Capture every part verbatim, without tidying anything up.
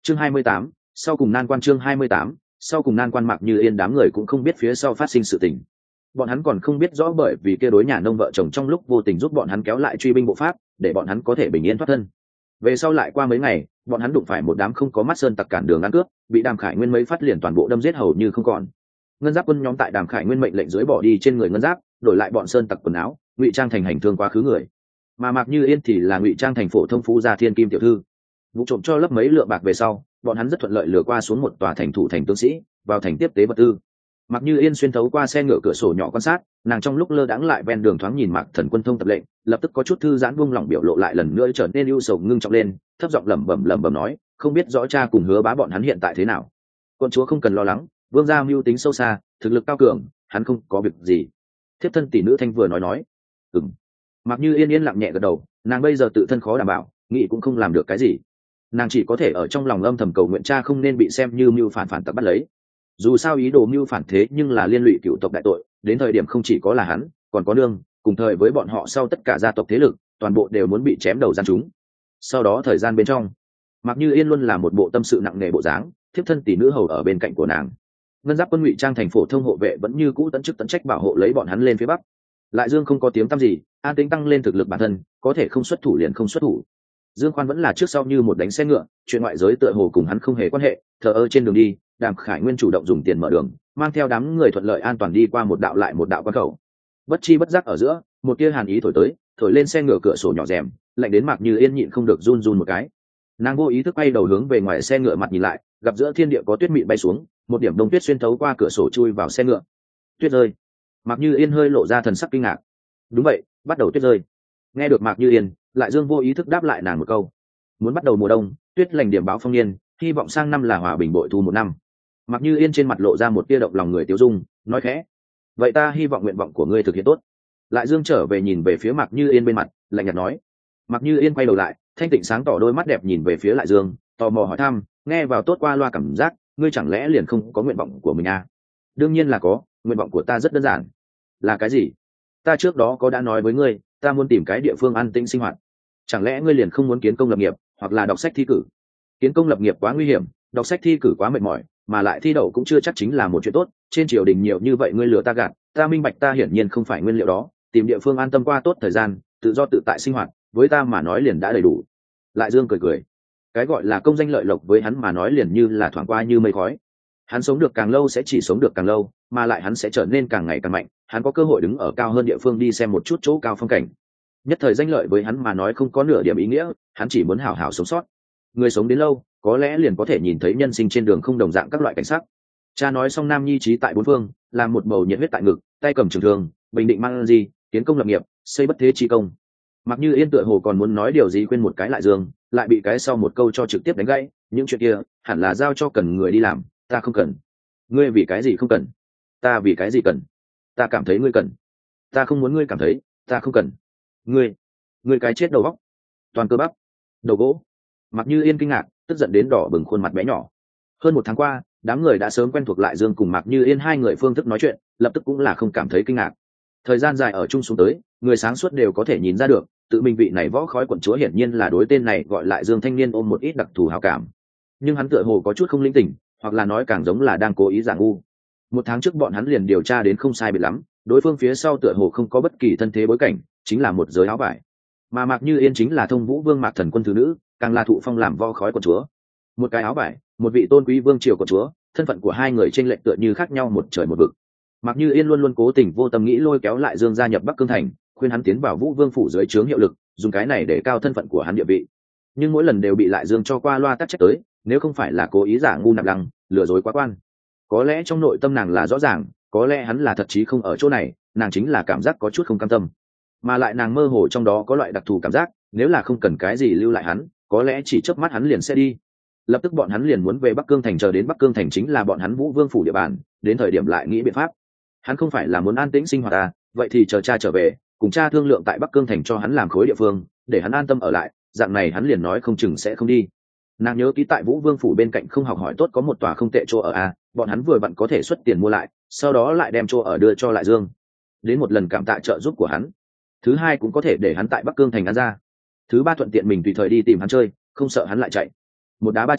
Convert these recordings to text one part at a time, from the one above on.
chương hai mươi tám, sau cùng nan quan chương hai mươi tám, sau cùng nan quan. Mạc Như Yên đám người cũng không biết phía sau phát sinh sự tình, bọn hắn còn không biết rõ bởi vì kia đối nhà nông vợ chồng trong lúc vô tình giúp bọn hắn kéo lại truy binh bộ pháp để bọn hắn có thể bình yên thoát thân. Về sau lại qua mấy ngày, bọn hắn đụng phải một đám không có mắt sơn tặc cản đường ăn cướp, bị Đàm Khải Nguyên mấy phát liền toàn bộ đâm giết hầu như không còn. Ngân Giáp quân nhóm tại Đàm Khải Nguyên mệnh lệnh dưới bỏ đi trên người Ngân Giáp, đổi lại bọn sơn tặc quần áo, ngụy trang thành hành thương quá khứ người. Mà Mạc Như Yên thì là ngụy trang thành phổ thông phú gia thiên kim tiểu thư. Vụ trộm cho lấp mấy lượng bạc về sau, bọn hắn rất thuận lợi lừa qua xuống một tòa thành thủ thành tướng sĩ, vào thành tiếp tế vật tư. Mạc Như Yên xuyên thấu qua xe ngựa cửa sổ nhỏ quan sát, nàng trong lúc lơ đãng lại ven đường thoáng nhìn Mạc Thần Quân thông tập lệnh, lập tức có chút thư giãn buông lỏng biểu lộ lại lần nữa trở nên ưu sầu ngưng trọng lên, thấp giọng lẩm bẩm lẩm bẩm nói, không biết rõ cha cùng Hứa Bá bọn hắn hiện tại thế nào. Quân chúa không cần lo lắng, vương gia mưu tính sâu xa, thực lực cao cường, hắn không có việc gì. Thiếp thân tỷ nữ Thanh vừa nói nói. Ừm. Mạc Như Yên yên lặng nhẹ gật đầu, nàng bây giờ tự thân khó đảm bảo, nghĩ cũng không làm được cái gì. Nàng chỉ có thể ở trong lòng âm thầm cầu nguyện cha không nên bị xem như mưu phản phản tặc bắt lấy. Dù sao ý đồ mưu phản thế nhưng là liên lụy cựu tộc đại tội, đến thời điểm không chỉ có là hắn, còn có nương, cùng thời với bọn họ sau tất cả gia tộc thế lực, toàn bộ đều muốn bị chém đầu gian chúng. Sau đó thời gian bên trong, Mạc Như Yên luôn là một bộ tâm sự nặng nề bộ dáng, thiếp thân tỷ nữ hầu ở bên cạnh của nàng. Ngân Giáp quân ngụy trang thành phổ thông hộ vệ vẫn như cũ tận chức tận trách bảo hộ lấy bọn hắn lên phía bắc. Lại Dương không có tiếng tăm gì, an tính tăng lên thực lực bản thân, có thể không xuất thủ liền không xuất thủ. Dương Khoan vẫn là trước sau như một đánh xe ngựa, chuyện ngoại giới tựa hồ cùng hắn không hề quan hệ, thờ ơ trên đường đi, Đàm Khải Nguyên chủ động dùng tiền mở đường, mang theo đám người thuận lợi an toàn đi qua một đạo lại một đạo quan khẩu. Bất chi bất giác ở giữa, một tia hàn ý thổi tới, thổi lên xe ngựa cửa sổ nhỏ rèm, lạnh đến Mạc Như Yên nhịn không được run run một cái. Nàng vô ý thức quay đầu hướng về ngoài xe ngựa mặt nhìn lại, gặp giữa thiên địa có tuyết mịn bay xuống, một điểm đông tuyết xuyên thấu qua cửa sổ chui vào xe ngựa. Tuyết rơi. Mạc Như Yên hơi lộ ra thần sắc kinh ngạc. Đúng vậy, bắt đầu tuyết rơi. Nghe được Mạc Như Yên, Lại Dương vô ý thức đáp lại nàng một câu. Muốn bắt đầu mùa đông, tuyết lành điểm báo phong niên, hy vọng sang năm là hòa bình bội thu một năm. Mạc Như Yên trên mặt lộ ra một tia động lòng người tiêu dung, nói khẽ. Vậy ta hy vọng nguyện vọng của ngươi thực hiện tốt. Lại Dương trở về nhìn về phía Mạc Như Yên bên mặt, lạnh nhạt nói. Mạc Như Yên quay đầu lại, thanh tịnh sáng tỏ đôi mắt đẹp nhìn về phía Lại Dương, tò mò hỏi thăm, nghe vào tốt qua loa cảm giác, ngươi chẳng lẽ liền không có nguyện vọng của mình à? Đương nhiên là có, nguyện vọng của ta rất đơn giản. Là cái gì? Ta trước đó có đã nói với ngươi, ta muốn tìm cái địa phương an tĩnh sinh hoạt. Chẳng lẽ ngươi liền không muốn kiến công lập nghiệp, hoặc là đọc sách thi cử? Kiến công lập nghiệp quá nguy hiểm, đọc sách thi cử quá mệt mỏi, mà lại thi đậu cũng chưa chắc chính là một chuyện tốt. Trên triều đình nhiều như vậy ngươi lừa ta gạt, ta minh bạch ta hiển nhiên không phải nguyên liệu đó. Tìm địa phương an tâm qua tốt thời gian, tự do tự tại sinh hoạt, với ta mà nói liền đã đầy đủ. Lại Dương cười cười. Cái gọi là công danh lợi lộc với hắn mà nói liền như là thoảng qua như mây khói. Hắn sống được càng lâu sẽ chỉ sống được càng lâu, mà lại hắn sẽ trở nên càng ngày càng mạnh. Hắn có cơ hội đứng ở cao hơn địa phương đi xem một chút chỗ cao phong cảnh. Nhất thời danh lợi với hắn mà nói không có nửa điểm ý nghĩa, hắn chỉ muốn hảo hảo sống sót. Người sống đến lâu, có lẽ liền có thể nhìn thấy nhân sinh trên đường không đồng dạng các loại cảnh sắc. Cha nói xong nam nhi trí tại bốn phương, làm một bầu nhiệt huyết tại ngực, tay cầm trường thương, bình định mang gì, kiến công lập nghiệp, xây bất thế chi công. Mặc Như Yên tựa hồ còn muốn nói điều gì quên một cái Lại Dương, lại bị cái sau một câu cho trực tiếp đánh gãy. Những chuyện kia hẳn là giao cho cần người đi làm, ta không cần. Ngươi vì cái gì không cần? Ta vì cái gì cần? Ta cảm thấy ngươi cần. Ta không muốn ngươi cảm thấy, ta không cần. Ngươi, ngươi cái chết đầu óc, toàn cơ bắp, đầu gỗ. Mặc Như Yên kinh ngạc, tức giận đến đỏ bừng khuôn mặt bé nhỏ. Hơn một tháng qua, đám người đã sớm quen thuộc Lại Dương cùng Mạc Như Yên hai người phương thức nói chuyện, lập tức cũng là không cảm thấy kinh ngạc. Thời gian dài ở chung xuống tới, người sáng suốt đều có thể nhìn ra được, tự mình vị này võ khói quận chúa hiển nhiên là đối tên này gọi Lại Dương thanh niên ôm một ít đặc thù hảo cảm. Nhưng hắn tựa hồ có chút không linh tỉnh, hoặc là nói càng giống là đang cố ý giả ngu. Một tháng trước bọn hắn liền điều tra đến không sai biệt lắm, đối phương phía sau tựa hồ không có bất kỳ thân thế bối cảnh, chính là một giới áo vải. Mà Mạc Như Yên chính là Thông Vũ Vương Mạc Thần Quân thứ nữ, càng là thụ phong làm võ khói quận chúa. Một cái áo vải, một vị tôn quý vương triều quận chúa, thân phận của hai người chênh lệch tựa như khác nhau một trời một vực. Mạc Như Yên luôn luôn cố tình vô tâm nghĩ lôi kéo Lại Dương gia nhập Bắc Cương thành, khuyên hắn tiến vào Vũ Vương phủ dưới trướng hiệu lực, dùng cái này để cao thân phận của hắn địa vị. Nhưng mỗi lần đều bị Lại Dương cho qua loa tắc trách tới, nếu không phải là cố ý giả ngu nạp lăng, lừa dối quá quan. Có lẽ trong nội tâm nàng là rõ ràng, có lẽ hắn là thật chí không ở chỗ này, nàng chính là cảm giác có chút không cam tâm. Mà lại nàng mơ hồ trong đó có loại đặc thù cảm giác, nếu là không cần cái gì lưu lại hắn, có lẽ chỉ chớp mắt hắn liền sẽ đi. Lập tức bọn hắn liền muốn về Bắc Cương thành, chờ đến Bắc Cương thành chính là bọn hắn Vũ Vương phủ địa bàn, đến thời điểm lại nghĩ biện pháp. Hắn không phải là muốn an tĩnh sinh hoạt à, vậy thì chờ cha trở về, cùng cha thương lượng tại Bắc Cương thành cho hắn làm khối địa phương, để hắn an tâm ở lại, dạng này hắn liền nói không chừng sẽ không đi. Nàng nhớ ký tại Vũ Vương phủ bên cạnh không học hỏi tốt có một tòa không tệ chỗ ở à, bọn hắn vừa vặn có thể xuất tiền mua lại, sau đó lại đem chỗ ở đưa cho Lại Dương. Đến một lần cảm tạ trợ giúp của hắn. Thứ hai cũng có thể để hắn tại Bắc Cương thành ăn ra. Thứ ba thuận tiện mình tùy thời đi tìm hắn chơi, không sợ hắn lại chạy. Một đá ba chim,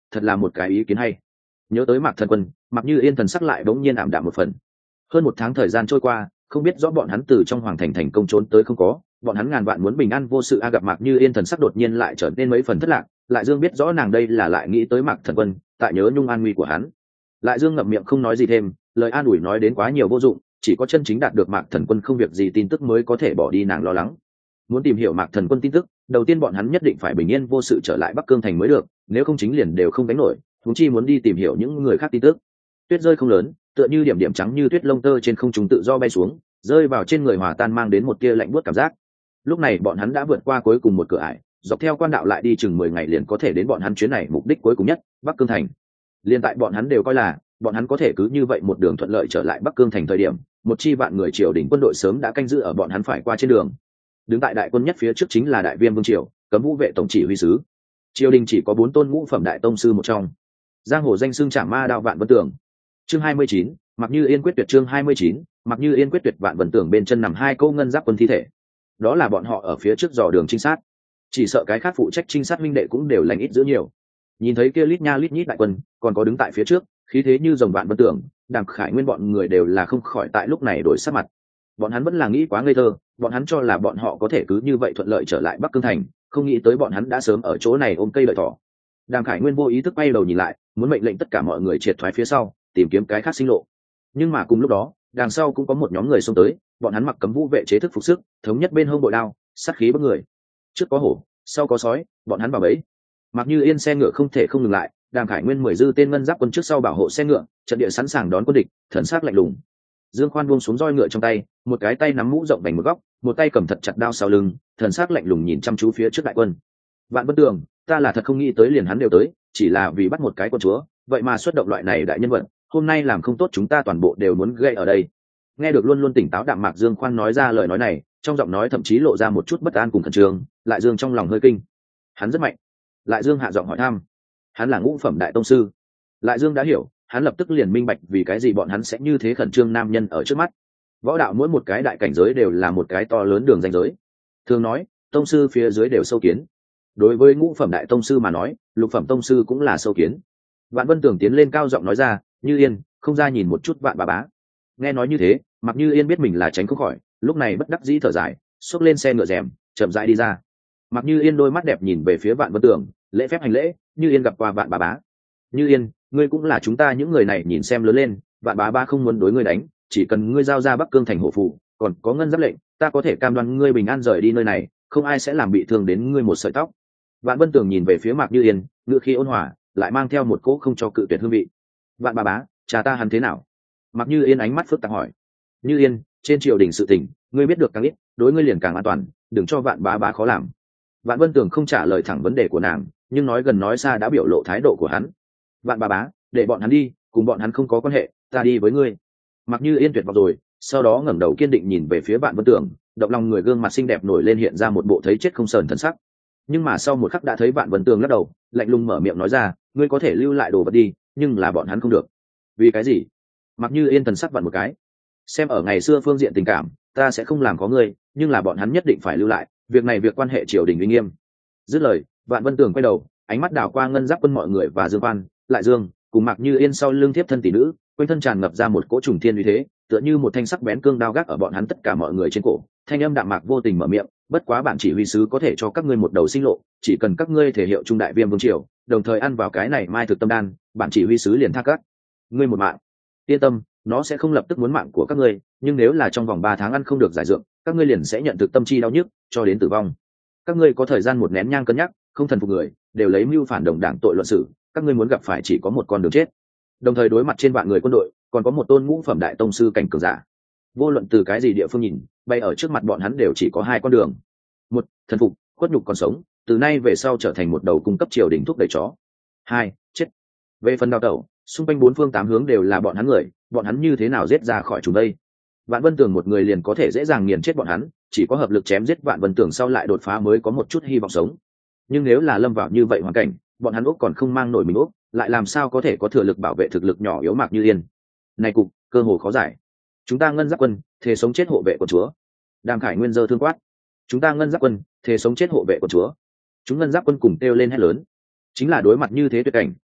thật là một cái ý kiến hay. Nhớ tới Mạc Thần Quân, Mạc Như Yên thần sắc lại bỗng nhiên ảm đạm một phần. Hơn một tháng thời gian trôi qua, không biết rõ bọn hắn từ trong hoàng thành thành công trốn tới không có, bọn hắn ngàn vạn muốn bình an vô sự a gặp Mạc Như Yên thần sắc đột nhiên lại trở nên mấy phần thất lạc. Lại Dương biết rõ nàng đây là lại nghĩ tới Mạc Thần Quân, tại nhớ nhung an nguy của hắn. Lại Dương ngậm miệng không nói gì thêm, lời an ủi nói đến quá nhiều vô dụng, chỉ có chân chính đạt được Mạc Thần Quân không việc gì tin tức mới có thể bỏ đi nàng lo lắng. Muốn tìm hiểu Mạc Thần Quân tin tức, đầu tiên bọn hắn nhất định phải bình yên vô sự trở lại Bắc Cương thành mới được, nếu không chính liền đều không đánh nổi, huống chi muốn đi tìm hiểu những người khác tin tức. Tuyết rơi không lớn, tựa như điểm điểm trắng như tuyết lông tơ trên không trung tự do bay xuống, rơi vào trên người hòa tan mang đến một tia lạnh buốt cảm giác. Lúc này bọn hắn đã vượt qua cuối cùng một cửa ải, dọc theo quan đạo lại đi chừng mười ngày liền có thể đến bọn hắn chuyến này mục đích cuối cùng nhất, Bắc Cương thành. Liên tại bọn hắn đều coi là bọn hắn có thể cứ như vậy một đường thuận lợi trở lại Bắc Cương thành thời điểm, một chi vạn người triều đình quân đội sớm đã canh giữ ở bọn hắn phải qua trên đường. Đứng tại đại quân nhất phía trước chính là Đại Viêm Vương triều, Cấm Vũ vệ tổng chỉ huy sứ. Triều đình chỉ có bốn tôn ngũ phẩm đại tông sư một trong. Giang hồ danh xưng Trảm Ma Đao Vạn Vân Tường. Chương hai mươi chín, Mặc Như Yên quyết tuyệt chương hai mươi chín, Mặc Như Yên quyết tuyệt Vạn Vân Tường bên chân nằm hai câu ngân giáp quân thi thể. Đó là bọn họ ở phía trước dò đường trinh sát. Chỉ sợ cái khác phụ trách trinh sát minh đệ cũng đều lành ít giữ nhiều. Nhìn thấy kia lít nha lít nhít đại quân, còn có đứng tại phía trước, khí thế như rồng Vạn Vân Tường, Đàm Khải Nguyên bọn người đều là không khỏi tại lúc này đổi sắc mặt. Bọn hắn vẫn là nghĩ quá ngây thơ, bọn hắn cho là bọn họ có thể cứ như vậy thuận lợi trở lại Bắc Cương thành, không nghĩ tới bọn hắn đã sớm ở chỗ này ôm cây đợi thỏ. Đàm Khải Nguyên vô ý thức bay đầu nhìn lại, muốn mệnh lệnh tất cả mọi người triệt thoái phía sau, tìm kiếm cái khác sinh lộ. Nhưng mà cùng lúc đó, đằng sau cũng có một nhóm người xông tới, bọn hắn mặc Cấm Vũ vệ chế thức phục sức, thống nhất bên hông bội đao, sát khí bức người. Trước có hổ, sau có sói, bọn hắn vào bẫy. Mặc Như Yên xe ngựa không thể không ngừng lại, Đàm Khải Nguyên mười dư tên ngân giáp quân trước sau bảo hộ xe ngựa, trận địa sẵn sàng đón quân địch, thần sắc lạnh lùng. Dương Khoan buông xuống roi ngựa trong tay, một cái tay nắm mũ rộng vành một góc, một tay cầm thật chặt đao sau lưng, thần sắc lạnh lùng nhìn chăm chú phía trước đại quân. Vạn Vân Tường, ta là thật không nghĩ tới liền hắn đều tới, chỉ là vì bắt một cái quân chúa, vậy mà xuất động loại này đại nhân vật, hôm nay làm không tốt chúng ta toàn bộ đều muốn gây ở đây. Nghe được luôn luôn tỉnh táo đạm mạc Dương Khoan nói ra lời nói này, trong giọng nói thậm chí lộ ra một chút bất an cùng khẩn trương. Lại Dương trong lòng hơi kinh, hắn rất mạnh. Lại Dương hạ giọng hỏi thăm, hắn là ngũ phẩm đại tông sư. Lại Dương đã hiểu, hắn lập tức liền minh bạch vì cái gì bọn hắn sẽ như thế khẩn trương nam nhân ở trước mắt. Võ đạo mỗi một cái đại cảnh giới đều là một cái to lớn đường ranh giới. Thường nói, tông sư phía dưới đều sâu kiến. Đối với ngũ phẩm đại tông sư mà nói, lục phẩm tông sư cũng là sâu kiến. Vạn Vân Tường tiến lên cao giọng nói ra, Như Yên, không ra nhìn một chút Vạn bà bá. Nghe nói như thế, Mặc Như Yên biết mình là tránh không khỏi, lúc này bất đắc dĩ thở dài, xốc lên xe ngựa rèm, chậm rãi đi ra. Mặc Như Yên đôi mắt đẹp nhìn về phía Vạn Vân Tường, lễ phép hành lễ, Như Yên gặp qua Vạn bà bá. Như Yên, ngươi cũng là chúng ta những người này nhìn xem lớn lên, Vạn bá bá không muốn đối ngươi đánh, chỉ cần ngươi giao ra Bắc Cương thành hộ phủ, còn có ngân giáp lệnh, ta có thể cam đoan ngươi bình an rời đi nơi này, không ai sẽ làm bị thương đến ngươi một sợi tóc. Vạn Vân Tường nhìn về phía Mạc Như Yên, ngữ khí ôn hòa, lại mang theo một cỗ không cho cự tuyệt hương vị. Vạn bà bá, cha ta hắn thế nào? Mạc Như Yên ánh mắt phức tạp hỏi. Như Yên, trên triều đình sự tình, ngươi biết được càng ít, đối ngươi liền càng an toàn, đừng cho Vạn bá bá khó làm. Vạn Vân Tường không trả lời thẳng vấn đề của nàng, nhưng nói gần nói xa đã biểu lộ thái độ của hắn. Vạn bà bá, để bọn hắn đi, cùng bọn hắn không có quan hệ, ta đi với ngươi. Mặc Như Yên tuyệt vọng rồi, sau đó ngẩng đầu kiên định nhìn về phía Vạn Vân Tường, động lòng người gương mặt xinh đẹp nổi lên hiện ra một bộ thấy chết không sờn thần sắc. Nhưng mà sau một khắc đã thấy Vạn Vân Tường lắc đầu, lạnh lùng mở miệng nói ra, ngươi có thể lưu lại đồ vật đi, nhưng là bọn hắn không được. Vì cái gì? Mặc Như Yên thần sắc vặn một cái. Xem ở ngày xưa phương diện tình cảm, ta sẽ không làm có ngươi, nhưng là bọn hắn nhất định phải lưu lại, việc này việc quan hệ triều đình uy nghiêm. Dứt lời, Vạn Vân Tường quay đầu, ánh mắt đảo qua ngân giáp quân mọi người và Dương Văn, Lại Dương, cùng Mạc Như Yên sau lưng thiếp thân tỷ nữ, quanh thân tràn ngập ra một cỗ trùng thiên uy thế, tựa như một thanh sắc bén cương đao gác ở bọn hắn tất cả mọi người trên cổ. Thanh âm đạm mạc vô tình mở miệng, bất quá bản chỉ huy sứ có thể cho các ngươi một đầu sinh lộ, chỉ cần các ngươi thể hiệu trung đại viêm vương triều, đồng thời ăn vào cái này mai thực tâm đan, bản chỉ huy sứ liền tha các ngươi một mạng. Yên tâm, nó sẽ không lập tức muốn mạng của các ngươi, nhưng nếu là trong vòng ba tháng ăn không được giải dược, các ngươi liền sẽ nhận thực tâm chi đau nhức, cho đến tử vong. Các ngươi có thời gian một nén nhang cân nhắc, không thần phục người, đều lấy mưu phản đồng đảng tội luận xử, các ngươi muốn gặp phải chỉ có một con đường chết. Đồng thời đối mặt trên vạn người quân đội, còn có một tôn ngũ phẩm đại tông sư cảnh cường giả. Vô luận từ cái gì địa phương nhìn, bay ở trước mặt bọn hắn đều chỉ có hai con đường. Một, thần phục, khuất nhục còn sống, từ nay về sau trở thành một đầu cung cấp triều đình thúc đẩy chó. Hai, chết. Về phần đào tẩu, xung quanh bốn phương tám hướng đều là bọn hắn người, bọn hắn như thế nào giết ra khỏi chúng đây? Vạn Vân Tường một người liền có thể dễ dàng nghiền chết bọn hắn, chỉ có hợp lực chém giết Vạn Vân Tường sau lại đột phá mới có một chút hy vọng sống. Nhưng nếu là lâm vào như vậy hoàn cảnh, bọn hắn úc còn không mang nổi mình úc, lại làm sao có thể có thừa lực bảo vệ thực lực nhỏ yếu Mạc Như Yên? Này cục, cơ hồ khó giải. Chúng ta ngân giáp quân, thề sống chết hộ vệ của chúa. Đàm Khải Nguyên giơ thương quát. Chúng ta ngân giáp quân, thề sống chết hộ vệ của chúa. Chúng ngân giáp quân cùng kêu lên hét lớn. Chính là đối mặt như thế tuyệt cảnh,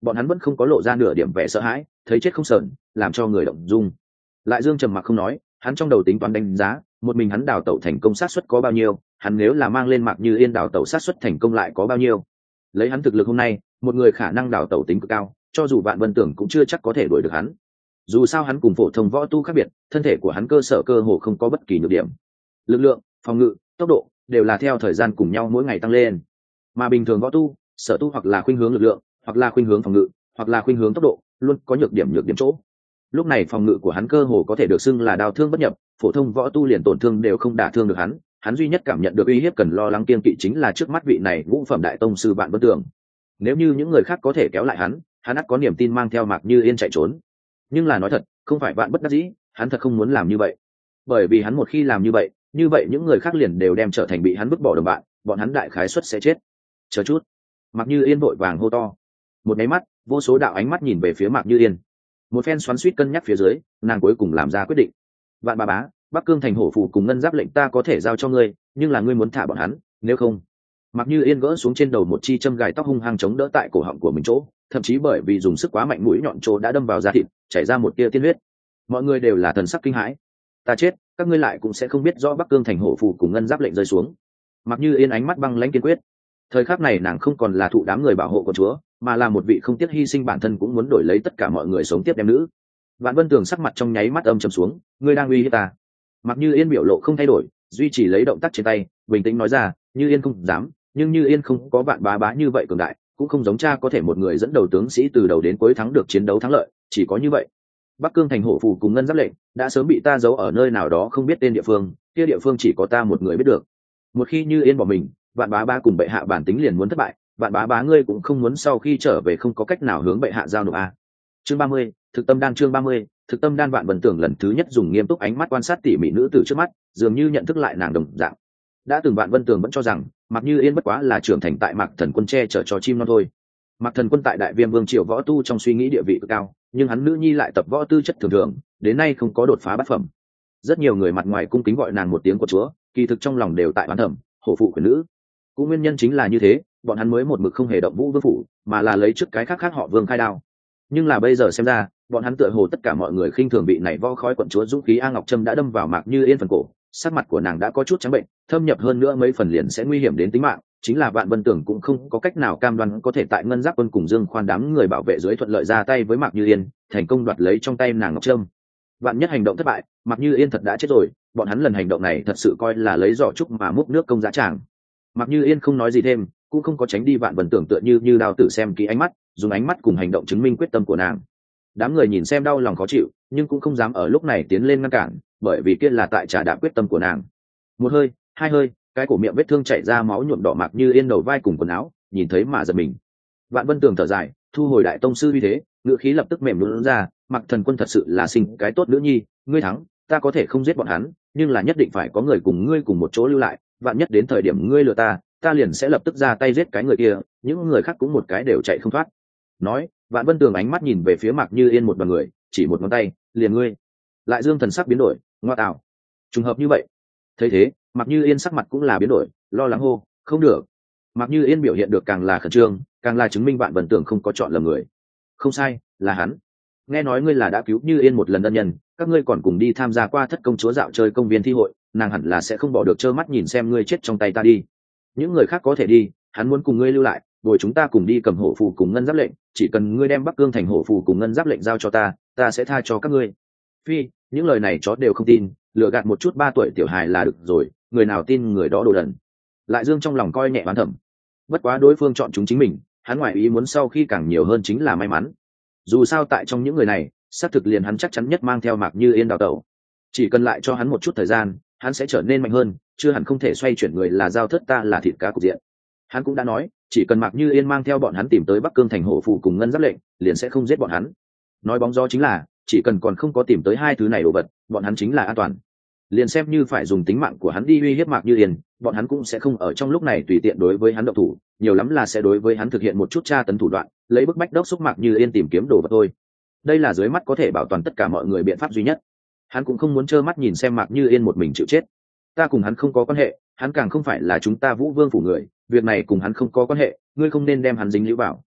bọn hắn vẫn không có lộ ra nửa điểm vẻ sợ hãi, thấy chết không sờn, làm cho người động dung. Lại Dương trầm mặc không nói, hắn trong đầu tính toán đánh giá một mình hắn đào tẩu thành công sát suất có bao nhiêu, hắn nếu là mang lên Mạc Như Yên đào tẩu sát suất thành công lại có bao nhiêu. Lấy hắn thực lực hôm nay, một người khả năng đào tẩu tính cực cao, cho dù Vạn Vân Tưởng cũng chưa chắc có thể đuổi được hắn. Dù sao hắn cùng phổ thông võ tu khác biệt, thân thể của hắn cơ sở cơ hồ không có bất kỳ nhược điểm, lực lượng, phòng ngự, tốc độ đều là theo thời gian cùng nhau mỗi ngày tăng lên. Mà bình thường võ tu, sở tu hoặc là khuynh hướng lực lượng, hoặc là khuynh hướng phòng ngự, hoặc là khuynh hướng tốc độ, luôn có nhược điểm nhược điểm chỗ. Lúc này phòng ngự của hắn cơ hồ có thể được xưng là đao thương bất nhập, phổ thông võ tu liền tổn thương đều không đả thương được hắn. Hắn duy nhất cảm nhận được uy hiếp cần lo lắng kiêng kỵ chính là trước mắt vị này ngũ phẩm đại tông sư Vạn Vân Tưởng. Nếu như những người khác có thể kéo lại hắn, hắn ắt có niềm tin mang theo Mạc Như Yên chạy trốn. Nhưng là nói thật, không phải vạn bất đắc dĩ, hắn thật không muốn làm như vậy. Bởi vì hắn một khi làm như vậy, như vậy những người khác liền đều đem trở thành bị hắn vứt bỏ đồng bạn, bọn hắn đại khái suất sẽ chết. Chờ chút. Mạc Như Yên vội vàng hô to. Một cái mắt, vô số đạo ánh mắt nhìn về phía Mạc Như Yên. Một phen xoắn xuýt cân nhắc phía dưới, nàng cuối cùng làm ra quyết định. Vạn Bá Bá, Bắc Cương thành hổ phù cùng ngân giáp lệnh ta có thể giao cho ngươi, nhưng là ngươi muốn thả bọn hắn, nếu không. Mạc Như Yên gỡ xuống trên đầu một chi châm gài tóc hung hăng chống đỡ tại cổ họng của mình chỗ, thậm chí bởi vì dùng sức quá mạnh mũi nhọn chỗ đã đâm vào da thịt, chảy ra một tia tiên huyết. Mọi người đều là thần sắc kinh hãi. Ta chết, các ngươi lại cũng sẽ không biết rõ Bắc Cương thành hổ phù cùng ngân giáp lệnh rơi xuống. Mạc Như Yên ánh mắt băng lãnh kiên quyết. Thời khắc này nàng không còn là thụ đám người bảo hộ của chúa, mà là một vị không tiếc hy sinh bản thân cũng muốn đổi lấy tất cả mọi người sống tiếp đem nữ. Vạn Vân Tường sắc mặt trong nháy mắt âm trầm xuống, ngươi đang uy hiếp ta. Mạc Như Yên biểu lộ không thay đổi, duy trì lấy động tác trên tay, bình tĩnh nói ra, Như Yên không dám, nhưng Như Yên không có Vạn Bá Bá như vậy cường đại, cũng không giống cha có thể một người dẫn đầu tướng sĩ từ đầu đến cuối thắng được chiến đấu thắng lợi, chỉ có như vậy. Bắc Cương thành hổ phù cùng ngân giáp lệnh đã sớm bị ta giấu ở nơi nào đó không biết tên địa phương, kia địa phương chỉ có ta một người biết được. Một khi Như Yên bỏ mình, Vạn Bá Bá cùng bệ hạ bản tính liền muốn thất bại, Vạn Bá Bá ngươi cũng không muốn sau khi trở về không có cách nào hướng bệ hạ giao nộp a. Chương ba mươi, thực tâm đan chương ba mươi, thực tâm đan. Vạn Vân Tưởng lần thứ nhất dùng nghiêm túc ánh mắt quan sát tỉ mỉ nữ tử trước mắt, dường như nhận thức lại nàng đồng dạng. Đã từng Vạn Vân Tưởng vẫn cho rằng Mạc Như Yên bất quá là trưởng thành tại Mạc Thần Quân che chở cho chim non thôi. Mạc Thần Quân tại Đại Viêm Vương triều võ tu trong suy nghĩ địa vị cực cao, nhưng hắn nữ nhi lại tập võ tư chất thường thường, đến nay không có đột phá bát phẩm. Rất nhiều người mặt ngoài cung kính gọi nàng một tiếng của chúa, kỳ thực trong lòng đều tại oán thẩm, hổ phụ quyền nữ. Cũng nguyên nhân chính là như thế, bọn hắn mới một mực không hề động Vũ Vương phủ, mà là lấy trước cái khác khác họ Vương khai đao. Nhưng là bây giờ xem ra, bọn hắn tựa hồ tất cả mọi người khinh thường vị này võ khói quận chúa dũng khí A Ngọc Trâm đã đâm vào Mạc Như Yên phần cổ, sắc mặt của nàng đã có chút trắng bệnh, thâm nhập hơn nữa mấy phần liền sẽ nguy hiểm đến tính mạng. Chính là Vạn Vân Tưởng cũng không có cách nào cam đoan có thể tại ngân giáp quân cùng Dương Khoan đám người bảo vệ dưới thuận lợi ra tay với Mạc Như Yên, thành công đoạt lấy trong tay nàng Ngọc Trâm. Vạn nhất hành động thất bại, Mạc Như Yên thật đã chết rồi, bọn hắn lần hành động này thật sự coi là lấy giỏ trúc mà múc nước công giá tràng. Mạc Như Yên không nói gì thêm, cũng không có tránh đi Vạn Vân Tưởng tựa như như đao tử xem kỹ ánh mắt, dùng ánh mắt cùng hành động chứng minh quyết tâm của nàng. Đám người nhìn xem đau lòng khó chịu, nhưng cũng không dám ở lúc này tiến lên ngăn cản, bởi vì kia là tại trả đạp quyết tâm của nàng. Một hơi, hai hơi, cái cổ miệng vết thương chảy ra máu nhuộm đỏ Mạc Như Yên đầu vai cùng quần áo, nhìn thấy mà giật mình. Vạn Vân Tường thở dài, thu hồi đại tông sư uy thế, ngữ khí lập tức mềm nhũn ra, Mạc Thần Quân thật sự là sinh cái tốt nữ nhi, ngươi thắng, ta có thể không giết bọn hắn, nhưng là nhất định phải có người cùng ngươi cùng một chỗ lưu lại, vạn nhất đến thời điểm ngươi lừa ta, ta liền sẽ lập tức ra tay giết cái người kia, những người khác cũng một cái đều chạy không thoát. Nói, Vạn Vân Tường ánh mắt nhìn về phía Mạc Như Yên một đoàn người, chỉ một ngón tay, liền ngươi. Lại Dương thần sắc biến đổi, ngoa tạo, trùng hợp như vậy. Thấy thế, Mạc Như Yên sắc mặt cũng là biến đổi, lo lắng hô, không được. Mạc Như Yên biểu hiện được càng là khẩn trương, càng là chứng minh Vạn Vân Tường không có chọn lầm người. Không sai, là hắn. Nghe nói ngươi là đã cứu Như Yên một lần ân nhân, các ngươi còn cùng đi tham gia qua thất công chúa dạo chơi công viên thi hội, nàng hẳn là sẽ không bỏ được trơ mắt nhìn xem ngươi chết trong tay ta đi. Những người khác có thể đi, hắn muốn cùng ngươi lưu lại, rồi chúng ta cùng đi cầm hổ phù cùng ngân giáp lệnh, chỉ cần ngươi đem Bắc Cương thành hổ phù cùng ngân giáp lệnh giao cho ta, ta sẽ tha cho các ngươi. Phi, những lời này chó đều không tin, lừa gạt một chút ba tuổi tiểu hài là được rồi, người nào tin người đó đồ đần. Lại Dương trong lòng coi nhẹ oán thẩm. Bất quá đối phương chọn chúng chính mình, hắn ngoại ý muốn sau khi càng nhiều hơn chính là may mắn. Dù sao tại trong những người này, xác thực liền hắn chắc chắn nhất mang theo Mạc Như Yên đào tẩu. Chỉ cần lại cho hắn một chút thời gian, hắn sẽ trở nên mạnh hơn, chưa hẳn không thể xoay chuyển người là giao thất ta là thịt cá cục diện. Hắn cũng đã nói, chỉ cần Mạc Như Yên mang theo bọn hắn tìm tới Bắc Cương thành hổ phù cùng ngân giáp lệnh, liền sẽ không giết bọn hắn. Nói bóng gió chính là, chỉ cần còn không có tìm tới hai thứ này đồ vật, bọn hắn chính là an toàn. Liền xem như phải dùng tính mạng của hắn đi uy hiếp Mạc Như Yên, bọn hắn cũng sẽ không ở trong lúc này tùy tiện đối với hắn động thủ, nhiều lắm là sẽ đối với hắn thực hiện một chút tra tấn thủ đoạn, lấy bức bách đốc xúc Mạc Như Yên tìm kiếm đồ vật thôi. Đây là dưới mắt có thể bảo toàn tất cả mọi người biện pháp duy nhất. Hắn cũng không muốn trơ mắt nhìn xem Mạc Như Yên một mình chịu chết. Ta cùng hắn không có quan hệ, hắn càng không phải là chúng ta Vũ Vương phủ người, việc này cùng hắn không có quan hệ, ngươi không nên đem hắn dính líu vào.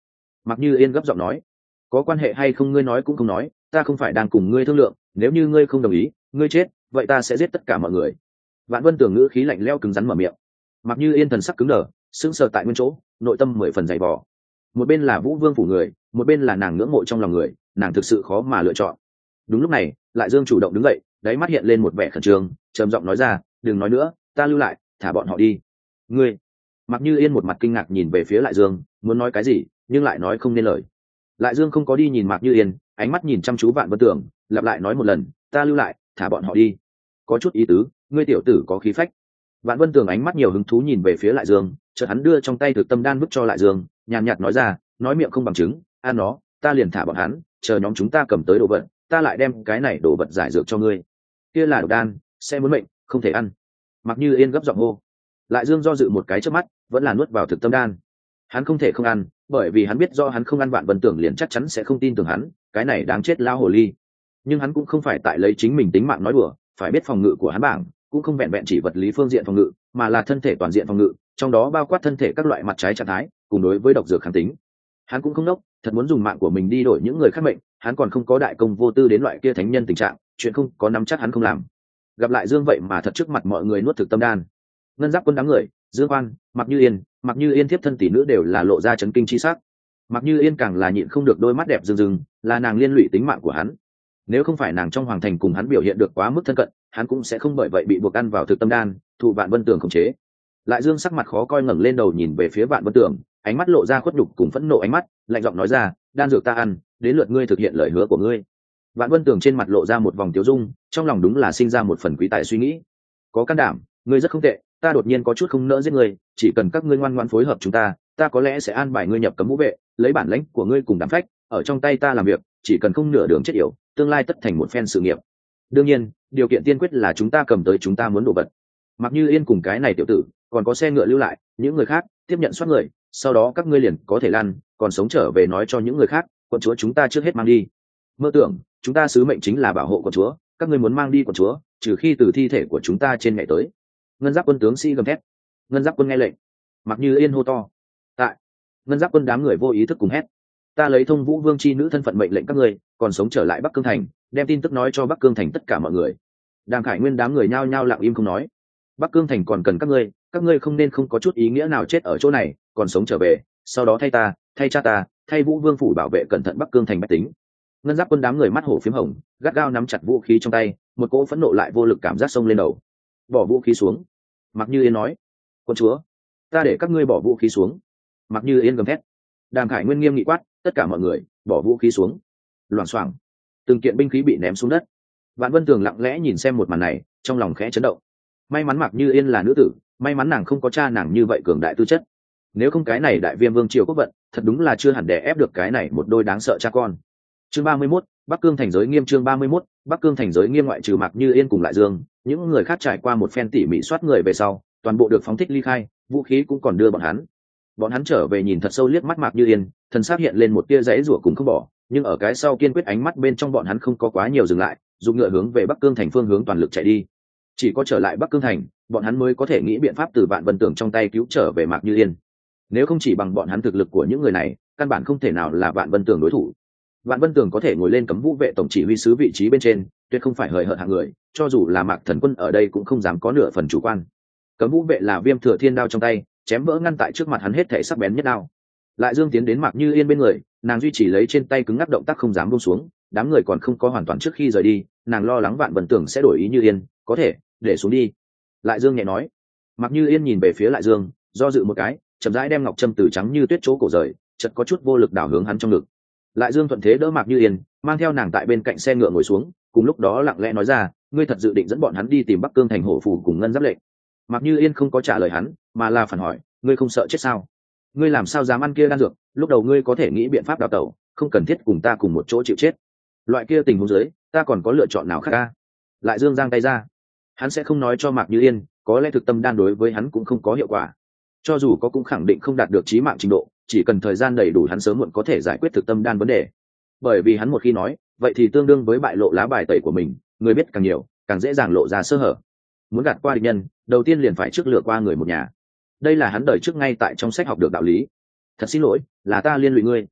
Mặc Như Yên gấp giọng nói. Có quan hệ hay không ngươi nói cũng không nói, ta không phải đang cùng ngươi thương lượng, nếu như ngươi không đồng ý, ngươi chết, vậy ta sẽ giết tất cả mọi người. Vạn Vân Tường ngữ khí lạnh lẽo cứng rắn mở miệng. Mặc Như Yên thần sắc cứng đờ, sững sờ tại nguyên chỗ, nội tâm mười phần dày vò. Một bên là Vũ Vương phủ người, một bên là nàng ngưỡng mộ trong lòng người, nàng thực sự khó mà lựa chọn. Đúng lúc này, Lại Dương chủ động đứng dậy, đáy mắt hiện lên một vẻ khẩn trương, trầm giọng nói ra, đừng nói nữa, ta lưu lại, thả bọn họ đi. Ngươi? Mặc Như Yên một mặt kinh ngạc nhìn về phía Lại Dương, muốn nói cái gì, nhưng lại nói không nên lời. Lại Dương không có đi nhìn Mạc Như Yên, ánh mắt nhìn chăm chú Vạn Vân Tường, lặp lại nói một lần, ta lưu lại, thả bọn họ đi. Có chút ý tứ, ngươi tiểu tử có khí phách. Vạn Vân Tường ánh mắt nhiều hứng thú nhìn về phía Lại Dương, chợt hắn đưa trong tay thực tâm đan vứt cho Lại Dương, nhàn nhạt nói ra, nói miệng không bằng chứng, ăn nó, ta liền thả bọn hắn, chờ nhóm chúng ta cầm tới đồ vật, ta lại đem cái này đồ vật giải dược cho ngươi. Kia là độc đan, sẽ muốn mệnh, không thể ăn. Mạc Như Yên gấp giọng hô. Lại Dương do dự một cái chớp mắt, vẫn là nuốt vào thực tâm đan. Hắn không thể không ăn, bởi vì hắn biết do hắn không ăn Vạn Vân Tưởng liền chắc chắn sẽ không tin tưởng hắn, cái này đáng chết lao hồ ly. Nhưng hắn cũng không phải tại lấy chính mình tính mạng nói đùa, phải biết phòng ngự của hắn bảng cũng không vẹn vẹn chỉ vật lý phương diện phòng ngự, mà là thân thể toàn diện phòng ngự, trong đó bao quát thân thể các loại mặt trái trạng thái, cùng đối với độc dược kháng tính. Hắn cũng không nốc, thật muốn dùng mạng của mình đi đổi những người khác mệnh, hắn còn không có đại công vô tư đến loại kia thánh nhân tình trạng, chuyện không có nắm chắc hắn không làm. Gặp lại Dương vậy mà thật trước mặt mọi người nuốt thực tâm đan. Ngân Giáp Quân đám người, Dương Quan, Mạc Như Yên, Mạc Như Yên tiếp thân tỷ nữ đều là lộ ra chấn kinh chi sắc. Mạc Như Yên càng là nhịn không được đôi mắt đẹp rưng rưng, là nàng liên lụy tính mạng của hắn. Nếu không phải nàng trong hoàng thành cùng hắn biểu hiện được quá mức thân cận, hắn cũng sẽ không bởi vậy bị buộc ăn vào thực tâm đan, thụ Vạn Vân Tường khống chế. Lại Dương sắc mặt khó coi ngẩng lên đầu nhìn về phía Vạn Vân Tường, ánh mắt lộ ra khuất nhục cùng phẫn nộ ánh mắt, lạnh giọng nói ra, đan dược ta ăn, đến lượt ngươi thực hiện lời hứa của ngươi. Vạn Vân Tường trên mặt lộ ra một vòng tiêu dung, trong lòng đúng là sinh ra một phần quý tài suy nghĩ. Có can đảm, ngươi rất không tệ, ta đột nhiên có chút không nỡ giết ngươi, chỉ cần các ngươi ngoan ngoãn phối hợp chúng ta, ta có lẽ sẽ an bài ngươi nhập cấm vũ vệ, lấy bản lãnh của ngươi cùng đảm phách, ở trong tay ta làm việc, chỉ cần không nửa đường chết yểu, tương lai tất thành một phen sự nghiệp. Đương nhiên, điều kiện tiên quyết là chúng ta cầm tới chúng ta muốn đồ vật. Mặc Như Yên cùng cái này tiểu tử, còn có xe ngựa lưu lại, những người khác tiếp nhận soát người, sau đó các ngươi liền có thể lăn, còn sống trở về nói cho những người khác, quận chúa chúng ta trước hết mang đi. Mơ tưởng, chúng ta sứ mệnh chính là bảo hộ quận chúa, các ngươi muốn mang đi quận chúa, trừ khi từ thi thể của chúng ta trên ngày tới. Ngân Giáp Quân tướng sĩ gầm thét. Ngân Giáp Quân nghe lệnh. Mặc Như Yên hô to. Tại. Ngân Giáp Quân đám người vô ý thức cùng hét. Ta lấy Thông Vũ Vương chi nữ thân phận mệnh lệnh các ngươi, còn sống trở lại Bắc Cương thành, đem tin tức nói cho Bắc Cương thành tất cả mọi người. Đàng Khải Nguyên đám người nhao nhao lặng im không nói. Bắc Cương thành còn cần các ngươi, các ngươi không nên không có chút ý nghĩa nào chết ở chỗ này, còn sống trở về, sau đó thay ta, thay cha ta, thay Vũ Vương phủ bảo vệ cẩn thận Bắc Cương thành bách tính. Ngân Giáp Quân đám người mắt hổ phím hồng, gắt gao nắm chặt vũ khí trong tay, một cỗ phẫn nộ lại vô lực cảm giác xông lên đầu. Bỏ vũ khí xuống. Mặc Như Yên nói. Quân chúa, ta để các ngươi bỏ vũ khí xuống. Mặc Như Yên gầm thét. Đàm Khải Nguyên nghiêm nghị quát, tất cả mọi người bỏ vũ khí xuống. Loảng xoảng, từng kiện binh khí bị ném xuống đất. Vạn Vân Tường lặng lẽ nhìn xem một màn này, trong lòng khẽ chấn động. May mắn Mặc Như Yên là nữ tử, may mắn nàng không có cha nàng như vậy cường đại tư chất. Nếu không cái này đại viêm vương triều quốc vận, thật đúng là chưa hẳn đè ép được cái này một đôi đáng sợ cha con. Chương ba mươi mốt, Bắc Cương thành giới nghiêm chương ba mươi mốt, Bắc Cương thành giới nghiêm ngoại trừ Mạc Như Yên cùng Lại Dương, những người khác trải qua một phen tỉ mỉ soát người về sau, toàn bộ được phóng thích ly khai, vũ khí cũng còn đưa bọn hắn. Bọn hắn trở về nhìn thật sâu liếc mắt Mạc Như Yên, thần sắc hiện lên một tia dãy rủa cùng không bỏ, nhưng ở cái sau kiên quyết ánh mắt bên trong bọn hắn không có quá nhiều dừng lại, dùng ngựa hướng về Bắc Cương thành phương hướng toàn lực chạy đi. Chỉ có trở lại Bắc Cương thành, bọn hắn mới có thể nghĩ biện pháp từ Vạn Vân Tường trong tay cứu trở về Mạc Như Yên. Nếu không chỉ bằng bọn hắn thực lực của những người này, căn bản không thể nào là Vạn Vân Tường đối thủ. Vạn Vân Tường có thể ngồi lên cấm vũ vệ tổng chỉ huy sứ vị trí bên trên, tuyệt không phải hời hợt hạng người, cho dù là Mạc Thần Quân ở đây cũng không dám có nửa phần chủ quan. Cấm vũ vệ là Viêm Thừa Thiên đao trong tay, chém vỡ ngăn tại trước mặt hắn hết thảy sắc bén nhất đao. Lại Dương tiến đến Mạc Như Yên bên người, nàng duy trì lấy trên tay cứng ngắc động tác không dám buông xuống, đám người còn không có hoàn toàn trước khi rời đi, nàng lo lắng Vạn Vân Tường sẽ đổi ý Như Yên, có thể để xuống đi. Lại Dương nhẹ nói. Mạc Như Yên nhìn về phía Lại Dương, do dự một cái, chậm rãi đem ngọc trâm từ trắng như tuyết chỗ cổ rời, chợt có chút vô lực đảo hướng hắn trong ngực. Lại Dương thuận thế đỡ Mạc Như Yên, mang theo nàng tại bên cạnh xe ngựa ngồi xuống, cùng lúc đó lặng lẽ nói ra, ngươi thật dự định dẫn bọn hắn đi tìm Bắc Cương thành hổ phủ cùng Ngân Giáp lệnh? Mạc Như Yên không có trả lời hắn, mà là phản hỏi, ngươi không sợ chết sao? Ngươi làm sao dám ăn kia đan dược, lúc đầu ngươi có thể nghĩ biện pháp đào tẩu, không cần thiết cùng ta cùng một chỗ chịu chết. Loại kia tình huống dưới, ta còn có lựa chọn nào khác a? Lại Dương giang tay ra. Hắn sẽ không nói cho Mạc Như Yên, có lẽ thực tâm đan đối với hắn cũng không có hiệu quả. Cho dù có cũng khẳng định không đạt được chí mạng trình độ, chỉ cần thời gian đầy đủ hắn sớm muộn có thể giải quyết thực tâm đan vấn đề. Bởi vì hắn một khi nói, vậy thì tương đương với bại lộ lá bài tẩy của mình, người biết càng nhiều, càng dễ dàng lộ ra sơ hở. Muốn gạt qua địch nhân, đầu tiên liền phải trước lựa qua người một nhà. Đây là hắn đời trước ngay tại trong sách học được đạo lý. Thật xin lỗi, là ta liên lụy ngươi.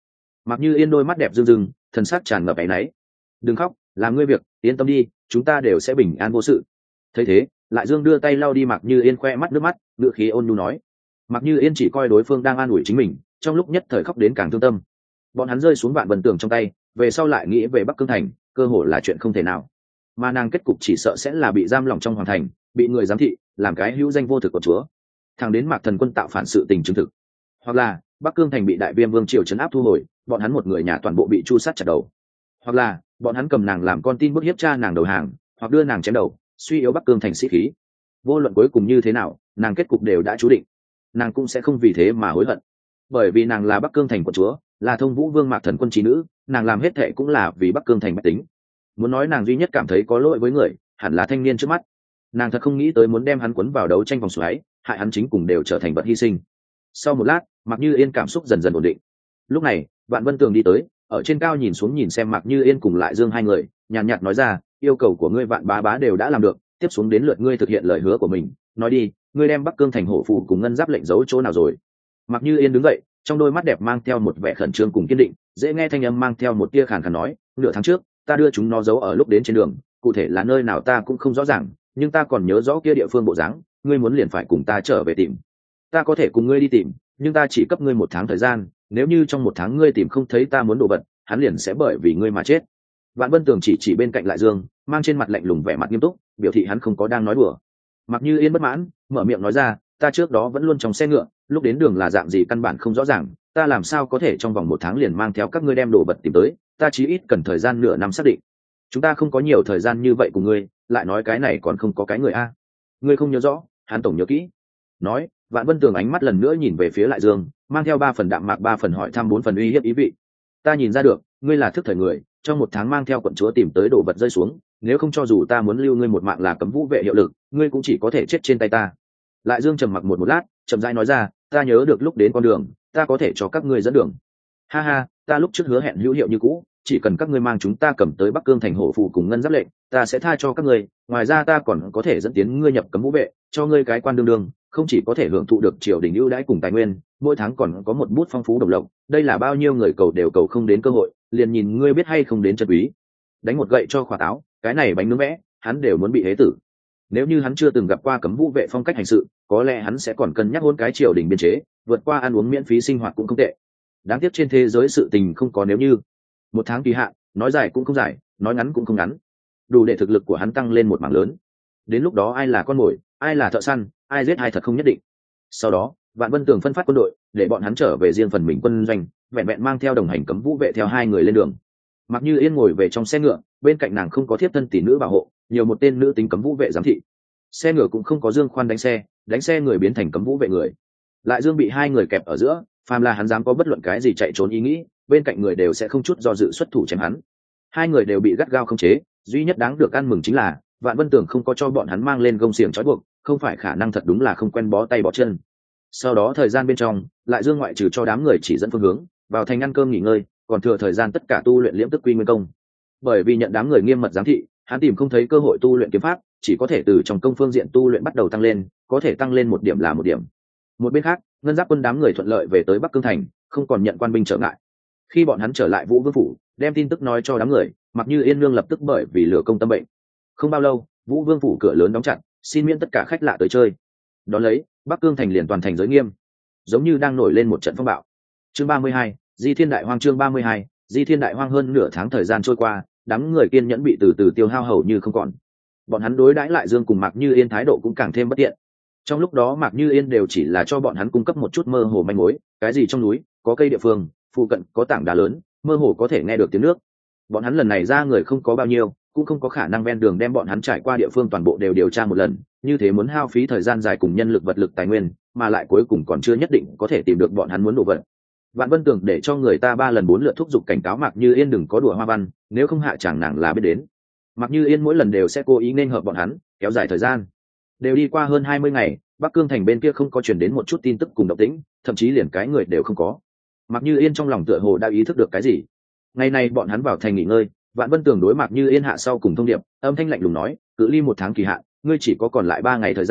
Mặc Như Yên đôi mắt đẹp rưng rưng, thần sắc tràn ngập áy náy. Đừng khóc, làm ngươi việc, yên tâm đi, chúng ta đều sẽ bình an vô sự. Thấy thế, Lại Dương đưa tay lau đi Mặc Như Yên khoe mắt nước mắt, ngựa khí ôn nhu nói. Mặc Như Yên chỉ coi đối phương đang an ủi chính mình, trong lúc nhất thời khóc đến càng thương tâm. Bọn hắn rơi xuống Vạn Vân Tường trong tay, về sau lại nghĩ về Bắc Cương thành, cơ hội là chuyện không thể nào. Mà nàng kết cục chỉ sợ sẽ là bị giam lỏng trong hoàng thành, bị người giám thị, làm cái hữu danh vô thực của chúa. Thằng đến Mạc Thần Quân tạo phản sự tình chứng thực, hoặc là Bắc Cương thành bị Đại Viêm Vương triều trấn áp thu hồi, bọn hắn một người nhà toàn bộ bị chu sát chặt đầu, hoặc là bọn hắn cầm nàng làm con tin bức hiếp cha nàng đầu hàng, hoặc đưa nàng chém đầu, suy yếu Bắc Cương thành sĩ khí. Vô luận cuối cùng như thế nào, nàng kết cục đều đã chú định, nàng cũng sẽ không vì thế mà hối hận, bởi vì nàng là Bắc Cương thành quận chúa, là Thông Vũ Vương Mạc Thần Quân trí nữ, nàng làm hết thệ cũng là vì Bắc Cương thành bách tính. Muốn nói nàng duy nhất cảm thấy có lỗi với người, hẳn là thanh niên trước mắt. Nàng thật không nghĩ tới muốn đem hắn cuốn vào đấu tranh vòng xoáy, hại hắn chính cùng đều trở thành vật hy sinh. Sau một lát, Mạc Như Yên cảm xúc dần dần ổn định. Lúc này, Vạn Vân Tường đi tới, ở trên cao nhìn xuống nhìn xem Mạc Như Yên cùng Lại Dương hai người, nhàn nhạt nói ra, yêu cầu của ngươi Vạn bá bá đều đã làm được, tiếp xuống đến lượt ngươi thực hiện lời hứa của mình. Nói đi, ngươi đem Bắc Cương thành hổ phù cùng ngân giáp lệnh giấu chỗ nào rồi? Mạc Như Yên đứng dậy, trong đôi mắt đẹp mang theo một vẻ khẩn trương cùng kiên định, dễ nghe thanh âm mang theo một tia khàn khàn nói, nửa tháng trước, ta đưa chúng nó giấu ở lúc đến trên đường, cụ thể là nơi nào ta cũng không rõ ràng, nhưng ta còn nhớ rõ kia địa phương bộ dáng, ngươi muốn liền phải cùng ta trở về tìm. Ta có thể cùng ngươi đi tìm, nhưng ta chỉ cấp ngươi một tháng thời gian, nếu như trong một tháng ngươi tìm không thấy ta muốn đồ vật, hắn liền sẽ bởi vì ngươi mà chết. Vạn Vân Tường chỉ chỉ bên cạnh Lại Dương, mang trên mặt lạnh lùng vẻ mặt nghiêm túc, biểu thị hắn không có đang nói đùa. Mặc Như Yên bất mãn, mở miệng nói ra, ta trước đó vẫn luôn trong xe ngựa, lúc đến đường là dạng gì căn bản không rõ ràng, ta làm sao có thể trong vòng một tháng liền mang theo các ngươi đem đồ vật tìm tới, ta chí ít cần thời gian nửa năm xác định. Chúng ta không có nhiều thời gian như vậy cùng ngươi, lại nói cái này còn không có cái người a. Ngươi không nhớ rõ, hắn tổng nhớ kỹ. Nói, Vạn Vân Tường ánh mắt lần nữa nhìn về phía Lại Dương, mang theo ba phần đạm mạc ba phần hỏi thăm bốn phần uy hiếp ý vị. Ta nhìn ra được, ngươi là thức thời người, trong một tháng mang theo quận chúa tìm tới đồ vật rơi xuống, nếu không cho dù ta muốn lưu ngươi một mạng là cấm vũ vệ hiệu lực, ngươi cũng chỉ có thể chết trên tay ta. Lại Dương trầm mặc một một lát, chậm rãi nói ra, ta nhớ được lúc đến con đường, ta có thể cho các ngươi dẫn đường. Ha ha, ta lúc trước hứa hẹn hữu hiệu như cũ, chỉ cần các ngươi mang chúng ta cầm tới Bắc Cương thành hổ phù cùng ngân giáp lệnh, ta sẽ tha cho các ngươi, ngoài ra ta còn có thể dẫn tiến ngươi nhập cấm vũ vệ, cho ngươi cái quan đương đương, không chỉ có thể hưởng thụ được triều đình ưu đãi cùng tài nguyên, mỗi tháng còn có một bút phong phú đồng lộc, đây là bao nhiêu người cầu đều cầu không đến cơ hội, liền nhìn ngươi biết hay không đến chân quý. Đánh một gậy cho khỏa táo, cái này bánh nướng vẽ, hắn đều muốn bị hế tử. Nếu như hắn chưa từng gặp qua cấm vũ vệ phong cách hành sự, có lẽ hắn sẽ còn cân nhắc hôn cái triều đình biên chế, vượt qua ăn uống miễn phí sinh hoạt cũng không tệ. Đáng tiếc trên thế giới sự tình không có nếu như. Một tháng kỳ hạn, nói dài cũng không dài, nói ngắn cũng không ngắn, đủ để thực lực của hắn tăng lên một mảng lớn. Đến lúc đó ai là con mồi, ai là thợ săn, ai giết ai thật không nhất định. Sau đó, Vạn Vân Tường phân phát quân đội, để bọn hắn trở về riêng phần mình quân doanh, vẹn vẹn mang theo đồng hành cấm vũ vệ theo hai người lên đường. Mặc Như Yên ngồi về trong xe ngựa, bên cạnh nàng không có thiếp thân tỷ nữ bảo hộ, nhiều một tên nữ tính cấm vũ vệ giám thị. Xe ngựa cũng không có Dương Khoan đánh xe, đánh xe người biến thành cấm vũ vệ người. Lại Dương bị hai người kẹp ở giữa, phàm là hắn dám có bất luận cái gì chạy trốn ý nghĩ, bên cạnh người đều sẽ không chút do dự xuất thủ chém hắn. Hai người đều bị gắt gao khống chế, duy nhất đáng được ăn mừng chính là Vạn Vân Tường không có cho bọn hắn mang lên gông xiềng trói buộc, không phải khả năng thật đúng là không quen bó tay bó chân. Sau đó thời gian bên trong, Lại Dương ngoại trừ cho đám người chỉ dẫn phương hướng, vào thành ăn cơm nghỉ ngơi, còn thừa thời gian tất cả tu luyện liễm tức quy nguyên công. Bởi vì nhận đám người nghiêm mật giám thị, hắn tìm không thấy cơ hội tu luyện kiếm pháp, chỉ có thể từ trong công phương diện tu luyện bắt đầu tăng lên, có thể tăng lên một điểm là một điểm. Một bên khác, ngân giáp quân đám người thuận lợi về tới Bắc Cương thành, không còn nhận quan binh trở ngại. Khi bọn hắn trở lại Vũ Vương phủ, đem tin tức nói cho đám người, Mặc Như Yên nương lập tức bởi vì lửa công tâm bệnh. Không bao lâu, Vũ Vương phủ cửa lớn đóng chặt, xin miễn tất cả khách lạ tới chơi. Đón lấy, Bắc Cương thành liền toàn thành giới nghiêm, giống như đang nổi lên một trận phong bạo. Chương ba mươi hai, Di Thiên Đại Hoang chương ba mươi hai, Di Thiên Đại Hoang hơn nửa tháng thời gian trôi qua, đám người kiên nhẫn bị từ từ tiêu hao hầu như không còn. Bọn hắn đối đãi Lại Dương cùng Mạc Như Yên thái độ cũng càng thêm bất tiện. Trong lúc đó Mạc Như Yên đều chỉ là cho bọn hắn cung cấp một chút mơ hồ manh mối, cái gì trong núi có cây địa phương, phụ cận có tảng đá lớn, mơ hồ có thể nghe được tiếng nước. Bọn hắn lần này ra người không có bao nhiêu, cũng không có khả năng ven đường đem bọn hắn trải qua địa phương toàn bộ đều điều tra một lần, như thế muốn hao phí thời gian dài cùng nhân lực vật lực tài nguyên, mà lại cuối cùng còn chưa nhất định có thể tìm được bọn hắn muốn đồ vật. Vạn Vân Tường để cho người ta ba lần bốn lượt thúc giục cảnh cáo Mạc Như Yên đừng có đùa hoa văn, nếu không hạ chàng nàng là biết đến. Mạc Như Yên mỗi lần đều sẽ cố ý nên hợp bọn hắn, kéo dài thời gian. Đều đi qua hơn hai mươi ngày, Bắc Cương thành bên kia không có truyền đến một chút tin tức cùng động tĩnh, thậm chí liền cái người đều không có. Mạc Như Yên trong lòng tựa hồ đã ý thức được cái gì. Ngày nay bọn hắn vào thành nghỉ ngơi, Vạn Vân Tường đối Mạc Như Yên hạ sau cùng thông điệp, âm thanh lạnh lùng nói, cự ly một tháng kỳ hạn, ngươi chỉ có còn lại ba ngày thời gian,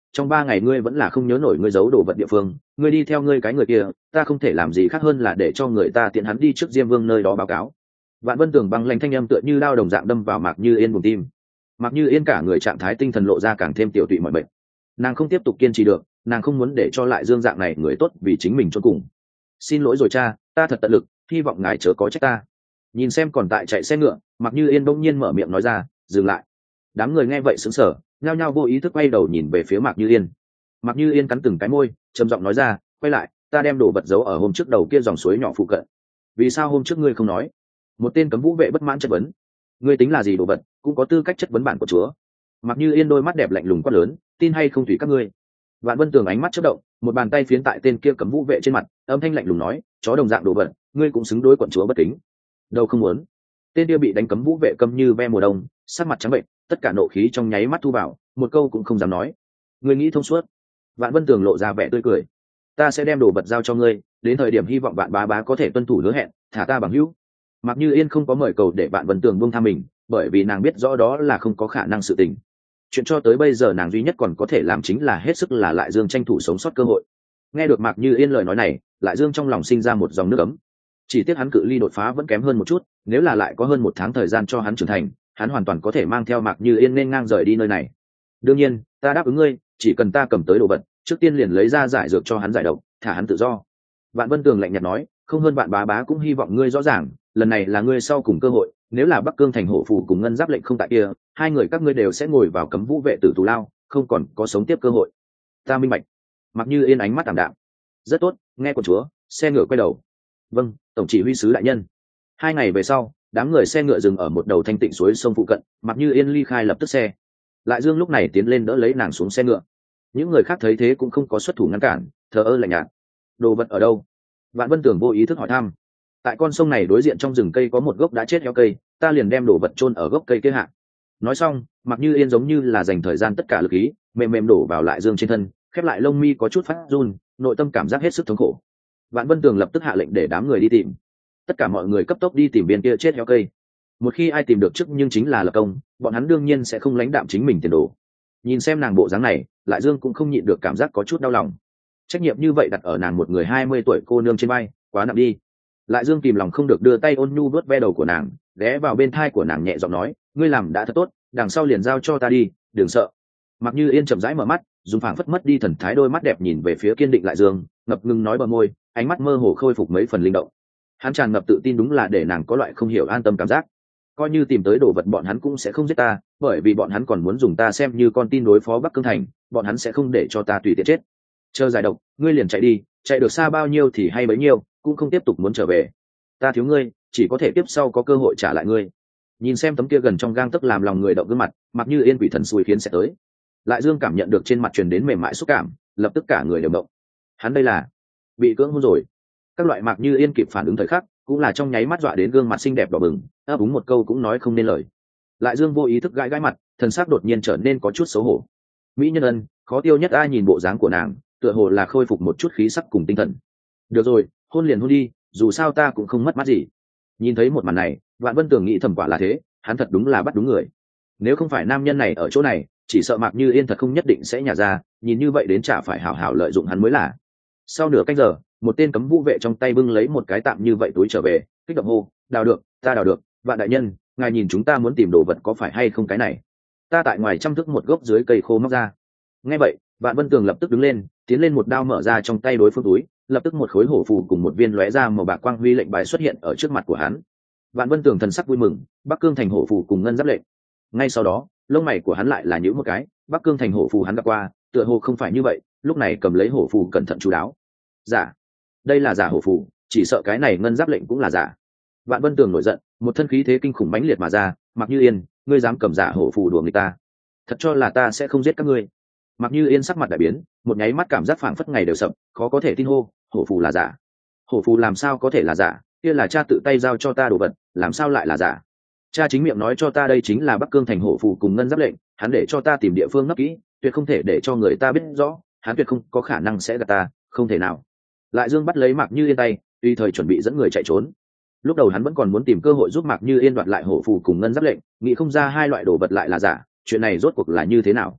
trong ba ngày ngươi vẫn là không nhớ nổi ngươi giấu đồ vật địa phương, ngươi đi theo ngươi cái người kia, ta không thể làm gì khác hơn là để cho người ta tiện hắn đi trước Diêm Vương nơi đó báo cáo. Vạn Vân Tường băng lãnh thanh âm tựa như đao đồng dạng đâm vào Mạc Như Yên bụng tim. Mạc Như Yên cả người trạng thái tinh thần lộ ra càng thêm tiểu tụy mọi bệnh. Nàng không tiếp tục kiên trì được, nàng không muốn để cho lại Dương dạng này người tốt vì chính mình chôn cùng. Xin lỗi rồi cha, ta thật tận lực, hy vọng ngài chớ có trách ta. Nhìn xem còn tại chạy xe ngựa, Mạc Như Yên bỗng nhiên mở miệng nói ra, dừng lại. Đám người nghe vậy sững sờ, nhao nhao vô ý thức quay đầu nhìn về phía Mạc Như Yên. Mạc Như Yên cắn từng cái môi, trầm giọng nói ra, quay lại, ta đem đồ vật giấu ở hôm trước đầu kia dòng suối nhỏ phụ cận. Vì sao hôm trước ngươi không nói? Một tên cấm vũ vệ bất mãn chất vấn. Ngươi tính là gì đồ vật, cũng có tư cách chất vấn bản của chúa. Mạc Như Yên đôi mắt đẹp lạnh lùng quát lớn, tin hay không tùy các ngươi. Vạn Vân Tường ánh mắt chớp động, một bàn tay phiến tại tên kia cấm vũ vệ trên mặt, âm thanh lạnh lùng nói, chó đồng dạng đồ vật, ngươi cũng xứng đối quận chúa bất kính. Đâu không muốn. Tên kia bị đánh cấm vũ vệ câm như ve mùa đông, sắc mặt trắng bệnh, tất cả nộ khí trong nháy mắt thu vào, một câu cũng không dám nói. Ngươi nghĩ thông suốt. Vạn Vân Tường lộ ra vẻ tươi cười. Ta sẽ đem đồ vật giao cho ngươi, đến thời điểm hy vọng bạn bá bá có thể tuân thủ hứa hẹn, thả ta bằng hữu. Mặc Như Yên không có mời cầu để Vạn Vân Tường buông tha mình, bởi vì nàng biết rõ đó là không có khả năng sự tình. Chuyện cho tới bây giờ nàng duy nhất còn có thể làm chính là hết sức là lại Dương tranh thủ sống sót cơ hội. Nghe được Mạc Như Yên lời nói này, lại Dương trong lòng sinh ra một dòng nước ấm. Chỉ tiếc hắn cự ly đột phá vẫn kém hơn một chút, nếu là lại có hơn một tháng thời gian cho hắn trưởng thành, hắn hoàn toàn có thể mang theo Mạc Như Yên nên ngang rời đi nơi này. Đương nhiên, ta đáp ứng ngươi, chỉ cần ta cầm tới đồ vật, trước tiên liền lấy ra giải dược cho hắn giải độc, thả hắn tự do. Vạn Vân Tường lạnh nhạt nói, không hơn bạn bá bá cũng hy vọng ngươi rõ ràng, lần này là ngươi sau cùng cơ hội, nếu là Bắc Cương thành hổ phù cùng ngân giáp lệnh không tại kia, hai người các ngươi đều sẽ ngồi vào cấm vũ vệ tử tù lao, không còn có sống tiếp cơ hội. Ta minh bạch. Mặc Như Yên ánh mắt tạm đạm. Rất tốt, nghe của chúa. Xe ngựa quay đầu. Vâng, tổng chỉ huy sứ đại nhân. Hai ngày về sau, đám người xe ngựa dừng ở một đầu thanh tịnh suối sông phụ cận, Mặc Như Yên ly khai lập tức xe. Lại Dương lúc này tiến lên đỡ lấy nàng xuống xe ngựa. Những người khác thấy thế cũng không có xuất thủ ngăn cản, thờ ơ lạnh nhạt. Đồ vật ở đâu? Vạn Vân Tường vô ý thức hỏi thăm. Tại con sông này đối diện trong rừng cây có một gốc đã chết heo cây, ta liền đem đồ vật chôn ở gốc cây kia hạ. Nói xong, Mặc Như Yên giống như là dành thời gian tất cả lực ý, mềm mềm đổ vào lại Dương trên thân, khép lại lông mi có chút phát run, nội tâm cảm giác hết sức thống khổ. Vạn Vân Tường lập tức hạ lệnh để đám người đi tìm. Tất cả mọi người cấp tốc đi tìm viên kia chết heo cây. Một khi ai tìm được trước nhưng chính là lập công, bọn hắn đương nhiên sẽ không lãnh đạm chính mình tiền đồ. Nhìn xem nàng bộ dáng này, lại Dương cũng không nhịn được cảm giác có chút đau lòng. Trách nhiệm như vậy đặt ở nàng một người hai mươi tuổi cô nương trên vai, quá nặng đi. Lại Dương kìm lòng không được đưa tay ôn nhu vuốt ve đầu của nàng, ghé vào bên thai của nàng nhẹ giọng nói, ngươi làm đã thật tốt, đằng sau liền giao cho ta đi, đừng sợ. Mặc Như Yên chậm rãi mở mắt, dùng phảng phất mất đi thần thái đôi mắt đẹp nhìn về phía kiên định Lại Dương, ngập ngừng nói bờ môi, ánh mắt mơ hồ khôi phục mấy phần linh động. Hắn tràn ngập tự tin đúng là để nàng có loại không hiểu an tâm cảm giác. Coi như tìm tới đồ vật bọn hắn cũng sẽ không giết ta, bởi vì bọn hắn còn muốn dùng ta xem như con tin đối phó Bắc Cương thành, bọn hắn sẽ không để cho ta tùy tiện chết. Chờ giải độc, ngươi liền chạy đi, chạy được xa bao nhiêu thì hay bấy nhiêu, cũng không tiếp tục muốn trở về. Ta thiếu ngươi, chỉ có thể tiếp sau có cơ hội trả lại ngươi. Nhìn xem tấm kia gần trong gang tấc làm lòng người động gương mặt, Mặc Như Yên quỷ thần xui khiến sẽ tới. Lại Dương cảm nhận được trên mặt truyền đến mềm mại xúc cảm, lập tức cả người đều động. Hắn đây là bị cưỡng hôn rồi. Các loại Mặc Như Yên kịp phản ứng thời khắc, cũng là trong nháy mắt dọa đến gương mặt xinh đẹp đỏ bừng, ấp úng một câu cũng nói không nên lời. Lại Dương vô ý thức gãi gãi mặt, thần sắc đột nhiên trở nên có chút xấu hổ. Mỹ nhân ân, khó tiêu nhất ai nhìn bộ dáng của nàng, tựa hồ là khôi phục một chút khí sắc cùng tinh thần. Được rồi, hôn liền hôn đi, dù sao ta cũng không mất mát gì. Nhìn thấy một màn này, Vạn Vân Tường nghĩ thầm quả là thế, hắn thật đúng là bắt đúng người. Nếu không phải nam nhân này ở chỗ này, chỉ sợ Mạc Như Yên thật không nhất định sẽ nhả ra, nhìn như vậy đến chả phải hảo hảo lợi dụng hắn mới là. Sau nửa canh giờ, một tên cấm vũ vệ trong tay bưng lấy một cái tạm như vậy túi trở về, kích động hô, đào được, ta đào được, Vạn đại nhân, ngài nhìn chúng ta muốn tìm đồ vật có phải hay không cái này? Ta tại ngoài chăm thức một gốc dưới cây khô móc ra. Nghe vậy, Vạn Vân Tường lập tức đứng lên, tiến lên một đao mở ra trong tay đối phương túi, lập tức một khối hổ phù cùng một viên lóe ra màu bạc quang huy lệnh bài xuất hiện ở trước mặt của hắn. Vạn Vân Tường thần sắc vui mừng, Bắc Cương thành hổ phù cùng ngân giáp lệnh. Ngay sau đó, lông mày của hắn lại là nhíu một cái, Bắc Cương thành hổ phù hắn gặp qua, tựa hồ không phải như vậy, lúc này cầm lấy hổ phù cẩn thận chú đáo. Giả, đây là giả hổ phù, chỉ sợ cái này ngân giáp lệnh cũng là giả. Vạn Vân Tường nổi giận, một thân khí thế kinh khủng mãnh liệt mà ra, Mặc Như Yên, ngươi dám cầm giả hổ phù đùa người ta, thật cho là ta sẽ không giết các ngươi? Mặc Như Yên sắc mặt đại biến, một nháy mắt cảm giác phảng phất ngày đều sập, khó có thể tin hô, hổ phù là giả? Hổ phù làm sao có thể là giả? Kia là cha tự tay giao cho ta đồ vật, làm sao lại là giả? Cha chính miệng nói cho ta đây chính là Bắc Cương thành hổ phù cùng ngân giáp lệnh, hắn để cho ta tìm địa phương nấp kỹ, tuyệt không thể để cho người ta biết rõ, hắn tuyệt không có khả năng sẽ gạt ta, không thể nào. Lại Dương bắt lấy Mạc Như Yên tay, tùy thời chuẩn bị dẫn người chạy trốn. Lúc đầu hắn vẫn còn muốn tìm cơ hội giúp Mạc Như Yên đoạt lại hổ phù cùng ngân giáp lệnh, nghĩ không ra hai loại đồ vật lại là giả, chuyện này rốt cuộc là như thế nào?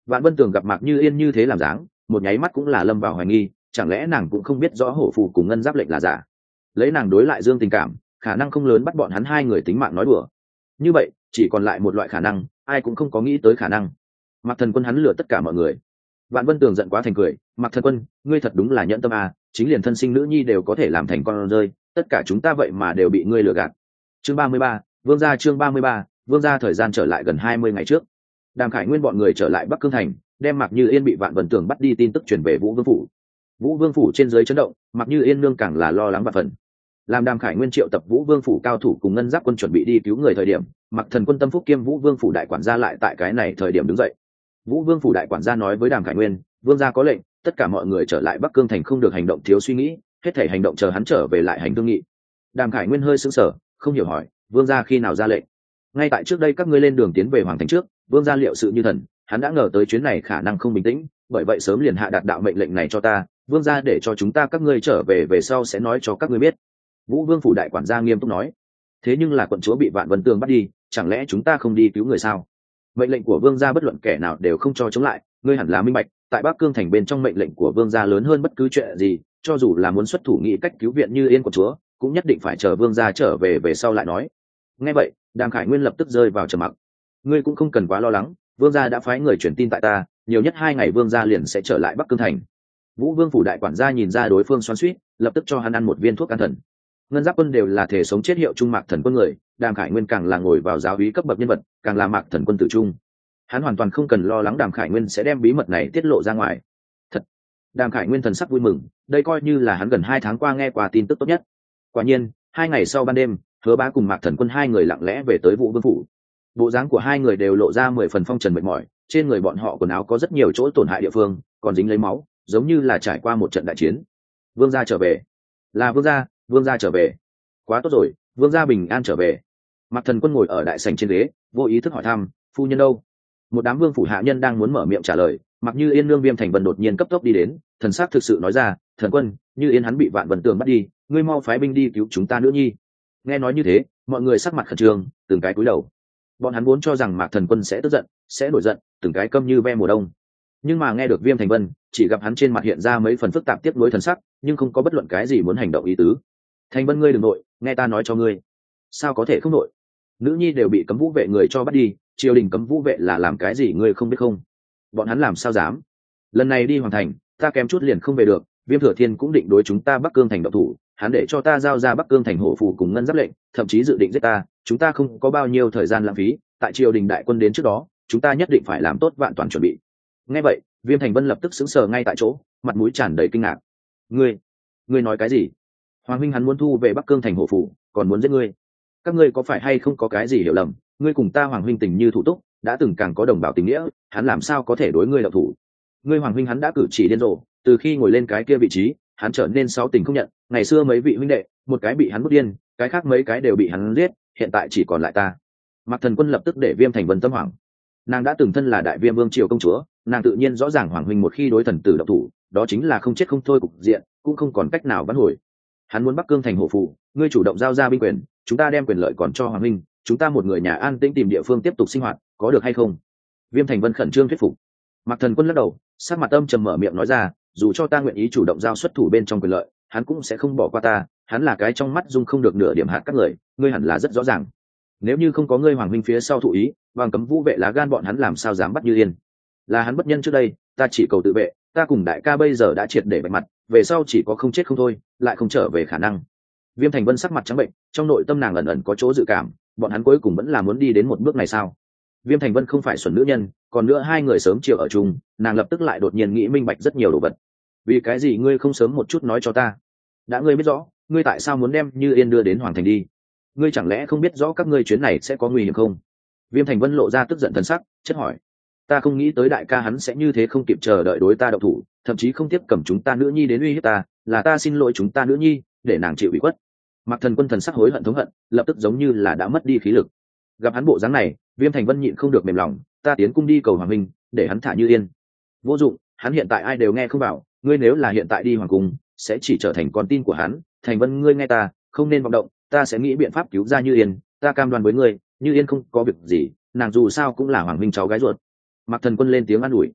Vạn Vân Tường gặp Mạc Như Yên như thế làm dáng, một nháy mắt cũng là lâm vào hoài nghi, chẳng lẽ nàng cũng không biết rõ hổ phù cùng ngân giáp lệnh là giả. Lấy nàng đối lại Dương tình cảm, khả năng không lớn bắt bọn hắn hai người tính mạng nói đùa. Như vậy chỉ còn lại một loại khả năng, ai cũng không có nghĩ tới khả năng. Mạc Thần Quân hắn lừa tất cả mọi người. Vạn Vân Tường giận quá thành cười, Mạc Thần Quân, ngươi thật đúng là nhẫn tâm à, chính liền thân sinh nữ nhi đều có thể làm thành con rơi, tất cả chúng ta vậy mà đều bị ngươi lừa gạt. Chương ba mươi ba, Vương gia. Chương ba mươi ba, Vương gia. Thời gian trở lại gần hai mươi ngày trước, Đàm Khải Nguyên bọn người trở lại Bắc Cương thành, đem Mạc Như Yên bị Vạn Vân Tường bắt đi tin tức truyền về Vũ Vương phủ. Vũ Vương phủ trên dưới chấn động, Mạc Như Yên nương càng là lo lắng vạn phần. Làm Đàm Khải Nguyên triệu tập Vũ Vương phủ cao thủ cùng ngân giáp quân chuẩn bị đi cứu người thời điểm, Mạc Thần Quân tâm phúc kiêm Vũ Vương phủ đại quản gia lại tại cái này thời điểm đứng dậy. Vũ Vương phủ đại quản gia nói với Đàm Khải Nguyên, vương gia có lệnh, tất cả mọi người trở lại Bắc Cương thành không được hành động thiếu suy nghĩ, hết thảy hành động chờ hắn trở về lại hành thương nghị. Đàm Khải Nguyên hơi sững sờ, không hiểu hỏi, vương gia khi nào ra lệnh? Ngay tại trước đây các ngươi lên đường tiến về hoàng thành trước, vương gia liệu sự như thần, hắn đã ngờ tới chuyến này khả năng không bình tĩnh, bởi vậy sớm liền hạ đạt đạo mệnh lệnh này cho ta, vương gia để cho chúng ta các ngươi trở về về sau sẽ nói cho các ngươi biết. Vũ Vương phủ đại quản gia nghiêm túc nói. Thế nhưng là quận chúa bị Vạn Vân Tường bắt đi, chẳng lẽ chúng ta không đi cứu người sao? Mệnh lệnh của vương gia bất luận kẻ nào đều không cho chống lại, ngươi hẳn là minh bạch, tại Bắc Cương thành bên trong mệnh lệnh của vương gia lớn hơn bất cứ chuyện gì, cho dù là muốn xuất thủ nghị cách cứu viện Như Yên quận chúa, cũng nhất định phải chờ vương gia trở về về sau lại nói. Nghe vậy, Đàm Khải Nguyên lập tức rơi vào trầm mặc. Ngươi cũng không cần quá lo lắng, vương gia đã phái người truyền tin tại ta, nhiều nhất hai ngày vương gia liền sẽ trở lại Bắc Cương thành. Vũ Vương phủ đại quản gia nhìn ra đối phương xoắn xuýt, lập tức cho hắn ăn một viên thuốc an thần. Ngân giáp quân đều là thể sống chết hiệu trung Mạc Thần Quân người, Đàm Khải Nguyên càng là ngồi vào giáo úy cấp bậc nhân vật, càng là Mạc Thần Quân tự trung. Hắn hoàn toàn không cần lo lắng Đàm Khải Nguyên sẽ đem bí mật này tiết lộ ra ngoài. Thật, Đàm Khải Nguyên thần sắc vui mừng, đây coi như là hắn gần hai tháng qua nghe qua tin tức tốt nhất. Quả nhiên, hai ngày sau ban đêm, Hứa Bá cùng Mạc Thần Quân hai người lặng lẽ về tới Vũ Vương phủ. Bộ dáng của hai người đều lộ ra mười phần phong trần mệt mỏi, trên người bọn họ quần áo có rất nhiều chỗ tổn hại địa phương, còn dính lấy máu, giống như là trải qua một trận đại chiến. Vương gia trở về, là vương gia, vương gia trở về. Quá tốt rồi, vương gia bình an trở về. Mạc Thần Quân ngồi ở đại sảnh trên ghế, vô ý thức hỏi thăm, phu nhân đâu? Một đám vương phủ hạ nhân đang muốn mở miệng trả lời, Mặc Như Yên nương Viêm Thành Vân đột nhiên cấp tốc đi đến, thần sắc thực sự nói ra, Thần Quân, Như Yên hắn bị Vạn Vân Tường bắt đi, ngươi mau phái binh đi cứu chúng ta nữ nhi. Nghe nói như thế, mọi người sắc mặt khẩn trương, từng cái cúi đầu. Bọn hắn vốn cho rằng Mạc Thần Quân sẽ tức giận, sẽ nổi giận, từng cái câm như ve mùa đông. Nhưng mà nghe được Viêm Thành Vân, chỉ gặp hắn trên mặt hiện ra mấy phần phức tạp tiếc nuối thần sắc, nhưng không có bất luận cái gì muốn hành động ý tứ. Thành Vân ngươi đừng nội, nghe ta nói cho ngươi. Sao có thể không nội? Nữ nhi đều bị cấm vũ vệ người cho bắt đi, triều đình cấm vũ vệ là làm cái gì ngươi không biết không? Bọn hắn làm sao dám? Lần này đi hoàng thành, ta kém chút liền không về được, Viêm Thừa Thiên cũng định đối chúng ta Bắc Cương thành động thủ, hắn để cho ta giao ra Bắc Cương thành hổ phù cùng ngân giáp lệnh, thậm chí dự định giết ta, chúng ta không có bao nhiêu thời gian lãng phí, tại triều đình đại quân đến trước đó, chúng ta nhất định phải làm tốt vạn toàn chuẩn bị. Nghe vậy, Viêm Thành Vân lập tức sững sờ ngay tại chỗ, mặt mũi tràn đầy kinh ngạc. Ngươi, ngươi nói cái gì? Hoàng huynh hắn muốn thu về Bắc Cương thành hổ phù, còn muốn giết ngươi. Các ngươi có phải hay không có cái gì hiểu lầm? Ngươi cùng ta Hoàng huynh tình như thủ túc, đã từng càng có đồng bào tình nghĩa, hắn làm sao có thể đối ngươi động thủ? Ngươi Hoàng huynh hắn đã cử chỉ điên rồ, từ khi ngồi lên cái kia vị trí, hắn trở nên sáu tình không nhận. Ngày xưa mấy vị huynh đệ, một cái bị hắn bức điên, cái khác mấy cái đều bị hắn giết, hiện tại chỉ còn lại ta. Mạc Thần Quân lập tức để Viêm Thành Vân tâm hoảng. Nàng đã từng thân là đại viêm vương triều công chúa, nàng tự nhiên rõ ràng Hoàng huynh một khi đối thần tử động thủ, đó chính là không chết không thôi cục diện, cũng không còn cách nào vãn hồi. Hắn muốn Bắc Cương thành hổ phù, ngươi chủ động giao ra binh quyền, chúng ta đem quyền lợi còn cho Hoàng huynh, chúng ta một người nhà an tĩnh tìm địa phương tiếp tục sinh hoạt, có được hay không? Viêm Thành Vân khẩn trương thuyết phục. Mạc Thần Quân lắc đầu, sắc mặt âm trầm mở miệng nói ra, dù cho ta nguyện ý chủ động giao xuất thủ bên trong quyền lợi, hắn cũng sẽ không bỏ qua ta, hắn là cái trong mắt dung không được nửa điểm hạt các người, ngươi hẳn là rất rõ ràng. Nếu như không có ngươi Hoàng huynh phía sau thụ ý, bằng cấm vũ vệ lá gan bọn hắn làm sao dám bắt Như Yên? Là hắn bất nhân trước đây, ta chỉ cầu tự vệ, ta cùng đại ca bây giờ đã triệt để bạch mặt, về sau chỉ có không chết không thôi, lại không trở về khả năng. Viêm Thành Vân sắc mặt trắng bệnh, trong nội tâm nàng ẩn ẩn có chỗ dự cảm, bọn hắn cuối cùng vẫn là muốn đi đến một bước này sao? Viêm Thành Vân không phải xuẩn nữ nhân, còn nữa hai người sớm chiều ở chung, nàng lập tức lại đột nhiên nghĩ minh bạch rất nhiều đồ vật. Vì cái gì ngươi không sớm một chút nói cho ta? Đã ngươi biết rõ, ngươi tại sao muốn đem Như Yên đưa đến hoàng thành đi? Ngươi chẳng lẽ không biết rõ các ngươi chuyến này sẽ có nguy hiểm không? Viêm Thành Vân lộ ra tức giận thần sắc, chất hỏi. Ta không nghĩ tới đại ca hắn sẽ như thế không kịp chờ đợi đối ta động thủ, thậm chí không tiếp cầm chúng ta nữ nhi đến uy hiếp ta, là ta xin lỗi chúng ta nữ nhi, để nàng chịu ủy khuất. Mạc Thần Quân thần sắc hối hận thống hận, lập tức giống như là đã mất đi khí lực. Gặp hắn bộ dáng này, Viêm Thành Vân nhịn không được mềm lòng, ta tiến cung đi cầu Hoàng huynh, để hắn thả Như Yên. Vô dụng, hắn hiện tại ai đều nghe không vào, ngươi nếu là hiện tại đi hoàng cung, sẽ chỉ trở thành con tin của hắn. Thành Vân ngươi nghe ta, không nên vọng động, ta sẽ nghĩ biện pháp cứu ra Như Yên, ta cam đoan với ngươi, Như Yên không có việc gì, nàng dù sao cũng là Hoàng huynh cháu gái ruột. Mạc Thần Quân lên tiếng an ủi,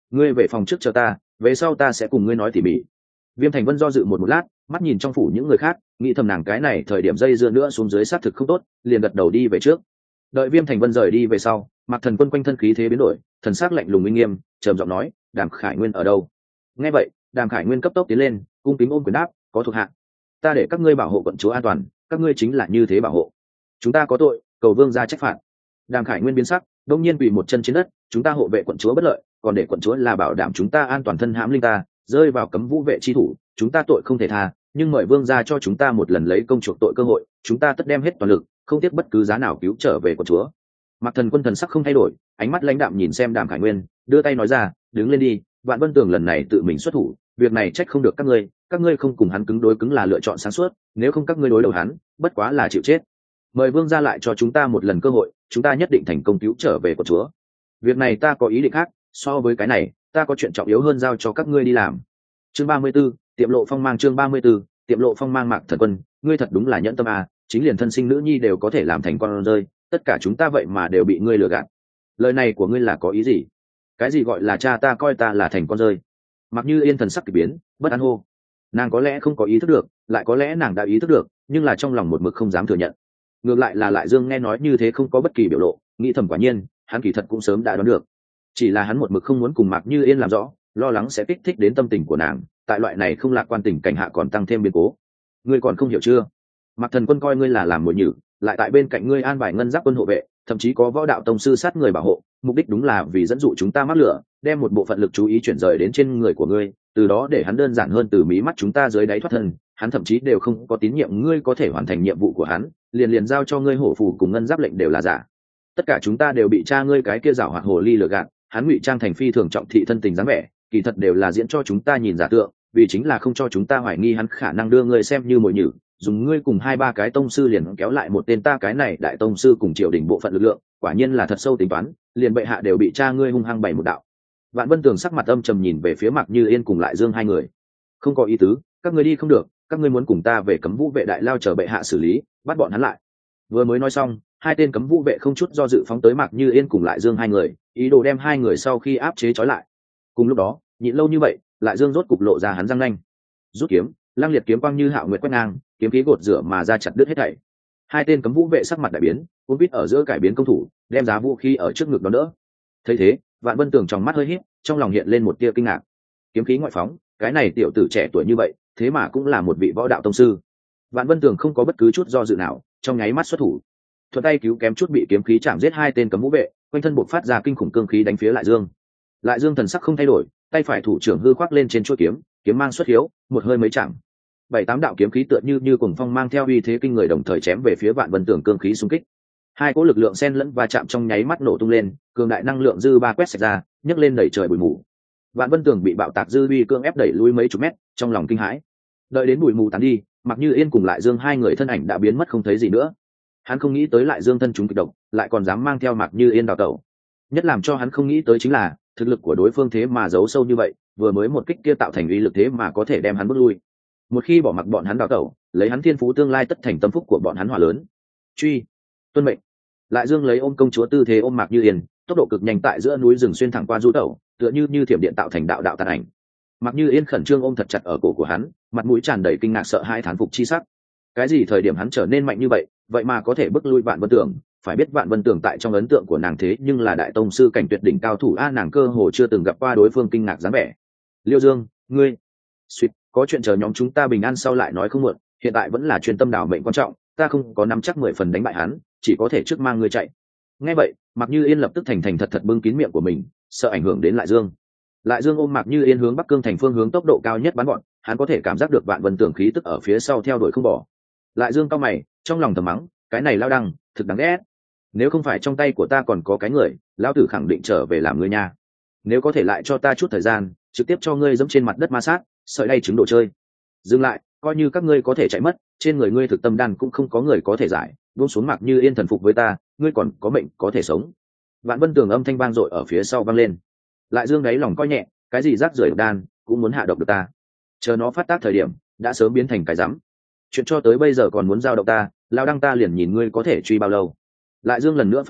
ngươi về phòng trước chờ ta, về sau ta sẽ cùng ngươi nói tỉ mỉ. Viêm Thành Vân do dự một một lát, mắt nhìn trong phủ những người khác, nghĩ thầm nàng cái này thời điểm dây dưa nữa xuống dưới xác thực không tốt, liền gật đầu đi về trước. Đợi Viêm Thành Vân rời đi về sau, Mạc Thần Quân quanh thân khí thế biến đổi, thần sắc lạnh lùng uy nghiêm, trầm giọng nói, Đàm Khải Nguyên ở đâu? Nghe vậy, Đàm Khải Nguyên cấp tốc tiến lên, cung kính ôm quyền đáp, có thuộc hạ. Ta để các ngươi bảo hộ quận chúa an toàn, các ngươi chính là như thế bảo hộ. Chúng ta có tội, cầu vương ra trách phạt. Đàm Khải Nguyên biến sắc, đông nhiên quỳ một chân trên đất, chúng ta hộ vệ quận chúa bất lợi, còn để quận chúa là bảo đảm chúng ta an toàn thân hãm linh ta, rơi vào cấm vũ vệ chi thủ, chúng ta tội không thể tha, nhưng mời vương ra cho chúng ta một lần lấy công chuộc tội cơ hội, chúng ta tất đem hết toàn lực, không tiếc bất cứ giá nào cứu trở về quận chúa. Mạc Thần Quân thần sắc không thay đổi, ánh mắt lãnh đạm nhìn xem Đàm Khải Nguyên, đưa tay nói ra, đứng lên đi, Vạn Vân Tường lần này tự mình xuất thủ, việc này trách không được các ngươi, các ngươi không cùng hắn cứng đối cứng là lựa chọn sáng suốt, nếu không các ngươi đối đầu hắn, bất quá là chịu chết. Mời vương ra lại cho chúng ta một lần cơ hội, chúng ta nhất định thành công cứu trở về quận chúa. Việc này ta có ý định khác, so với cái này, ta có chuyện trọng yếu hơn giao cho các ngươi đi làm. Chương ba mươi 34, tiệm lộ phong mang chương ba mươi 34, tiệm lộ phong mang. Mạc Thần Quân, ngươi thật đúng là nhẫn tâm à, chính liền thân sinh nữ nhi đều có thể làm thành con rơi, tất cả chúng ta vậy mà đều bị ngươi lừa gạt. Lời này của ngươi là có ý gì? Cái gì gọi là cha ta coi ta là thành con rơi? Mặc Như Yên thần sắc kỳ biến, bất an hô. Nàng có lẽ không có ý thức được, lại có lẽ nàng đã ý thức được, nhưng là trong lòng một mực không dám thừa nhận. Ngược lại là Lại Dương nghe nói như thế không có bất kỳ biểu lộ, nghĩ thầm quả nhiên, hắn kỳ thật cũng sớm đã đoán được. Chỉ là hắn một mực không muốn cùng Mạc Như Yên làm rõ, lo lắng sẽ kích thích đến tâm tình của nàng, tại loại này không lạc quan tình cảnh hạ còn tăng thêm biến cố. Ngươi còn không hiểu chưa? Mạc Thần Quân coi ngươi là làm mồi nhử, lại tại bên cạnh ngươi an bài ngân giáp quân hộ vệ, thậm chí có võ đạo tông sư sát người bảo hộ, mục đích đúng là vì dẫn dụ chúng ta mắc lửa, đem một bộ phận lực chú ý chuyển rời đến trên người của ngươi, từ đó để hắn đơn giản hơn từ mí mắt chúng ta dưới đáy thoát thân. Hắn thậm chí đều không có tín nhiệm ngươi có thể hoàn thành nhiệm vụ của hắn, liền liền giao cho ngươi hổ phù cùng ngân giáp lệnh đều là giả. Tất cả chúng ta đều bị cha ngươi cái kia giảo hoạt hồ ly lừa gạt, hắn ngụy trang thành phi thường trọng thị thân tình dáng vẻ, kỳ thật đều là diễn cho chúng ta nhìn giả tượng, vì chính là không cho chúng ta hoài nghi hắn khả năng đưa ngươi xem như mồi nhử, dùng ngươi cùng hai ba cái tông sư liền kéo lại một tên ta cái này đại tông sư cùng triều đình bộ phận lực lượng, quả nhiên là thật sâu tính toán, liền bệ hạ đều bị cha ngươi hung hăng bày một đạo. Vạn Vân Tường sắc mặt âm trầm nhìn về phía Mạc Như Yên cùng Lại Dương hai người. Không có ý tứ, các ngươi đi không được, các ngươi muốn cùng ta về cấm vũ vệ đại lao chờ bệ hạ xử lý, bắt bọn hắn lại. Vừa mới nói xong, hai tên cấm vũ vệ không chút do dự phóng tới Mạc Như Yên cùng Lại Dương hai người, ý đồ đem hai người sau khi áp chế trói lại. Cùng lúc đó, nhịn lâu như vậy, Lại Dương rốt cục lộ ra hắn răng nanh, rút kiếm, lăng liệt kiếm quang như hạo nguyệt quét ngang, kiếm khí gột rửa mà ra chặt đứt hết thảy. Hai tên cấm vũ vệ sắc mặt đại biến, cuốn quýt ở giữa cải biến công thủ, đem giá vũ khí ở trước ngực đón đỡ. Thấy thế, Vạn Vân Tường trong mắt hơi híp, trong lòng hiện lên một tia kinh ngạc. Kiếm khí ngoại phóng, cái này tiểu tử trẻ tuổi như vậy, thế mà cũng là một vị võ đạo tông sư. Vạn Vân Tường không có bất cứ chút do dự nào, trong nháy mắt xuất thủ, thuận tay cứu kém chút bị kiếm khí chạm giết hai tên cấm vũ vệ, quanh thân bộc phát ra kinh khủng cương khí đánh phía Lại Dương. Lại Dương thần sắc không thay đổi, tay phải thủ trưởng hư khoác lên trên chuôi kiếm, kiếm mang xuất hiếu, một hơi mấy chạm. Bảy tám đạo kiếm khí tựa như như cuồng phong mang theo uy thế kinh người đồng thời chém về phía Vạn Vân Tường cương khí xung kích. Hai cỗ lực lượng xen lẫn va chạm trong nháy mắt nổ tung lên, cường đại năng lượng dư ba quét sạch ra, nhấc lên đẩy trời bụi mù. Vạn Vân Tường bị bạo tạc dư uy cương ép đẩy lui mấy chục mét, trong lòng kinh hãi. Đợi đến bụi mù tán đi, Mạc Như Yên cùng Lại Dương hai người thân ảnh đã biến mất không thấy gì nữa. Hắn không nghĩ tới Lại Dương thân chúng kịch độc, lại còn dám mang theo Mạc Như Yên đào tẩu. Nhất làm cho hắn không nghĩ tới chính là thực lực của đối phương thế mà giấu sâu như vậy, vừa mới một kích kia tạo thành uy lực thế mà có thể đem hắn bước lui. Một khi bỏ mặc bọn hắn đào tẩu, lấy hắn thiên phú tương lai tất thành tâm phúc của bọn hắn hòa lớn. Truy, tuân mệnh. Lại Dương lấy ôm công chúa tư thế ôm Mạc Như Yên, tốc độ cực nhanh tại giữa núi rừng xuyên thẳng qua du tẩu, tựa như như thiểm điện tạo thành đạo đạo tàn ảnh. Mạc Như Yên khẩn trương ôm thật chặt ở cổ của hắn, mặt mũi tràn đầy kinh ngạc sợ hãi thán phục chi sắc. Cái gì thời điểm hắn trở nên mạnh như vậy, vậy mà có thể bức lui Vạn Vân Tường? Phải biết Vạn Vân Tường tại trong ấn tượng của nàng thế nhưng là đại tông sư cảnh tuyệt đỉnh cao thủ a, nàng cơ hồ chưa từng gặp qua đối phương kinh ngạc dáng vẻ. Liêu Dương, ngươi, suýt, có chuyện chờ nhóm chúng ta bình an sau lại nói không muộn, hiện tại vẫn là chuyên tâm đảo mệnh quan trọng, ta không có nắm chắc mười phần đánh bại hắn, chỉ có thể trước mang ngươi chạy. Nghe vậy, Mạc Như Yên lập tức thành thành thật thật bưng kín miệng của mình, sợ ảnh hưởng đến Lại Dương. Lại Dương ôm Mạc Như Yên hướng Bắc Cương thành phương hướng tốc độ cao nhất bắn gọn, hắn có thể cảm giác được Vạn Vân Tường khí tức ở phía sau theo đuổi không bỏ. Lại Dương cau mày, trong lòng thầm mắng, cái này lao đăng, thực đáng ghét. Nếu không phải trong tay của ta còn có cái người, lão tử khẳng định trở về làm ngươi nha. Nếu có thể lại cho ta chút thời gian, trực tiếp cho ngươi dẫm trên mặt đất ma sát, sợi đay trứng đồ chơi. Dừng lại, coi như các ngươi có thể chạy mất, trên người ngươi thực tâm đan cũng không có người có thể giải, buông xuống Mạc Như Yên thần phục với ta, ngươi còn có mệnh có thể sống. Vạn Vân Tường âm thanh vang dội ở phía sau vang lên. Lại Dương đáy lòng coi nhẹ, cái gì rác rưởi đan cũng muốn hạ độc được ta, chờ nó phát tác thời điểm đã sớm biến thành cái rắm. Chuyện cho tới bây giờ còn muốn giao động ta, lao đăng ta liền nhìn ngươi có thể truy bao lâu. Lại Dương lần nữa phát lực,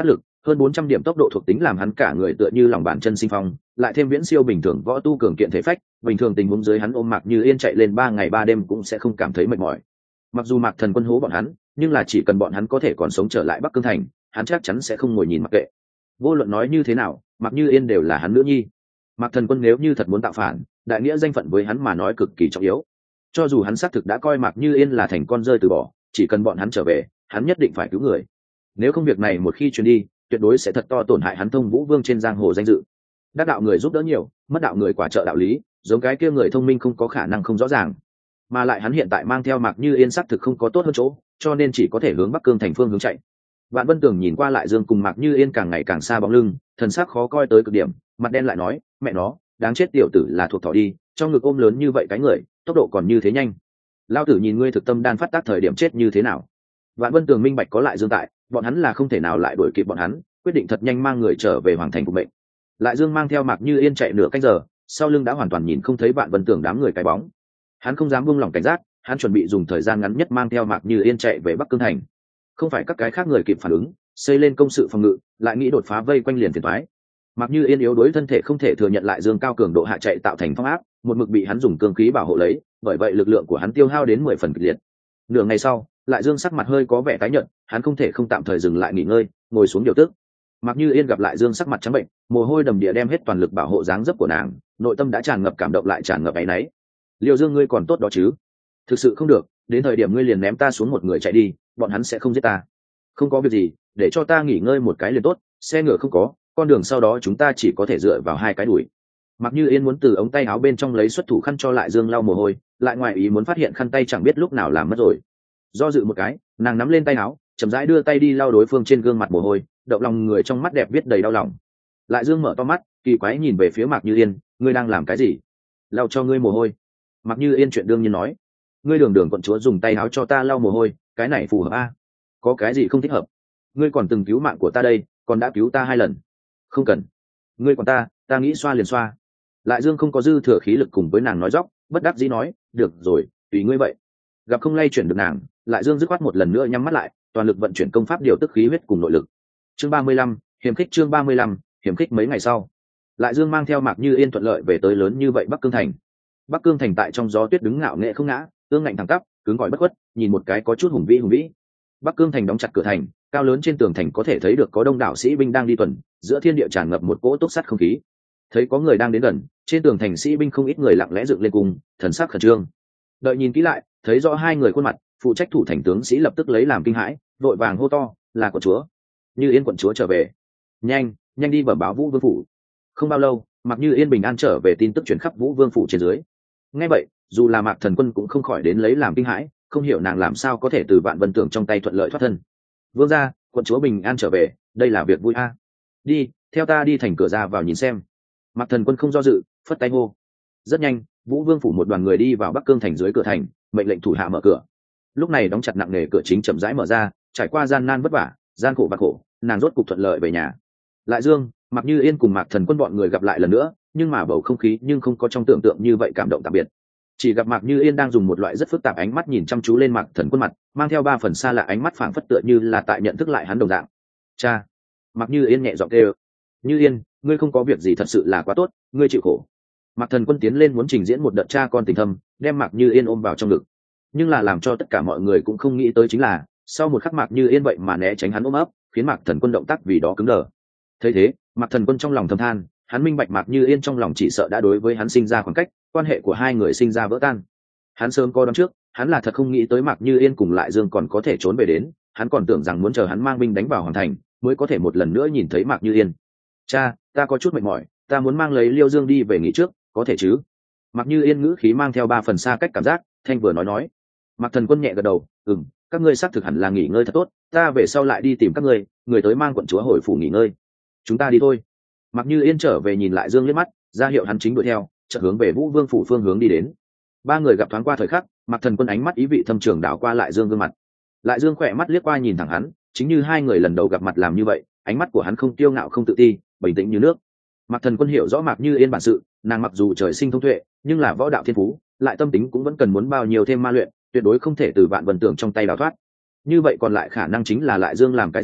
hơn bốn trăm điểm tốc độ thuộc tính làm hắn cả người tựa như lòng bàn chân sinh phong, lại thêm viễn siêu bình thường võ tu cường kiện thể phách, bình thường tình huống dưới hắn ôm Mạc Như Yên chạy lên ba ngày ba đêm cũng sẽ không cảm thấy mệt mỏi. Mặc dù Mạc Thần Quân hố bọn hắn, nhưng là chỉ cần bọn hắn có thể còn sống trở lại Bắc Cương thành, hắn chắc chắn sẽ không ngồi nhìn mặc kệ. Vô luận nói như thế nào, Mạc Như Yên đều là hắn nữ nhi. Mạc Thần Quân nếu như thật muốn tạo phản, đại nghĩa danh phận với hắn mà nói cực kỳ trọng yếu. Cho dù hắn xác thực đã coi Mạc Như Yên là thành con rơi từ bỏ, chỉ cần bọn hắn trở về, hắn nhất định phải cứu người. Nếu không việc này một khi truyền đi, tuyệt đối sẽ thật to tổn hại hắn Thông Vũ Vương trên giang hồ danh dự. Đắc đạo người giúp đỡ nhiều, mất đạo người quả trợ đạo lý, giống cái kia người thông minh không có khả năng không rõ ràng. Mà lại hắn hiện tại mang theo Mạc Như Yên xác thực không có tốt hơn chỗ, cho nên chỉ có thể hướng Bắc Cương thành phương hướng chạy. Vạn Vân Tường nhìn qua Lại Dương cùng Mạc Như Yên càng ngày càng xa bóng lưng, thần sắc khó coi tới cực điểm, mặt đen lại nói, mẹ nó, đáng chết tiểu tử là thuộc thỏ đi, trong ngực ôm lớn như vậy cái người, tốc độ còn như thế nhanh. Lao tử nhìn ngươi thực tâm đan phát tác thời điểm chết như thế nào. Vạn Vân Tường minh bạch có Lại Dương tại, bọn hắn là không thể nào lại đuổi kịp bọn hắn, quyết định thật nhanh mang người trở về hoàng thành của mệnh. Lại Dương mang theo Mạc Như Yên chạy nửa canh giờ, sau lưng đã hoàn toàn nhìn không thấy Vạn Vân Tường đám người cái bóng. Hắn không dám buông lỏng cảnh giác, hắn chuẩn bị dùng thời gian ngắn nhất mang theo Mạc Như Yên chạy về Bắc Cương thành. Không phải các cái khác người kịp phản ứng, xây lên công sự phòng ngự, lại nghĩ đột phá vây quanh liền phiền toái. Mạc Như Yên yếu đuối thân thể không thể thừa nhận Lại Dương cao cường độ hạ chạy tạo thành phong áp, một mực bị hắn dùng cương khí bảo hộ lấy, bởi vậy lực lượng của hắn tiêu hao đến mười phần kịch liệt. Nửa ngày sau, Lại Dương sắc mặt hơi có vẻ tái nhợt, hắn không thể không tạm thời dừng lại nghỉ ngơi, ngồi xuống điều tức. Mạc Như Yên gặp Lại Dương sắc mặt trắng bệnh, mồ hôi đầm đìa đem hết toàn lực bảo hộ dáng dấp của nàng, nội tâm đã tràn ngập cảm động lại tràn ngập áy náy. Liêu Dương ngươi còn tốt đó chứ? Thực sự không được, đến thời điểm ngươi liền ném ta xuống một người chạy đi, bọn hắn sẽ không giết ta. Không có việc gì, để cho ta nghỉ ngơi một cái liền tốt, xe ngựa không có, con đường sau đó chúng ta chỉ có thể dựa vào hai cái đùi. Mạc Như Yên muốn từ ống tay áo bên trong lấy xuất thủ khăn cho Lại Dương lau mồ hôi, lại ngoài ý muốn phát hiện khăn tay chẳng biết lúc nào làm mất rồi. Do dự một cái, nàng nắm lên tay áo, chậm rãi đưa tay đi lau đối phương trên gương mặt mồ hôi, động lòng người trong mắt đẹp viết đầy đau lòng. Lại Dương mở to mắt, kỳ quái nhìn về phía Mạc Như Yên, ngươi đang làm cái gì? Lau cho ngươi mồ hôi. Mạc Như Yên chuyện đương nhiên nói, ngươi đường đường quận chúa dùng tay áo cho ta lau mồ hôi, cái này phù hợp a? Có cái gì không thích hợp? Ngươi còn từng cứu mạng của ta đây, còn đã cứu ta hai lần. Không cần. Ngươi còn ta, ta nghĩ xoa liền xoa. Lại Dương không có dư thừa khí lực cùng với nàng nói dóc, bất đắc dĩ nói, được rồi, tùy ngươi vậy. Gặp không lay chuyển được nàng, Lại Dương dứt khoát một lần nữa nhắm mắt lại, toàn lực vận chuyển công pháp điều tức khí huyết cùng nội lực. Chương ba mươi lăm, hiểm khích chương ba mươi lăm, hiểm khích mấy ngày sau, Lại Dương mang theo Mạc Như Yên thuận lợi về tới lớn như vậy Bắc Cương thành. Bắc Cương thành tại trong gió tuyết đứng ngạo nghệ không ngã, ương ngạnh thẳng tắp, cứng gọi bất khuất, nhìn một cái có chút hùng vĩ hùng vĩ. Bắc Cương thành đóng chặt cửa thành, cao lớn trên tường thành có thể thấy được có đông đảo sĩ binh đang đi tuần, giữa thiên địa tràn ngập một cỗ túc sắt không khí. Thấy có người đang đến gần, trên tường thành sĩ binh không ít người lặng lẽ dựng lên cùng, thần sắc khẩn trương. Đợi nhìn kỹ lại, thấy rõ hai người khuôn mặt, phụ trách thủ thành tướng sĩ lập tức lấy làm kinh hãi, vội vàng hô to, là quận chúa. Như Yên quận chúa trở về. Nhanh, nhanh đi bẩm báo Vũ Vương phủ. Không bao lâu, Mạc Như Yên bình an trở về tin tức truyền khắp Vũ Vương phủ trên dưới. Nghe vậy, dù là Mạc Thần Quân cũng không khỏi đến lấy làm kinh hãi, không hiểu nàng làm sao có thể từ Vạn Vân Tường trong tay thuận lợi thoát thân. Vương gia, quận chúa bình an trở về, đây là việc vui a. Đi, theo ta đi thành cửa ra vào nhìn xem. Mạc Thần Quân không do dự, phất tay hô. Rất nhanh, Vũ Vương phủ một đoàn người đi vào Bắc Cương thành dưới cửa thành, mệnh lệnh thủ hạ mở cửa. Lúc này đóng chặt nặng nề cửa chính chậm rãi mở ra, trải qua gian nan vất vả, gian khổ bạc khổ, nàng rốt cục thuận lợi về nhà. Lại Dương, Mạc Như Yên cùng Mạc Thần Quân bọn người gặp lại lần nữa, nhưng mà bầu không khí nhưng không có trong tưởng tượng như vậy cảm động tạm biệt. Chỉ gặp Mạc Như Yên đang dùng một loại rất phức tạp ánh mắt nhìn chăm chú lên Mạc Thần Quân mặt, mang theo ba phần xa lạ ánh mắt phảng phất tựa như là tại nhận thức lại hắn đồng dạng. Cha. Mạc Như Yên nhẹ giọng kêu. Như Yên, ngươi không có việc gì thật sự là quá tốt, ngươi chịu khổ. Mạc Thần Quân tiến lên muốn trình diễn một đợt cha con tình thâm, đem Mạc Như Yên ôm vào trong ngực. Nhưng là làm cho tất cả mọi người cũng không nghĩ tới chính là, sau một khắc Mạc Như Yên vậy mà né tránh hắn ôm ấp, khiến Mạc Thần Quân động tác vì đó cứng đờ. Thấy thế, Mạc Thần Quân trong lòng thầm than, hắn minh bạch Mạc Như Yên trong lòng chỉ sợ đã đối với hắn sinh ra khoảng cách, quan hệ của hai người sinh ra vỡ tan. Hắn sớm có đoán trước, hắn là thật không nghĩ tới Mạc Như Yên cùng Lại Dương còn có thể trốn về đến, hắn còn tưởng rằng muốn chờ hắn mang binh đánh vào hoàn thành, mới có thể một lần nữa nhìn thấy Mạc Như Yên. Cha, ta có chút mệt mỏi, ta muốn mang lấy Liêu Dương đi về nghỉ trước, có thể chứ? Mạc Như Yên ngữ khí mang theo ba phần xa cách cảm giác, thanh vừa nói nói. Mạc Thần Quân nhẹ gật đầu, ừm, các ngươi xác thực hẳn là nghỉ ngơi thật tốt, ta về sau lại đi tìm các ngươi, người tới mang quận chúa hồi phủ nghỉ ngơi. Chúng ta đi thôi. Mạc Như Yên trở về nhìn Lại Dương liếc mắt, ra hiệu hắn chính đuổi theo, chợt hướng về Vũ Vương phủ phương hướng đi đến. Ba người gặp thoáng qua thời khắc, Mạc Thần Quân ánh mắt ý vị thâm trường đảo qua Lại Dương gương mặt. Lại Dương khỏe mắt liếc qua nhìn thẳng hắn, chính như hai người lần đầu gặp mặt làm như vậy, ánh mắt của hắn không kiêu ngạo không tự ti, bình tĩnh như nước. Mạc Thần Quân hiểu rõ Mạc Như Yên bản sự, nàng mặc dù trời sinh thông tuệ, nhưng là võ đạo thiên phú, lại tâm tính cũng vẫn cần muốn bao nhiêu thêm ma luyện, tuyệt đối không thể từ Vạn Vân Tường trong tay đào thoát. Như vậy còn lại khả năng chính là Lại Dương làm cái gì,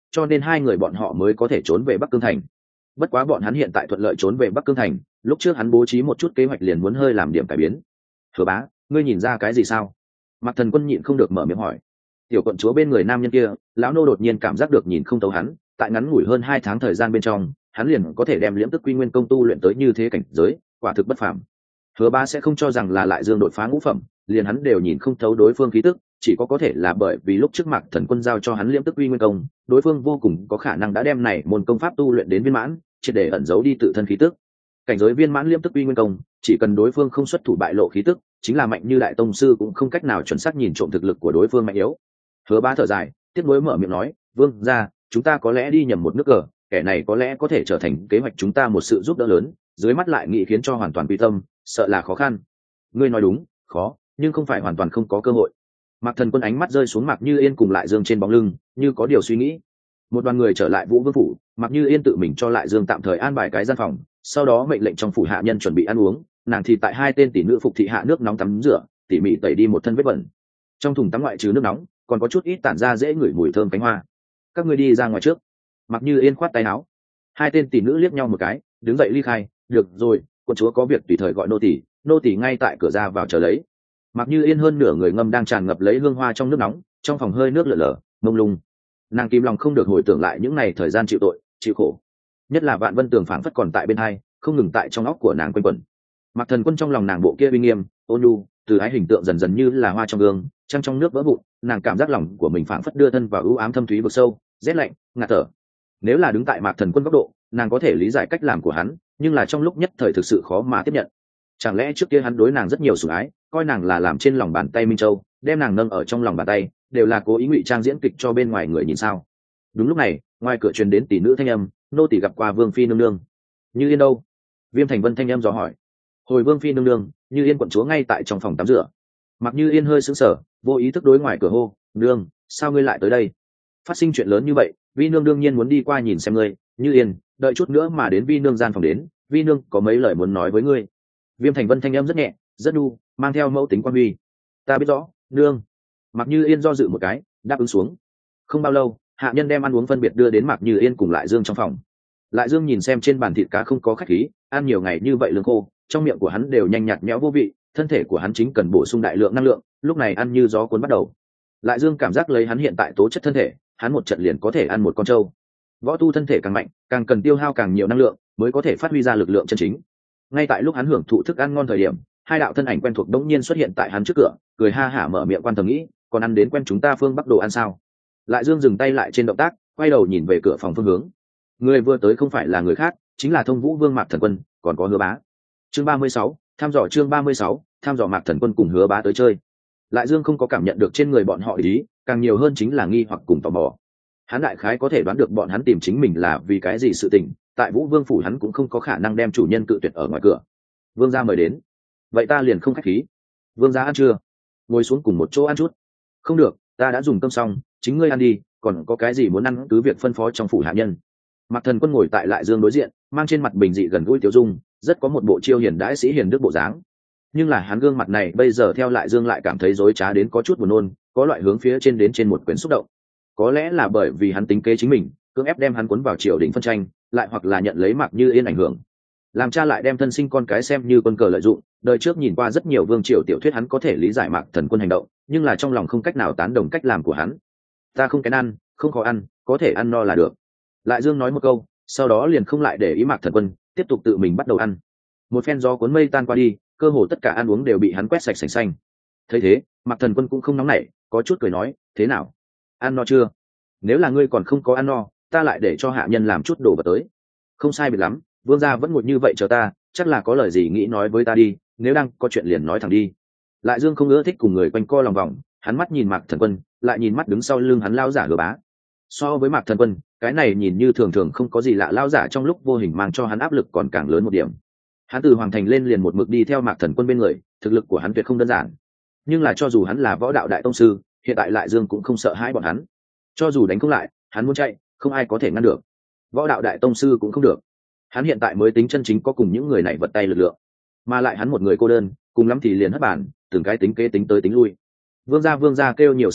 cho nên hai người bọn họ mới có thể trốn về Bắc Cương thành. Bất quá bọn hắn hiện tại thuận lợi trốn về Bắc Cương thành, lúc trước hắn bố trí một chút kế hoạch liền muốn hơi làm điểm cải biến. Hứa bá, ngươi nhìn ra cái gì sao? Mạc Thần Quân nhịn không được mở miệng hỏi. Tiểu quận chúa bên người nam nhân kia, lão nô đột nhiên cảm giác được nhìn không thấu hắn, tại ngắn ngủi hơn hai tháng thời gian bên trong, hắn liền có thể đem liễm tức quy nguyên công tu luyện tới như thế cảnh giới, quả thực bất phàm. Hứa bá sẽ không cho rằng là lại dương đột phá ngũ phẩm, liền hắn đều nhìn không thấu đối phương khí tức, chỉ có có thể là bởi vì lúc trước Mạc Thần Quân giao cho hắn liễm tức quy nguyên công, đối phương vô cùng có khả năng đã đem này môn công pháp tu luyện đến viên mãn, triệt để ẩn giấu đi tự thân khí tức. Cảnh giới viên mãn liễm tức quy nguyên công, chỉ cần đối phương không xuất thủ bại lộ khí tức, chính là mạnh như đại tông sư cũng không cách nào chuẩn xác nhìn trộm thực lực của đối phương mạnh yếu. Hứa bá thở dài, tiếp nối mở miệng nói, vương gia, chúng ta có lẽ đi nhầm một nước cờ, kẻ này có lẽ có thể trở thành kế hoạch chúng ta một sự giúp đỡ lớn, dưới mắt lại nghĩ khiến cho hoàn toàn quy tâm, sợ là khó khăn. Ngươi nói đúng, khó, nhưng không phải hoàn toàn không có cơ hội. Mạc Thần Quân ánh mắt rơi xuống Mạc Như Yên cùng Lại Dương trên bóng lưng, như có điều suy nghĩ. Một đoàn người trở lại Vũ Vương phủ, Mạc Như Yên tự mình cho Lại Dương tạm thời an bài cái gian phòng, sau đó mệnh lệnh trong phủ hạ nhân chuẩn bị ăn uống, nàng thì tại hai tên tỷ nữ phục thị hạ nước nóng tắm rửa, tỉ mỉ tẩy đi một thân vết bẩn. Trong thùng tắm ngoại trừ nước nóng, còn có chút ít tản ra dễ ngửi mùi thơm cánh hoa. Các ngươi đi ra ngoài trước. Mạc Như Yên khoát tay áo. Hai tên tỷ nữ liếc nhau một cái, đứng dậy ly khai. Được rồi, quận chúa có việc tùy thời gọi nô tỳ, nô tỳ ngay tại cửa ra vào chờ lấy. Mạc Như Yên hơn nửa người ngâm đang tràn ngập lấy hương hoa trong nước nóng, trong phòng hơi nước lở lở, mông lung. Nàng kìm lòng không được hồi tưởng lại những ngày thời gian chịu tội, chịu khổ. Nhất là Vạn Vân Tường phảng phất còn tại bên hai, không ngừng tại trong óc của nàng quanh quẩn. Mạc Thần Quân trong lòng nàng bộ kia uy nghiêm, ôn nhu, từ ái hình tượng dần dần như là hoa trong gương, trăng trong nước vỡ vụn, nàng cảm giác lòng của mình phảng phất đưa thân vào ưu ám thâm thúy vực sâu, rét lạnh, ngạt thở. Nếu là đứng tại Mạc Thần Quân góc độ, nàng có thể lý giải cách làm của hắn, nhưng là trong lúc nhất thời thực sự khó mà tiếp nhận. Chẳng lẽ trước kia hắn đối nàng rất nhiều sủng ái, coi nàng là làm trên lòng bàn tay Minh Châu, đem nàng nâng ở trong lòng bàn tay, đều là cố ý ngụy trang diễn kịch cho bên ngoài người nhìn sao? Đúng lúc này, ngoài cửa truyền đến tỷ nữ thanh âm, nô tỳ gặp qua Vương phi nương nương. Như Yên đâu? Viêm Thành Vân thanh âm dò hỏi. Hồi Vương phi nương nương, Như Yên quận chúa ngay tại trong phòng tắm rửa. Mặc Như Yên hơi sững sờ, vô ý thức đối ngoài cửa hô, nương, sao ngươi lại tới đây? Phát sinh chuyện lớn như vậy, vi nương đương nhiên muốn đi qua nhìn xem ngươi. Như Yên, đợi chút nữa mà đến vi nương gian phòng đến, vi nương có mấy lời muốn nói với ngươi. Viêm Thành Vân thanh âm rất nhẹ, rất nhu, mang theo mẫu tính quan huy. Ta biết rõ, nương. Mặc Như Yên do dự một cái, đáp ứng xuống. Không bao lâu, hạ nhân đem ăn uống phân biệt đưa đến Mạc Như Yên cùng Lại Dương trong phòng. Lại Dương nhìn xem trên bàn thịt cá không có khách khí, ăn nhiều ngày như vậy lương khô, trong miệng của hắn đều nhanh nhạt nhẽo vô vị, thân thể của hắn chính cần bổ sung đại lượng năng lượng, lúc này ăn như gió cuốn bắt đầu. Lại Dương cảm giác lấy hắn hiện tại tố chất thân thể, hắn một trận liền có thể ăn một con trâu. Võ tu thân thể càng mạnh, càng cần tiêu hao càng nhiều năng lượng, mới có thể phát huy ra lực lượng chân chính. Ngay tại lúc hắn hưởng thụ thức ăn ngon thời điểm, hai đạo thân ảnh quen thuộc đống nhiên xuất hiện tại hắn trước cửa, cười ha hả mở miệng quan tâm nghĩ, còn ăn đến quen chúng ta phương Bắc đồ ăn sao? Lại Dương dừng tay lại trên động tác, quay đầu nhìn về cửa phòng phương hướng. Người vừa tới không phải là người khác, chính là Thông Vũ Vương Mạc Thần Quân, còn có Hứa Bá. Chương ba mươi sáu, tham dò chương ba mươi sáu, tham dò Mạc Thần Quân cùng Hứa Bá tới chơi. Lại Dương không có cảm nhận được trên người bọn họ ý, càng nhiều hơn chính là nghi hoặc cùng tò mò. Hắn đại khái có thể đoán được bọn hắn tìm chính mình là vì cái gì sự tình, tại Vũ Vương phủ hắn cũng không có khả năng đem chủ nhân cự tuyệt ở ngoài cửa. Vương gia mời đến, vậy ta liền không khách khí. Vương gia ăn chưa? Ngồi xuống cùng một chỗ ăn chút. Không được, ta đã dùng cơm xong, chính ngươi ăn đi, còn có cái gì muốn ăn cứ việc phân phó trong phủ hạ nhân. Mạc Thần Quân ngồi tại Lại Dương đối diện, mang trên mặt bình dị gần gũi tiêu dung, rất có một bộ chiêu hiền đãi sĩ hiền đức bộ dáng. Nhưng là hắn gương mặt này bây giờ theo Lại Dương lại cảm thấy rối trá đến có chút buồn nôn, có loại hướng phía trên đến trên một quyển xúc động. Có lẽ là bởi vì hắn tính kế chính mình, cưỡng ép đem hắn cuốn vào triều đình phân tranh, lại hoặc là nhận lấy Mạc Như Yên ảnh hưởng, làm cha lại đem thân sinh con cái xem như quân cờ lợi dụng. Đời trước nhìn qua rất nhiều vương triều tiểu thuyết, hắn có thể lý giải Mạc Thần Quân hành động, nhưng là trong lòng không cách nào tán đồng cách làm của hắn. Ta không kén ăn, không khó ăn, có thể ăn no là được. Lại Dương nói một câu, sau đó liền không lại để ý Mạc Thần Quân, tiếp tục tự mình bắt đầu ăn. Một phen gió cuốn mây tan qua đi, cơ hồ tất cả ăn uống đều bị hắn quét sạch sành xanh. Thấy thế, Mạc Thần Quân cũng không nóng nảy, có chút cười nói, thế nào, ăn no chưa? Nếu là ngươi còn không có ăn no, ta lại để cho hạ nhân làm chút đồ vật tới. Không sai biệt lắm, vương gia vẫn ngồi như vậy chờ ta, chắc là có lời gì nghĩ nói với ta đi, nếu đang có chuyện liền nói thẳng đi. Lại Dương không ưa thích cùng người quanh co lòng vòng, hắn mắt nhìn Mạc Thần Quân, lại nhìn mắt đứng sau lưng hắn lao giả Hứa Bá. So với Mạc Thần Quân, cái này nhìn như thường thường không có gì lạ lao giả trong lúc vô hình mang cho hắn áp lực còn càng lớn một điểm. Hắn từ hoàng thành lên liền một mực đi theo Mạc Thần Quân bên người, thực lực của hắn tuyệt không đơn giản. Nhưng là cho dù hắn là võ đạo đại tông sư, hiện tại Lại Dương cũng không sợ hãi bọn hắn. Cho dù đánh không lại, hắn muốn chạy, không ai có thể ngăn được. Võ đạo đại tông sư cũng không được. Hắn hiện tại mới tính chân chính có cùng những người này vật tay lực lượng, mà lại hắn một người cô đơn, cùng lắm thì liền hất bản, từng cái tính kế tính tới tính lui. Vương gia vương gia kêu nhiều xa lạ,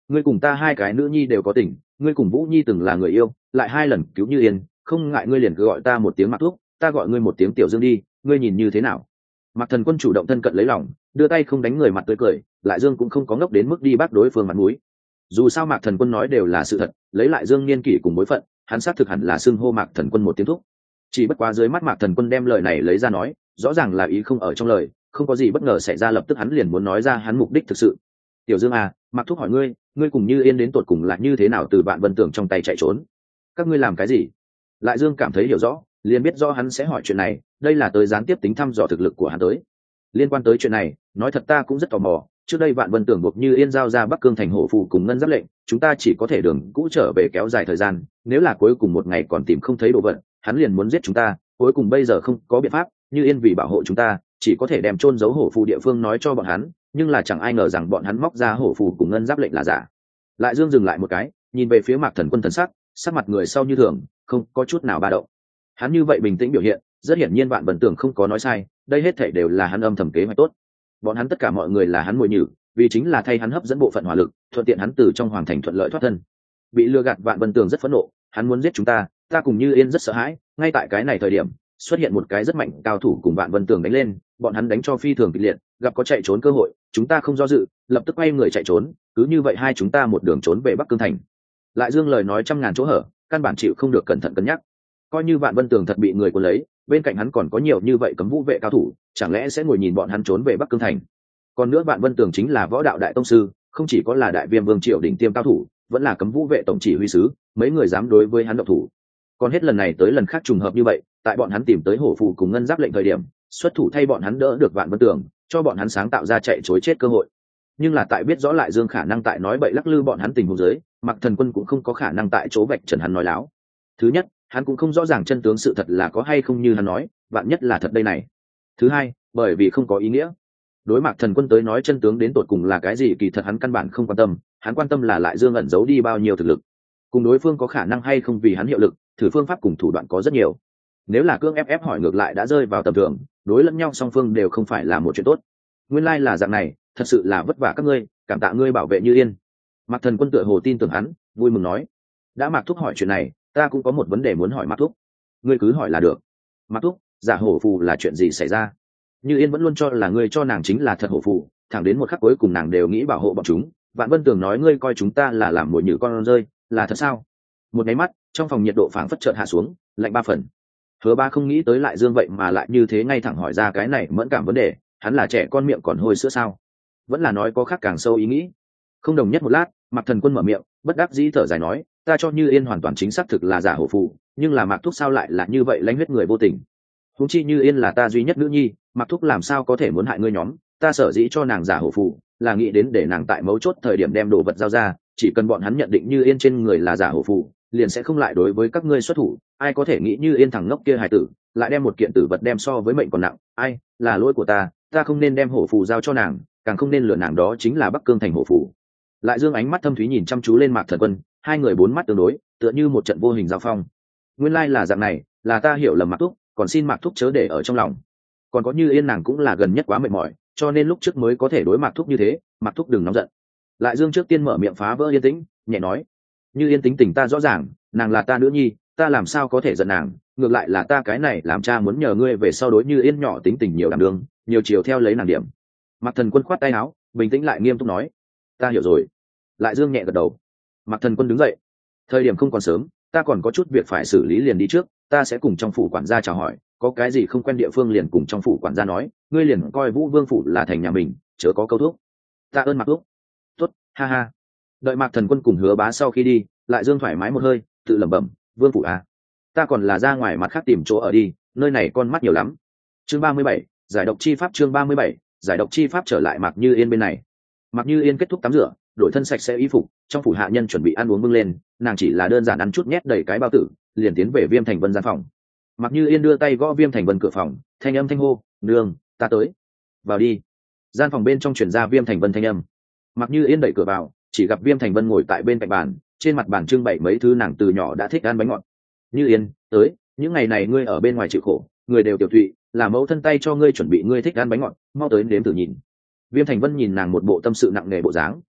ngươi cùng ta hai cái nữ nhi đều có tình, ngươi cùng Vũ Nhi từng là người yêu, lại hai lần cứu Như Yên, không ngại ngươi liền cứ gọi ta một tiếng Mạc Thúc, ta gọi ngươi một tiếng Tiểu Dương đi, ngươi nhìn như thế nào? Mạc Thần Quân chủ động thân cận lấy lòng, đưa tay không đánh người mặt tươi cười, Lại Dương cũng không có ngốc đến mức đi bác đối phương mặt mũi. Dù sao Mạc Thần Quân nói đều là sự thật, lấy Lại Dương niên kỷ cùng bối phận, hắn xác thực hẳn là xưng hô Mạc Thần Quân một tiếng thúc. Chỉ bất quá dưới mắt Mạc Thần Quân đem lời này lấy ra nói, rõ ràng là ý không ở trong lời, không có gì bất ngờ xảy ra, lập tức hắn liền muốn nói ra hắn mục đích thực sự. Tiểu Dương à, Mạc Thúc hỏi ngươi, ngươi cùng Như Yên đến tột cùng là như thế nào từ Vạn Vân Tưởng trong tay chạy trốn? Các ngươi làm cái gì? Lại Dương cảm thấy hiểu rõ, liền biết rõ hắn sẽ hỏi chuyện này, đây là tới gián tiếp tính thăm dò thực lực của hắn tới. Liên quan tới chuyện này, nói thật ta cũng rất tò mò, trước đây Vạn Vân Tưởng buộc Như Yên giao ra Bắc Cương thành hổ phù cùng ngân giáp lệnh, chúng ta chỉ có thể đường cũ trở về kéo dài thời gian, nếu là cuối cùng một ngày còn tìm không thấy đồ vật, hắn liền muốn giết chúng ta, cuối cùng bây giờ không có biện pháp, Như Yên vì bảo hộ chúng ta, chỉ có thể đem chôn giấu hổ phù địa phương nói cho bọn hắn, nhưng là chẳng ai ngờ rằng bọn hắn móc ra hổ phù cùng ngân giáp lệnh là giả. Lại Dương dừng lại một cái, nhìn về phía Mạc Thần Quân thần sắc, sắc mặt người sau như thường, không có chút nào ba động. Hắn như vậy bình tĩnh biểu hiện, rất hiển nhiên Vạn Vân Tưởng không có nói sai, đây hết thảy đều là hắn âm thầm kế hoạch tốt. Bọn hắn tất cả mọi người là hắn mồi nhử, vì chính là thay hắn hấp dẫn bộ phận hỏa lực, thuận tiện hắn từ trong hoàng thành thuận lợi thoát thân. Bị lừa gạt Vạn Vân Tưởng rất phẫn nộ, hắn muốn giết chúng ta, ta cùng Như Yên rất sợ hãi, ngay tại cái này thời điểm, xuất hiện một cái rất mạnh cao thủ cùng Vạn Vân Tưởng đánh lên, bọn hắn đánh cho phi thường kịch liệt, gặp có chạy trốn cơ hội, chúng ta không do dự, lập tức quay người chạy trốn, cứ như vậy hai chúng ta một đường trốn về Bắc Cương thành. Lại Dương lời nói trăm ngàn chỗ hở, căn bản chịu không được cẩn thận cân nhắc. Coi như Vạn Vân Tưởng thật bị người cuốn lấy, bên cạnh hắn còn có nhiều như vậy cấm vũ vệ cao thủ, chẳng lẽ sẽ ngồi nhìn bọn hắn trốn về Bắc Cương thành? Còn nữa Vạn Vân Tưởng chính là võ đạo đại tông sư, không chỉ có là đại viêm vương triều đỉnh tiêm cao thủ, vẫn là cấm vũ vệ tổng chỉ huy sứ, mấy người dám đối với hắn động thủ. Còn hết lần này tới lần khác trùng hợp như vậy, tại bọn hắn tìm tới hổ phù cùng ngân giáp lệnh thời điểm, xuất thủ thay bọn hắn đỡ được Vạn Vân Tưởng, cho bọn hắn sáng tạo ra chạy trối chết cơ hội. Nhưng là tại biết rõ Lại Dương khả năng tại nói bậy lắc lư bọn hắn tình huống dưới, Mạc Thần Quân cũng không có khả năng tại chỗ vạch trần hắn nói láo. Thứ nhất, hắn cũng không rõ ràng chân tướng sự thật là có hay không như hắn nói, vạn nhất là thật đây này. Thứ hai, bởi vì không có ý nghĩa. Đối Mạc Thần Quân tới nói chân tướng đến tột cùng là cái gì kỳ thật hắn căn bản không quan tâm, hắn quan tâm là Lại Dương ẩn giấu đi bao nhiêu thực lực, cùng đối phương có khả năng hay không vì hắn hiệu lực, thử phương pháp cùng thủ đoạn có rất nhiều. Nếu là cưỡng ép ép hỏi ngược lại đã rơi vào tầm thường, đối lẫn nhau song phương đều không phải là một chuyện tốt. Nguyên lai là dạng này, thật sự là vất vả các ngươi, cảm tạ ngươi bảo vệ Như Yên. Mạc Thần Quân tựa hồ tin tưởng hắn, vui mừng nói, đã Mạc Thúc hỏi chuyện này, ta cũng có một vấn đề muốn hỏi Mạc Thúc. Ngươi cứ hỏi là được. Mạc Thúc, giả hổ phù là chuyện gì xảy ra? Như Yên vẫn luôn cho là ngươi cho nàng chính là thật hổ phù, thẳng đến một khắc cuối cùng nàng đều nghĩ bảo hộ bọn chúng. Vạn Vân Tường nói ngươi coi chúng ta là làm mồi nhử con rơi, là thật sao? Một máy mắt, trong phòng nhiệt độ phảng phất chợt hạ xuống, lạnh ba phần. Hứa Ba không nghĩ tới Lại Dương vậy mà lại như thế ngay thẳng hỏi ra cái này mẫn cảm vấn đề, hắn là trẻ con miệng còn hôi sữa sao? Vẫn là nói có khác càng sâu ý nghĩ. Không đồng nhất một lát, Mạc Thần Quân mở miệng, bất đắc dĩ thở dài nói, ta cho Như Yên hoàn toàn chính xác thực là giả hổ phù, nhưng là Mạc Thúc sao lại là như vậy lãnh huyết người vô tình? Huống chi Như Yên là ta duy nhất nữ nhi, Mạc Thúc làm sao có thể muốn hại ngươi nhóm? Ta sở dĩ cho nàng giả hổ phù, là nghĩ đến để nàng tại mấu chốt thời điểm đem đồ vật giao ra, chỉ cần bọn hắn nhận định Như Yên trên người là giả hổ phù, liền sẽ không lại đối với các ngươi xuất thủ. Ai có thể nghĩ Như Yên thằng ngốc kia hài tử, lại đem một kiện tử vật đem so với mệnh còn nặng? Ai, là lỗi của ta, ta không nên đem hổ phù giao cho nàng, càng không nên lừa nàng, đó chính là Bắc Cương thành hổ phù. Lại Dương ánh mắt thâm thúy nhìn chăm chú lên Mạc Thần Quân, hai người bốn mắt tương đối, tựa như một trận vô hình giao phong. Nguyên lai là dạng này, là ta hiểu lầm Mạc Thúc, còn xin Mạc Thúc chớ để ở trong lòng. Còn có Như Yên nàng cũng là gần nhất quá mệt mỏi, cho nên lúc trước mới có thể đối Mạc Thúc như thế, Mạc Thúc đừng nóng giận. Lại Dương trước tiên mở miệng phá vỡ yên tĩnh, nhẹ nói, Như Yên tính tình ta rõ ràng, nàng là ta nữ nhi, ta làm sao có thể giận nàng, ngược lại là ta cái này làm cha muốn nhờ ngươi về sau đối Như Yên nhỏ tính tình nhiều đảm đương, nhiều chiều theo lấy nàng điểm. Mạc Thần Quân khoát tay áo, bình tĩnh lại nghiêm túc nói, ta hiểu rồi. Lại Dương nhẹ gật đầu. Mạc Thần Quân đứng dậy, thời điểm không còn sớm, ta còn có chút việc phải xử lý, liền đi trước, ta sẽ cùng trong phủ quản gia chào hỏi, có cái gì không quen địa phương liền cùng trong phủ quản gia nói, ngươi liền coi Vũ Vương phủ là thành nhà mình, chớ có câu thúc. Ta ơn Mạc Thúc. Tốt, ha ha. Đợi Mạc Thần Quân cùng Hứa Bá sau khi đi, Lại Dương thoải mái một hơi, tự lẩm bẩm, Vương phủ à, ta còn là ra ngoài mặt khác tìm chỗ ở đi, nơi này con mắt nhiều lắm. Chương ba mươi bảy, giải độc chi pháp. Chương ba mươi bảy, giải độc chi pháp. Trở lại Mạc Như Yên bên này. Mạc Như Yên kết thúc tắm rửa, đổi thân sạch sẽ y phục, trong phủ hạ nhân chuẩn bị ăn uống bưng lên, nàng chỉ là đơn giản ăn chút nhét đầy cái bao tử, liền tiến về Viêm Thành Vân gian phòng. Mạc Như Yên đưa tay gõ Viêm Thành Vân cửa phòng, thanh âm thanh hô, nương, ta tới. Vào đi. Gian phòng bên trong truyền ra Viêm Thành Vân thanh âm. Mạc Như Yên đẩy cửa vào, chỉ gặp Viêm Thành Vân ngồi tại bên cạnh bàn, trên mặt bàn trưng bày mấy thứ nàng từ nhỏ đã thích ăn bánh ngọt. Như Yên, tới, những ngày này ngươi ở bên ngoài chịu khổ, người đều tiểu thụy, là mẫu thân tay cho ngươi chuẩn bị ngươi thích ăn bánh ngọt, mau tới nếm thử nhìn. Viêm Thành Vân nhìn nàng một bộ tâm sự nặng nề bộ dáng,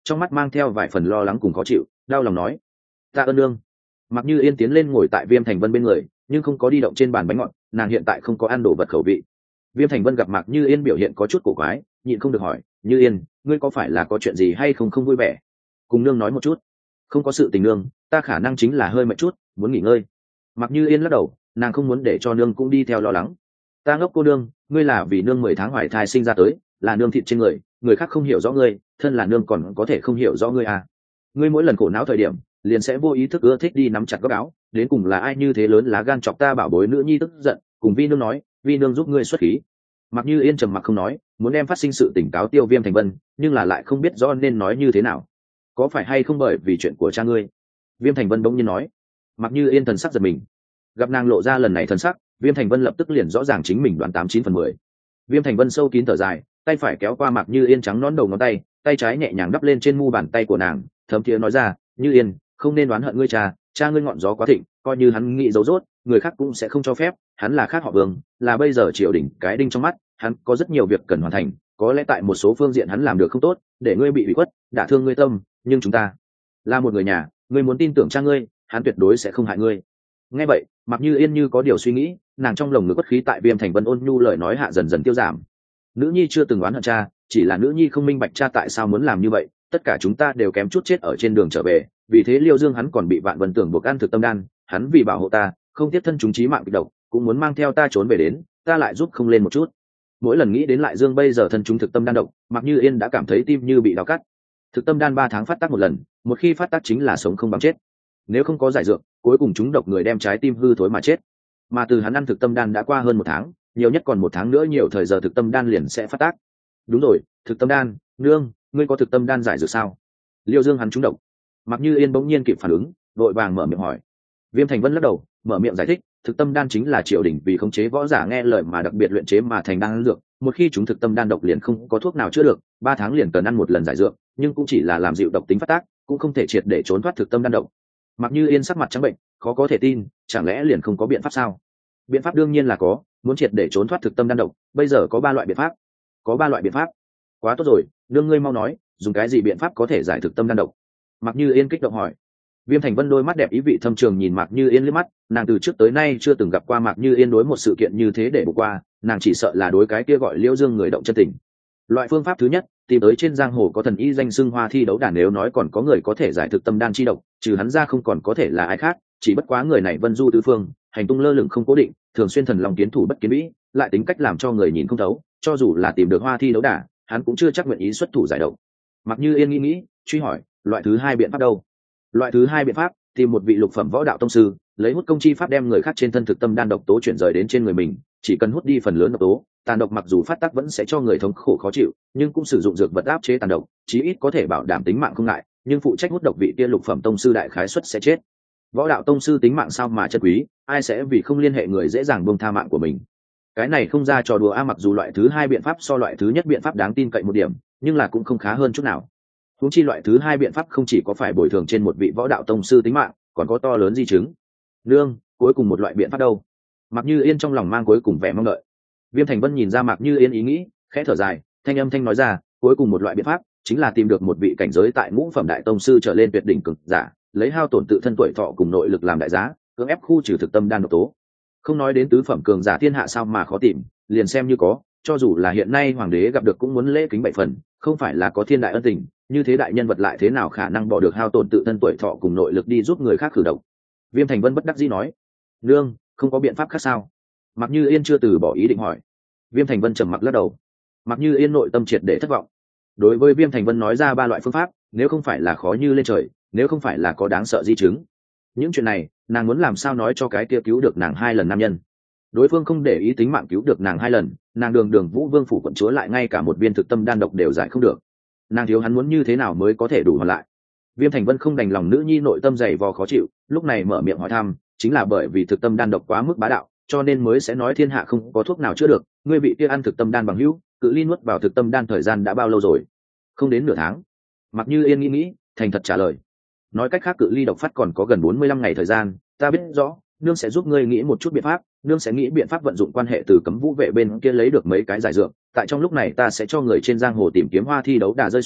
trong mắt mang theo vài phần lo lắng cùng khó chịu, đau lòng nói: "Ta ơn nương." Mặc Như Yên tiến lên ngồi tại Viêm Thành Vân bên người, nhưng không có đi động trên bàn bánh ngọt, nàng hiện tại không có ăn đồ vật khẩu vị. Viêm Thành Vân gặp Mạc Như Yên biểu hiện có chút cổ quái, nhịn không được hỏi: "Như Yên, ngươi có phải là có chuyện gì hay không không vui vẻ? Cùng nương nói một chút." "Không có sự tình nương, ta khả năng chính là hơi mệt chút, muốn nghỉ ngơi." Mạc Như Yên lắc đầu, nàng không muốn để cho nương cũng đi theo lo lắng. "Ta ngốc cô nương, ngươi là vì nương mười tháng hoài thai sinh ra tới, là nương thịt trên người, người khác không hiểu rõ ngươi, thân là nương còn có thể không hiểu rõ ngươi à? Ngươi mỗi lần khổ não thời điểm, liền sẽ vô ý thức ưa thích đi nắm chặt góc áo, đến cùng là ai như thế lớn lá gan chọc ta bảo bối nữ nhi tức giận, cùng vi nương nói, vi nương giúp ngươi xuất khí." Mặc Như Yên trầm mặc không nói, muốn đem phát sinh sự tỉnh cáo Tiêu Viêm Thành Vân, nhưng là lại không biết rõ nên nói như thế nào. "Có phải hay không bởi vì chuyện của cha ngươi?" Viêm Thành Vân bỗng nhiên nói. Mặc Như Yên thần sắc giật mình, gặp nàng lộ ra lần này thần sắc, Viêm Thành Vân lập tức liền rõ ràng chính mình đoán tám chín phần mười. Viêm Thành Vân sâu kín thở dài, tay phải kéo qua Mạc Như Yên trắng nón đầu ngón tay, tay trái nhẹ nhàng đắp lên trên mu bàn tay của nàng, thấm thiế nói ra: "Như Yên, không nên đoán hận ngươi cha, cha ngươi ngọn gió quá thịnh, coi như hắn nghĩ giấu rốt, người khác cũng sẽ không cho phép, hắn là khác họ Vương, là bây giờ triều đình cái đinh trong mắt, hắn có rất nhiều việc cần hoàn thành, có lẽ tại một số phương diện hắn làm được không tốt, để ngươi bị ủy khuất, đả thương ngươi tâm, nhưng chúng ta là một người nhà, ngươi muốn tin tưởng cha ngươi, hắn tuyệt đối sẽ không hại ngươi." Nghe vậy, Mạc Như Yên như có điều suy nghĩ, nàng trong lồng ngực bất khí tại Viêm Thành Vân ôn nhu lời nói hạ dần dần tiêu giảm. Nữ nhi chưa từng oán hận cha, chỉ là nữ nhi không minh bạch cha tại sao muốn làm như vậy, tất cả chúng ta đều kém chút chết ở trên đường trở về, vì thế Liêu Dương hắn còn bị Vạn Vân Tưởng buộc ăn thực tâm đan, hắn vì bảo hộ ta, không tiếc thân chúng chí mạng kịch độc, cũng muốn mang theo ta trốn về đến, ta lại giúp không lên một chút. Mỗi lần nghĩ đến Lại Dương bây giờ thân chúng thực tâm đan độc, Mạc Như Yên đã cảm thấy tim như bị đau cắt. Thực tâm đan ba tháng phát tác một lần, một khi phát tác chính là sống không bằng chết. Nếu không có giải dược, cuối cùng chúng độc người đem trái tim hư thối mà chết. Mà từ hắn ăn thực tâm đan đã qua hơn một tháng, nhiều nhất còn một tháng nữa nhiều thời giờ thực tâm đan liền sẽ phát tác. Đúng rồi, thực tâm đan, nương, ngươi có thực tâm đan giải dược sao? Liêu Dương hắn trúng độc. Mạc Như Yên bỗng nhiên kịp phản ứng, vội vàng mở miệng hỏi. Viêm Thành Vân lắc đầu, mở miệng giải thích, thực tâm đan chính là triều đình vì khống chế võ giả nghe lời mà đặc biệt luyện chế mà thành đan dược, một khi chúng thực tâm đan độc liền không có thuốc nào chữa được, ba tháng liền cần ăn một lần giải dược, nhưng cũng chỉ là làm dịu độc tính phát tác, cũng không thể triệt để trốn thoát thực tâm đan độc. Mạc Như Yên sắc mặt trắng bệnh, khó có thể tin, chẳng lẽ liền không có biện pháp sao? Biện pháp đương nhiên là có, muốn triệt để trốn thoát thực tâm đan độc, bây giờ có ba loại biện pháp. Có ba loại biện pháp? Quá tốt rồi, nương ngươi mau nói, dùng cái gì biện pháp có thể giải thực tâm đan độc? Mạc Như Yên kích động hỏi. Viêm Thành Vân đôi mắt đẹp ý vị thâm trường nhìn Mạc Như Yên liếc mắt, nàng từ trước tới nay chưa từng gặp qua Mạc Như Yên đối một sự kiện như thế để bỏ qua, nàng chỉ sợ là đối cái kia gọi Liêu Dương người động chân tình. Loại phương pháp thứ nhất, tìm tới trên giang hồ có thần y danh xưng Hoa Thi Đấu Đàn, nếu nói còn có người có thể giải thực tâm đan chi độc, trừ hắn ra không còn có thể là ai khác, chỉ bất quá người này vân du tứ phương, hành tung lơ lửng không cố định, thường xuyên thần lòng kiến thủ bất kiến vĩ, lại tính cách làm cho người nhìn không thấu, cho dù là tìm được Hoa Thi Đấu Đàn, hắn cũng chưa chắc nguyện ý xuất thủ giải độc. Mạc Như Yên nghĩ nghĩ, truy hỏi, loại thứ hai biện pháp đâu? Loại thứ hai biện pháp, tìm một vị lục phẩm võ đạo tông sư, lấy hút công chi pháp đem người khác trên thân thực tâm đan độc tố chuyển rời đến trên người mình, chỉ cần hút đi phần lớn độc tố, tàn độc mặc dù phát tác vẫn sẽ cho người thống khổ khó chịu, nhưng cũng sử dụng dược vật áp chế tàn độc, chí ít có thể bảo đảm tính mạng không ngại, nhưng phụ trách hút độc vị kia lục phẩm tông sư đại khái suất sẽ chết. Võ đạo tông sư tính mạng sao mà chân quý, ai sẽ vì không liên hệ người dễ dàng buông tha mạng của mình. Cái này không ra trò đùa a, mặc dù loại thứ hai biện pháp so loại thứ nhất biện pháp đáng tin cậy một điểm, nhưng là cũng không khá hơn chút nào. Huống chi loại thứ hai biện pháp không chỉ có phải bồi thường trên một vị võ đạo tông sư tính mạng, còn có to lớn di chứng. Nương, cuối cùng một loại biện pháp đâu? Mạc Như Yên trong lòng mang cuối cùng vẻ mong đợi. Viêm Thành Vân nhìn ra Mạc Như Yên ý nghĩ, khẽ thở dài, thanh âm thanh nói ra, cuối cùng một loại biện pháp chính là tìm được một vị cảnh giới tại ngũ phẩm đại tông sư trở lên tuyệt đỉnh cực giả, lấy hao tổn tự thân tuổi thọ cùng nội lực làm đại giá, cưỡng ép khu trừ thực tâm đan độc tố. Không nói đến tứ phẩm cường giả thiên hạ sao mà khó tìm, liền xem như có, cho dù là hiện nay hoàng đế gặp được cũng muốn lễ kính bảy phần, không phải là có thiên đại ân tình, như thế đại nhân vật lại thế nào khả năng bỏ được hao tổn tự thân tuổi thọ cùng nội lực đi giúp người khác khử độc. Viêm Thành Vân bất đắc dĩ nói, nương, không có biện pháp khác sao? Mạc Như Yên chưa từ bỏ ý định hỏi. Viêm Thành Vân trầm mặc lắc đầu. Mạc Như Yên nội tâm triệt để thất vọng. Đối với Viêm Thành Vân nói ra ba loại phương pháp, nếu không phải là khó như lên trời, nếu không phải là có đáng sợ di chứng, những chuyện này nàng muốn làm sao nói cho cái kia cứu được nàng hai lần nam nhân. Đối phương không để ý tính mạng cứu được nàng hai lần, nàng đường đường Vũ Vương phủ quận chúa lại ngay cả một viên thực tâm đan độc đều giải không được, nàng thiếu hắn muốn như thế nào mới có thể đủ hoàn lại. Viêm Thành Vân không đành lòng nữ nhi nội tâm dày vò khó chịu, lúc này mở miệng hỏi thăm, chính là bởi vì thực tâm đan độc quá mức bá đạo, cho nên mới sẽ nói thiên hạ không có thuốc nào chữa được. Ngươi bị kia ăn thực tâm đan bằng hữu, cự ly nuốt vào thực tâm đan thời gian đã bao lâu rồi? Không đến nửa tháng. Mặc Như Yên nghĩ nghĩ, thành thật trả lời. Nói cách khác cự ly độc phát còn có gần bốn mươi lăm ngày thời gian, ta biết rõ, nương sẽ giúp ngươi nghĩ một chút biện pháp, nương sẽ nghĩ biện pháp vận dụng quan hệ từ Cấm Vũ vệ bên kia lấy được mấy cái giải dược, tại trong lúc này ta sẽ cho người trên giang hồ tìm kiếm Hoa Thi Đấu Đà rơi xuống,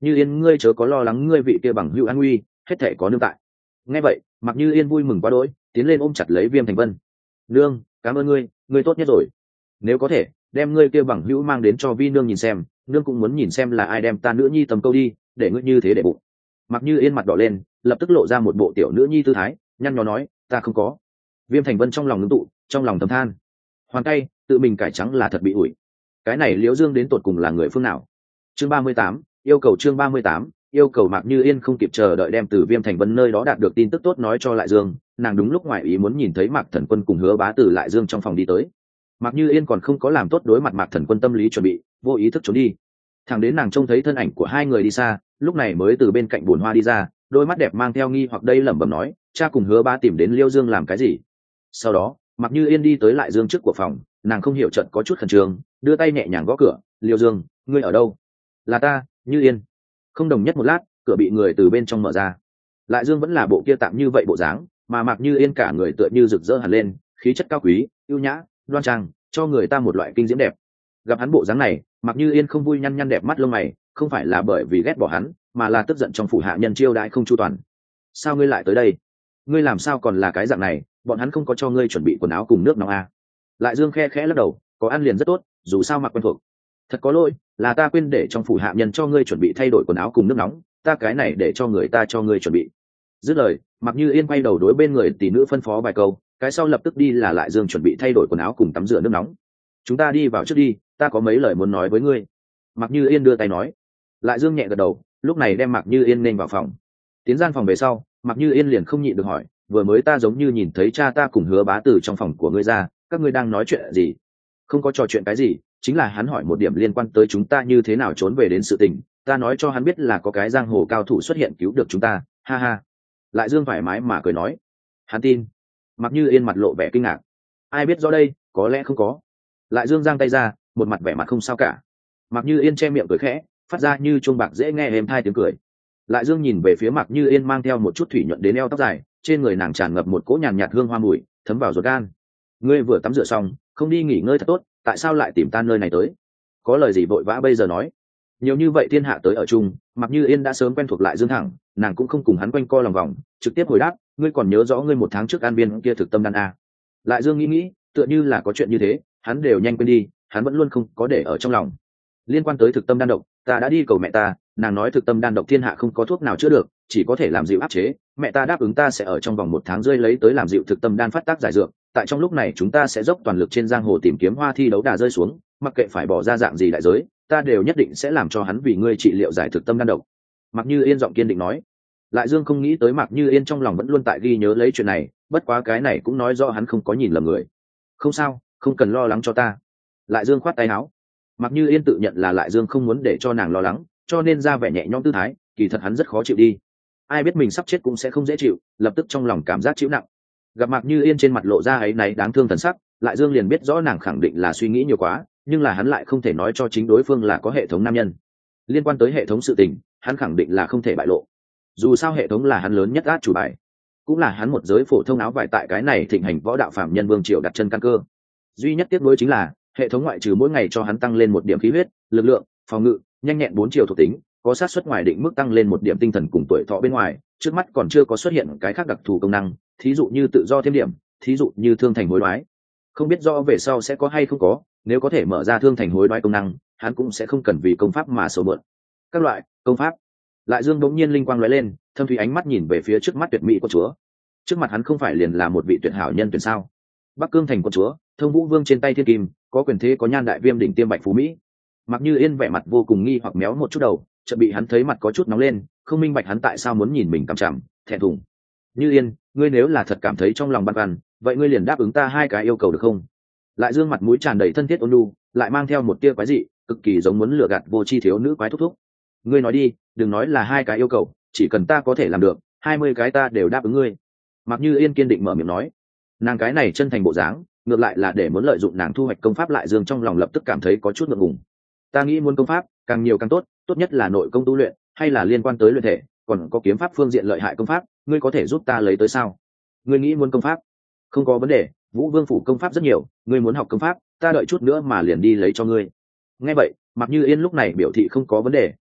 Như Yên, ngươi chớ có lo lắng ngươi vị kia bằng hữu an nguy, hết thể có nương tại. Nghe vậy, Mặc Như Yên vui mừng quá đỗi, tiến lên ôm chặt lấy Viêm Thành Vân. Nương, cảm ơn ngươi, ngươi tốt nhất rồi. Nếu có thể, đem ngươi kia bằng hữu mang đến cho Vi nương nhìn xem, nương cũng muốn nhìn xem là ai đem ta nữ nhi tầm câu đi, để ngươi như thế để bụng. Mặc Như Yên mặt đỏ lên, lập tức lộ ra một bộ tiểu nữ nhi tư thái, nhăn nhó nói, ta không có. Viêm Thành Vân trong lòng ngưng tụ, trong lòng thầm than, hoàn tay tự mình cải trắng là thật bị ủi. Cái này Liễu Dương đến tột cùng là người phương nào? Chương ba mươi tám, yêu cầu chương ba mươi tám, yêu cầu. Mạc Như Yên không kịp chờ đợi đem từ Viêm Thành Vân nơi đó đạt được tin tức tốt nói cho Lại Dương, nàng đúng lúc ngoài ý muốn nhìn thấy Mạc Thần Quân cùng Hứa Bá từ Lại Dương trong phòng đi tới. Mạc Như Yên còn không có làm tốt đối mặt Mạc Thần Quân tâm lý chuẩn bị, vô ý thức trốn đi. Thẳng đến nàng trông thấy thân ảnh của hai người đi xa, lúc này mới từ bên cạnh bồn hoa đi ra, đôi mắt đẹp mang theo nghi hoặc đây lẩm bẩm nói, cha cùng Hứa Bá tìm đến Liêu Dương làm cái gì? Sau đó, Mạc Như Yên đi tới Lại Dương trước của phòng, nàng không hiểu trận có chút khẩn trương, đưa tay nhẹ nhàng gõ cửa, Liêu Dương, ngươi ở đâu? Là ta, Như Yên. Không đồng nhất một lát, cửa bị người từ bên trong mở ra. Lại Dương vẫn là bộ kia tạm như vậy bộ dáng, mà Mạc Như Yên cả người tựa như rực rỡ hẳn lên, khí chất cao quý, ưu nhã, đoan trang, cho người ta một loại kinh diễm đẹp. Gặp hắn bộ dáng này, Mạc Như Yên không vui nhăn nhăn đẹp mắt lông mày, không phải là bởi vì ghét bỏ hắn, mà là tức giận trong phủ hạ nhân chiêu đãi không chu toàn. Sao ngươi lại tới đây? Ngươi làm sao còn là cái dạng này, bọn hắn không có cho ngươi chuẩn bị quần áo cùng nước nóng à? Lại Dương khe khẽ lắc đầu, có ăn liền rất tốt, dù sao mặc quen thuộc. Thật có lỗi, là ta quên để trong phủ hạ nhân cho ngươi chuẩn bị thay đổi quần áo cùng nước nóng, ta cái này để cho người ta cho ngươi chuẩn bị. Dứt lời, Mạc Như Yên quay đầu đối bên người tỷ nữ phân phó vài câu, cái sau lập tức đi là Lại Dương chuẩn bị thay đổi quần áo cùng tắm rửa nước nóng. Chúng ta đi vào trước đi, ta có mấy lời muốn nói với ngươi. Mạc Như Yên đưa tay nói. Lại Dương nhẹ gật đầu, lúc này đem Mạc Như Yên nên vào phòng. Tiến gian phòng về sau, Mạc Như Yên liền không nhịn được hỏi, vừa mới ta giống như nhìn thấy cha ta cùng Hứa Bá từ trong phòng của ngươi ra, các ngươi đang nói chuyện gì? Không có trò chuyện cái gì, chính là hắn hỏi một điểm liên quan tới chúng ta như thế nào trốn về đến sự tình, ta nói cho hắn biết là có cái giang hồ cao thủ xuất hiện cứu được chúng ta, ha ha. Lại Dương thoải mái mà cười nói. Hắn tin. Mặc Như Yên mặt lộ vẻ kinh ngạc. Ai biết rõ đây, có lẽ không có. Lại Dương giang tay ra, một mặt vẻ mặt không sao cả. Mặc Như Yên che miệng cười khẽ, phát ra như chuông bạc dễ nghe êm thai tiếng cười. Lại Dương nhìn về phía Mặc Như Yên mang theo một chút thủy nhuận đến eo tóc dài, trên người nàng tràn ngập một cỗ nhàn nhạt hương hoa mùi, thấm vào ruột gan. Ngươi vừa tắm rửa xong, không đi nghỉ ngơi thật tốt, tại sao lại tìm ta nơi này tới? Có lời gì vội vã bây giờ nói? Nhiều như vậy thiên hạ tới ở chung, Mặc Như Yên đã sớm quen thuộc Lại Dương thẳng, nàng cũng không cùng hắn quanh co lòng vòng, trực tiếp hồi đáp, ngươi còn nhớ rõ ngươi một tháng trước an viên kia thực tâm đan à? Lại Dương nghĩ nghĩ, tựa như là có chuyện như thế, hắn đều nhanh quên đi, hắn vẫn luôn không có để ở trong lòng. Liên quan tới thực tâm đan độc, ta đã đi cầu mẹ ta, nàng nói thực tâm đan độc thiên hạ không có thuốc nào chữa được, chỉ có thể làm dịu áp chế, mẹ ta đáp ứng ta sẽ ở trong vòng một tháng rơi lấy tới làm dịu thực tâm đan phát tác giải dược, tại trong lúc này chúng ta sẽ dốc toàn lực trên giang hồ tìm kiếm hoa thi đấu đà rơi xuống, mặc kệ phải bỏ ra dạng gì đại giới, ta đều nhất định sẽ làm cho hắn vì ngươi trị liệu giải thực tâm đan độc. Mạc Như Yên giọng kiên định nói. Lại Dương không nghĩ tới Mạc Như Yên trong lòng vẫn luôn tại ghi nhớ lấy chuyện này, bất quá cái này cũng nói rõ hắn không có nhìn lầm người. Không sao, không cần lo lắng cho ta. Lại Dương khoát tay áo. Mạc Như Yên tự nhận là Lại Dương không muốn để cho nàng lo lắng, cho nên ra vẻ nhẹ nhõm tư thái, kỳ thật hắn rất khó chịu đi. Ai biết mình sắp chết cũng sẽ không dễ chịu, lập tức trong lòng cảm giác chịu nặng. Gặp Mạc Như Yên trên mặt lộ ra ấy náy đáng thương thần sắc, Lại Dương liền biết rõ nàng khẳng định là suy nghĩ nhiều quá, nhưng là hắn lại không thể nói cho chính đối phương là có hệ thống nam nhân. Liên quan tới hệ thống sự tình, hắn khẳng định là không thể bại lộ. Dù sao hệ thống là hắn lớn nhất át chủ bài, cũng là hắn một giới phổ thông áo vải tại cái này thịnh hành võ đạo phạm nhân vương triều đặt chân căn cơ. Duy nhất tiếc nuối chính là hệ thống ngoại trừ mỗi ngày cho hắn tăng lên một điểm khí huyết, lực lượng, phòng ngự, nhanh nhẹn bốn chiều thuộc tính, có sát suất ngoài định mức tăng lên một điểm tinh thần cùng tuổi thọ bên ngoài, trước mắt còn chưa có xuất hiện cái khác đặc thù công năng, thí dụ như tự do thêm điểm, thí dụ như thương thành hối đoái. Không biết rõ về sau sẽ có hay không có, nếu có thể mở ra thương thành hối đoái công năng, hắn cũng sẽ không cần vì công pháp mà sầu mượn. Các loại công pháp. Lại Dương bỗng nhiên linh quang lóe lên, thâm thúy ánh mắt nhìn về phía trước mắt tuyệt mỹ của chúa. Trước mặt hắn không phải liền là một vị tuyệt hảo nhân tuyển sao? Bắc Cương thành quân chúa, Thông Vũ Vương trên tay thiên kim, có quyền thế có nhan đại viêm đỉnh tiêm bạch phú mỹ. Mặc Như Yên vẻ mặt vô cùng nghi hoặc méo một chút đầu, chợt bị hắn thấy mặt có chút nóng lên, không minh bạch hắn tại sao muốn nhìn mình cằm chằm, thẹn thùng. Như Yên, ngươi nếu là thật cảm thấy trong lòng băn khoăn, vậy ngươi liền đáp ứng ta hai cái yêu cầu được không? Lại Dương mặt mũi tràn đầy thân thiết ôn nhu, lại mang theo một tia quái dị, cực kỳ giống muốn lừa gạt vô tri thiếu nữ quái thúc thúc. Ngươi nói đi, đừng nói là hai cái yêu cầu, chỉ cần ta có thể làm được, hai mươi cái ta đều đáp ứng ngươi. Mặc Như Yên kiên định mở miệng nói. Nàng cái này chân thành bộ dáng, ngược lại là để muốn lợi dụng nàng thu hoạch công pháp. Lại Dương trong lòng lập tức cảm thấy có chút ngượng ngùng. Ta nghĩ muốn công pháp càng nhiều càng tốt, tốt nhất là nội công tu luyện, hay là liên quan tới luyện thể, còn có kiếm pháp phương diện lợi hại công pháp, ngươi có thể giúp ta lấy tới sao? Ngươi nghĩ muốn công pháp? Không có vấn đề, Vũ Vương phủ công pháp rất nhiều, ngươi muốn học công pháp, ta đợi chút nữa mà liền đi lấy cho ngươi. Nghe vậy, Mặc Như Yên lúc này biểu thị không có vấn đề,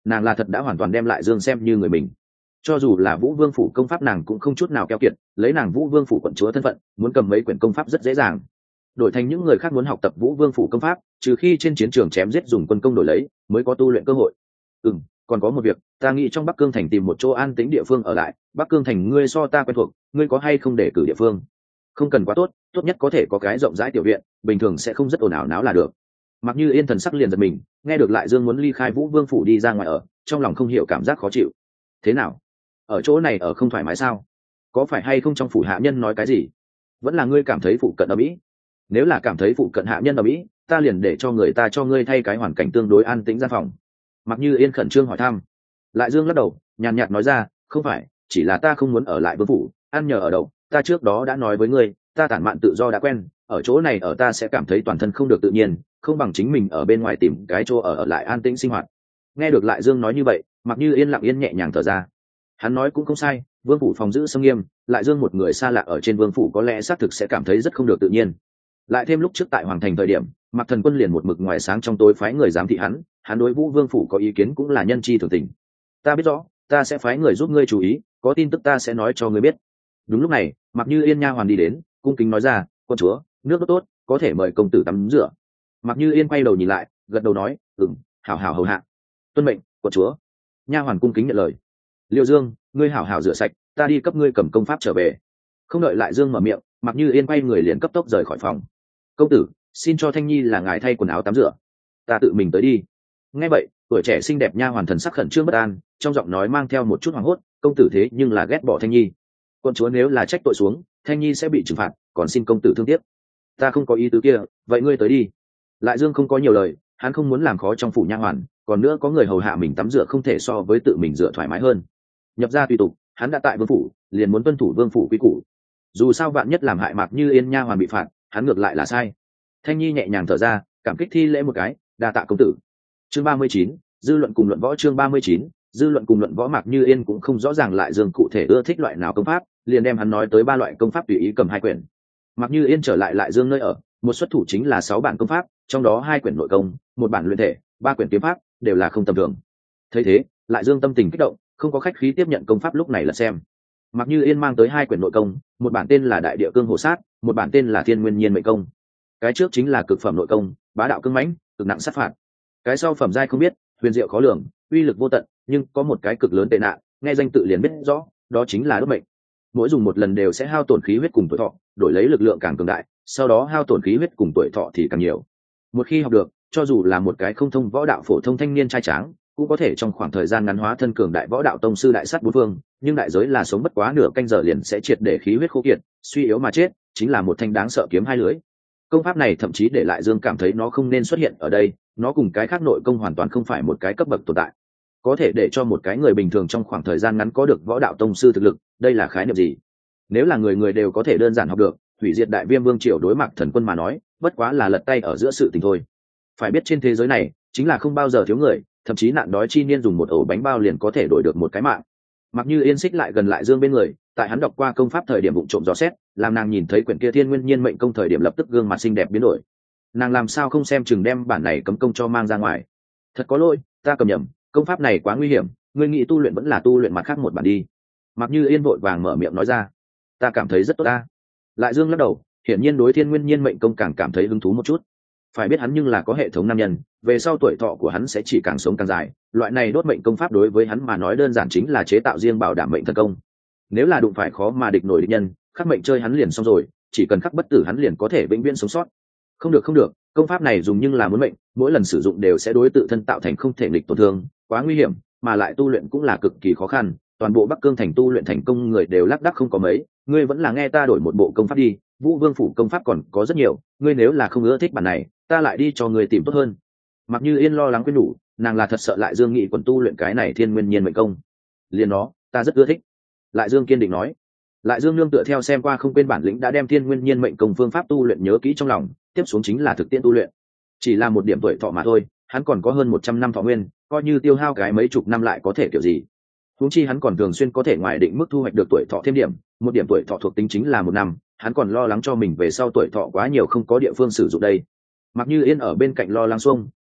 nàng là thật đã hoàn toàn đem lại dương xem như người mình. Cho dù là Vũ Vương phủ công pháp nàng cũng không chút nào keo kiệt, lấy nàng Vũ Vương phủ quận chúa thân phận, muốn cầm mấy quyển công pháp rất dễ dàng. Đổi thành những người khác muốn học tập Vũ Vương phủ công pháp, trừ khi trên chiến trường chém giết dùng quân công đổi lấy, mới có tu luyện cơ hội. Ừm, còn có một việc, ta nghĩ trong Bắc Cương thành tìm một chỗ an tĩnh địa phương ở lại, Bắc Cương thành ngươi so ta quen thuộc, ngươi có hay không để cử địa phương? Không cần quá tốt, tốt nhất có thể có cái rộng rãi tiểu viện, bình thường sẽ không rất ồn ào náo là được. Mặc Như Yên thần sắc liền giật mình, nghe được lại Dương muốn ly khai Vũ Vương phủ đi ra ngoài ở, trong lòng không hiểu cảm giác khó chịu. Thế nào? Ở chỗ này ở không thoải mái sao? Có phải hay không trong phủ hạ nhân nói cái gì? Vẫn là ngươi cảm thấy phụ cận ở mỹ? Nếu là cảm thấy phụ cận hạ nhân ở mỹ, ta liền để cho người ta cho ngươi thay cái hoàn cảnh tương đối an tĩnh gian phòng. Mặc Như Yên khẩn trương hỏi thăm. Lại Dương lắc đầu, nhàn nhạt nói ra, không phải, chỉ là ta không muốn ở lại Vương phủ, ăn nhờ ở đậu. Ta trước đó đã nói với ngươi, ta tản mạn tự do đã quen, ở chỗ này ở ta sẽ cảm thấy toàn thân không được tự nhiên, không bằng chính mình ở bên ngoài tìm cái chỗ ở, ở lại an tĩnh sinh hoạt. Nghe được Lại Dương nói như vậy, Mặc Như Yên lặng yên nhẹ nhàng thở ra. Hắn nói cũng không sai, Vương phủ phòng giữ sâm nghiêm, Lại Dương một người xa lạ ở trên Vương phủ có lẽ xác thực sẽ cảm thấy rất không được tự nhiên. Lại thêm lúc trước tại Hoàng thành thời điểm, Mặc Thần Quân liền một mực ngoài sáng trong tối phái người giám thị hắn, hắn đối Vũ Vương phủ có ý kiến cũng là nhân chi thường tình. Ta biết rõ, ta sẽ phái người giúp ngươi chú ý, có tin tức ta sẽ nói cho ngươi biết. Đúng lúc này, Mặc Như Yên nha hoàn đi đến, cung kính nói ra, quân chúa, nước tốt tốt, có thể mời công tử tắm rửa. Mặc Như Yên quay đầu nhìn lại, gật đầu nói, ừm, hảo hảo hầu hạ. Tuân mệnh, quân chúa. Nha hoàn cung kính nhận lời. Liêu Dương, ngươi hảo hảo rửa sạch, ta đi cấp ngươi cầm công pháp trở về. Không đợi Lại Dương mở miệng, Mặc Như Yên quay người liền cấp tốc rời khỏi phòng. Công tử, xin cho Thanh Nhi là ngài thay quần áo tắm rửa, ta tự mình tới đi. Nghe vậy, tuổi trẻ xinh đẹp nha hoàn thần sắc khẩn trương bất an, trong giọng nói mang theo một chút hoảng hốt, công tử thế nhưng là ghét bỏ Thanh Nhi. Quân chúa nếu là trách tội xuống, Thanh Nhi sẽ bị trừng phạt, còn xin công tử thương tiếc. Ta không có ý tứ kia, vậy ngươi tới đi. Lại Dương không có nhiều lời, hắn không muốn làm khó trong phủ nha hoàn, còn nữa có người hầu hạ mình tắm rửa không thể so với tự mình rửa thoải mái hơn. Nhập ra tùy tục, hắn đã tại Vương phủ, liền muốn tuân thủ Vương phủ quy củ. Dù sao vạn nhất làm hại Mạc Như Yên nha hoàn bị phạt, hắn ngược lại là sai. Thanh Nhi nhẹ nhàng thở ra, cảm kích thi lễ một cái, đa tạ công tử. Chương ba mươi chín, dư luận cùng luận võ. Chương ba mươi chín, dư luận cùng luận võ. Mạc Như Yên cũng không rõ ràng Lại Dương cụ thể ưa thích loại nào công pháp, liền đem hắn nói tới ba loại công pháp tùy ý cầm hai quyển. Mạc Như Yên trở lại Lại Dương nơi ở, một xuất thủ chính là sáu bản công pháp, trong đó hai quyển nội công, một bản luyện thể, ba quyển kiếm pháp, đều là không tầm thường. Thấy thế, Lại Dương tâm tình kích động, không có khách khí tiếp nhận công pháp lúc này là xem. Mạc Như Yên mang tới hai quyển nội công, một bản tên là Đại Địa Cương Hổ Sát, một bản tên là Thiên Nguyên Nhiên Mệnh Công. Cái trước chính là cực phẩm nội công, bá đạo cương mãnh, cực nặng sát phạt. Cái sau phẩm giai không biết, huyền diệu khó lường, uy lực vô tận, nhưng có một cái cực lớn tệ nạn, nghe danh tự liền biết rõ, đó chính là đốt mệnh. Mỗi dùng một lần đều sẽ hao tổn khí huyết cùng tuổi thọ, đổi lấy lực lượng càng cường đại, sau đó hao tổn khí huyết cùng tuổi thọ thì càng nhiều. Một khi học được, cho dù là một cái không thông võ đạo phổ thông thanh niên trai tráng, cũng có thể trong khoảng thời gian ngắn hóa thân cường đại võ đạo tông sư đại sát bốn phương, nhưng đại giới là sống bất quá nửa canh giờ liền sẽ triệt để khí huyết khô kiệt, suy yếu mà chết, chính là một thanh đáng sợ kiếm hai lưỡi. Công pháp này thậm chí để Lại Dương cảm thấy nó không nên xuất hiện ở đây, nó cùng cái khác nội công hoàn toàn không phải một cái cấp bậc tồn tại. Có thể để cho một cái người bình thường trong khoảng thời gian ngắn có được võ đạo tông sư thực lực, đây là khái niệm gì? Nếu là người người đều có thể đơn giản học được, hủy diệt Đại Viêm Vương triều đối Mạc Thần Quân mà nói, bất quá là lật tay ở giữa sự tình thôi. Phải biết trên thế giới này, chính là không bao giờ thiếu người, thậm chí nạn đói chi niên dùng một ổ bánh bao liền có thể đổi được một cái mạng. Mặc Như Yên xích lại gần Lại Dương bên người, tại hắn đọc qua công pháp thời điểm vụng trộm dò xét, làm nàng nhìn thấy quyển kia Thiên Nguyên Nhiên Mệnh Công thời điểm lập tức gương mặt xinh đẹp biến đổi. Nàng làm sao không xem chừng đem bản này cấm công cho mang ra ngoài? Thật có lỗi, ta cầm nhầm, công pháp này quá nguy hiểm, ngươi nghĩ tu luyện vẫn là tu luyện mặt khác một bản đi. Mặc Như Yên vội vàng mở miệng nói ra. Ta cảm thấy rất tốt ta. Lại Dương lắc đầu, hiển nhiên đối Thiên Nguyên Nhiên Mệnh Công càng cảm thấy hứng thú một chút. Phải biết hắn nhưng là có hệ thống nam nhân, về sau tuổi thọ của hắn sẽ chỉ càng sống càng dài, loại này đốt mệnh công pháp đối với hắn mà nói đơn giản chính là chế tạo riêng bảo đảm mệnh thần công. Nếu là đụng phải khó mà địch nổi địch nhân, khắc mệnh chơi hắn liền xong rồi, chỉ cần khắc bất tử hắn liền có thể vĩnh viễn sống sót. Không được không được, công pháp này dùng nhưng là muốn mệnh, mỗi lần sử dụng đều sẽ đối tự thân tạo thành không thể nghịch tổn thương, quá nguy hiểm, mà lại tu luyện cũng là cực kỳ khó khăn, toàn bộ Bắc Cương thành tu luyện thành công người đều lác đác không có mấy, ngươi vẫn là nghe ta đổi một bộ công pháp đi, Vũ Vương phủ công pháp còn có rất nhiều, ngươi nếu là không ưa thích bản này, ta lại đi cho ngươi tìm tốt hơn. Mặc Như Yên lo lắng khuyên nhủ, nàng là thật sợ Lại Dương nghị quần tu luyện cái này Thiên Nguyên Nhiên Mệnh Công. Liền nó, ta rất ưa thích. Lại Dương kiên định nói. Lại Dương nương tựa theo xem qua không quên bản lĩnh đã đem Thiên Nguyên Nhiên Mệnh Công phương pháp tu luyện nhớ kỹ trong lòng, tiếp xuống chính là thực tiễn tu luyện. Chỉ là một điểm tuổi thọ mà thôi, hắn còn có hơn một trăm năm thọ nguyên, coi như tiêu hao cái mấy chục năm lại có thể kiểu gì. Huống chi hắn còn thường xuyên có thể ngoài định mức thu hoạch được tuổi thọ thêm điểm, một điểm tuổi thọ thuộc tính chính là một năm, hắn còn lo lắng cho mình về sau tuổi thọ quá nhiều không có địa phương sử dụng đây. Mặc Như Yên ở bên cạnh lo lắng xuông,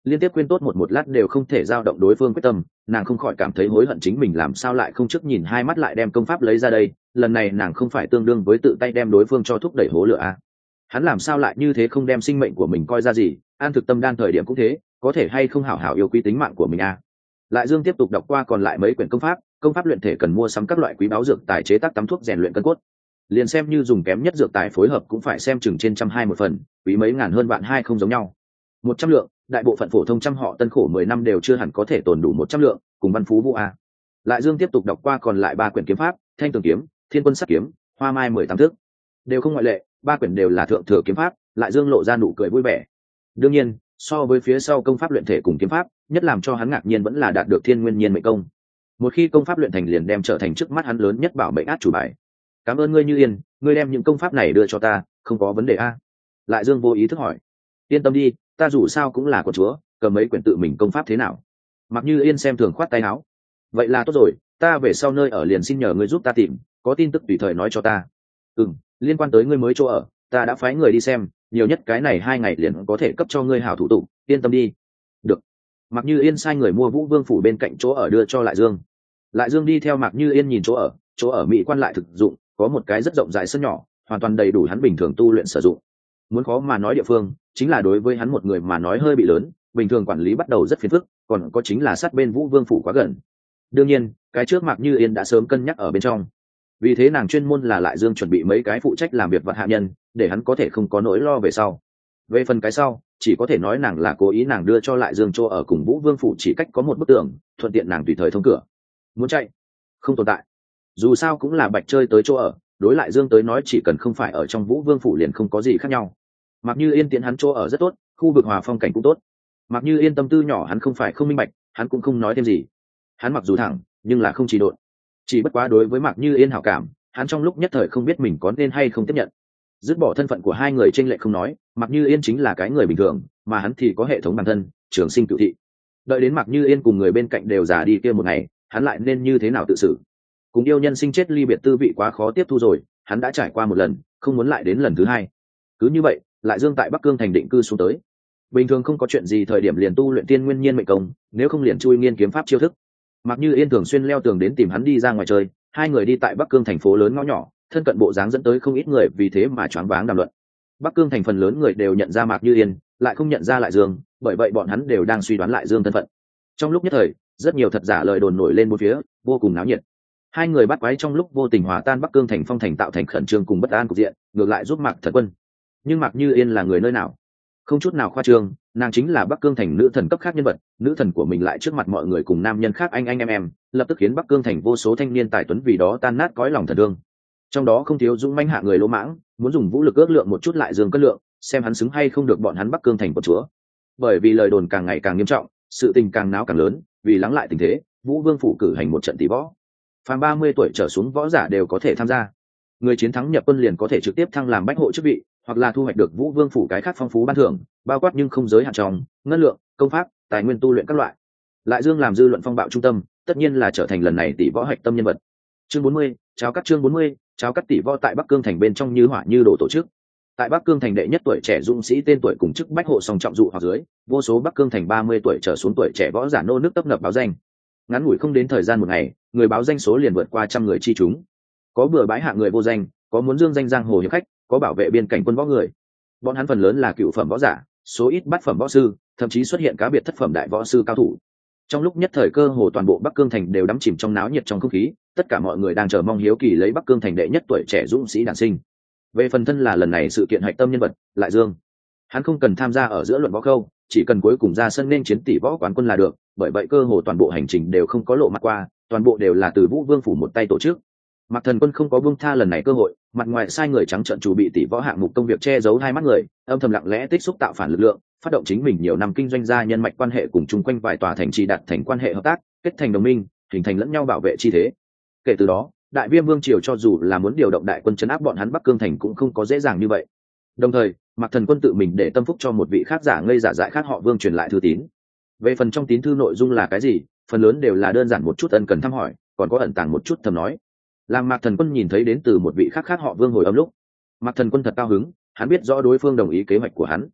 liên tiếp khuyên tốt một một lát đều không thể giao động đối phương quyết tâm, nàng không khỏi cảm thấy hối hận chính mình làm sao lại không trước nhìn hai mắt lại đem công pháp lấy ra đây, lần này nàng không phải tương đương với tự tay đem đối phương cho thúc đẩy hố lửa à. Hắn làm sao lại như thế không đem sinh mệnh của mình coi ra gì, an thực tâm đan thời điểm cũng thế, có thể hay không hảo hảo yêu quý tính mạng của mình à. Lại Dương tiếp tục đọc qua còn lại mấy quyển công pháp, công pháp luyện thể cần mua sắm các loại quý báu dược tài chế tác tắm thuốc rèn luyện cân cốt. Liền xem như dùng kém nhất dược tài phối hợp cũng phải xem chừng trên trăm hai một phần, quý mấy ngàn hơn vạn hai không giống nhau. Một trăm lượng, đại bộ phận phổ thông trăm họ tân khổ mười năm đều chưa hẳn có thể tồn đủ một trăm lượng, cùng văn phú vũ a. Lại Dương tiếp tục đọc qua còn lại ba quyển kiếm pháp, Thanh Tường kiếm, Thiên Quân Sát kiếm, Hoa Mai mười tám thước, đều không ngoại lệ, ba quyển đều là thượng thừa kiếm pháp. Lại Dương lộ ra nụ cười vui vẻ. Đương nhiên, so với phía sau công pháp luyện thể cùng kiếm pháp, nhất làm cho hắn ngạc nhiên vẫn là đạt được Thiên Nguyên Nhiên mệnh công. Một khi công pháp luyện thành liền đem trở thành trước mắt hắn lớn nhất bảo mệnh át chủ bài. Cảm ơn ngươi Như Yên, ngươi đem những công pháp này đưa cho ta, không có vấn đề a. Lại Dương vô ý thức hỏi. Yên tâm đi, ta dù sao cũng là con chúa, cầm mấy quyển tự mình công pháp thế nào. Mặc Như Yên xem thường khoát tay áo. Vậy là tốt rồi, ta về sau nơi ở liền xin nhờ ngươi giúp ta tìm, có tin tức tùy thời nói cho ta. Ừm, liên quan tới ngươi mới chỗ ở, ta đã phái người đi xem, nhiều nhất cái này hai ngày liền có thể cấp cho ngươi hảo thủ tục, yên tâm đi. Được. Mặc Như Yên sai người mua Vũ Vương phủ bên cạnh chỗ ở đưa cho Lại Dương. Lại Dương đi theo Mặc Như Yên nhìn chỗ ở, chỗ ở mỹ quan lại thực dụng, có một cái rất rộng rãi sân nhỏ, hoàn toàn đầy đủ hắn bình thường tu luyện sử dụng. Muốn khó mà nói địa phương, chính là đối với hắn một người mà nói hơi bị lớn, bình thường quản lý bắt đầu rất phiền phức, còn có chính là sát bên Vũ Vương phủ quá gần. Đương nhiên, cái trước Mạc Như Yên đã sớm cân nhắc ở bên trong. Vì thế nàng chuyên môn là Lại Dương chuẩn bị mấy cái phụ trách làm việc vật hạ nhân, để hắn có thể không có nỗi lo về sau. Về phần cái sau, chỉ có thể nói nàng là cố ý nàng đưa cho Lại Dương chỗ ở cùng Vũ Vương phủ chỉ cách có một bức tường, thuận tiện nàng tùy thời thông cửa. Muốn chạy, không tồn tại. Dù sao cũng là bạch chơi tới chỗ ở, đối Lại Dương tới nói chỉ cần không phải ở trong Vũ Vương phủ liền không có gì khác nhau. Mặc Như Yên tiện hắn chỗ ở rất tốt, khu vực hòa phong cảnh cũng tốt. Mặc Như Yên tâm tư nhỏ hắn không phải không minh bạch, hắn cũng không nói thêm gì. Hắn mặc dù thẳng, nhưng là không chỉ độn. Chỉ bất quá đối với Mặc Như Yên hảo cảm, hắn trong lúc nhất thời không biết mình có nên hay không tiếp nhận. Dứt bỏ thân phận của hai người chênh lệch không nói, Mặc Như Yên chính là cái người bình thường, mà hắn thì có hệ thống bản thân, trường sinh cửu thị. Đợi đến Mặc Như Yên cùng người bên cạnh đều già đi kia một ngày, hắn lại nên như thế nào tự xử? Cùng yêu nhân sinh chết ly biệt tư vị quá khó tiếp thu rồi, hắn đã trải qua một lần, không muốn lại đến lần thứ hai. Cứ như vậy, Lại Dương tại Bắc Cương thành định cư xuống tới. Bình thường không có chuyện gì thời điểm liền tu luyện Tiên Nguyên Nhiên mệnh công, nếu không liền chui nghiên kiếm pháp chiêu thức. Mặc Như Yên thường xuyên leo tường đến tìm hắn đi ra ngoài chơi, hai người đi tại Bắc Cương thành phố lớn ngõ nhỏ, thân cận bộ dáng dẫn tới không ít người vì thế mà choáng váng đàm luận. Bắc Cương thành phần lớn người đều nhận ra Mạc Như Yên, lại không nhận ra Lại Dương, bởi vậy bọn hắn đều đang suy đoán Lại Dương thân phận. Trong lúc nhất thời, rất nhiều thật giả lời đồn nổi lên bốn phía, vô cùng náo nhiệt. Hai người bắt quái trong lúc vô tình hòa tan Bắc Cương thành phong thành tạo thành khẩn trương cùng bất an cục diện, ngược lại giúp Mạc Thần Quân. Nhưng Mạc Như Yên là người nơi nào? Không chút nào khoa trương, nàng chính là Bắc Cương thành nữ thần cấp khác nhân vật, nữ thần của mình lại trước mặt mọi người cùng nam nhân khác anh anh em em, lập tức khiến Bắc Cương thành vô số thanh niên tài tuấn vì đó tan nát cõi lòng thần thương. Trong đó không thiếu dũng mãnh hạ người lỗ mãng, muốn dùng vũ lực ước lượng một chút Lại Dương cân lượng, xem hắn xứng hay không được bọn hắn Bắc Cương thành của chúa. Bởi vì lời đồn càng ngày càng nghiêm trọng, sự tình càng náo càng lớn, vì lắng lại tình thế, Vũ Vương phủ cử hành một trận tỷ võ. Phàm ba mươi tuổi trở xuống võ giả đều có thể tham gia. Người chiến thắng nhập quân liền có thể trực tiếp thăng làm bách hộ chức vị, hoặc là thu hoạch được Vũ Vương phủ cái khác phong phú ban thưởng, bao quát nhưng không giới hạn trong ngân lượng, công pháp, tài nguyên tu luyện các loại. Lại Dương làm dư luận phong bạo trung tâm, tất nhiên là trở thành lần này tỷ võ hạch tâm nhân vật. Chương bốn mươi, cháo cắt chương bốn mươi, cháo cắt tỷ võ tại Bắc Cương thành bên trong như hỏa như đổ tổ chức. Tại Bắc Cương thành đệ nhất tuổi trẻ dũng sĩ tên tuổi cùng chức bách hộ song trọng dụ hoặc dưới, vô số Bắc Cương thành ba mươi tuổi trở xuống tuổi trẻ võ giả nô nước tấp nập báo danh. Ngắn ngủi không đến thời gian một ngày, người báo danh số liền vượt qua trăm người chi chúng. Có bừa bãi hạ người vô danh, có muốn dương danh giang hồ hiệp khách, có bảo vệ biên cảnh quân võ người. Bọn hắn phần lớn là cựu phẩm võ giả, số ít bát phẩm võ sư, thậm chí xuất hiện cá biệt thất phẩm đại võ sư cao thủ. Trong lúc nhất thời cơ hồ toàn bộ Bắc Cương thành đều đắm chìm trong náo nhiệt trong không khí, tất cả mọi người đang chờ mong hiếu kỳ lấy Bắc Cương thành đệ nhất tuổi trẻ dũng sĩ đản sinh. Về phần thân là lần này sự kiện hạch tâm nhân vật, Lại Dương, hắn không cần tham gia ở giữa luận võ khâu, chỉ cần cuối cùng ra sân nên chiến tỷ võ quán quân là được, bởi vậy cơ hồ toàn bộ hành trình đều không có lộ mặt qua, toàn bộ đều là từ Vũ Vương phủ một tay tổ chức. Mạc Thần Quân không có buông tha lần này cơ hội, mặt ngoài sai người trắng trợn chủ bị tỷ võ hạng mục công việc che giấu hai mắt người, âm thầm lặng lẽ tích xúc tạo phản lực lượng, phát động chính mình nhiều năm kinh doanh gia nhân mạch quan hệ cùng chung quanh vài tòa thành trì đạt thành quan hệ hợp tác, kết thành đồng minh, hình thành lẫn nhau bảo vệ chi thế. Kể từ đó, Đại Viêm Vương triều cho dù là muốn điều động đại quân trấn áp bọn hắn Bắc Cương thành cũng không có dễ dàng như vậy. Đồng thời, Mạc Thần Quân tự mình để tâm phúc cho một vị khác giả ngây giả dại khác họ Vương truyền lại thư tín. Về phần trong tín thư nội dung là cái gì, phần lớn đều là đơn giản một chút ân cần thăm hỏi, còn có ẩn tàng một chút thầm nói. Làm Mạc Thần Quân nhìn thấy đến từ một vị khác khác họ Vương hồi âm lúc, Mạc Thần Quân thật cao hứng, hắn biết rõ đối phương đồng ý kế hoạch của hắn.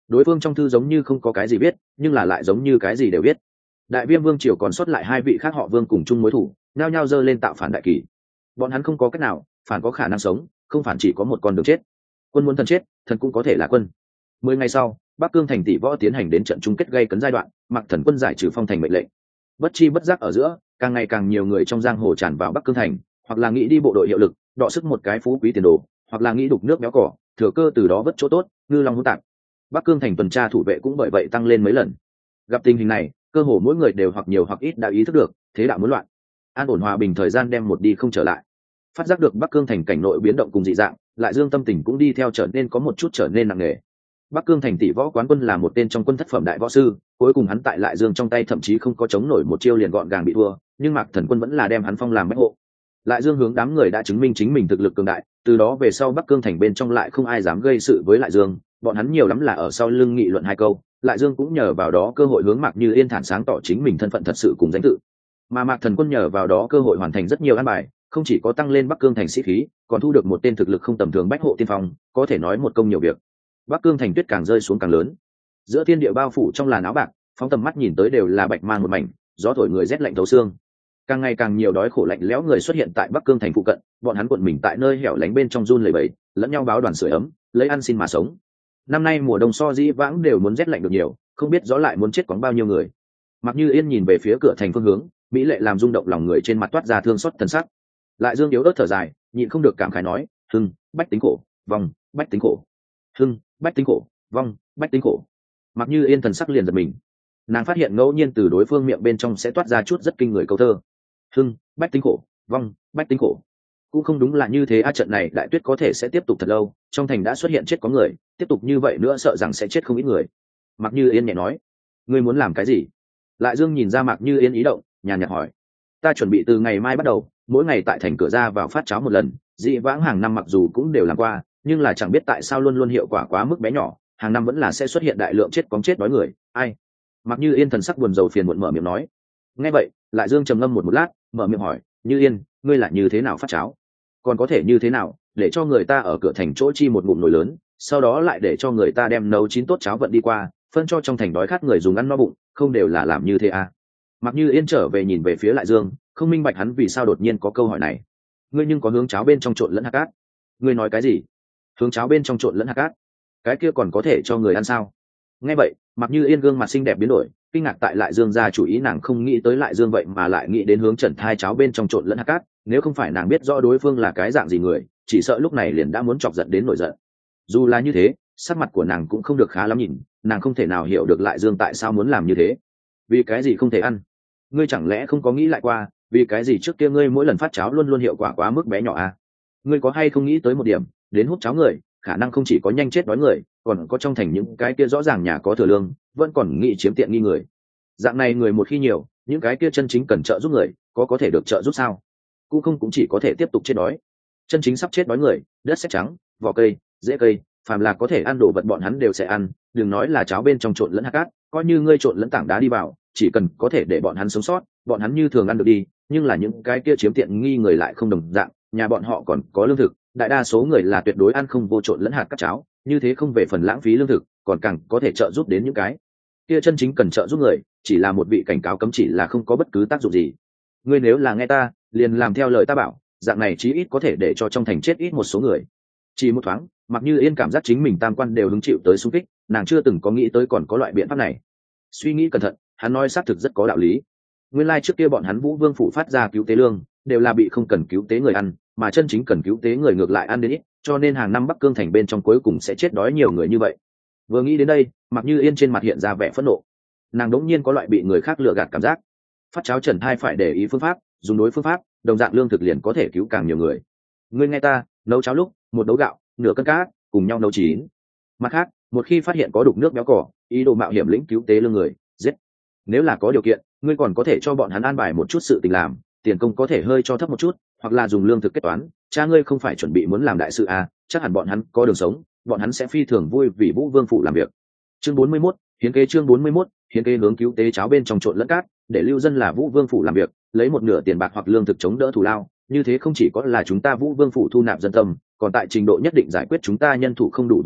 đối phương trong thư giống như không có cái gì biết, nhưng là lại giống như cái gì đều biết. Đại Viêm vương triều còn sót lại hai vị khác họ Vương cùng chung mối thủ, nhao nhao dơ lên tạo phản đại kỳ. Bọn hắn không có cách nào, phản có khả năng sống, không phản chỉ có một con đường chết. Quân muốn thần chết, thần cũng có thể là quân. Mười ngày sau, Bắc Cương thành tỷ võ tiến hành đến trận chung kết gây cấn giai đoạn, Mạc Thần quân giải trừ phong thành mệnh lệnh. Bất chi bất giác ở giữa, càng ngày càng nhiều người trong giang hồ tràn vào Bắc Cương thành, hoặc là nghĩ đi bộ đội hiệu lực, đọ sức một cái phú quý tiền đồ, hoặc là nghĩ đục nước béo cỏ, thừa cơ từ đó vớt chỗ tốt, ngư long hỗn tạp. Bắc Cương thành tuần tra thủ vệ cũng bởi vậy tăng lên mấy lần. Gặp tình hình này, cơ hồ mỗi người đều hoặc nhiều hoặc ít đã ý thức được, thế đạo muốn loạn. An ổn hòa bình thời gian đem một đi không trở lại. Phát giác được Bắc Cương thành cảnh nội biến động cùng dị dạng, Lại Dương tâm tình cũng đi theo trở nên có một chút trở nên nặng nề. Bắc Cương thành tỷ võ quán quân là một tên trong quân thất phẩm đại võ sư, cuối cùng hắn tại Lại Dương trong tay thậm chí không có chống nổi một chiêu liền gọn gàng bị thua, nhưng Mạc Thần quân vẫn là đem hắn phong làm bách hộ. Lại Dương hướng đám người đã chứng minh chính mình thực lực cường đại, từ đó về sau Bắc Cương thành bên trong lại không ai dám gây sự với Lại Dương, bọn hắn nhiều lắm là ở sau lưng nghị luận hai câu, Lại Dương cũng nhờ vào đó cơ hội hướng Mạc Như Yên thản sáng tỏ chính mình thân phận thật sự cùng danh tự. Mà Mạc Thần quân nhờ vào đó cơ hội hoàn thành rất nhiều an bài, không chỉ có tăng lên Bắc Cương thành sĩ khí, còn thu được một tên thực lực không tầm thường bách hộ tiên phong, có thể nói một công nhiều việc. Bắc Cương thành tuyết càng rơi xuống càng lớn, giữa thiên địa bao phủ trong làn áo bạc, phóng tầm mắt nhìn tới đều là bạch mang một mảnh, gió thổi người rét lạnh thấu xương. Càng ngày càng nhiều đói khổ lạnh lẽo người xuất hiện tại Bắc Cương thành phụ cận, bọn hắn cuộn mình tại nơi hẻo lánh bên trong run lẩy bẩy, lẫn nhau báo đoàn sưởi ấm, lấy ăn xin mà sống. Năm nay mùa đông so dĩ vãng đều muốn rét lạnh được nhiều, không biết rõ lại muốn chết quáng bao nhiêu người. Mặc Như Yên nhìn về phía cửa thành phương hướng, mỹ lệ làm rung động lòng người trên mặt toát ra thương xót thần sắc. Lại Dương yếu ớt thở dài, nhịn không được cảm khái nói, hưng bách tính khổ, vong bách tính khổ, hưng bách tính khổ, vong bách tính khổ. Mặc Như Yên thần sắc liền giật mình, nàng phát hiện ngẫu nhiên từ đối phương miệng bên trong sẽ toát ra chút rất kinh người câu thơ. Hưng bách tính khổ, vong bách tính khổ, cũng không đúng là như thế. A trận này đại tuyết có thể sẽ tiếp tục thật lâu, trong thành đã xuất hiện chết có người, tiếp tục như vậy nữa sợ rằng sẽ chết không ít người. Mặc Như Yên nhẹ nói, ngươi muốn làm cái gì? Lại Dương nhìn ra Mặc Như Yên ý động, nhàn nhạt hỏi. Ta chuẩn bị từ ngày mai bắt đầu, mỗi ngày tại thành cửa ra vào phát cháo một lần, dị vãng hàng năm mặc dù cũng đều làm qua, nhưng là chẳng biết tại sao luôn luôn hiệu quả quá mức bé nhỏ, hàng năm vẫn là sẽ xuất hiện đại lượng chết cóng chết đói người. Ai? Mặc Như Yên thần sắc buồn rầu phiền muộn mở miệng nói. Nghe vậy, Lại Dương trầm ngâm một một lát, mở miệng hỏi, Như Yên, ngươi là như thế nào phát cháo? Còn có thể như thế nào, để cho người ta ở cửa thành chỗ chi một ngụm nồi lớn, sau đó lại để cho người ta đem nấu chín tốt cháo vận đi qua, phân cho trong thành đói khát người dùng ăn no bụng, không đều là làm như thế à? Mặc Như Yên trở về nhìn về phía Lại Dương, không minh bạch hắn vì sao đột nhiên có câu hỏi này. Ngươi nhưng có hướng cháo bên trong trộn lẫn hạt cát? Ngươi nói cái gì? Hướng cháo bên trong trộn lẫn hạt cát? Cái kia còn có thể cho người ăn sao? Nghe vậy, Mặc Như Yên gương mặt xinh đẹp biến đổi, kinh ngạc tại Lại Dương ra chủ ý, nàng không nghĩ tới Lại Dương vậy mà lại nghĩ đến hướng Trần Thai cháo bên trong trộn lẫn hạt cát, nếu không phải nàng biết rõ đối phương là cái dạng gì người, chỉ sợ lúc này liền đã muốn chọc giận đến nổi giận. Dù là như thế, sắc mặt của nàng cũng không được khá lắm nhìn, nàng không thể nào hiểu được Lại Dương tại sao muốn làm như thế. Vì cái gì không thể ăn? Ngươi chẳng lẽ không có nghĩ lại qua, vì cái gì trước kia ngươi mỗi lần phát cháo luôn luôn hiệu quả quá mức bé nhỏ à? Ngươi có hay không nghĩ tới một điểm, đến hút cháo người, khả năng không chỉ có nhanh chết đói người, còn có trong thành những cái kia rõ ràng nhà có thừa lương, vẫn còn nghĩ chiếm tiện nghi người. Dạng này người một khi nhiều, những cái kia chân chính cần trợ giúp người, có có thể được trợ giúp sao? Cũng không, cũng chỉ có thể tiếp tục chết đói. Chân chính sắp chết đói người, đất sét trắng, vỏ cây, rễ cây, phàm là có thể ăn đồ vật bọn hắn đều sẽ ăn, đừng nói là cháo bên trong trộn lẫn hạt cát, coi như ngươi trộn lẫn tảng đá đi vào, chỉ cần có thể để bọn hắn sống sót, bọn hắn như thường ăn được đi. Nhưng là những cái kia chiếm tiện nghi người lại không đồng dạng, nhà bọn họ còn có lương thực, đại đa số người là tuyệt đối ăn không vô trộn lẫn hạt cát cháo, như thế không về phần lãng phí lương thực, còn càng có thể trợ giúp đến những cái kia chân chính cần trợ giúp người, chỉ là một vị cảnh cáo cấm chỉ là không có bất cứ tác dụng gì. Ngươi nếu là nghe ta, liền làm theo lời ta bảo, dạng này chí ít có thể để cho trong thành chết ít một số người. Chỉ một thoáng, Mặc Như Yên cảm giác chính mình tam quan đều hứng chịu tới xung kích, nàng chưa từng có nghĩ tới còn có loại biện pháp này. Suy nghĩ cẩn thận, hắn nói xác thực rất có đạo lý. Nguyên lai like trước kia bọn hắn Vũ Vương phủ phát ra cứu tế lương, đều là bị không cần cứu tế người ăn, mà chân chính cần cứu tế người ngược lại ăn đến ít, cho nên hàng năm Bắc Cương thành bên trong cuối cùng sẽ chết đói nhiều người như vậy. Vừa nghĩ đến đây, Mặc Như Yên trên mặt hiện ra vẻ phẫn nộ. Nàng đống nhiên có loại bị người khác lừa gạt cảm giác. Phát cháo Trần Thai phải để ý phương pháp, dùng đối phương pháp, đồng dạng lương thực liền có thể cứu càng nhiều người. Ngươi nghe ta, nấu cháo lúc, một đấu gạo, nửa cân cá, cùng nhau nấu chín. Mặt khác, một khi phát hiện có đục nước béo cỏ, ý đồ mạo hiểm lĩnh cứu tế lương người, giết. Nếu là có điều kiện, ngươi còn có thể cho bọn hắn an bài một chút sự tình làm, tiền công có thể hơi cho thấp một chút, hoặc là dùng lương thực kết toán. Cha ngươi không phải chuẩn bị muốn làm đại sự à, chắc hẳn bọn hắn có đường sống, bọn hắn sẽ phi thường vui vì Vũ Vương phủ làm việc. Chương bốn mươi mốt, hiến kế chương bốn mươi mốt, hiến kế hướng cứu tế cháo bên trong trộn lẫn cát, để lưu dân là Vũ Vương phủ làm việc, lấy một nửa tiền bạc hoặc lương thực chống đỡ thù lao, như thế không chỉ có là chúng ta Vũ Vương phủ thu nạp dân tâm, còn tại trình độ nhất định giải quyết chúng ta nhân thủ không đủ vấn đề,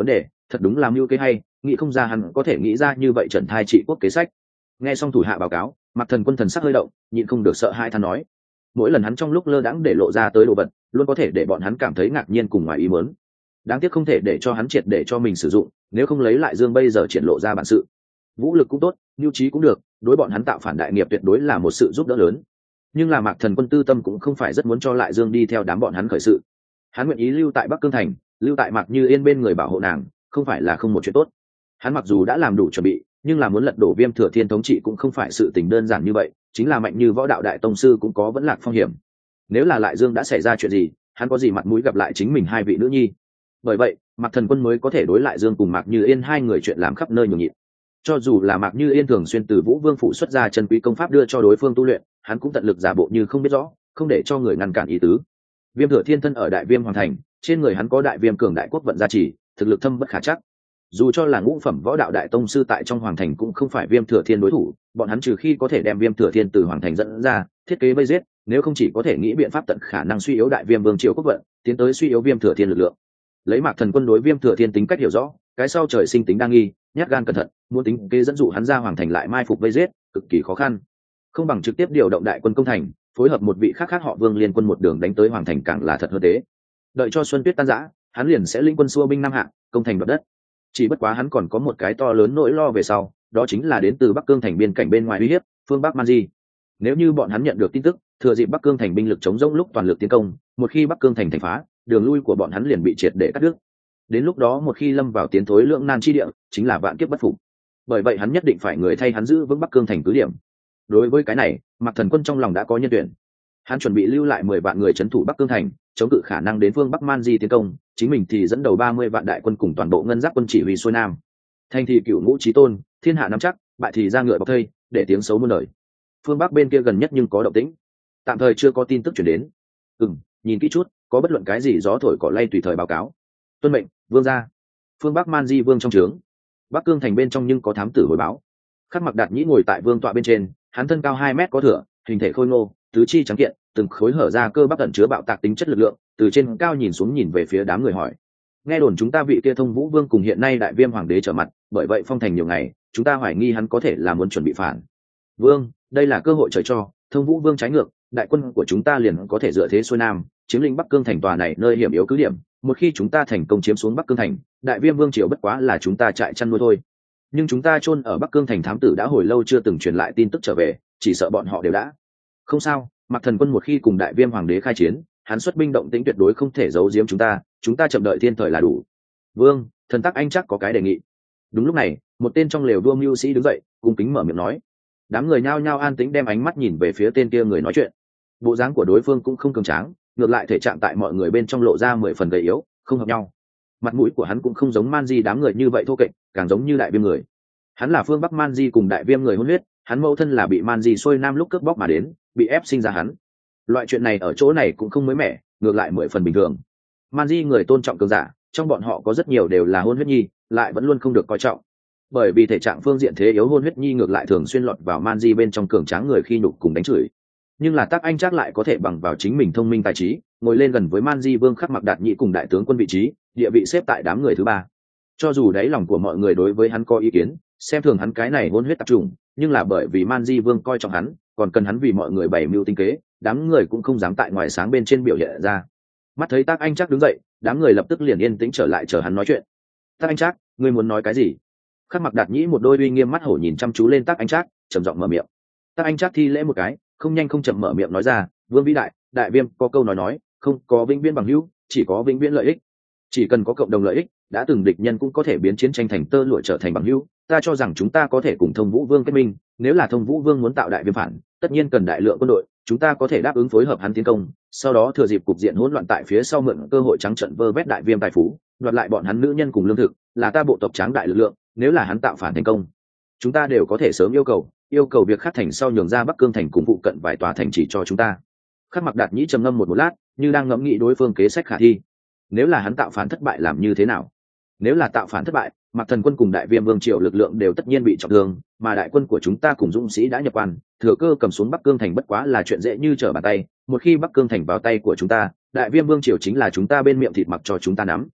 thật đúng là mưu kế hay, nghĩ không ra hắn có thể nghĩ ra như vậy trần thai trị quốc kế sách. Nghe xong thủ hạ báo cáo, Mạc Thần Quân thần sắc hơi động, nhịn không được sợ hãi than nói, mỗi lần hắn trong lúc lơ đãng để lộ ra tới đồ vật luôn có thể để bọn hắn cảm thấy ngạc nhiên cùng ngoài ý muốn. Đáng tiếc không thể để cho hắn triệt để cho mình sử dụng, nếu không lấy lại Dương bây giờ triển lộ ra bản sự. Vũ lực cũng tốt, nhu trí cũng được, đối bọn hắn tạo phản đại nghiệp tuyệt đối là một sự giúp đỡ lớn. Nhưng là Mạc Thần Quân tư tâm cũng không phải rất muốn cho lại Dương đi theo đám bọn hắn khởi sự. Hắn nguyện ý lưu tại Bắc Cương thành, lưu tại Mạc Như Yên bên người bảo hộ nàng, không phải là không một chuyện tốt. Hắn mặc dù đã làm đủ chuẩn bị, nhưng là muốn lật đổ Viêm Thừa Thiên thống trị cũng không phải sự tình đơn giản như vậy, chính là mạnh như võ đạo đại tông sư cũng có vẫn lạc phong hiểm. Nếu là lại Dương đã xảy ra chuyện gì, hắn có gì mặt mũi gặp lại chính mình hai vị nữ nhi. Bởi vậy, Mạc Thần Quân mới có thể đối lại Dương cùng Mạc Như Yên hai người chuyện làm khắp nơi nhường nhịn. Cho dù là Mạc Như Yên thường xuyên từ Vũ Vương phủ xuất ra chân quý công pháp đưa cho đối phương tu luyện, hắn cũng tận lực giả bộ như không biết rõ, không để cho người ngăn cản ý tứ. Viêm Thừa Thiên thân ở Đại Viêm hoàng thành, trên người hắn có Đại Viêm cường đại quốc vận gia trì, thực lực thâm bất khả trắc. Dù cho là ngũ phẩm võ đạo đại tông sư tại trong hoàng thành cũng không phải Viêm Thừa Thiên đối thủ, bọn hắn trừ khi có thể đem Viêm Thừa Thiên từ hoàng thành dẫn ra, thiết kế vây giết, nếu không chỉ có thể nghĩ biện pháp tận khả năng suy yếu Đại Viêm vương triều quốc vận, tiến tới suy yếu Viêm Thừa Thiên lực lượng. Lấy Mạc Thần Quân đối Viêm Thừa Thiên tính cách hiểu rõ, cái sau trời sinh tính đa nghi, nhát gan cẩn thận, muốn tính kế dẫn dụ hắn ra hoàng thành lại mai phục vây giết, cực kỳ khó khăn. Không bằng trực tiếp điều động đại quân công thành, phối hợp một vị khác khác họ Vương liên quân một đường đánh tới hoàng thành càng là thật hơn thế. Đợi cho xuân tuyết tan rã, hắn liền sẽ lĩnh quân xua binh nam hạ, công thành đoạt đất. Chỉ bất quá hắn còn có một cái to lớn nỗi lo về sau, đó chính là đến từ Bắc Cương thành biên cảnh bên ngoài uy hiếp, phương Bắc Man Di. Nếu như bọn hắn nhận được tin tức, thừa dịp Bắc Cương thành binh lực chống rỗng lúc toàn lực tiến công, một khi Bắc Cương thành thành phá, đường lui của bọn hắn liền bị triệt để cắt đứt. Đến lúc đó một khi lâm vào tiến thối lưỡng nan chi địa, chính là vạn kiếp bất phục. Bởi vậy hắn nhất định phải người thay hắn giữ vững Bắc Cương thành cứ điểm. Đối với cái này, Mạc Thần Quân trong lòng đã có nhân tuyển. Hắn chuẩn bị lưu lại mười vạn người trấn thủ Bắc Cương thành, chống cự khả năng đến phương Bắc Man Di tiến công, chính mình thì dẫn đầu ba mươi vạn đại quân cùng toàn bộ ngân giáp quân chỉ huy xuôi nam. Thành thì cửu ngũ chí tôn, thiên hạ nắm chắc, bại thì ra ngựa bọc thây, để tiếng xấu muôn đời. Phương Bắc bên kia gần nhất nhưng có động tĩnh, tạm thời chưa có tin tức chuyển đến. Ừm, nhìn kỹ chút, có bất luận cái gì gió thổi cỏ lay tùy thời báo cáo. Tuân mệnh, vương gia. Phương Bắc Man Di vương trong trướng, Bắc Cương thành bên trong nhưng có thám tử hồi báo. Khắc Mặc Đạt Nhĩ ngồi tại vương tọa bên trên, hắn thân cao hai mét có thửa, hình thể khôi ngô, tứ chi trắng kiện, từng khối hở ra cơ bắp ẩn chứa bạo tạc tính chất lực lượng, từ trên cao nhìn xuống nhìn về phía đám người hỏi: nghe đồn chúng ta vị kia Thông Vũ Vương cùng hiện nay Đại Viêm hoàng đế trở mặt, bởi vậy phong thành nhiều ngày, chúng ta hoài nghi hắn có thể là muốn chuẩn bị phản. Vương, đây là cơ hội trời cho, Thông Vũ Vương trái ngược, đại quân của chúng ta liền có thể dựa thế xuôi nam, chiếm lĩnh Bắc Cương thành tòa này nơi hiểm yếu cứ điểm. Một khi chúng ta thành công chiếm xuống Bắc Cương thành, Đại Viêm vương triều bất quá là chúng ta trại chăn nuôi thôi. Nhưng chúng ta chôn ở Bắc Cương thành thám tử đã hồi lâu chưa từng truyền lại tin tức trở về, chỉ sợ bọn họ đều đã. Không sao, Mạc Thần Quân một khi cùng Đại Viêm hoàng đế khai chiến, hắn xuất binh động tĩnh tuyệt đối không thể giấu giếm chúng ta, chúng ta chậm đợi thiên thời là đủ. Vương, thần tắc anh chắc có cái đề nghị. Đúng lúc này, một tên trong lều đua mưu sĩ đứng dậy, cung kính mở miệng nói. Đám người nhao nhao an tĩnh đem ánh mắt nhìn về phía tên kia người nói chuyện. Bộ dáng của đối phương cũng không cường tráng, ngược lại thể trạng tại mọi người bên trong lộ ra mười phần gầy yếu, không hợp nhau. Mặt mũi của hắn cũng không giống Man Di đám người như vậy thô kệch, càng giống như Đại Viêm người. Hắn là phương Bắc Man Di cùng Đại Viêm người hôn huyết, hắn mẫu thân là bị Man Di xuôi nam lúc cướp bóc mà đến, bị ép sinh ra hắn. Loại chuyện này ở chỗ này cũng không mới mẻ, ngược lại mười phần bình thường. Man Di người tôn trọng cường giả, trong bọn họ có rất nhiều đều là hôn huyết nhi, lại vẫn luôn không được coi trọng. Bởi vì thể trạng phương diện thế yếu, hôn huyết nhi ngược lại thường xuyên lọt vào Man Di bên trong cường tráng người khi nhục cùng đánh chửi. Nhưng là Tác Anh chắc lại có thể bằng vào chính mình thông minh tài trí, ngồi lên gần với Man Di vương Khắc Mặc Đạt Nhĩ cùng đại tướng quân vị trí, địa vị xếp tại đám người thứ ba. Cho dù đáy lòng của mọi người đối với hắn có ý kiến, xem thường hắn cái này hôn huyết tạp trùng, nhưng là bởi vì Man Di vương coi trọng hắn, còn cần hắn vì mọi người bày mưu tinh kế, đám người cũng không dám tại ngoài sáng bên trên biểu hiện ra. Mắt thấy Tác Anh chắc đứng dậy, đám người lập tức liền yên tĩnh trở lại chờ hắn nói chuyện. Tác Anh chắc, ngươi muốn nói cái gì? Khắc Mặc Đạt Nhĩ một đôi uy nghiêm mắt hổ nhìn chăm chú lên Tác Anh chắc, trầm giọng mở miệng. Tác Anh chắc thi lễ một cái, không nhanh không chậm mở miệng nói ra: vương vĩ đại, Đại Viêm có câu nói nói, không có vĩnh viễn bằng hữu, chỉ có vĩnh viễn lợi ích. Chỉ cần có cộng đồng lợi ích, đã từng địch nhân cũng có thể biến chiến tranh thành tơ lụa trở thành bằng hữu. Ta cho rằng chúng ta có thể cùng Thông Vũ Vương kết minh, nếu là Thông Vũ Vương muốn tạo Đại Viêm phản, tất nhiên cần đại lượng quân đội, chúng ta có thể đáp ứng phối hợp hắn tiến công, sau đó thừa dịp cục diện hỗn loạn tại phía sau mượn cơ hội trắng trợn vơ vét Đại Viêm tài phú, đoạt lại bọn hắn nữ nhân cùng lương thực, là ta bộ tộc tráng đại lực lượng, nếu là hắn tạo phản thành công, chúng ta đều có thể sớm yêu cầu, yêu cầu việc Khắc thành sau nhường ra Bắc Cương thành cùng phụ cận vài tòa thành chỉ cho chúng ta. Khắc Mặc Đạt Nhĩ trầm ngâm một một lát, như đang ngẫm nghĩ đối phương kế sách khả thi. Nếu là hắn tạo phản thất bại làm như thế nào? Nếu là tạo phản thất bại, Mạc Thần Quân cùng Đại Viêm vương triều lực lượng đều tất nhiên bị trọng thương, mà đại quân của chúng ta cùng dũng sĩ đã nhập quan, thừa cơ cầm xuống Bắc Cương thành bất quá là chuyện dễ như trở bàn tay. Một khi Bắc Cương thành vào tay của chúng ta, Đại Viêm vương triều chính là chúng ta bên miệng thịt mặc cho chúng ta nắm.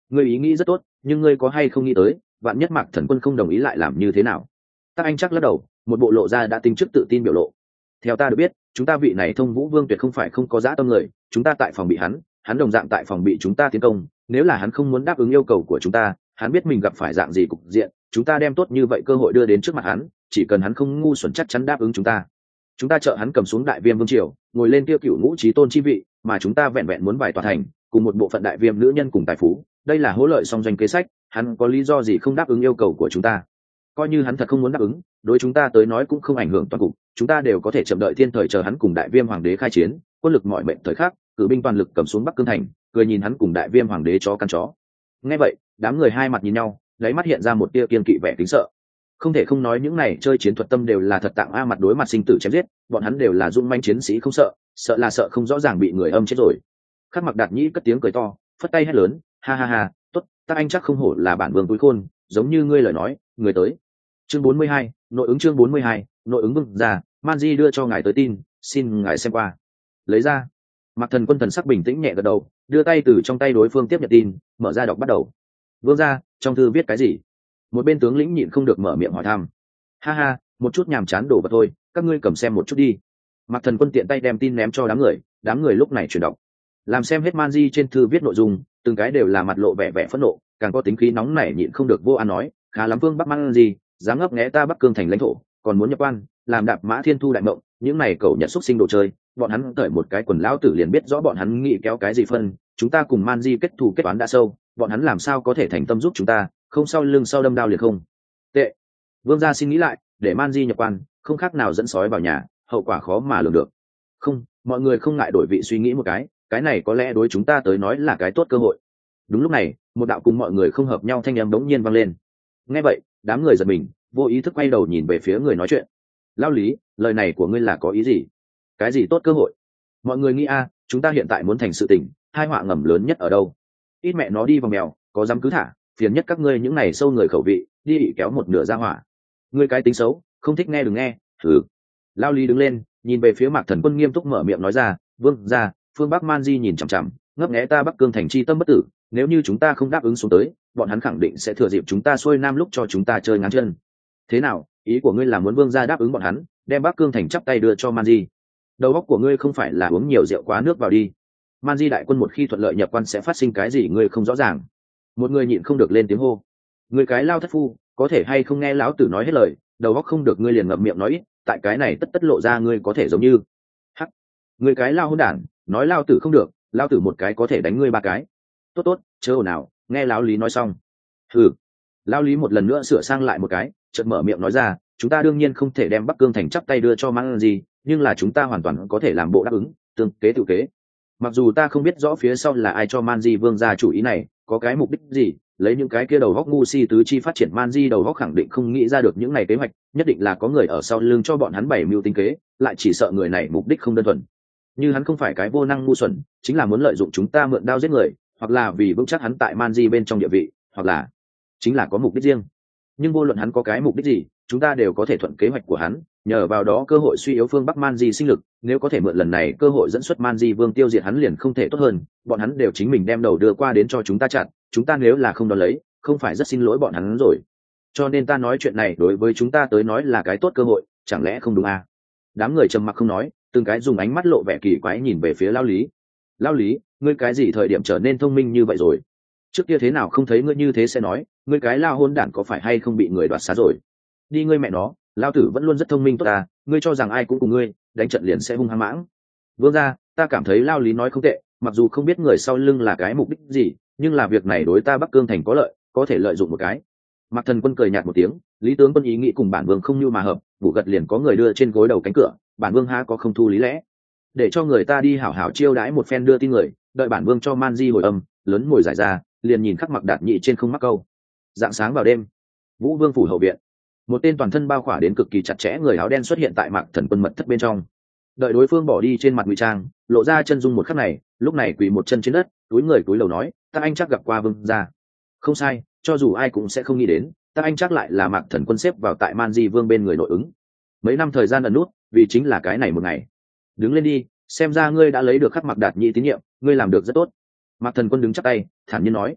ngươi ý nghĩ rất tốt, nhưng ngươi có hay không nghĩ tới vạn nhất Mạc Thần Quân không đồng ý lại làm như thế nào? Tắc Anh chắc lắc đầu, một bộ lộ ra đã tính trước tự tin biểu lộ. Theo ta được biết, chúng ta vị này Thông Vũ Vương tuyệt không phải không có dã tâm người, chúng ta tại phòng bị hắn, hắn đồng dạng tại phòng bị chúng ta tiến công. Nếu là hắn không muốn đáp ứng yêu cầu của chúng ta, hắn biết mình gặp phải dạng gì cục diện, chúng ta đem tốt như vậy cơ hội đưa đến trước mặt hắn, chỉ cần hắn không ngu xuẩn chắc chắn đáp ứng chúng ta. Chúng ta trợ hắn cầm xuống Đại Viêm vương triều, ngồi lên tiêu cựu ngũ chí tôn chi vị, mà chúng ta vẹn vẹn muốn vài tòa thành, cùng một bộ phận Đại Viêm nữ nhân cùng tài phú, đây là hỗ lợi song doanh kế sách, hắn có lý do gì không đáp ứng yêu cầu của chúng ta? Coi như hắn thật không muốn đáp ứng, đối chúng ta tới nói cũng không ảnh hưởng toàn cục, chúng ta đều có thể chậm đợi thiên thời chờ hắn cùng Đại Viêm hoàng đế khai chiến, quân lực mọi mệnh thời khắc, cử binh toàn lực cầm xuống Bắc Cương thành, cười nhìn hắn cùng Đại Viêm hoàng đế chó căn chó. Nghe vậy, đám người hai mặt nhìn nhau, đáy mắt hiện ra một tia kiên kỵ vẻ kính sợ. Không thể không nói những này chơi chiến thuật tâm đều là thật tạng a, mặt đối mặt sinh tử chém giết, bọn hắn đều là dũng manh chiến sĩ không sợ, sợ là sợ không rõ ràng bị người âm chết rồi. Khắc Mặc Đạt Nhĩ cất tiếng cười to, phất tay hét lớn, ha ha ha, tốt, Tắc Anh chắc không hổ là bản vương túi khôn, giống như ngươi lời nói, người tới. Chương bốn mươi hai, nội ứng chương bốn mươi hai, nội ứng vương ra, Manji đưa cho ngài tới tin, xin ngài xem qua. Lấy ra. Mạc Thần Quân thần sắc bình tĩnh nhẹ gật đầu, đưa tay từ trong tay đối phương tiếp nhận tin, mở ra đọc bắt đầu. Vương ra, trong thư viết cái gì? Một bên tướng lĩnh nhịn không được mở miệng hỏi thăm. Ha ha, một chút nhàm chán đổ vào thôi, các ngươi cầm xem một chút đi. Mạc Thần Quân tiện tay đem tin ném cho đám người, đám người lúc này chuyển đọc. Làm xem hết Manji trên thư viết nội dung, từng cái đều là mặt lộ vẻ vẻ phẫn nộ, càng có tính khí nóng nảy nhịn không được vô an nói, khá lắm Vương Bắc Manji, dám ngấp nghé ta Bắc Cương thành lãnh thổ, còn muốn nhập quan, làm đạp mã thiên thu đại mộng, những này cậu nhật xúc sinh đồ chơi, bọn hắn cởi một cái quần lão tử liền biết rõ bọn hắn nghĩ kéo cái gì phân, chúng ta cùng Manji kết thù kết toán đã sâu, bọn hắn làm sao có thể thành tâm giúp chúng ta, không sau lưng sau đâm đao liền không. Tệ. Vương gia xin nghĩ lại, để Manji nhập quan, không khác nào dẫn sói vào nhà, hậu quả khó mà lường được. Không, mọi người không ngại đổi vị suy nghĩ một cái, cái này có lẽ đối chúng ta tới nói là cái tốt cơ hội. Đúng lúc này, một đạo cùng mọi người không hợp nhau thanh âm đống nhiên vang lên. Nghe vậy, đám người giật mình, vô ý thức quay đầu nhìn về phía người nói chuyện. Lao Lý, lời này của ngươi là có ý gì? Cái gì tốt cơ hội? Mọi người nghĩ a, chúng ta hiện tại muốn thành sự tình, hai họa ngầm lớn nhất ở đâu? Ít mẹ nó đi vào mèo, có dám cứ thả, phiền nhất các ngươi những này sâu người khẩu vị, đi ị kéo một nửa ra hỏa. Ngươi cái tính xấu, không thích nghe đừng nghe, thử. Lao Lý đứng lên, nhìn về phía Mạc Thần Quân nghiêm túc mở miệng nói ra, vương ra, phương Bắc Manji nhìn chằm chằm, ngấp nghé ta Bắc Cương thành chi tâm bất tử, nếu như chúng ta không đáp ứng xuống tới, bọn hắn khẳng định sẽ thừa dịp chúng ta xuôi nam lúc cho chúng ta chơi ngắn chân. Thế nào, ý của ngươi là muốn vương gia đáp ứng bọn hắn, đem Bắc Cương thành chắp tay đưa cho Manji? Đầu óc của ngươi không phải là uống nhiều rượu quá nước vào đi. Manji đại quân một khi thuận lợi nhập quan sẽ phát sinh cái gì ngươi không rõ ràng. Một người nhịn không được lên tiếng hô. Ngươi cái lao thất phu, có thể hay không nghe lão tử nói hết lời, đầu óc không được ngươi liền ngậm miệng nói ít, tại cái này tất tất lộ ra ngươi có thể giống như hắc. Ngươi cái lao hỗn đản, nói lao tử không được, lao tử một cái có thể đánh ngươi ba cái. Tốt tốt, chớ ồn nào, nghe lão Lý nói xong. Hừ. Lão Lý một lần nữa sửa sang lại một cái, chợt mở miệng nói ra, chúng ta đương nhiên không thể đem Bắc Cương thành chắp tay đưa cho Manji, nhưng là chúng ta hoàn toàn có thể làm bộ đáp ứng, tương kế tự kế. Mặc dù ta không biết rõ phía sau là ai cho Manji vương gia chủ ý này, có cái mục đích gì, lấy những cái kia đầu góc ngu si tứ chi phát triển Manji đầu góc khẳng định không nghĩ ra được những này kế hoạch, nhất định là có người ở sau lưng cho bọn hắn bày mưu tính kế, lại chỉ sợ người này mục đích không đơn thuần. Như hắn không phải cái vô năng ngu xuẩn, chính là muốn lợi dụng chúng ta mượn đao giết người, hoặc là vì vững chắc hắn tại Manji bên trong địa vị, hoặc là chính là có mục đích riêng. Nhưng vô luận hắn có cái mục đích gì, chúng ta đều có thể thuận kế hoạch của hắn, nhờ vào đó cơ hội suy yếu phương Bắc Manji sinh lực, nếu có thể mượn lần này cơ hội dẫn xuất Manji vương tiêu diệt hắn liền không thể tốt hơn, bọn hắn đều chính mình đem đầu đưa qua đến cho chúng ta chặn, chúng ta nếu là không đón lấy, không phải rất xin lỗi bọn hắn rồi. Cho nên ta nói chuyện này đối với chúng ta tới nói là cái tốt cơ hội, chẳng lẽ không đúng à? Đám người trầm mặc không nói, từng cái dùng ánh mắt lộ vẻ kỳ quái nhìn về phía Lao Lý. Lao Lý, ngươi cái gì thời điểm trở nên thông minh như vậy rồi? Trước kia thế nào không thấy ngươi như thế sẽ nói, ngươi cái lao hôn đản có phải hay không bị người đoạt xá rồi? Đi ngươi mẹ nó, lao tử vẫn luôn rất thông minh tốt à, ngươi cho rằng ai cũng cùng ngươi, đánh trận liền sẽ hung hăng mãng. Vương gia, ta cảm thấy Lao Lý nói không tệ, mặc dù không biết người sau lưng là cái mục đích gì, nhưng là việc này đối ta Bắc Cương thành có lợi, có thể lợi dụng một cái. Mạc Thần Quân cười nhạt một tiếng, Lý tướng quân ý nghĩ cùng bản vương không như mà hợp, vụ gật liền có người đưa trên gối đầu cánh cửa, bản vương ha có không thu lý lẽ, để cho người ta đi hảo hảo chiêu đãi một phen đưa tin người, đợi bản vương cho Manji hồi âm, lớn ngồi giải ra, liền nhìn Khắc Mặc Đạt Nhĩ trên không mắc câu. Dạng sáng vào đêm, Vũ Vương phủ hậu viện, một tên toàn thân bao khỏa đến cực kỳ chặt chẽ người áo đen xuất hiện tại Mạc Thần Quân mật thất bên trong. Đợi đối phương bỏ đi trên mặt ngụy trang, lộ ra chân dung một khắc này, lúc này quỳ một chân trên đất, túi người túi lầu nói, "Ta anh chắc gặp qua vương gia." Không sai, cho dù ai cũng sẽ không nghĩ đến, ta anh chắc lại là Mạc Thần Quân xếp vào tại Manji vương bên người nội ứng. Mấy năm thời gian ẩn nút, vì chính là cái này một ngày. Đứng lên đi, xem ra ngươi đã lấy được Khắc Mặc Đạt Nhĩ tín nhiệm, ngươi làm được rất tốt. Mạc Thần Quân đứng chắp tay, thản nhiên nói.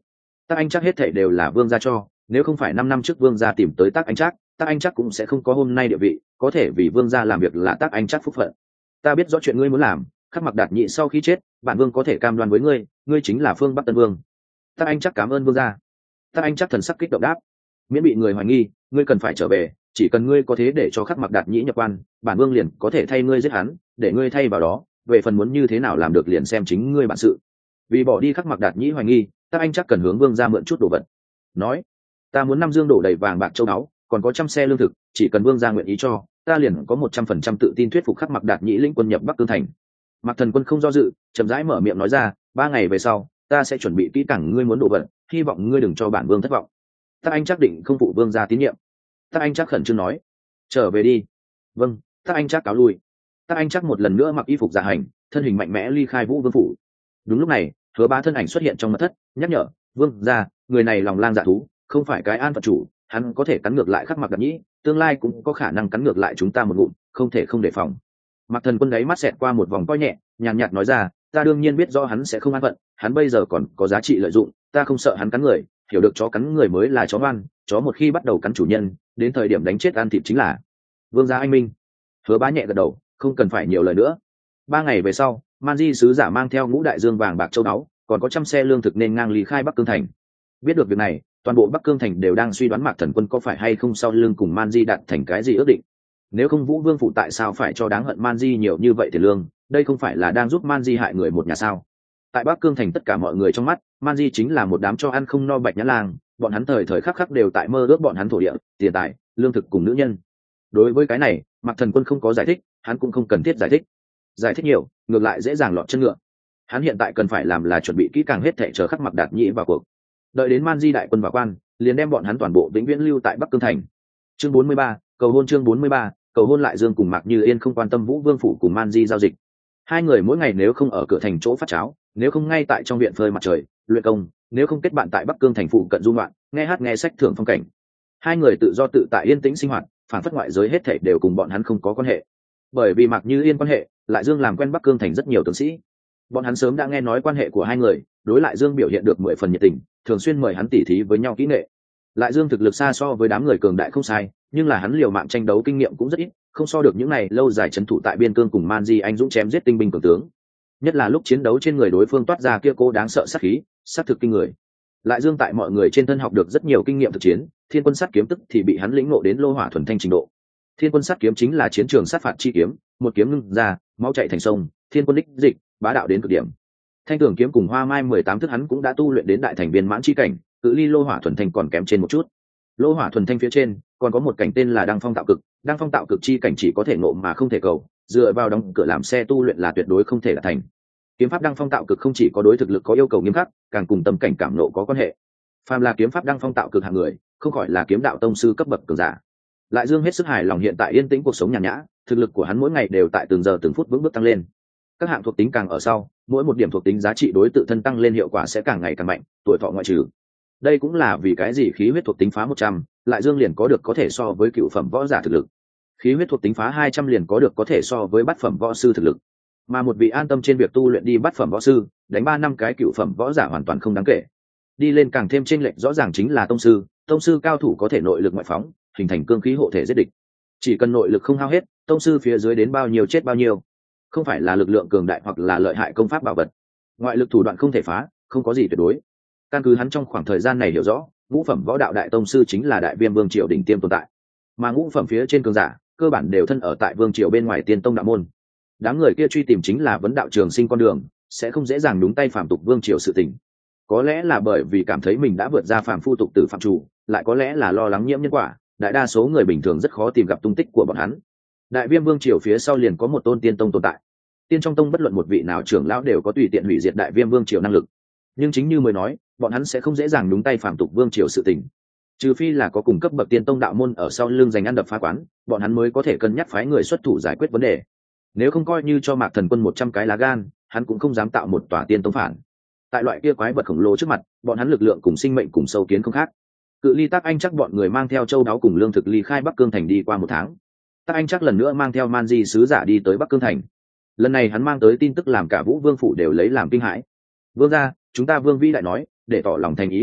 Tác Anh chắc hết thảy đều là vương gia cho, nếu không phải năm năm trước vương gia tìm tới Tác Anh chắc, Tác Anh chắc cũng sẽ không có hôm nay địa vị, có thể vì vương gia làm việc là Tác Anh chắc phúc phận. Ta biết rõ chuyện ngươi muốn làm, Khắc Mặc Đạt Nhị sau khi chết, bản vương có thể cam đoan với ngươi, ngươi chính là phương Bắc Tân Vương. Tác Anh chắc cảm ơn vương gia. Tác Anh chắc thần sắc kích động đáp, miễn bị người hoài nghi, ngươi cần phải trở về, chỉ cần ngươi có thế để cho Khắc Mặc Đạt Nhĩ nhập quan, bản vương liền có thể thay ngươi giết hắn, để ngươi thay vào đó, về phần muốn như thế nào làm được liền xem chính ngươi bản sự. Vì bỏ đi Khắc Mặc Đạt Nhĩ hoài nghi, Tác Anh chắc cần hướng vương gia mượn chút đồ vật. Nói, ta muốn năm dương đổ đầy vàng bạc châu báu, còn có trăm xe lương thực, chỉ cần vương gia nguyện ý cho, ta liền có một trăm phần trăm tự tin thuyết phục Khắc Mặc Đạt Nhĩ lĩnh quân nhập Bắc Cương thành. Mạc Thần Quân không do dự, chậm rãi mở miệng nói ra, ba ngày về sau, ta sẽ chuẩn bị kỹ càng ngươi muốn đồ vật, hy vọng ngươi đừng cho bản vương thất vọng. Tác Anh chắc định không phụ vương gia tín nhiệm. Tác Anh chắc khẩn trương nói, trở về đi. Vâng. Tác Anh chắc cáo lui. Tác Anh chắc một lần nữa mặc y phục dạ hành, thân hình mạnh mẽ ly khai Vũ Vương phủ. Đúng lúc này, Hứa Bá thân ảnh xuất hiện trong mật thất, nhắc nhở, vương gia, người này lòng lang dạ thú, không phải cái an phận chủ, hắn có thể cắn ngược lại Khắc Mặc Đạt Nhĩ, tương lai cũng có khả năng cắn ngược lại chúng ta một ngụm, không thể không đề phòng. Mạc Thần Quân đáy mắt xẹt qua một vòng coi nhẹ, nhàn nhạt nói ra, ta đương nhiên biết rõ hắn sẽ không an phận, hắn bây giờ còn có giá trị lợi dụng, ta không sợ hắn cắn người, hiểu được chó cắn người mới là chó ngoan, chó một khi bắt đầu cắn chủ nhân, đến thời điểm đánh chết ăn thịt chính là vương gia anh minh. Hứa Bá nhẹ gật đầu, không cần phải nhiều lời nữa. Ba ngày về sau, Man Di sứ giả mang theo ngũ đại dương vàng bạc châu báu, còn có trăm xe lương thực nên ngang ly khai Bắc Cương thành. Biết được việc này, toàn bộ Bắc Cương thành đều đang suy đoán Mạc Thần Quân có phải hay không sau lưng cùng Man Di đạt thành cái gì ước định. Nếu không Vũ Vương phụ tại sao phải cho đáng hận Man Di nhiều như vậy tiền lương, đây không phải là đang giúp Man Di hại người một nhà sao? Tại Bắc Cương thành tất cả mọi người trong mắt, Man Di chính là một đám cho ăn không no bạch nhã lang, bọn hắn thời thời khắc khắc đều tại mơ ước bọn hắn thổ địa, tiền tài, lương thực cùng nữ nhân. Đối với cái này, Mạc Thần Quân không có giải thích, hắn cũng không cần thiết giải thích. Giải thích nhiều, ngược lại dễ dàng lọt chân ngựa. Hắn hiện tại cần phải làm là chuẩn bị kỹ càng hết thảy chờ Khắc Mặc Đạt Nhĩ vào cuộc. Đợi đến Man Di đại quân vào quan, liền đem bọn hắn toàn bộ vĩnh viễn lưu tại Bắc Cương thành. Chương bốn mươi ba, cầu hôn chương bốn mươi ba, cầu hôn lại Dương cùng Mạc Như Yên không quan tâm Vũ Vương phủ cùng Man Di giao dịch. Hai người mỗi ngày nếu không ở cửa thành chỗ phát cháo, nếu không ngay tại trong viện phơi mặt trời, luyện công, nếu không kết bạn tại Bắc Cương thành phụ cận du ngoạn, nghe hát nghe sách thưởng phong cảnh. Hai người tự do tự tại yên tĩnh sinh hoạt, phản phất ngoại giới hết thảy đều cùng bọn hắn không có quan hệ. Bởi vì Mạc Như Yên quan hệ, lại Dương làm quen Bắc Cương thành rất nhiều tướng sĩ. Bọn hắn sớm đã nghe nói quan hệ của hai người, đối lại Dương biểu hiện được mười phần nhiệt tình, thường xuyên mời hắn tỉ thí với nhau kỹ nghệ. Lại Dương thực lực xa so với đám người cường đại không sai, nhưng là hắn liều mạng tranh đấu kinh nghiệm cũng rất ít, không so được những này lâu dài trấn thủ tại biên cương cùng Man Di anh dũng chém giết tinh binh cường tướng. Nhất là lúc chiến đấu trên người đối phương toát ra kia cô đáng sợ sát khí, sát thực kinh người. Lại Dương tại mọi người trên thân học được rất nhiều kinh nghiệm thực chiến, Thiên Quân Sát kiếm tức thì bị hắn lĩnh ngộ đến lô hỏa thuần thanh trình độ. Thiên Quân Sát kiếm chính là chiến trường sát phạt chi kiếm, một kiếm ngưng ra, máu chảy thành sông, thiên quân đích dịch, bá đạo đến cực điểm. Thanh Tưởng kiếm cùng Hoa Mai mười tám thức hắn cũng đã tu luyện đến đại thành viên mãn chi cảnh, cự ly lô hỏa thuần thanh còn kém trên một chút. Lô hỏa thuần thanh phía trên còn có một cảnh tên là đăng phong tạo cực, đăng phong tạo cực chi cảnh chỉ có thể ngộ mà không thể cầu, dựa vào đóng cửa làm xe tu luyện là tuyệt đối không thể đạt thành. Kiếm pháp đăng phong tạo cực không chỉ có đối thực lực có yêu cầu nghiêm khắc, càng cùng tâm cảnh cảm nộ có quan hệ. Phàm là kiếm pháp đăng phong tạo cực hạng người, không khỏi là kiếm đạo tông sư cấp bậc cường giả. Lại Dương hết sức hài lòng hiện tại yên tĩnh cuộc sống nhàn nhã, thực lực của hắn mỗi ngày đều tại từng giờ từng phút vững bước tăng lên. Các hạng thuộc tính càng ở sau, mỗi một điểm thuộc tính giá trị đối tự thân tăng lên hiệu quả sẽ càng ngày càng mạnh, tuổi thọ ngoại trừ. Đây cũng là vì cái gì khí huyết thuộc tính phá một trăm, Lại Dương liền có được có thể so với cựu phẩm võ giả thực lực. Khí huyết thuộc tính phá hai trăm liền có được có thể so với bát phẩm võ sư thực lực. Mà một vị an tâm trên việc tu luyện đi bát phẩm võ sư, đánh ba năm cái cựu phẩm võ giả hoàn toàn không đáng kể. Đi lên càng thêm chênh lệch rõ ràng chính là tông sư, tông sư cao thủ có thể nội lực ngoại phóng, hình thành cương khí hộ thể giết địch. Chỉ cần nội lực không hao hết, tông sư phía dưới đến bao nhiêu chết bao nhiêu. Không phải là lực lượng cường đại hoặc là lợi hại công pháp bảo vật. Ngoại lực thủ đoạn không thể phá, không có gì tuyệt đối. Căn cứ hắn trong khoảng thời gian này hiểu rõ, ngũ phẩm võ đạo đại tông sư chính là đại viêm vương triều đỉnh tiêm tồn tại, mà ngũ phẩm phía trên cường giả cơ bản đều thân ở tại vương triều bên ngoài tiên tông đạo môn. Đám người kia truy tìm chính là vấn đạo trường sinh con đường, sẽ không dễ dàng đúng tay phạm tục vương triều sự tình. Có lẽ là bởi vì cảm thấy mình đã vượt ra phạm phu tục tử phạm chủ, lại có lẽ là lo lắng nhiễm nhân quả, đại đa số người bình thường rất khó tìm gặp tung tích của bọn hắn. Đại viêm vương triều phía sau liền có một tôn tiên tông tồn tại. Tiên trong tông bất luận một vị nào trưởng lão đều có tùy tiện hủy diệt đại viêm vương triều năng lực, nhưng chính như mới nói, bọn hắn sẽ không dễ dàng đúng tay phạm tục vương triều sự tình. Trừ phi là có cùng cấp bậc tiên tông đạo môn ở sau lưng giành ăn đập phá quán, bọn hắn mới có thể cân nhắc phái người xuất thủ giải quyết vấn đề. Nếu không coi như cho Mạc Thần Quân một trăm cái lá gan, hắn cũng không dám tạo một tòa tiên tông phản. Tại loại kia quái vật khổng lồ trước mặt, bọn hắn lực lượng cùng sinh mệnh cùng sâu kiến không khác. Cự ly Tác Anh chắc bọn người mang theo châu đáo cùng lương thực ly khai Bắc Cương thành đi qua một tháng. Tác Anh chắc lần nữa mang theo Man Di sứ giả đi tới Bắc Cương thành. Lần này hắn mang tới tin tức làm cả Vũ Vương phủ đều lấy làm kinh hãi. Vương gia, chúng ta Vương vĩ đại nói, để tỏ lòng thành ý hợp tác,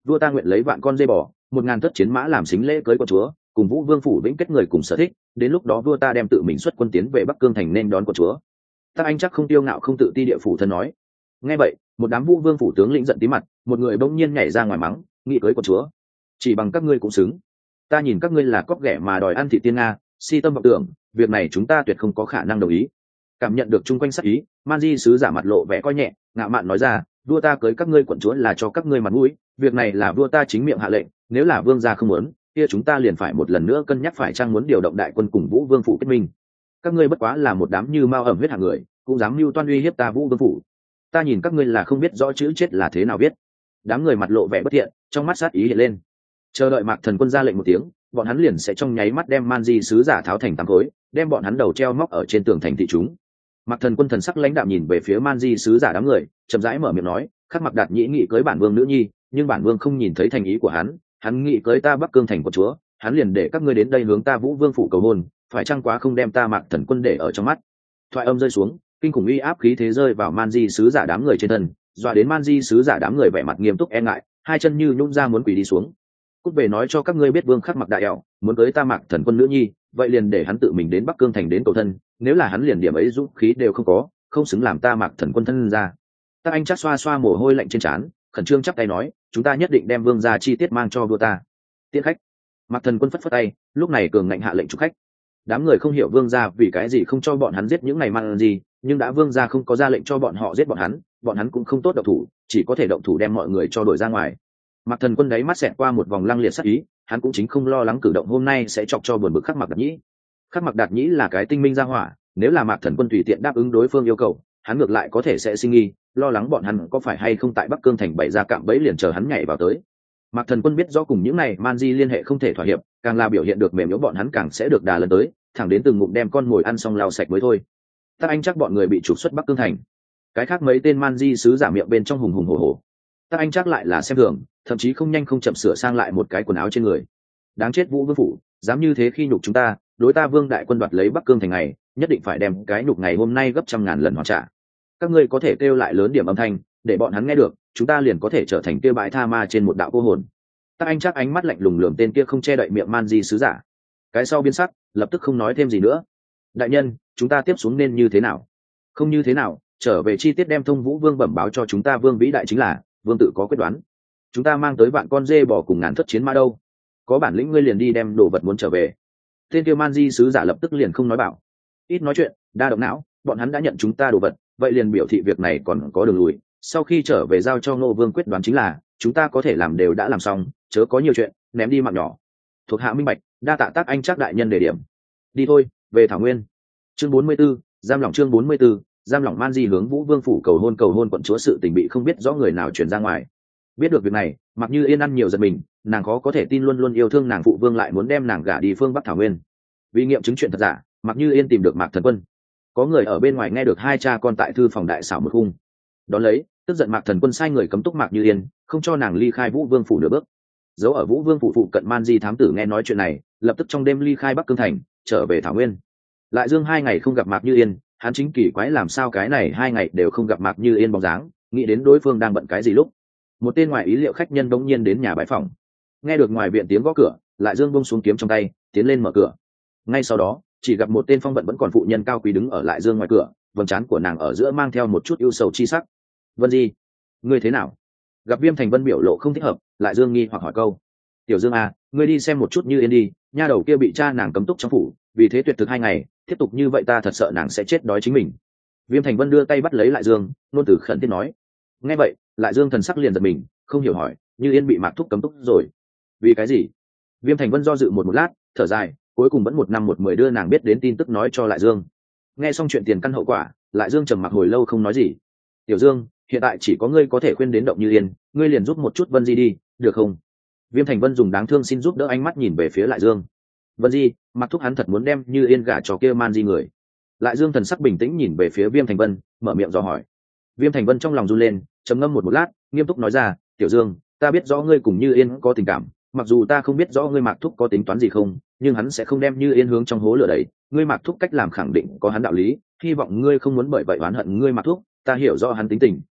vua ta nguyện lấy vạn con dê bò, một ngàn thất chiến mã làm sính lễ cưới con chúa, cùng vũ vương phủ vĩnh kết người cùng sở thích, đến lúc đó vua ta đem tự mình xuất quân tiến về Bắc Cương thành nên đón con chúa. Tắc Anh chắc không tiêu ngạo không tự ti địa phủ thân nói. Nghe vậy, một đám vũ vương phủ tướng lĩnh giận tí mặt, một người bỗng nhiên nhảy ra ngoài mắng, nghĩ cưới con chúa, chỉ bằng các ngươi cũng xứng. Ta nhìn các ngươi là cóc ghẻ mà đòi ăn thị tiên nga, si tâm vọng tưởng, việc này chúng ta tuyệt không có khả năng đồng ý. Cảm nhận được chung quanh sắc ý, Man Di sứ giả mặt lộ vẻ coi nhẹ, ngạo mạn nói ra, vua ta cưới các ngươi quận chúa là cho các ngươi mặt mũi, việc này là vua ta chính miệng hạ lệnh, nếu là vương gia không muốn, kia chúng ta liền phải một lần nữa cân nhắc phải chăng muốn điều động đại quân cùng vũ vương phủ kết minh. Các ngươi bất quá là một đám như mao ẩm huyết hạng người, cũng dám mưu toan uy hiếp ta vũ vương phủ. Ta nhìn các ngươi là không biết rõ chữ chết là thế nào viết. Đám người mặt lộ vẻ bất thiện, trong mắt sát ý hiện lên. Chờ đợi Mạc Thần Quân ra lệnh một tiếng, bọn hắn liền sẽ trong nháy mắt đem Man Di sứ giả tháo thành tám khối, đem bọn hắn đầu treo móc ở trên tường thành thị chúng. Mạc Thần Quân thần sắc lãnh đạm nhìn về phía Man Di sứ giả đám người, chậm rãi mở miệng nói, Khắc Mặc Đạt nhĩ nghị cưới bản vương nữ nhi, nhưng bản vương không nhìn thấy thành ý của hắn, hắn nghị cưới ta Bắc Cương thành của chúa, hắn liền để các ngươi đến đây hướng ta Vũ Vương phủ cầu hôn, phải chăng quá không đem ta Mạc Thần Quân để ở trong mắt. Thoại âm rơi xuống, kinh khủng uy áp khí thế rơi vào Man Di sứ giả đám người trên thân, dọa đến Man Di sứ giả đám người vẻ mặt nghiêm túc e ngại, hai chân như nhũn ra muốn quỳ đi xuống. Cút về nói cho các ngươi biết Vương Khắc Mặc đại ẻo muốn cưới ta Mạc Thần Quân nữ nhi, vậy liền để hắn tự mình đến Bắc Cương thành đến cầu thân, nếu là hắn liền điểm ấy dũng khí đều không có, không xứng làm ta Mạc Thần Quân thân ra. Tắc Anh chắc xoa xoa mồ hôi lạnh trên trán, khẩn trương chắp tay nói, chúng ta nhất định đem vương gia chi tiết mang cho vua ta. Tiễn khách. Mạc Thần Quân phất phất tay, lúc này cường ngạnh hạ lệnh chúc khách. Đám người không hiểu vương gia vì cái gì không cho bọn hắn giết những ngày mang gì, nhưng đã vương gia không có ra lệnh cho bọn họ giết bọn hắn, bọn hắn cũng không tốt động thủ, chỉ có thể động thủ đem mọi người cho đuổi ra ngoài. Mạc Thần Quân đáy mắt xẹt qua một vòng lăng liệt sắc ý, hắn cũng chính không lo lắng cử động hôm nay sẽ chọc cho buồn bực Khắc Mặc Đạt Nhĩ. Khắc Mặc Đạt Nhĩ là cái tinh minh gia hỏa, nếu là Mạc Thần Quân tùy tiện đáp ứng đối phương yêu cầu, hắn ngược lại có thể sẽ sinh nghi, lo lắng bọn hắn có phải hay không tại Bắc Cương thành bày ra cạm bẫy liền chờ hắn nhảy vào tới. Mạc Thần Quân biết rõ cùng những này Man Di liên hệ không thể thỏa hiệp, càng là biểu hiện được mềm yếu bọn hắn càng sẽ được đà lần tới, thẳng đến từng ngụm đem con mồi ăn xong lau sạch mới thôi. Tắc Anh chắc bọn người bị trục xuất Bắc Cương thành, cái khác mấy tên Man Di sứ giả miệng bên trong hùng hùng hổ hổ. Tắc Anh chắc lại là xem thường, thậm chí không nhanh không chậm sửa sang lại một cái quần áo trên người. Đáng chết Vũ Vương phủ, dám như thế khi nhục chúng ta, đối ta Vương đại quân đoạt lấy Bắc Cương thành này, nhất định phải đem cái nhục ngày hôm nay gấp trăm ngàn lần hoàn trả. Các ngươi có thể kêu lại lớn điểm âm thanh, để bọn hắn nghe được, chúng ta liền có thể trở thành kia bãi tha ma trên một đạo cô hồn. Tắc Anh chắc ánh mắt lạnh lùng lườm tên kia không che đậy miệng Man Di sứ giả. Cái sau biến sắc, lập tức không nói thêm gì nữa. Đại nhân, chúng ta tiếp xuống nên như thế nào? Không như thế nào, trở về chi tiết đem Thông Vũ Vương bẩm báo cho chúng ta Vương vĩ đại chính là, Vương tự có quyết đoán. Chúng ta mang tới vạn con dê bò cùng ngàn thất chiến mã đâu? Có bản lĩnh ngươi liền đi đem đồ vật muốn trở về. Tên kia Man Di sứ giả lập tức liền không nói bảo. Ít nói chuyện, đa động não, bọn hắn đã nhận chúng ta đồ vật, vậy liền biểu thị việc này còn có đường lùi. Sau khi trở về giao cho Ngô Vương quyết đoán chính là, chúng ta có thể làm đều đã làm xong, chớ có nhiều chuyện, ném đi mạng nhỏ. Thuộc hạ minh bạch, đa tạ Tắc Anh chắc đại nhân đề điểm. Đi thôi, về Thảo Nguyên. Chương bốn mươi 44, giam lỏng chương bốn mươi 44, giam lỏng Man Di hướng Vũ Vương phủ cầu hôn cầu hôn quận chúa sự tình bị không biết rõ người nào truyền ra ngoài. Biết được việc này, Mặc Như Yên ăn nhiều giật mình, nàng khó có thể tin luôn luôn yêu thương nàng phụ vương lại muốn đem nàng gả đi phương Bắc Thảo Nguyên. Vì nghiệm chứng chuyện thật giả, Mặc Như Yên tìm được Mạc Thần Quân. Có người ở bên ngoài nghe được hai cha con tại thư phòng đại xảo một khung. Đón lấy, tức giận Mạc Thần Quân sai người cấm túc Mạc Như Yên, không cho nàng ly khai Vũ Vương phủ nửa bước. Giấu ở Vũ Vương phủ phụ cận Man Di thám tử nghe nói chuyện này, lập tức trong đêm ly khai Bắc Cương thành, trở về Thảo Nguyên. Lại Dương hai ngày không gặp Mạc Như Yên, hắn chính kỳ quái làm sao cái này hai ngày đều không gặp Mạc Như Yên bóng dáng, nghĩ đến đối phương đang bận cái gì lúc. Một tên ngoài ý liệu khách nhân bỗng nhiên đến nhà bãi phòng. Nghe được ngoài viện tiếng gõ cửa, Lại Dương bông xuống kiếm trong tay, tiến lên mở cửa. Ngay sau đó, chỉ gặp một tên phong vận vẫn còn phụ nhân cao quý đứng ở Lại Dương ngoài cửa, vầng trán của nàng ở giữa mang theo một chút ưu sầu chi sắc. Vân Di, ngươi thế nào? Gặp Viêm Thành Vân biểu lộ không thích hợp, Lại Dương nghi hoặc hỏi câu. Tiểu Dương à, ngươi đi xem một chút Như Yên đi, nha đầu kia bị cha nàng cấm túc trong phủ, vì thế tuyệt thực hai ngày, tiếp tục như vậy ta thật sợ nàng sẽ chết đói chính mình. Viêm Thành Vân đưa tay bắt lấy Lại Dương, nôn từ khẩn thiết nói. Nghe vậy, Lại Dương thần sắc liền giật mình, không hiểu hỏi, Như Yên bị Mạc Thúc cấm túc rồi, vì cái gì? Viêm Thành Vân do dự một một lát, thở dài, cuối cùng vẫn một năm một mười đưa nàng biết đến tin tức nói cho Lại Dương. Nghe xong chuyện tiền căn hậu quả, Lại Dương trầm mặc hồi lâu không nói gì. Tiểu Dương, hiện tại chỉ có ngươi có thể khuyên đến động Như Yên, ngươi liền giúp một chút Vân Di đi, được không? Viêm Thành Vân dùng đáng thương xin giúp đỡ, ánh mắt nhìn về phía Lại Dương. Vân Di, Mạc Thúc hắn thật muốn đem Như Yên gả cho kia Man Di người. Lại Dương thần sắc bình tĩnh nhìn về phía Viêm Thành Vân, mở miệng dò hỏi. Viêm Thành Vân trong lòng run lên, trầm ngâm một một lát, nghiêm túc nói ra, Tiểu Dương, ta biết rõ ngươi cùng Như Yên có tình cảm, mặc dù ta không biết rõ ngươi Mạc Thúc có tính toán gì không, nhưng hắn sẽ không đem Như Yên hướng trong hố lửa đẩy, ngươi Mạc Thúc cách làm khẳng định có hắn đạo lý, hy vọng ngươi không muốn bởi vậy oán hận ngươi Mạc Thúc, ta hiểu rõ hắn tính tình,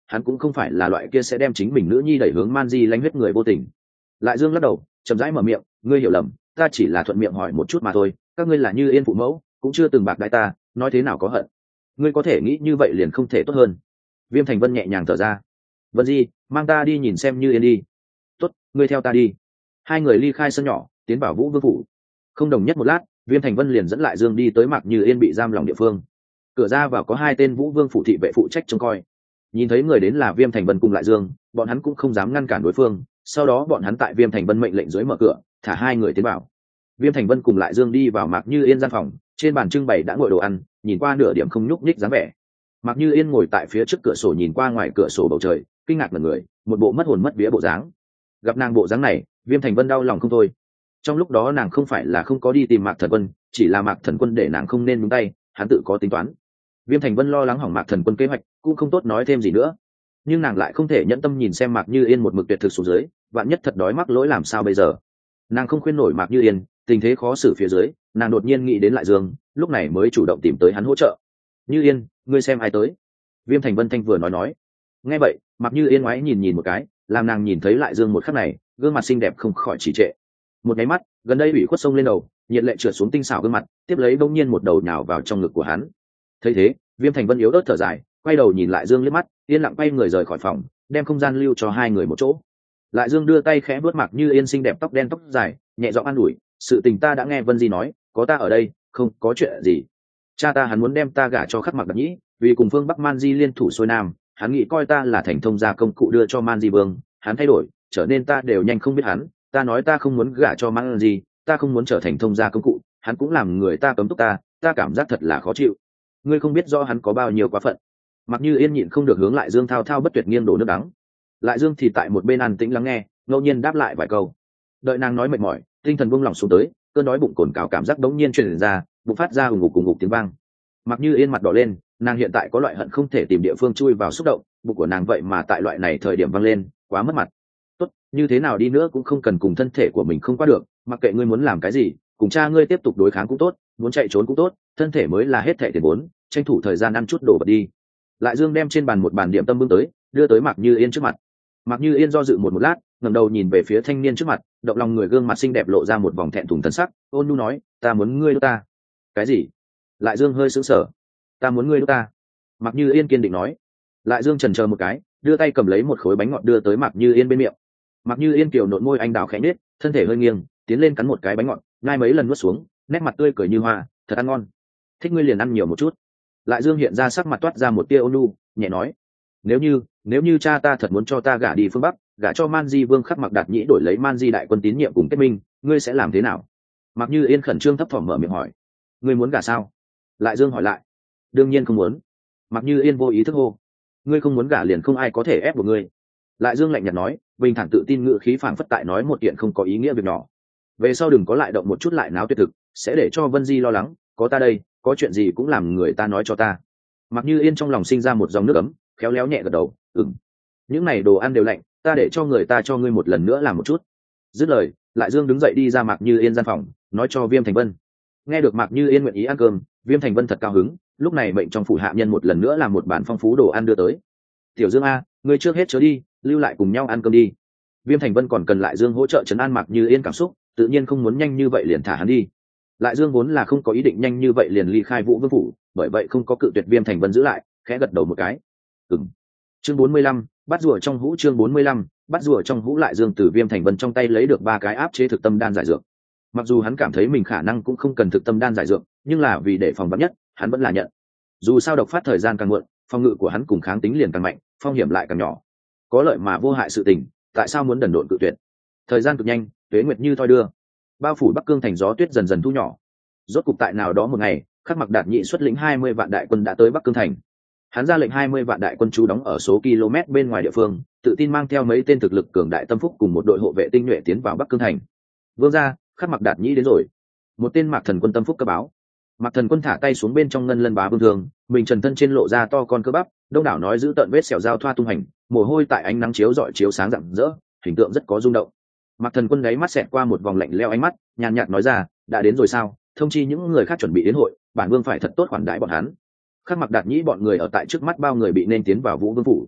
hắn cũng không phải là loại kia sẽ đem chính mình nữ nhi đẩy hướng man di lánh huyết người vô tình. Lại Dương lắc đầu chậm rãi mở miệng, ngươi hiểu lầm, ta chỉ là thuận miệng hỏi một chút mà thôi, các ngươi là Như Yên phụ mẫu cũng chưa từng bạc đãi ta, nói thế nào có hận. Ngươi có thể nghĩ như vậy liền không thể tốt hơn. Viêm Thành Vân nhẹ nhàng thở ra. Vân Di, mang ta đi nhìn xem Như Yên đi. Tốt, ngươi theo ta đi. Hai người ly khai sân nhỏ tiến vào Vũ Vương phủ. Không đồng nhất một lát, Viêm Thành Vân liền dẫn lại Dương đi tới Mạc Như Yên bị giam lòng địa phương. Cửa ra vào có hai tên Vũ Vương phủ thị vệ phụ trách trông coi. Nhìn thấy người đến là Viêm Thành Vân cùng lại Dương, bọn hắn cũng không dám ngăn cản đối phương, sau đó bọn hắn tại Viêm Thành Vân mệnh lệnh dưới mở cửa, thả hai người tiến vào. Viêm Thành Vân cùng lại Dương đi vào Mạc Như Yên gian phòng, trên bàn trưng bày đã ngồi đồ ăn, nhìn qua nửa điểm không nhúc nhích dáng vẻ. Mạc Như Yên ngồi tại phía trước cửa sổ nhìn qua ngoài cửa sổ bầu trời, kinh ngạc ngẩn người, một bộ mất hồn mất vía bộ dáng. Gặp nàng bộ dáng này, Viêm Thành Vân đau lòng không thôi. Trong lúc đó nàng không phải là không có đi tìm Mạc Thần Quân, chỉ là Mạc Thần Quân để nàng không nên nhúng tay, hắn tự có tính toán. Viêm Thành Vân lo lắng hỏng Mạc Thần Quân kế hoạch, cũng không tốt nói thêm gì nữa. Nhưng nàng lại không thể nhẫn tâm nhìn xem Mạc Như Yên một mực tuyệt thực xuống dưới, vạn nhất thật đói mắc lỗi làm sao bây giờ. Nàng không khuyên nổi Mạc Như Yên, tình thế khó xử phía dưới, nàng đột nhiên nghĩ đến lại Dương, lúc này mới chủ động tìm tới hắn hỗ trợ. Như Yên, ngươi xem ai tới? Viêm Thành Vân thanh vừa nói nói. Nghe vậy, Mạc Như Yên ngoái nhìn nhìn một cái, làm nàng nhìn thấy lại Dương một khắc này, gương mặt xinh đẹp không khỏi trì trệ. Một cái mắt, gần đây ủy khuất sông lên đầu, nhiệt lệ trượt xuống tinh xảo gương mặt, tiếp lấy bỗng nhiên một đầu nhào vào trong ngực của hắn. Thấy thế, Viêm Thành Vân yếu ớt thở dài, quay đầu nhìn lại Dương liếc mắt, yên lặng quay người rời khỏi phòng, đem không gian lưu cho hai người một chỗ. Lại Dương đưa tay khẽ vuốt Mạc Như Yên xinh đẹp tóc đen tóc dài, nhẹ giọng an ủi, sự tình ta đã nghe Vân Di nói, có ta ở đây, không có chuyện gì. Cha ta hắn muốn đem ta gả cho Khắc Mặc Đạt Nhĩ, vì cùng phương Bắc Man Di liên thủ xuôi nam, hắn nghĩ coi ta là thành thông gia công cụ đưa cho Man Di vương, hắn thay đổi, trở nên ta đều nhanh không biết hắn. Ta nói ta không muốn gả cho Man Di, ta không muốn trở thành thông gia công cụ, hắn cũng làm người ta cấm túc ta, ta cảm giác thật là khó chịu. Ngươi không biết rõ hắn có bao nhiêu quá phận. Mặc Như Yên nhịn không được hướng lại Dương thao thao bất tuyệt nghiêng đổ nước đắng. Lại Dương thì tại một bên an tĩnh lắng nghe, ngẫu nhiên đáp lại vài câu. Đợi nàng nói mệt mỏi, tinh thần buông lỏng xuống tới, cơn đói bụng cồn cào cảm giác đống nhiên truyền ra, bụng phát ra ùng ục ùng ục tiếng vang. Mặc Như Yên mặt đỏ lên, nàng hiện tại có loại hận không thể tìm địa phương chui vào xúc động, bụng của nàng vậy mà tại loại này thời điểm vang lên, quá mất mặt. Tốt, như thế nào đi nữa cũng không cần cùng thân thể của mình không qua được, mặc kệ ngươi muốn làm cái gì, cùng cha ngươi tiếp tục đối kháng cũng tốt, muốn chạy trốn cũng tốt, thân thể mới là hết thảy tiền vốn, tranh thủ thời gian ăn chút đồ vật đi. Lại Dương đem trên bàn một bàn điểm tâm bưng tới, đưa tới Mạc Như Yên trước mặt. Mạc Như Yên do dự một một lát, ngẩng đầu nhìn về phía thanh niên trước mặt, động lòng người gương mặt xinh đẹp lộ ra một vòng thẹn thùng thân sắc, ôn nhu nói, ta muốn ngươi đốt ta. Cái gì? Lại Dương hơi sững sờ. Ta muốn ngươi đốt ta. Mạc Như Yên kiên định nói. Lại Dương chần chờ một cái, đưa tay cầm lấy một khối bánh ngọt đưa tới Mạc Như Yên bên miệng. Mạc Như Yên kiều nộn môi anh đào khẽ nhếch, thân thể hơi nghiêng, tiến lên cắn một cái bánh ngọt, nhai mấy lần nuốt xuống, nét mặt tươi cười như hoa, thật ăn ngon. Thích ngươi liền ăn nhiều một chút. Lại Dương hiện ra sắc mặt toát ra một tia ôn nhu, nhẹ nói, nếu như nếu như cha ta thật muốn cho ta gả đi phương Bắc, gả cho Man Di vương Khắc Mặc Đạt Nhĩ đổi lấy Man Di đại quân tín nhiệm cùng kết minh, ngươi sẽ làm thế nào? Mặc Như Yên khẩn trương thấp thỏm mở miệng hỏi, ngươi muốn gả sao? Lại Dương hỏi lại, đương nhiên không muốn. Mặc Như Yên vô ý thức hô, ngươi không muốn gả liền không ai có thể ép buộc ngươi. Lại Dương lạnh nhạt nói, bình thản tự tin ngữ khí phảng phất tại nói một kiện không có ý nghĩa việc nhỏ. Về sau đừng có lại động một chút lại náo tuyệt thực, sẽ để cho Vân Di lo lắng, có ta đây, có chuyện gì cũng làm người ta nói cho ta. Mặc Như Yên trong lòng sinh ra một dòng nước ấm, khéo léo nhẹ gật đầu, ừm. Những này đồ ăn đều lạnh, ta để cho người ta cho ngươi một lần nữa làm một chút. Dứt lời, Lại Dương đứng dậy đi ra Mạc Như Yên gian phòng, nói cho Viêm Thành Vân. Nghe được Mạc Như Yên nguyện ý ăn cơm, Viêm Thành Vân thật cao hứng, lúc này mệnh trong phủ hạ nhân một lần nữa làm một bản phong phú đồ ăn đưa tới. Tiểu Dương a, ngươi trước hết chớ đi, lưu lại cùng nhau ăn cơm đi. Viêm Thành Vân còn cần Lại Dương hỗ trợ trấn an Mạc Như Yên cảm xúc, tự nhiên không muốn nhanh như vậy liền thả hắn đi. Lại Dương vốn là không có ý định nhanh như vậy liền ly khai Vũ Vương phủ, bởi vậy không có cự tuyệt Viêm Thành Vân giữ lại, khẽ gật đầu một cái. Ừm. Chương bốn mươi lăm, bắt rùa trong hũ. Chương bốn mươi lăm, bắt rùa trong hũ. Lại Dương từ Viêm Thành Vân trong tay lấy được ba cái áp chế thực tâm đan giải dược. Mặc dù hắn cảm thấy mình khả năng cũng không cần thực tâm đan giải dược, nhưng là vì để phòng vắn nhất, hắn vẫn là nhận. Dù sao độc phát thời gian càng muộn, phòng ngự của hắn cùng kháng tính liền càng mạnh, phong hiểm lại càng nhỏ. Có lợi mà vô hại sự tình, tại sao muốn đần độn cự tuyệt? Thời gian cực nhanh, tuế nguyệt như thoi đưa, bao phủ Bắc Cương thành gió tuyết dần dần thu nhỏ. Rốt cục tại nào đó một ngày, Khắc Mặc Đạt Nhĩ xuất lĩnh hai mươi vạn đại quân đã tới Bắc Cương thành. Hắn ra lệnh hai mươi vạn đại quân trú đóng ở số km bên ngoài địa phương, tự tin mang theo mấy tên thực lực cường đại tâm phúc cùng một đội hộ vệ tinh nhuệ tiến vào Bắc Cương thành. Vương gia, Khắc Mặc Đạt Nhĩ đến rồi. Một tên Mạc Thần Quân tâm phúc cấp báo. Mạc Thần Quân thả tay xuống bên trong ngân lân bá vương thường, mình trần thân trên lộ ra to con cơ bắp, đông đảo nói giữ tận vết sẹo dao thoa tung hành, mồ hôi tại ánh nắng chiếu rọi chiếu sáng rạng rỡ, hình tượng rất có rung động. Mạc Thần Quân gáy mắt xẹt qua một vòng lạnh lẽo ánh mắt, nhàn nhạt nói ra, đã đến rồi sao? Thông chi những người khác chuẩn bị đến hội, bản vương phải thật tốt khoản đãi bọn hắn. Khắc Mặc Đạt Nhĩ bọn người ở tại trước mắt bao người bị nên tiến vào Vũ Vương phủ.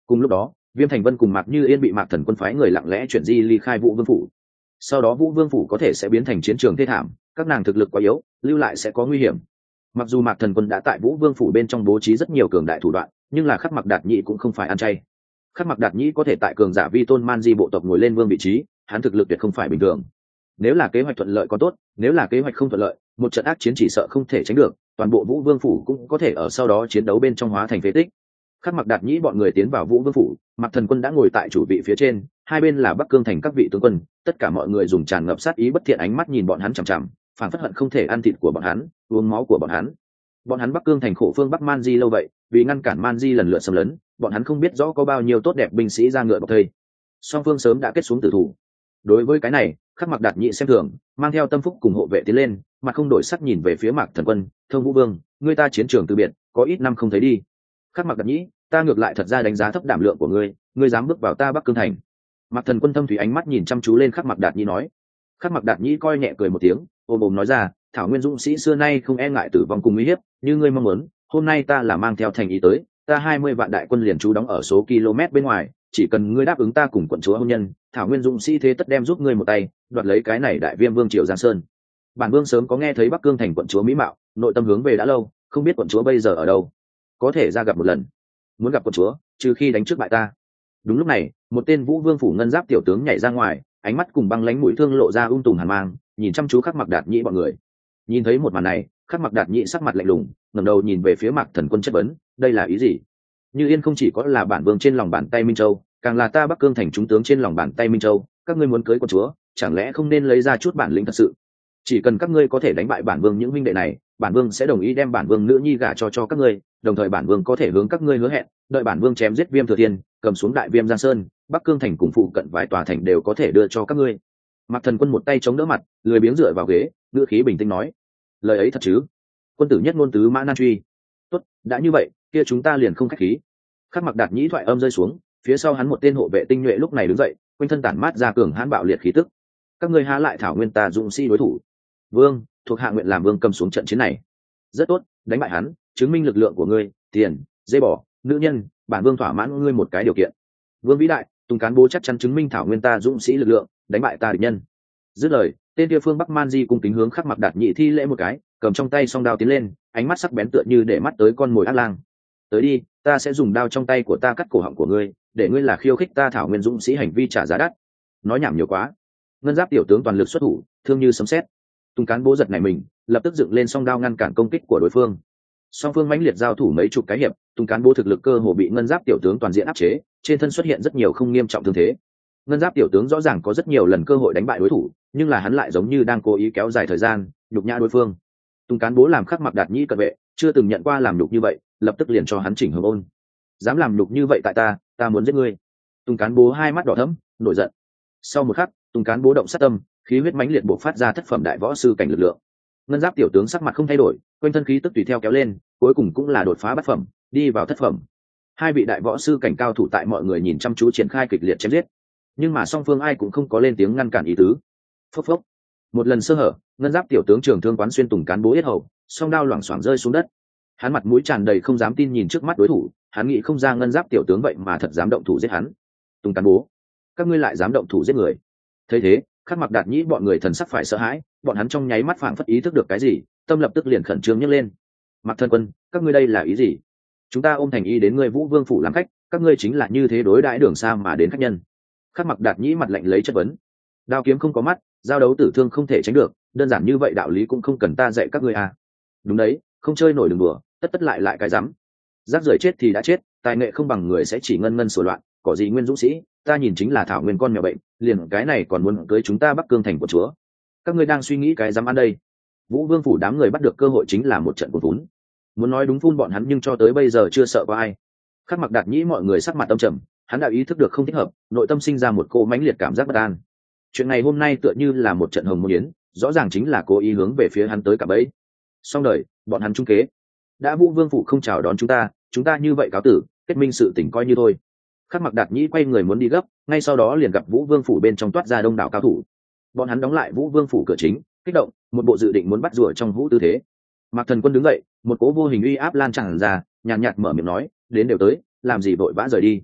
Cùng lúc đó Viêm Thành Vân cùng Mạc Như Yên bị Mạc Thần Quân phái người lặng lẽ chuyển di ly khai Vũ Vương phủ. Sau đó Vũ Vương phủ có thể sẽ biến thành chiến trường thê thảm, các nàng thực lực quá yếu, lưu lại sẽ có nguy hiểm. Mặc dù Mạc Thần Quân đã tại Vũ Vương phủ bên trong bố trí rất nhiều cường đại thủ đoạn, nhưng là Khắc Mặc Đạt Nhĩ cũng không phải ăn chay. Khắc Mặc Đạt Nhĩ có thể tại cường giả vi tôn man di bộ tộc ngồi lên vương vị trí, hắn thực lực tuyệt không phải bình thường. Nếu là kế hoạch thuận lợi còn tốt, nếu là kế hoạch không thuận lợi, một trận ác chiến chỉ sợ không thể tránh được, toàn bộ Vũ Vương phủ cũng có thể ở sau đó chiến đấu bên trong hóa thành phế tích. Khắc Mặc Đạt Nhĩ bọn người tiến vào Vũ Vương phủ, Mạc Thần Quân đã ngồi tại chủ vị phía trên, hai bên là Bắc Cương thành các vị tướng quân, tất cả mọi người dùng tràn ngập sát ý bất thiện ánh mắt nhìn bọn hắn chằm chằm, phảng phất hận không thể ăn thịt của bọn hắn, uống máu của bọn hắn. Bọn hắn Bắc Cương thành khổ phương Bắc Man Di lâu vậy, vì ngăn cản Man Di lần lượt xâm lấn, bọn hắn không biết rõ có bao nhiêu tốt đẹp binh sĩ ra ngựa bọc thây. Song phương sớm đã kết xuống tử thủ. Đối với cái này, Khắc Mặc Đạt Nhĩ xem thường, mang theo tâm phúc cùng hộ vệ tiến lên, mặt không đổi sắc nhìn về phía Mạc Thần Quân, "Thông Vũ Vương, ngươi ta chiến trường từ biệt, có ít năm không thấy đi." Khắc Mặc Đạt Nhĩ, "Ta ngược lại thật ra đánh giá thấp đảm lượng của ngươi, ngươi dám bước vào ta Bắc Cương thành." Mạc Thần Quân thâm thủy ánh mắt nhìn chăm chú lên Khắc Mặc Đạt Nhĩ nói. Khắc Mặc Đạt Nhĩ coi nhẹ cười một tiếng, ôm ôm nói ra, "Thảo Nguyên dũng sĩ xưa nay không e ngại tử vong cùng uy hiếp, như ngươi mong muốn, hôm nay ta là mang theo thành ý tới, ta hai mươi vạn đại quân liền trú đóng ở số km bên ngoài, chỉ cần ngươi đáp ứng ta cùng quận chúa hôn nhân, Thảo Nguyên dũng sĩ thế tất đem giúp ngươi một tay, đoạt lấy cái này đại viêm vương triều Giang Sơn." Bản vương sớm có nghe thấy Bắc Cương thành quận chúa mỹ mạo, nội tâm hướng về đã lâu, không biết quận chúa bây giờ ở đâu, có thể ra gặp một lần. Muốn gặp quận chúa, trừ khi đánh trước bại ta. Đúng lúc này, một tên Vũ Vương phủ ngân giáp tiểu tướng nhảy ra ngoài, ánh mắt cùng băng lãnh mũi thương lộ ra ung tùm hàn mang, nhìn chăm chú Khắc Mặc Đạt Nhĩ bọn người. Nhìn thấy một màn này, Khắc Mặc Đạt Nhĩ sắc mặt lạnh lùng, ngẩng đầu nhìn về phía Mạc Thần Quân chất vấn, đây là ý gì? Như Yên không chỉ có là bản vương trên lòng bàn tay Minh Châu, càng là ta Bắc Cương thành chúng tướng trên lòng bàn tay Minh Châu, các ngươi muốn cưới quận chúa, chẳng lẽ không nên lấy ra chút bản lĩnh thật sự? Chỉ cần các ngươi có thể đánh bại bản vương những huynh đệ này, bản vương sẽ đồng ý đem bản vương nữ nhi gả cho cho các ngươi, đồng thời bản vương có thể hướng các ngươi hứa hẹn, đợi bản vương chém giết Viêm Thừa Thiên, cầm xuống đại viêm Giang Sơn, Bắc Cương thành cùng phụ cận vài tòa thành đều có thể đưa cho các ngươi. Mạc Thần Quân một tay chống đỡ mặt, lười biếng dựa vào ghế, ngữ khí bình tĩnh nói, lời ấy thật chứ? Quân tử nhất ngôn tứ mã nan truy. Tốt, đã như vậy, kia chúng ta liền không khách khí. Khắc Mặc Đạt Nhĩ thoại âm rơi xuống, phía sau hắn một tên hộ vệ tinh nhuệ lúc này đứng dậy, quanh thân tản mát ra cường hãn bạo liệt khí tức. Các ngươi há lại Thảo Nguyên ta dũng sĩ đối thủ? Vương, thuộc hạ nguyện làm vương cầm xuống trận chiến này. Rất tốt, đánh bại hắn, chứng minh lực lượng của ngươi, tiền, dây bỏ, nữ nhân, bản vương thỏa mãn ngươi một cái điều kiện. Vương vĩ đại, Tùng Cán Bố chắc chắn chứng minh Thảo Nguyên ta dũng sĩ lực lượng, đánh bại ta địch nhân. Dứt lời, tên địa phương Bắc Man Di cung kính hướng Khắc Mặc Đạt Nhĩ thi lễ một cái, cầm trong tay song đao tiến lên, ánh mắt sắc bén tựa như để mắt tới con mồi ác lang. Tới đi, ta sẽ dùng đao trong tay của ta cắt cổ họng của ngươi, để ngươi là khiêu khích ta Thảo Nguyên dũng sĩ hành vi trả giá đắt. Nói nhảm nhiều quá. Ngân giáp tiểu tướng toàn lực xuất thủ, thương như sấm sét. Tùng Cán Bố giật nảy mình, lập tức dựng lên song đao ngăn cản công kích của đối phương. Song phương mãnh liệt giao thủ mấy chục cái hiệp, Tùng Cán Bố thực lực cơ hồ bị ngân giáp tiểu tướng toàn diện áp chế, trên thân xuất hiện rất nhiều không nghiêm trọng thương thế. Ngân giáp tiểu tướng rõ ràng có rất nhiều lần cơ hội đánh bại đối thủ, nhưng là hắn lại giống như đang cố ý kéo dài thời gian, nhục nhã đối phương. Tùng Cán Bố làm Khắc Mặc Đạt Nhĩ cận vệ, chưa từng nhận qua làm nhục như vậy, lập tức liền cho hắn chỉnh hưởng ôn. Dám làm nhục như vậy tại ta, ta muốn giết ngươi. Tùng Cán Bố hai mắt đỏ thẫm, nổi giận. Sau một khắc, Tùng Cán Bố động sát tâm, khí huyết mãnh liệt bộc phát ra thất phẩm đại võ sư cảnh lực lượng. Ngân giáp tiểu tướng sắc mặt không thay đổi, quanh thân khí tức tùy theo kéo lên, cuối cùng cũng là đột phá bát phẩm, đi vào thất phẩm. Hai vị đại võ sư cảnh cao thủ tại mọi người nhìn chăm chú triển khai kịch liệt chém giết, nhưng mà song phương ai cũng không có lên tiếng ngăn cản ý tứ. Phốc phốc, một lần sơ hở, ngân giáp tiểu tướng trường thương quán xuyên Tùng Cán Bố yết hầu, song đao loảng xoảng rơi xuống đất. Hắn mặt mũi tràn đầy không dám tin nhìn trước mắt đối thủ, hắn nghĩ không ra ngân giáp tiểu tướng vậy mà thật dám động thủ giết hắn. Tùng Cán Bố, các ngươi lại dám động thủ giết người? Thấy thế, Khắc Mặc Đạt Nhĩ bọn người thần sắc phải sợ hãi, bọn hắn trong nháy mắt phảng phất ý thức được cái gì, tâm lập tức liền khẩn trương nhấc lên. Mạc Thần Quân, các ngươi đây là ý gì? Chúng ta ôm thành ý đến ngươi Vũ Vương phủ làm khách, các ngươi chính là như thế đối đãi đường xa mà đến khách nhân. Khắc Mặc Đạt Nhĩ mặt lạnh lấy chất vấn. Đao kiếm không có mắt, giao đấu tử thương không thể tránh được, đơn giản như vậy đạo lý cũng không cần ta dạy các ngươi à? Đúng đấy, không chơi nổi đừng đùa, tất tất lại lại cái rắm. Rác rưởi chết thì đã chết, tài nghệ không bằng người sẽ chỉ ngân ngân sổ loạn, có gì nguyên dũng sĩ, ta nhìn chính là Thảo Nguyên con mèo bệnh, liền cái này còn muốn cưới chúng ta Bắc Cương thành của chúa. Các ngươi đang suy nghĩ cái dám ăn đây? Vũ Vương phủ đám người bắt được cơ hội chính là một trận cuốn vốn. Muốn nói đúng phun bọn hắn nhưng cho tới bây giờ chưa sợ có ai. Khắc Mặc Đạt Nhĩ mọi người sắc mặt âm trầm, hắn đã ý thức được không thích hợp, nội tâm sinh ra một cô mãnh liệt cảm giác bất an. Chuyện này hôm nay tựa như là một trận hồng môn yến, rõ ràng chính là cố ý hướng về phía hắn tới cả bấy. Xong đời, bọn hắn trung kế. Đã Vũ Vương phủ không chào đón chúng ta, chúng ta như vậy cáo tử, kết minh sự tình coi như thôi. Khắc Mặc Đạt Nhĩ quay người muốn đi gấp, ngay sau đó liền gặp Vũ Vương phủ bên trong toát ra đông đảo cao thủ. Bọn hắn đóng lại Vũ Vương phủ cửa chính, kích động, một bộ dự định muốn bắt rùa trong vũ tư thế. Mạc Thần Quân đứng dậy, một cỗ vô hình uy áp lan tràn ra, nhàn nhạt mở miệng nói, đến đều tới, làm gì vội vã rời đi.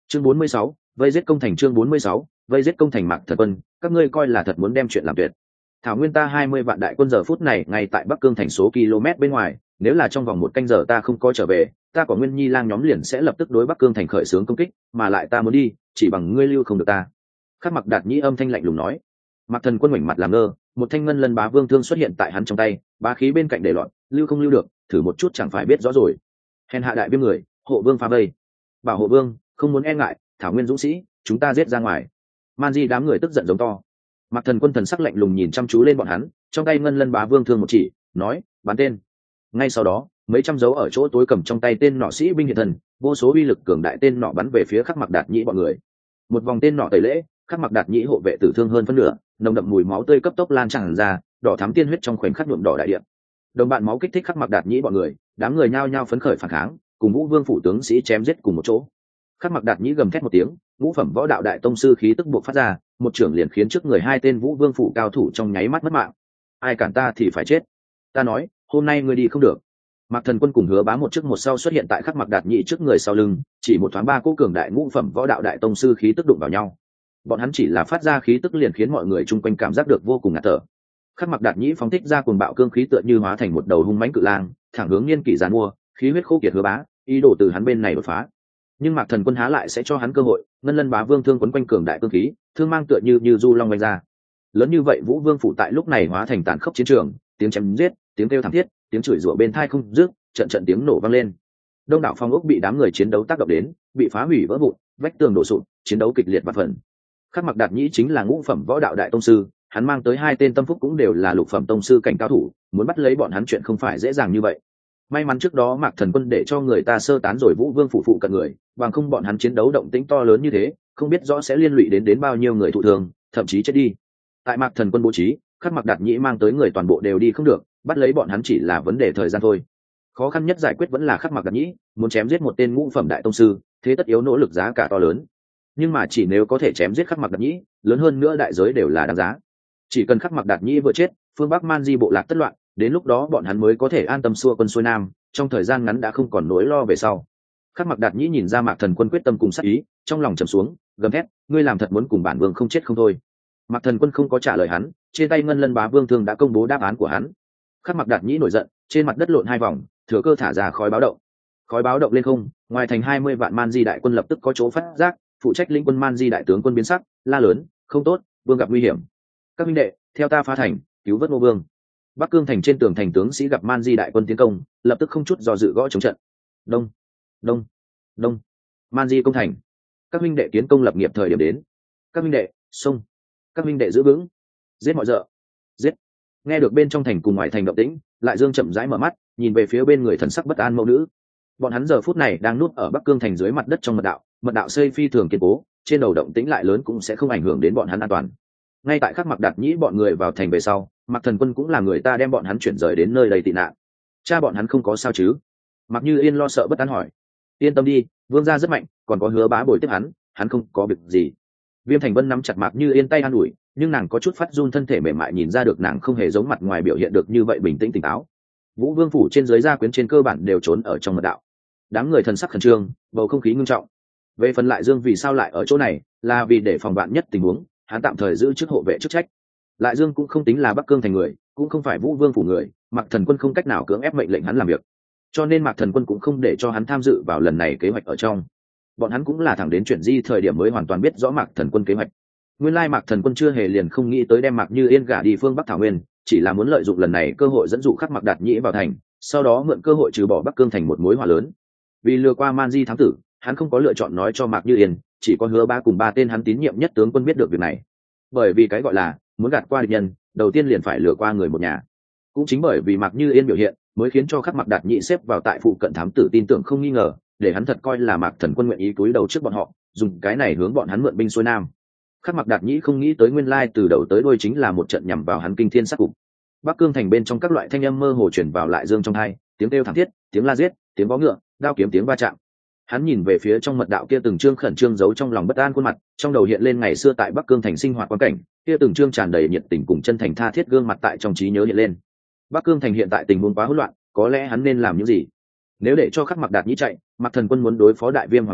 chương bốn mươi sáu, vây giết công thành. Chương bốn mươi sáu, vây giết công thành. Mạc Thần Quân, các ngươi coi là thật muốn đem chuyện làm tuyệt. Thảo Nguyên ta hai mươi vạn đại quân giờ phút này ngay tại Bắc Cương thành số km bên ngoài, nếu là trong vòng một canh giờ ta không có trở về, ta của Nguyên Nhi lang nhóm liền sẽ lập tức đối Bắc Cương thành khởi xướng công kích, mà lại ta muốn đi, chỉ bằng ngươi lưu không được ta. Khắc Mặc Đạt Nhĩ âm thanh lạnh lùng nói. Mạc Thần Quân ngoảnh mặt làm ngơ, một thanh ngân lân bá vương thương xuất hiện tại hắn trong tay, bá khí bên cạnh để loạn, lưu không lưu được, thử một chút chẳng phải biết rõ rồi. Hèn hạ đại viêm người, hộ vương phá vây. Bảo hộ vương, không muốn e ngại, Thảo Nguyên dũng sĩ, chúng ta giết ra ngoài. Man Di đám người tức giận giống to. Mạc Thần Quân thần sắc lạnh lùng nhìn chăm chú lên bọn hắn, trong tay ngân lân bá vương thương một chỉ, nói, bắn tên. Ngay sau đó, mấy trăm dấu ở chỗ tối cầm trong tay tên nọ sĩ binh hiện thần, vô số uy lực cường đại tên nọ bắn về phía Khắc Mặc Đạt Nhĩ bọn người. Một vòng tên nọ tẩy lễ, Khắc Mặc Đạt Nhĩ hộ vệ tử thương hơn phân nửa, nồng đậm mùi máu tươi cấp tốc lan tràn ra, đỏ thắm tiên huyết trong khoảnh khắc nhuộm đỏ đại địa. Đồng bạn máu kích thích Khắc Mặc Đạt Nhĩ bọn người, đám người nhao nhao phấn khởi phản kháng, cùng Vũ Vương phủ tướng sĩ chém giết cùng một chỗ. Khắc Mặc Đạt Nhĩ gầm thét một tiếng, ngũ phẩm võ đạo đại tông sư khí tức buộc phát ra, một trưởng liền khiến trước người hai tên Vũ Vương phủ cao thủ trong nháy mắt mất mạng. Ai cản ta thì phải chết. Ta nói, hôm nay ngươi đi không được. Mạc Thần Quân cùng Hứa Bá một trước một sau xuất hiện tại Khắc Mặc Đạt Nhĩ trước người sau lưng, chỉ một thoáng ba cỗ cường đại ngũ phẩm võ đạo đại tông sư khí tức đụng vào nhau. Bọn hắn chỉ là phát ra khí tức liền khiến mọi người chung quanh cảm giác được vô cùng ngạt thở. Khắc Mặc Đạt Nhĩ phóng thích ra cuồng bạo cương khí tựa như hóa thành một đầu hung mãnh cự lang, thẳng hướng niên kỷ giàn mua, khí huyết khô kiệt Hứa Bá, ý đồ từ hắn bên này đột phá. Nhưng Mạc Thần Quân há lại sẽ cho hắn cơ hội, ngân lân bá vương thương quấn quanh cường đại cương khí, thương mang tựa như như du long vành ra. Lớn như vậy Vũ Vương phủ tại lúc này hóa thành tàn khốc chiến trường, tiếng chém giết, tiếng kêu thảm thiết, tiếng chửi rủa bên tai không dứt, trận trận tiếng nổ vang lên. Đông đảo phong ốc bị đám người chiến đấu tác động đến, bị phá hủy vỡ vụn, vách tường đổ sụp, chiến đấu kịch liệt và phần. Khắc Mặc Đạt Nhĩ chính là ngũ phẩm võ đạo đại tông sư, hắn mang tới hai tên tâm phúc cũng đều là lục phẩm tông sư cảnh cao thủ, muốn bắt lấy bọn hắn chuyện không phải dễ dàng như vậy. May mắn trước đó Mạc Thần Quân để cho người ta sơ tán rồi Vũ Vương phủ phụ cận người, bằng không bọn hắn chiến đấu động tĩnh to lớn như thế, không biết rõ sẽ liên lụy đến đến bao nhiêu người thụ thương, thậm chí chết đi. Tại Mạc Thần Quân bố trí, Khắc Mặc Đạt Nhĩ mang tới người toàn bộ đều đi không được, bắt lấy bọn hắn chỉ là vấn đề thời gian thôi. Khó khăn nhất giải quyết vẫn là Khắc Mặc Đạt Nhĩ, muốn chém giết một tên ngũ phẩm đại tông sư, thế tất yếu nỗ lực giá cả to lớn. Nhưng mà chỉ nếu có thể chém giết Khắc Mặc Đạt Nhĩ, lớn hơn nữa đại giới đều là đáng giá. Chỉ cần Khắc Mặc Đạt Nhĩ vừa chết, phương Bắc Man Di bộ lạc tất loạn, đến lúc đó bọn hắn mới có thể an tâm xua quân xuôi nam, trong thời gian ngắn đã không còn nỗi lo về sau. Khắc Mặc Đạt Nhĩ nhìn ra Mạc Thần Quân quyết tâm cùng sát ý, trong lòng trầm xuống, gầm thét, ngươi làm thật muốn cùng bản vương không chết không thôi. Mạc Thần Quân không có trả lời hắn, trên tay ngân lân bá vương thương đã công bố đáp án của hắn. Khắc Mặc Đạt Nhĩ nổi giận, trên mặt đất lộn hai vòng, thừa cơ thả ra khói báo động. Khói báo động lên không, ngoài thành hai mươi vạn Man Di đại quân lập tức có chỗ phát giác, phụ trách lĩnh quân Man Di đại tướng quân biến sắc, la lớn, không tốt, vương gặp nguy hiểm. Các huynh đệ, theo ta phá thành, cứu vớt Ngô Vương. Bắc Cương thành trên tường thành tướng sĩ gặp Man Di đại quân tiến công, lập tức không chút do dự gõ chống trận. Đông, đông, đông. Man Di công thành. Các huynh đệ tiến công lập nghiệp thời điểm đến. Các huynh đệ, xông. Các huynh đệ giữ vững. Giết mọi dợ. Giết. Nghe được bên trong thành cùng ngoài thành động tĩnh, Lại Dương chậm rãi mở mắt, nhìn về phía bên người thần sắc bất an mẫu nữ. Bọn hắn giờ phút này đang núp ở Bắc Cương thành dưới mặt đất trong mật đạo, mật đạo xây phi thường kiên cố, trên đầu động tĩnh lại lớn cũng sẽ không ảnh hưởng đến bọn hắn an toàn. Ngay tại Khắc Mặc Đạt Nhĩ bọn người vào thành về sau, Mạc Thần Quân cũng là người ta đem bọn hắn chuyển rời đến nơi đây tị nạn. Cha bọn hắn không có sao chứ? Mạc Như Yên lo sợ bất an hỏi. Yên tâm đi, vương gia rất mạnh, còn có Hứa Bá bồi tiếp hắn, hắn không có việc gì. Viêm Thành Vân nắm chặt Mạc Như Yên tay an ủi, nhưng nàng có chút phát run thân thể mềm mại, nhìn ra được nàng không hề giống mặt ngoài biểu hiện được như vậy bình tĩnh tỉnh táo. Vũ Vương phủ trên dưới gia quyến trên cơ bản đều trốn ở trong mật đạo. Đám người thần sắc khẩn trương, bầu không khí ngưng trọng. Về phần Lại Dương vì sao lại ở chỗ này, là vì để phòng vạn nhất tình huống, hắn tạm thời giữ chức hộ vệ chức trách. Lại Dương cũng không tính là Bắc Cương thành người, cũng không phải Vũ Vương phủ người, Mạc Thần Quân không cách nào cưỡng ép mệnh lệnh hắn làm việc, cho nên Mạc Thần Quân cũng không để cho hắn tham dự vào lần này kế hoạch ở trong. Bọn hắn cũng là thẳng đến chuyển di thời điểm mới hoàn toàn biết rõ Mạc Thần Quân kế hoạch. Nguyên lai Mạc Thần Quân chưa hề liền không nghĩ tới đem Mạc Như Yên gả đi phương Bắc Thảo Nguyên, chỉ là muốn lợi dụng lần này cơ hội dẫn dụ Khắc Mặc Đạt Nhĩ vào thành, sau đó mượn cơ hội trừ bỏ Bắc Cương thành một mối họa lớn. Vì lừa qua Man Di thám tử, hắn không có lựa chọn nói cho Mạc Như Yên, chỉ có Hứa Bá cùng ba tên hắn tín nhiệm nhất tướng quân biết được việc này. Bởi vì cái gọi là muốn gạt qua địch nhân, đầu tiên liền phải lừa qua người một nhà. Cũng chính bởi vì Mạc Như Yên biểu hiện, mới khiến cho Khắc Mặc Đạt Nhĩ xếp vào tại phụ cận thám tử tin tưởng không nghi ngờ, để hắn thật coi là Mạc Thần Quân nguyện ý cúi đầu trước bọn họ, dùng cái này hướng bọn hắn mượn binh xuôi nam. Khắc Mặc Đạt Nhĩ không nghĩ tới nguyên lai từ đầu tới đuôi chính là một trận nhằm vào hắn kinh thiên sát cục. Bắc Cương thành bên trong các loại thanh âm mơ hồ truyền vào Lại Dương trong tai, tiếng kêu thảm thiết, tiếng la giết, tiếng vó ngựa, đao kiếm tiếng va chạm. Hắn nhìn về phía trong mật đạo kia từng trương khẩn trương giấu trong lòng bất an khuôn mặt, trong đầu hiện lên ngày xưa tại Bắc Cương thành sinh hoạt quan cảnh, kia từng trương tràn đầy nhiệt tình cùng chân thành tha thiết gương mặt tại trong trí nhớ hiện lên. Bắc Cương thành hiện tại tình huống quá hỗn loạn, có lẽ hắn nên làm những gì? Nếu để cho Khắc Mặc Đạt Nhĩ chạy, Mạc Thần Quân muốn đối phó Đại Viêm hoàng đế,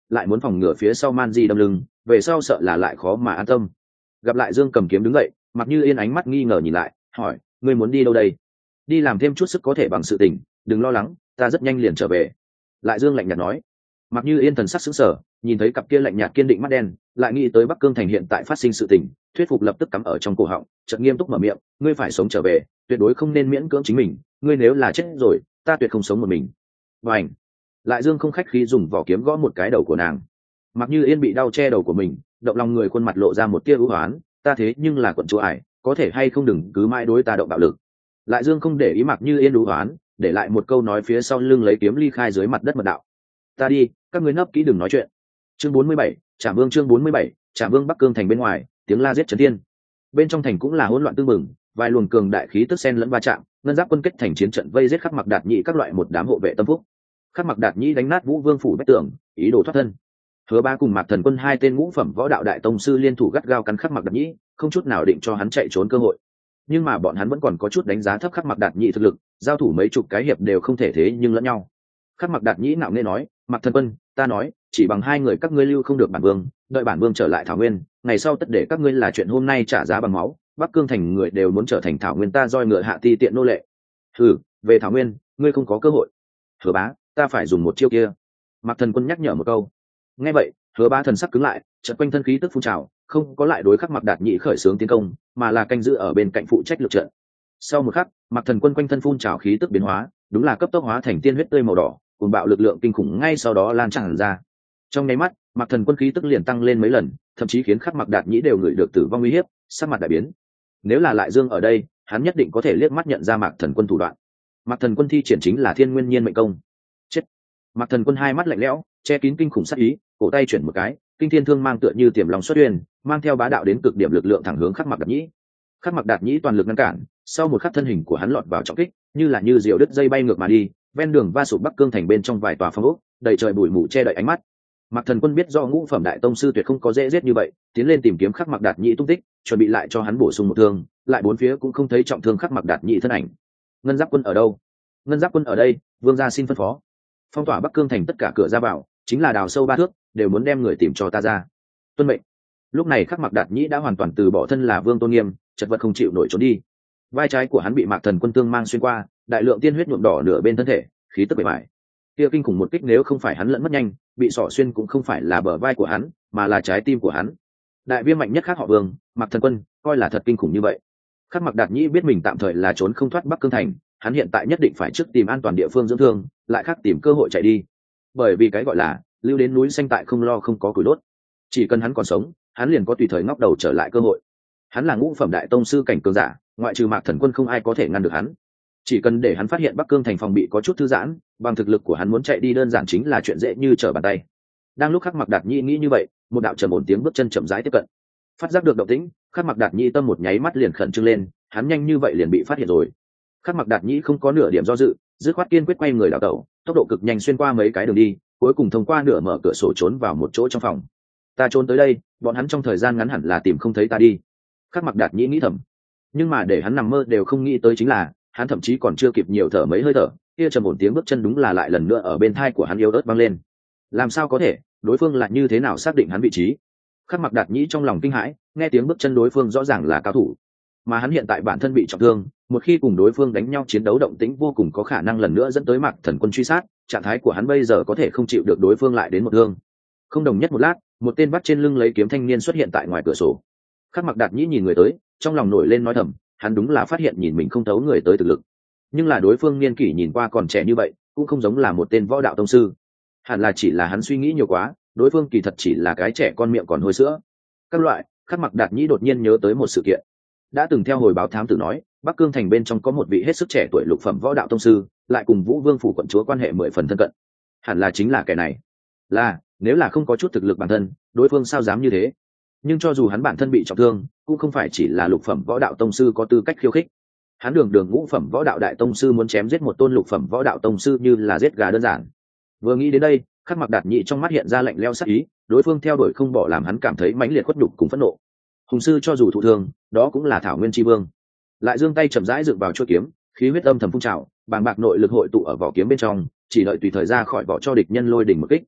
lại muốn phòng ngừa phía sau man di đâm lưng, về sau sợ là lại khó mà an tâm. Gặp lại Dương Cầm Kiếm đứng dậy, Mặc Như Yên ánh mắt nghi ngờ nhìn lại, hỏi: ngươi muốn đi đâu đây? Đi làm thêm chút sức có thể bằng sự tình, đừng lo lắng, ta rất nhanh liền trở về. Lại Dương lạnh nhạt nói. Mặc Như Yên thần sắc sững sờ, nhìn thấy cặp kia lạnh nhạt kiên định mắt đen, lại nghĩ tới Bắc Cương thành hiện tại phát sinh sự tình, thuyết phục lập tức cắm ở trong cổ họng, chợt nghiêm túc mở miệng: ngươi phải sống trở về, tuyệt đối không nên miễn cưỡng chính mình, ngươi nếu là chết rồi, ta tuyệt không sống một mình. Bành! Lại Dương không khách khí dùng vỏ kiếm gõ một cái đầu của nàng. Mặc Như Yên bị đau che đầu của mình, động lòng người, khuôn mặt lộ ra một tia ưu hoán, ta thế nhưng là quận chúa ải, có thể hay không đừng cứ mãi đối ta động bạo lực. Lại Dương không để ý Mặc Như Yên ưu hoán, để lại một câu nói phía sau lưng lấy kiếm ly khai dưới mặt đất mật đạo. Ta đi, các ngươi nấp kỹ đừng nói chuyện. Chương bốn mươi bảy, Trảm Vương. Chương bốn mươi bảy, Trảm Vương. Bắc Cương thành bên ngoài, tiếng la giết chấn thiên. Bên trong thành cũng là hỗn loạn tương mừng, vài luồng cường đại khí tức xen lẫn va chạm, ngân giáp quân kết thành chiến trận vây giết Khắc Mặc Đạt Nhĩ các loại một đám hộ vệ tâm phúc. Khắc Mặc Đạt Nhĩ đánh nát Vũ Vương phủ bách tường, ý đồ thoát thân. Hứa Ba cùng Mạc Thần Quân hai tên ngũ phẩm võ đạo đại tông sư liên thủ gắt gao cắn Khắc Mặc Đạt Nhĩ, không chút nào định cho hắn chạy trốn cơ hội. Nhưng mà bọn hắn vẫn còn có chút đánh giá thấp Khắc Mặc Đạt Nhĩ thực lực, giao thủ mấy chục cái hiệp đều không thể thế nhưng lẫn nhau. Khắc Mặc Đạt Nhĩ ngạo nghễ nói: Mạc Thần Quân, ta nói, chỉ bằng hai người các ngươi lưu không được bản vương, đợi bản vương trở lại Thảo Nguyên, ngày sau tất để các ngươi là chuyện hôm nay trả giá bằng máu. Bắc Cương thành người đều muốn trở thành Thảo Nguyên ta roi ngựa hạ ti tiện nô lệ. Thử về Thảo Nguyên, ngươi không có cơ hội. Hứa Bá, ta phải dùng một chiêu kia. Mạc Thần Quân nhắc nhở một câu. Nghe vậy, Hứa Bá thần sắc cứng lại, chợt quanh thân khí tức phun trào, không có lại đối Khắc Mặc Đạt Nhĩ khởi xướng tiến công, mà là canh giữ ở bên cạnh phụ trách lực trận. Sau một khắc, Mạc Thần Quân quanh thân phun trào khí tức biến hóa, đúng là cấp tốc hóa thành tiên huyết tươi màu đỏ, cuồng bạo lực lượng kinh khủng ngay sau đó lan tràn ra. Trong nháy mắt, Mạc Thần Quân khí tức liền tăng lên mấy lần, thậm chí khiến Khắc Mặc Đạt Nhĩ đều ngửi được tử vong uy hiếp, sắc mặt đại biến. Nếu là Lại Dương ở đây, hắn nhất định có thể liếc mắt nhận ra Mạc Thần Quân thủ đoạn. Mạc Thần Quân thi triển chính là Thiên Nguyên Nhiên mệnh công. Chết! Mạc Thần Quân hai mắt lạnh lẽo, che kín kinh khủng sát ý, cổ tay chuyển một cái, kinh thiên thương mang tựa như tiềm lòng xuất uyên, mang theo bá đạo đến cực điểm lực lượng thẳng hướng Khắc Mặc Đạt Nhĩ. Khắc Mặc Đạt Nhĩ toàn lực ngăn cản, sau một khắc thân hình của hắn lọt vào trọng kích, như là như diều đứt dây bay ngược mà đi, ven đường va sụp Bắc Cương thành bên trong vài tòa phong ốc, đầy trời bụi mù che đậy ánh mắt. Mạc Thần Quân biết do ngũ phẩm đại tông sư tuyệt không có dễ giết như vậy, tiến lên tìm kiếm Khắc Mặc Đạt Nhĩ tung tích, chuẩn bị lại cho hắn bổ sung một thương, lại bốn phía cũng không thấy trọng thương Khắc Mặc Đạt Nhĩ thân ảnh. Ngân Giáp quân ở đâu? Ngân Giáp quân ở đây, vương gia xin phân phó. Phong tỏa Bắc Cương thành tất cả cửa ra vào, chính là đào sâu ba thước, đều muốn đem người tìm cho ta ra. Tuân mệnh. Lúc này Khắc Mặc Đạt Nhĩ đã hoàn toàn từ bỏ thân là vương tôn nghiêm, chật vật không chịu nổi trốn đi. Vai trái của hắn bị Mạc Thần Quân tương mang xuyên qua, đại lượng tiên huyết nhuộm đỏ nửa bên thân thể, khí tức bề bại. Kia kinh khủng một kích nếu không phải hắn lẫn mất nhanh, bị sọ xuyên cũng không phải là bờ vai của hắn, mà là trái tim của hắn. Đại viêm mạnh nhất khác họ Vương, Mạc Thần Quân, coi là thật kinh khủng như vậy. Khắc Mặc Đạt Nhĩ biết mình tạm thời là trốn không thoát Bắc Cương thành, hắn hiện tại nhất định phải trước tìm an toàn địa phương dưỡng thương, lại khác tìm cơ hội chạy đi. Bởi vì cái gọi là lưu đến núi xanh tại không lo không có củi đốt. Chỉ cần hắn còn sống, hắn liền có tùy thời ngóc đầu trở lại cơ hội. Hắn là ngũ phẩm đại tông sư cảnh cường giả, ngoại trừ Mạc Thần Quân không ai có thể ngăn được hắn. Chỉ cần để hắn phát hiện Bắc Cương thành phòng bị có chút thư giãn, bằng thực lực của hắn muốn chạy đi đơn giản chính là chuyện dễ như trở bàn tay. Đang lúc Khắc Mặc Đạt Nhĩ nghĩ như vậy, một đạo trầm ổn tiếng bước chân chậm rãi tiếp cận. Phát giác được động tĩnh, Khắc Mặc Đạt Nhĩ tâm một nháy mắt liền khẩn trương lên, hắn nhanh như vậy liền bị phát hiện rồi. Khắc Mặc Đạt Nhĩ không có nửa điểm do dự, dứt khoát kiên quyết quay người đảo tẩu, tốc độ cực nhanh xuyên qua mấy cái đường đi, cuối cùng thông qua nửa mở cửa sổ trốn vào một chỗ trong phòng. Ta trốn tới đây, bọn hắn trong thời gian ngắn hẳn là tìm không thấy ta đi. Khắc Mặc Đạt Nhĩ nghĩ thầm. Nhưng mà để hắn nằm mơ đều không nghĩ tới chính là, hắn thậm chí còn chưa kịp nhiều thở mấy hơi thở, kia trầm ổn tiếng bước chân đúng là lại lần nữa ở bên tai của hắn yếu ớt vang lên. Làm sao có thể, đối phương lại như thế nào xác định hắn vị trí? Khắc Mặc Đạt Nhĩ trong lòng kinh hãi, nghe tiếng bước chân đối phương rõ ràng là cao thủ, mà hắn hiện tại bản thân bị trọng thương, một khi cùng đối phương đánh nhau chiến đấu động tĩnh vô cùng có khả năng lần nữa dẫn tới Mạc Thần Quân truy sát, trạng thái của hắn bây giờ có thể không chịu được đối phương lại đến một thương. Không đồng nhất một lát, một tên bắt trên lưng lấy kiếm thanh niên xuất hiện tại ngoài cửa sổ. Khắc Mặc Đạt Nhĩ nhìn người tới, trong lòng nổi lên nói thầm, hắn đúng là phát hiện nhìn mình không thấu người tới thực lực, nhưng là đối phương niên kỷ nhìn qua còn trẻ như vậy, cũng không giống là một tên võ đạo tông sư, hẳn là chỉ là hắn suy nghĩ nhiều quá, đối phương kỳ thật chỉ là cái trẻ con miệng còn hôi sữa. Các loại, Khắc Mặc Đạt Nhĩ đột nhiên nhớ tới một sự kiện, đã từng theo hồi báo thám tử nói, Bắc Cương thành bên trong có một vị hết sức trẻ tuổi lục phẩm võ đạo tông sư, lại cùng Vũ Vương phủ quận chúa quan hệ mười phần thân cận, hẳn là chính là kẻ này. Là, nếu là không có chút thực lực bản thân, đối phương sao dám như thế? Nhưng cho dù hắn bản thân bị trọng thương, cũng không phải chỉ là lục phẩm võ đạo tông sư có tư cách khiêu khích. Hắn đường đường ngũ phẩm võ đạo đại tông sư muốn chém giết một tôn lục phẩm võ đạo tông sư như là giết gà đơn giản. Vừa nghĩ đến đây, Khắc Mặc Đạt Nhĩ trong mắt hiện ra lạnh lẽo sắc ý, đối phương theo đuổi không bỏ làm hắn cảm thấy mãnh liệt khuất nhục cùng phẫn nộ. Hùng sư cho dù thụ thương, đó cũng là Thảo Nguyên Chi Vương. Lại giương tay chậm rãi dựng vào chuôi kiếm, khí huyết âm thầm phun trào, bàng bạc nội lực hội tụ ở vỏ kiếm bên trong, chỉ đợi tùy thời ra khỏi vỏ cho địch nhân lôi đỉnh một kích.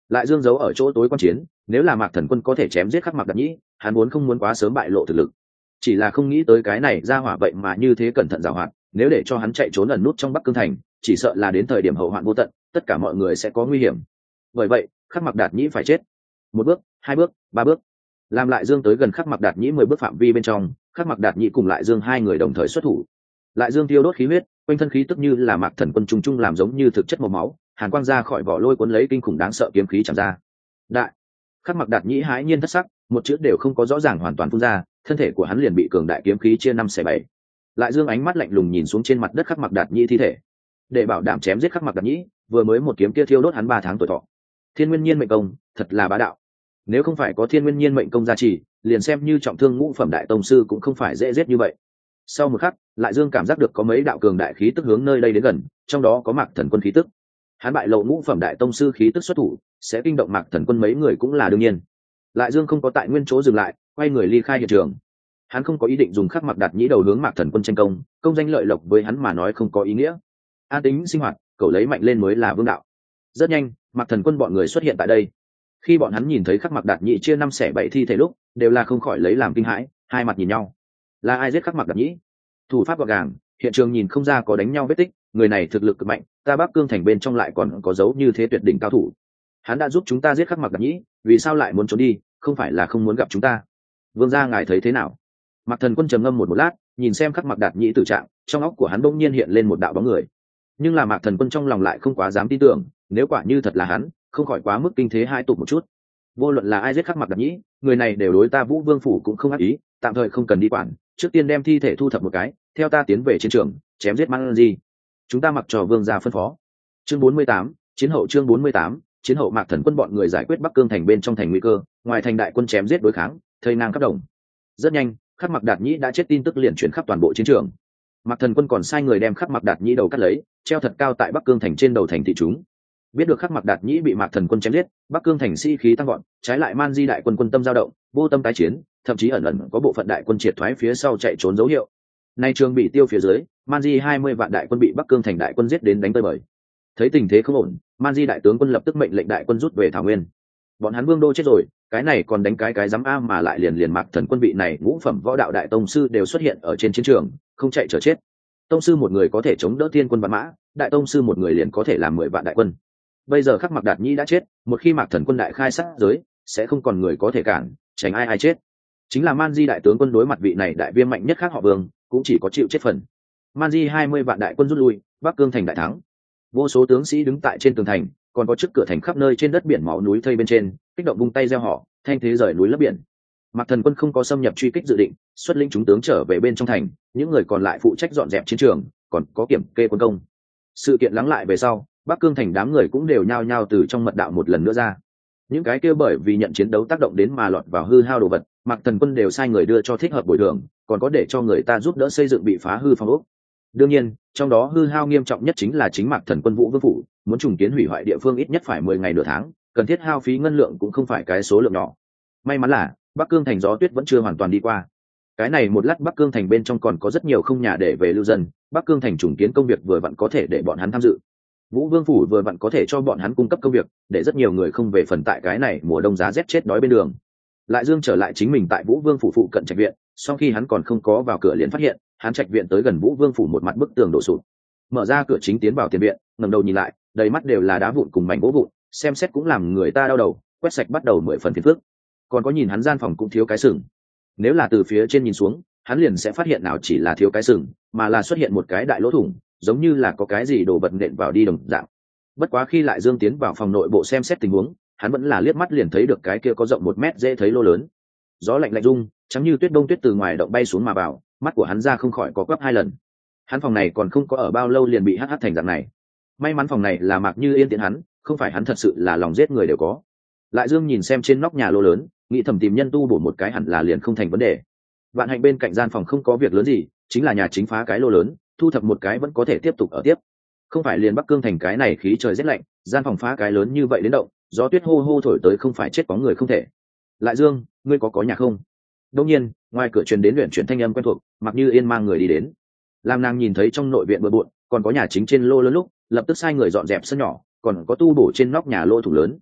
Lại Dương giấu ở chỗ tối quan chiến, nếu là Mạc Thần Quân có thể chém giết Khắc Mặc Đạt Nhĩ, hắn muốn không muốn quá sớm bại lộ thực lực. Chỉ là không nghĩ tới cái này ra hỏa vậy mà như thế cẩn thận giàu hoạt, nếu để cho hắn chạy trốn ẩn nút trong Bắc Cương thành, chỉ sợ là đến thời điểm hậu hoạn vô tận, tất cả mọi người sẽ có nguy hiểm. Bởi vậy, Khắc Mặc Đạt Nhĩ phải chết. Một bước, hai bước, ba bước. Làm Lại Dương tới gần Khắc Mặc Đạt Nhĩ mười bước phạm vi bên trong, Khắc Mặc Đạt Nhĩ cùng Lại Dương hai người đồng thời xuất thủ. Lại Dương tiêu đốt khí huyết, quanh thân khí tức như là Mạc Thần Quân trùng trùng làm giống như thực chất màu máu, hàn quang ra khỏi vỏ lôi cuốn lấy kinh khủng đáng sợ kiếm khí chạm ra. Đại. Khắc Mặc Đạt Nhĩ hãi nhiên thất sắc, một chữ đều không có rõ ràng hoàn toàn phun ra, thân thể của hắn liền bị cường đại kiếm khí chia năm xẻ bảy. Lại Dương ánh mắt lạnh lùng nhìn xuống trên mặt đất Khắc Mặc Đạt Nhĩ thi thể, để bảo đảm chém giết Khắc Mặc Đạt Nhĩ, vừa mới một kiếm kia thiêu đốt hắn ba tháng tuổi thọ. Thiên Nguyên Nhiên mệnh công, thật là bá đạo. Nếu không phải có Thiên Nguyên Nhiên mệnh công gia trì, liền xem như trọng thương ngũ phẩm đại tông sư cũng không phải dễ giết như vậy. Sau một khắc, Lại Dương cảm giác được có mấy đạo cường đại khí tức hướng nơi đây đến gần, trong đó có Mạc Thần Quân khí tức. Hắn bại lộ ngũ phẩm đại tông sư khí tức xuất thủ, sẽ kinh động Mạc Thần Quân mấy người cũng là đương nhiên. Lại Dương không có tại nguyên chỗ dừng lại, quay người ly khai hiện trường. Hắn không có ý định dùng Khắc Mặc Đạt Nhĩ đầu hướng Mạc Thần Quân tranh công, công danh lợi lộc với hắn mà nói không có ý nghĩa. An tính sinh hoạt, cậu lấy mạnh lên mới là vương đạo. Rất nhanh, Mạc Thần Quân bọn người xuất hiện tại đây. Khi bọn hắn nhìn thấy Khắc Mặc Đạt Nhĩ chia năm xẻ bảy thi thể lúc, đều là không khỏi lấy làm kinh hãi, hai mặt nhìn nhau. Là ai giết Khắc Mặc Đạt Nhĩ? Thủ pháp gọn gàng, hiện trường nhìn không ra có đánh nhau vết tích, người này thực lực cực mạnh, ta Bắc Cương thành bên trong lại còn có dấu như thế tuyệt đỉnh cao thủ. Hắn đã giúp chúng ta giết Khắc Mặc Đạt Nhĩ, vì sao lại muốn trốn đi? Không phải là không muốn gặp chúng ta? Vương gia ngài thấy thế nào? Mạc Thần Quân trầm ngâm một một lát, nhìn xem Khắc Mặc Đạt Nhĩ tử trạng, trong óc của hắn bỗng nhiên hiện lên một đạo bóng người. Nhưng là Mạc Thần Quân trong lòng lại không quá dám tin tưởng, nếu quả như thật là hắn, không khỏi quá mức kinh thế hai tục một chút. Vô luận là ai giết Khắc Mặc Đạt Nhĩ, người này đều đối ta Vũ Vương phủ cũng không ác ý, tạm thời không cần đi quản, trước tiên đem thi thể thu thập một cái, theo ta tiến về chiến trường, chém giết Man Di. Chúng ta mặc cho vương gia phân phó. Chương bốn mươi tám, chiến hậu chương bốn mươi tám, chiến hậu Mạc Thần Quân bọn người giải quyết Bắc Cương thành bên trong thành nguy cơ, ngoài thành đại quân chém giết đối kháng, thây nang khắp đồng. Rất nhanh, Khắc Mặc Đạt Nhĩ đã chết tin tức liền truyền khắp toàn bộ chiến trường. Mạc Thần Quân còn sai người đem Khắc Mặc Đạt Nhĩ đầu cắt lấy, treo thật cao tại Bắc Cương thành trên đầu thành thị chúng. Biết được Khắc Mặc Đạt Nhĩ bị Mạc Thần Quân chém giết, Bắc Cương thành sĩ khí tăng vọt, trái lại Man Di đại quân quân tâm dao động, vô tâm tái chiến, thậm chí ẩn ẩn có bộ phận đại quân triệt thoái phía sau chạy trốn dấu hiệu. Nay trường bị tiêu phía dưới, Man Di hai mươi vạn đại quân bị Bắc Cương thành đại quân giết đến đánh tơi bời. Thấy tình thế không ổn, Man Di đại tướng quân lập tức mệnh lệnh đại quân rút về Thảo Nguyên. Bọn hắn Vương đô chết rồi, cái này còn đánh cái cái dám a mà lại liền liền Mạc Thần Quân vị này ngũ phẩm võ đạo đại tông sư đều xuất hiện ở trên chiến trường, không chạy chờ chết. Tông sư một người có thể chống đỡ thiên quân vạn mã, đại tông sư một người liền có thể làm mười vạn đại quân. Bây giờ Khắc Mặc Đạt Nhĩ đã chết, một khi Mạc Thần Quân đại khai sát giới, sẽ không còn người có thể cản, tránh ai ai chết. Chính là Man Di đại tướng quân đối mặt vị này đại viêm mạnh nhất khác họ Vương, cũng chỉ có chịu chết phần. Man Di hai mươi vạn đại quân rút lui, Bắc Cương thành đại thắng. Vô số tướng sĩ đứng tại trên tường thành, còn có trước cửa thành khắp nơi trên đất biển máu núi thây bên trên, kích động vung tay reo hò, thanh thế rời núi lấp biển. Mạc Thần Quân không có xâm nhập truy kích dự định, xuất lĩnh chúng tướng trở về bên trong thành, những người còn lại phụ trách dọn dẹp chiến trường, còn có kiểm kê quân công. Sự kiện lắng lại về sau, Bắc Cương thành đám người cũng đều nhao nhao từ trong mật đạo một lần nữa ra. Những cái kia bởi vì nhận chiến đấu tác động đến mà lọt vào hư hao đồ vật, Mạc Thần Quân đều sai người đưa cho thích hợp bồi thường, còn có để cho người ta giúp đỡ xây dựng bị phá hư phong ốc. Đương nhiên, trong đó hư hao nghiêm trọng nhất chính là chính Mạc Thần Quân Vũ Vương phủ, muốn trùng kiến hủy hoại địa phương ít nhất phải mười ngày nửa tháng, cần thiết hao phí ngân lượng cũng không phải cái số lượng nhỏ. May mắn là Bắc Cương thành gió tuyết vẫn chưa hoàn toàn đi qua. Cái này một lát Bắc Cương thành bên trong còn có rất nhiều không nhà để về lưu dân, Bắc Cương thành trùng kiến công việc vừa vặn có thể để bọn hắn tham dự. Vũ Vương phủ vừa vặn có thể cho bọn hắn cung cấp công việc, để rất nhiều người không về phần tại cái này mùa đông giá rét chết đói bên đường. Lại Dương trở lại chính mình tại Vũ Vương phủ phụ cận trạch viện, sau khi hắn còn không có vào cửa liền phát hiện, hắn trạch viện tới gần Vũ Vương phủ một mặt bức tường đổ sụp. Mở ra cửa chính tiến vào tiền viện, ngẩng đầu nhìn lại, đầy mắt đều là đá vụn cùng mảnh gỗ vụn, xem xét cũng làm người ta đau đầu, quét sạch bắt đầu mười phần phiền phức. Còn có nhìn hắn gian phòng cũng thiếu cái sừng. Nếu là từ phía trên nhìn xuống, hắn liền sẽ phát hiện nào chỉ là thiếu cái sừng, mà là xuất hiện một cái đại lỗ thủng, giống như là có cái gì đồ vật nện vào đi đồng dạng. Bất quá khi Lại Dương tiến vào phòng nội bộ xem xét tình huống, hắn vẫn là liếc mắt liền thấy được cái kia có rộng một mét dễ thấy lô lớn. Gió lạnh lạnh rung, chắm như tuyết đông tuyết từ ngoài động bay xuống mà vào, mắt của hắn ra không khỏi có quắp hai lần. Hắn phòng này còn không có ở bao lâu liền bị hắt hắt thành dạng này. May mắn phòng này là Mạc Như Yên tiện hắn, không phải hắn thật sự là lòng giết người đều có. Lại Dương nhìn xem trên nóc nhà lô lớn, nghĩ thầm tìm nhân tu bổ một cái hẳn là liền không thành vấn đề. Vạn Hạnh bên cạnh gian phòng không có việc lớn gì, chính là nhà chính phá cái lô lớn, thu thập một cái vẫn có thể tiếp tục ở tiếp. Không phải liền Bắc Cương thành cái này khí trời rét lạnh, gian phòng phá cái lớn như vậy đến động, gió tuyết hô hô thổi tới không phải chết có người không thể. Lại Dương, ngươi có có nhà không? Đương nhiên, ngoài cửa truyền đến luyện chuyển thanh âm quen thuộc, Mạc Như Yên mang người đi đến. Lam nàng nhìn thấy trong nội viện bừa bộn, còn có nhà chính trên lô lớn lúc, lập tức sai người dọn dẹp sân nhỏ, còn có tu bổ trên nóc nhà lô thủ lớn.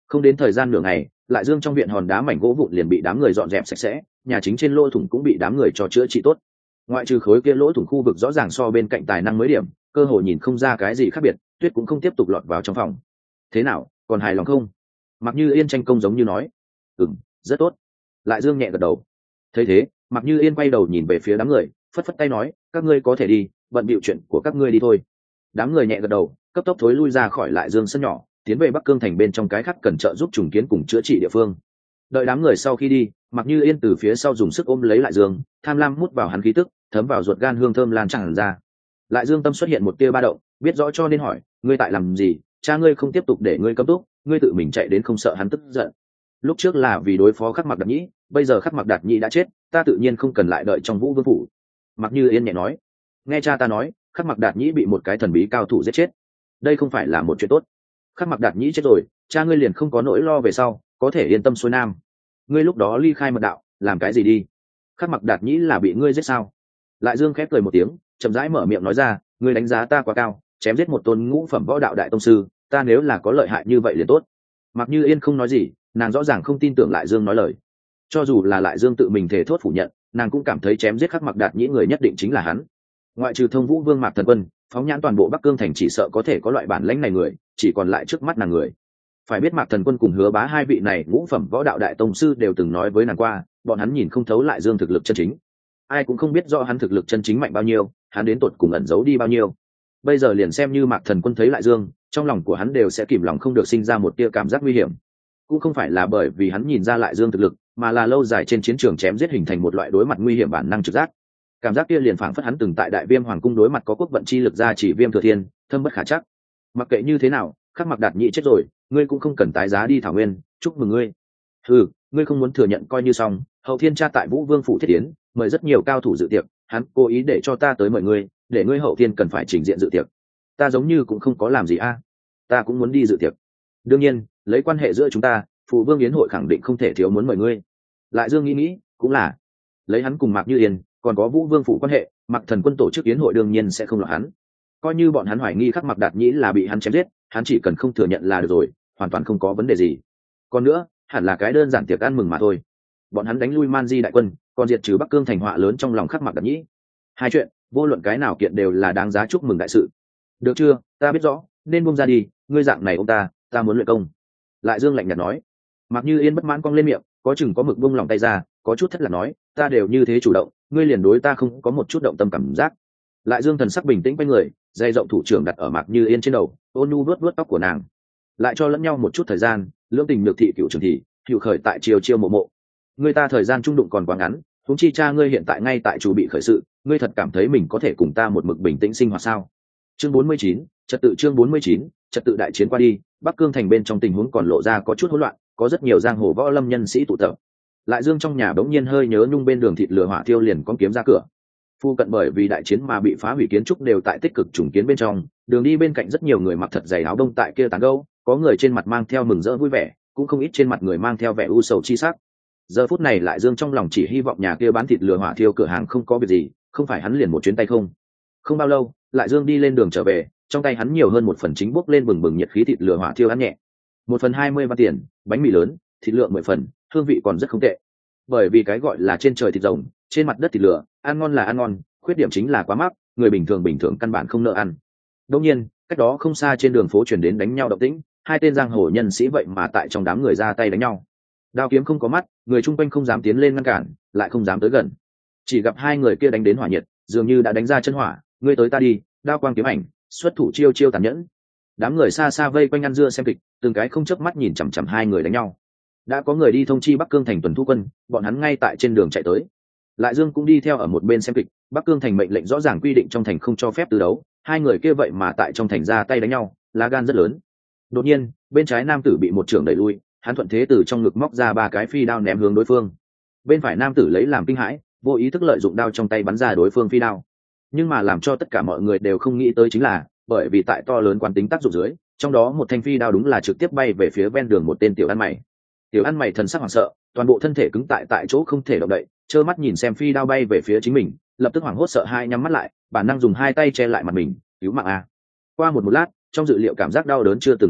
Không đến thời gian nửa ngày, lại dương trong viện hòn đá mảnh gỗ vụn liền bị đám người dọn dẹp sạch sẽ, nhà chính trên lỗ thủng cũng bị đám người cho chữa trị tốt. Ngoại trừ khối kia lỗ thủng khu vực rõ ràng so bên cạnh tài năng mới điểm, cơ hội nhìn không ra cái gì khác biệt. Tuyết cũng không tiếp tục lọt vào trong phòng. Thế nào, còn hài lòng không? Mặc Như Yên tranh công giống như nói. Ừm, rất tốt. Lại dương nhẹ gật đầu. Thấy thế, Mặc Như Yên quay đầu nhìn về phía đám người, phất phất tay nói, các ngươi có thể đi, bận bịu chuyện của các ngươi đi thôi. Đám người nhẹ gật đầu, cấp tốc thối lui ra khỏi lại dương sân nhỏ, tiến về Bắc Cương thành bên trong cái khác cần trợ giúp trùng kiến cùng chữa trị địa phương. Đợi đám người sau khi đi, Mặc Như Yên từ phía sau dùng sức ôm lấy lại dương, tham lam mút vào hắn khí tức, thấm vào ruột gan hương thơm lan tràn ra. Lại dương tâm xuất hiện một tia ba động, biết rõ cho nên hỏi, ngươi tại làm gì? Cha ngươi không tiếp tục để ngươi cấm túc, ngươi tự mình chạy đến không sợ hắn tức giận. Lúc trước là vì đối phó Khắc Mặc Đạt Nhĩ, bây giờ Khắc Mặc Đạt Nhĩ đã chết, ta tự nhiên không cần lại đợi trong Vũ Vương phủ. Mặc Như Yên nhẹ nói, nghe cha ta nói, Khắc Mặc Đạt Nhĩ bị một cái thần bí cao thủ giết chết, đây không phải là một chuyện tốt. Khắc Mặc Đạt Nhĩ chết rồi, cha ngươi liền không có nỗi lo về sau, có thể yên tâm xuôi nam. Ngươi lúc đó ly khai mật đạo, làm cái gì đi? Khắc Mặc Đạt Nhĩ là bị ngươi giết sao? Lại dương khép cười một tiếng, chậm rãi mở miệng nói ra, ngươi đánh giá ta quá cao, chém giết một tôn ngũ phẩm võ đạo đại tông sư, ta nếu là có lợi hại như vậy liền tốt. Mặc Như Yên không nói gì, nàng rõ ràng không tin tưởng Lại Dương nói lời. Cho dù là Lại Dương tự mình thể thốt phủ nhận, nàng cũng cảm thấy chém giết Khắc Mặc Đạt Nhĩ người nhất định chính là hắn. Ngoại trừ Thông Vũ Vương Mạc Thần Quân, phóng nhãn toàn bộ Bắc Cương thành chỉ sợ có thể có loại bản lãnh này người, chỉ còn lại trước mắt nàng người. Phải biết Mạc Thần Quân cùng Hứa Bá hai vị này ngũ phẩm võ đạo đại tông sư đều từng nói với nàng qua, bọn hắn nhìn không thấu Lại Dương thực lực chân chính. Ai cũng không biết rõ hắn thực lực chân chính mạnh bao nhiêu, hắn đến tột cùng ẩn giấu đi bao nhiêu. Bây giờ liền xem như Mạc Thần Quân thấy Lại Dương, trong lòng của hắn đều sẽ kìm lòng không được sinh ra một tia cảm giác nguy hiểm. Cũng không phải là bởi vì hắn nhìn ra Lại Dương thực lực, mà là lâu dài trên chiến trường chém giết hình thành một loại đối mặt nguy hiểm bản năng trực giác. Cảm giác kia liền phảng phất hắn từng tại Đại Viêm Hoàng cung đối mặt có quốc vận chi lực ra chỉ Viêm Thừa Thiên, thâm bất khả chắc. Mặc kệ như thế nào, Khắc Mặc Đạt Nhĩ chết rồi, ngươi cũng không cần tái giá đi Thảo Nguyên, chúc mừng ngươi. Ừ, ngươi không muốn thừa nhận coi như xong, Hậu Thiên Cha tại Vũ Vương phủ thiết tiến, mời rất nhiều cao thủ dự tiệc, hắn cố ý để cho ta tới mời ngươi, để ngươi Hậu Thiên cần phải trình diện dự tiệc. Ta giống như cũng không có làm gì a, à. Ta cũng muốn đi dự tiệc. Đương nhiên, lấy quan hệ giữa chúng ta, phụ vương yến hội khẳng định không thể thiếu muốn mời ngươi. Lại Dương nghĩ nghĩ, cũng là, lấy hắn cùng Mạc Như Yên, còn có Vũ Vương phủ quan hệ, Mạc Thần Quân tổ chức yến hội đương nhiên sẽ không lọt hắn. Coi như bọn hắn hoài nghi Khắc Mặc Đạt Nhĩ là bị hắn chém giết, hắn chỉ cần không thừa nhận là được rồi, hoàn toàn không có vấn đề gì. Còn nữa, hẳn là cái đơn giản tiệc ăn mừng mà thôi. Bọn hắn đánh lui Man Di đại quân, còn diệt trừ Bắc Cương thành họa lớn trong lòng Khắc Mặc Đạt Nhĩ. Hai chuyện, vô luận cái nào kiện đều là đáng giá chúc mừng đại sự. Được chưa, ta biết rõ, nên buông ra đi, ngươi dạng này ông ta, ta muốn luyện công. Lại Dương lạnh nhạt nói. Mặc Như Yên bất mãn cong lên miệng, có chừng có mực buông lòng tay ra, có chút thất lạc nói, ta đều như thế chủ động, ngươi liền đối ta không có một chút động tâm cảm giác. Lại Dương thần sắc bình tĩnh quay người, dây rộng thủ trưởng đặt ở Mạc Như Yên trên đầu, ôn nhu vuốt vuốt tóc của nàng. Lại cho lẫn nhau một chút thời gian, lưỡng tình nhược thị cựu trường thị, cựu khởi tại chiều chiêu mộ mộ. Người ta thời gian trung đụng còn quá ngắn, huống chi cha ngươi hiện tại ngay tại chủ bị khởi sự, ngươi thật cảm thấy mình có thể cùng ta một mực bình tĩnh sinh hoạt sao? Chương bốn mươi chín, trật tự chương bốn mươi chín, trật tự đại chiến qua đi, Bắc Cương thành bên trong tình huống còn lộ ra có chút hỗn loạn, có rất nhiều giang hồ võ lâm nhân sĩ tụ tập. Lại Dương trong nhà bỗng nhiên hơi nhớ nhung bên đường thịt lửa hỏa thiêu liền con kiếm ra cửa. Phu cận bởi vì đại chiến mà bị phá hủy kiến trúc đều tại tích cực trùng kiến bên trong, đường đi bên cạnh rất nhiều người mặc thật dày áo đông tại kia tán gẫu, có người trên mặt mang theo mừng rỡ vui vẻ, cũng không ít trên mặt người mang theo vẻ u sầu chi sắc. Giờ phút này Lại Dương trong lòng chỉ hy vọng nhà kia bán thịt lửa hỏa thiêu cửa hàng không có việc gì, không phải hắn liền một chuyến tay không. Không bao lâu, Lại Dương đi lên đường trở về, trong tay hắn nhiều hơn một phần chính bốc lên bừng bừng nhiệt khí thịt lửa hỏa thiêu ăn nhẹ. Một phần hai mươi văn tiền, bánh mì lớn, thịt lượng mười phần, hương vị còn rất không tệ. Bởi vì cái gọi là trên trời thịt rồng, trên mặt đất thịt lửa, ăn ngon là ăn ngon, khuyết điểm chính là quá mắc, người bình thường bình thường căn bản không nỡ ăn. Đương nhiên, cách đó không xa trên đường phố truyền đến đánh nhau động tĩnh, hai tên giang hồ nhân sĩ vậy mà tại trong đám người ra tay đánh nhau. Đao kiếm không có mắt, người chung quanh không dám tiến lên ngăn cản, lại không dám tới gần. Chỉ gặp hai người kia đánh đến hỏa nhiệt, dường như đã đánh ra chân hỏa, ngươi tới ta đi, đao quang kiếm ảnh, xuất thủ chiêu chiêu tàn nhẫn. Đám người xa xa vây quanh ăn dưa xem kịch, từng cái không chớp mắt nhìn chằm chằm hai người đánh nhau. Đã có người đi thông chi Bắc Cương thành tuần thu quân, bọn hắn ngay tại trên đường chạy tới. Lại Dương cũng đi theo ở một bên xem kịch, Bắc Cương thành mệnh lệnh rõ ràng quy định trong thành không cho phép từ đấu, hai người kia vậy mà tại trong thành ra tay đánh nhau, lá gan rất lớn. Đột nhiên, bên trái nam tử bị một trưởng đẩy lui, hắn thuận thế từ trong ngực móc ra ba cái phi đao ném hướng đối phương. Bên phải nam tử lấy làm kinh hãi, vô ý thức lợi dụng đao trong tay bắn ra đối phương phi đao. Nhưng mà làm cho tất cả mọi người đều không nghĩ tới chính là, bởi vì tại to lớn quán tính tác dụng dưới, trong đó một thanh phi đao đúng là trực tiếp bay về phía ven đường một tên tiểu ăn mày. Tiểu ăn mày thần sắc hoảng sợ, toàn bộ thân thể cứng tại tại chỗ không thể động đậy, trơ mắt nhìn xem phi đao bay về phía chính mình, lập tức hoảng hốt sợ hai nhắm mắt lại, bản năng dùng hai tay che lại mặt mình, cứu mạng a. Qua một một lát, trong dự liệu cảm giác đau đớn chưa từng xuất hiện,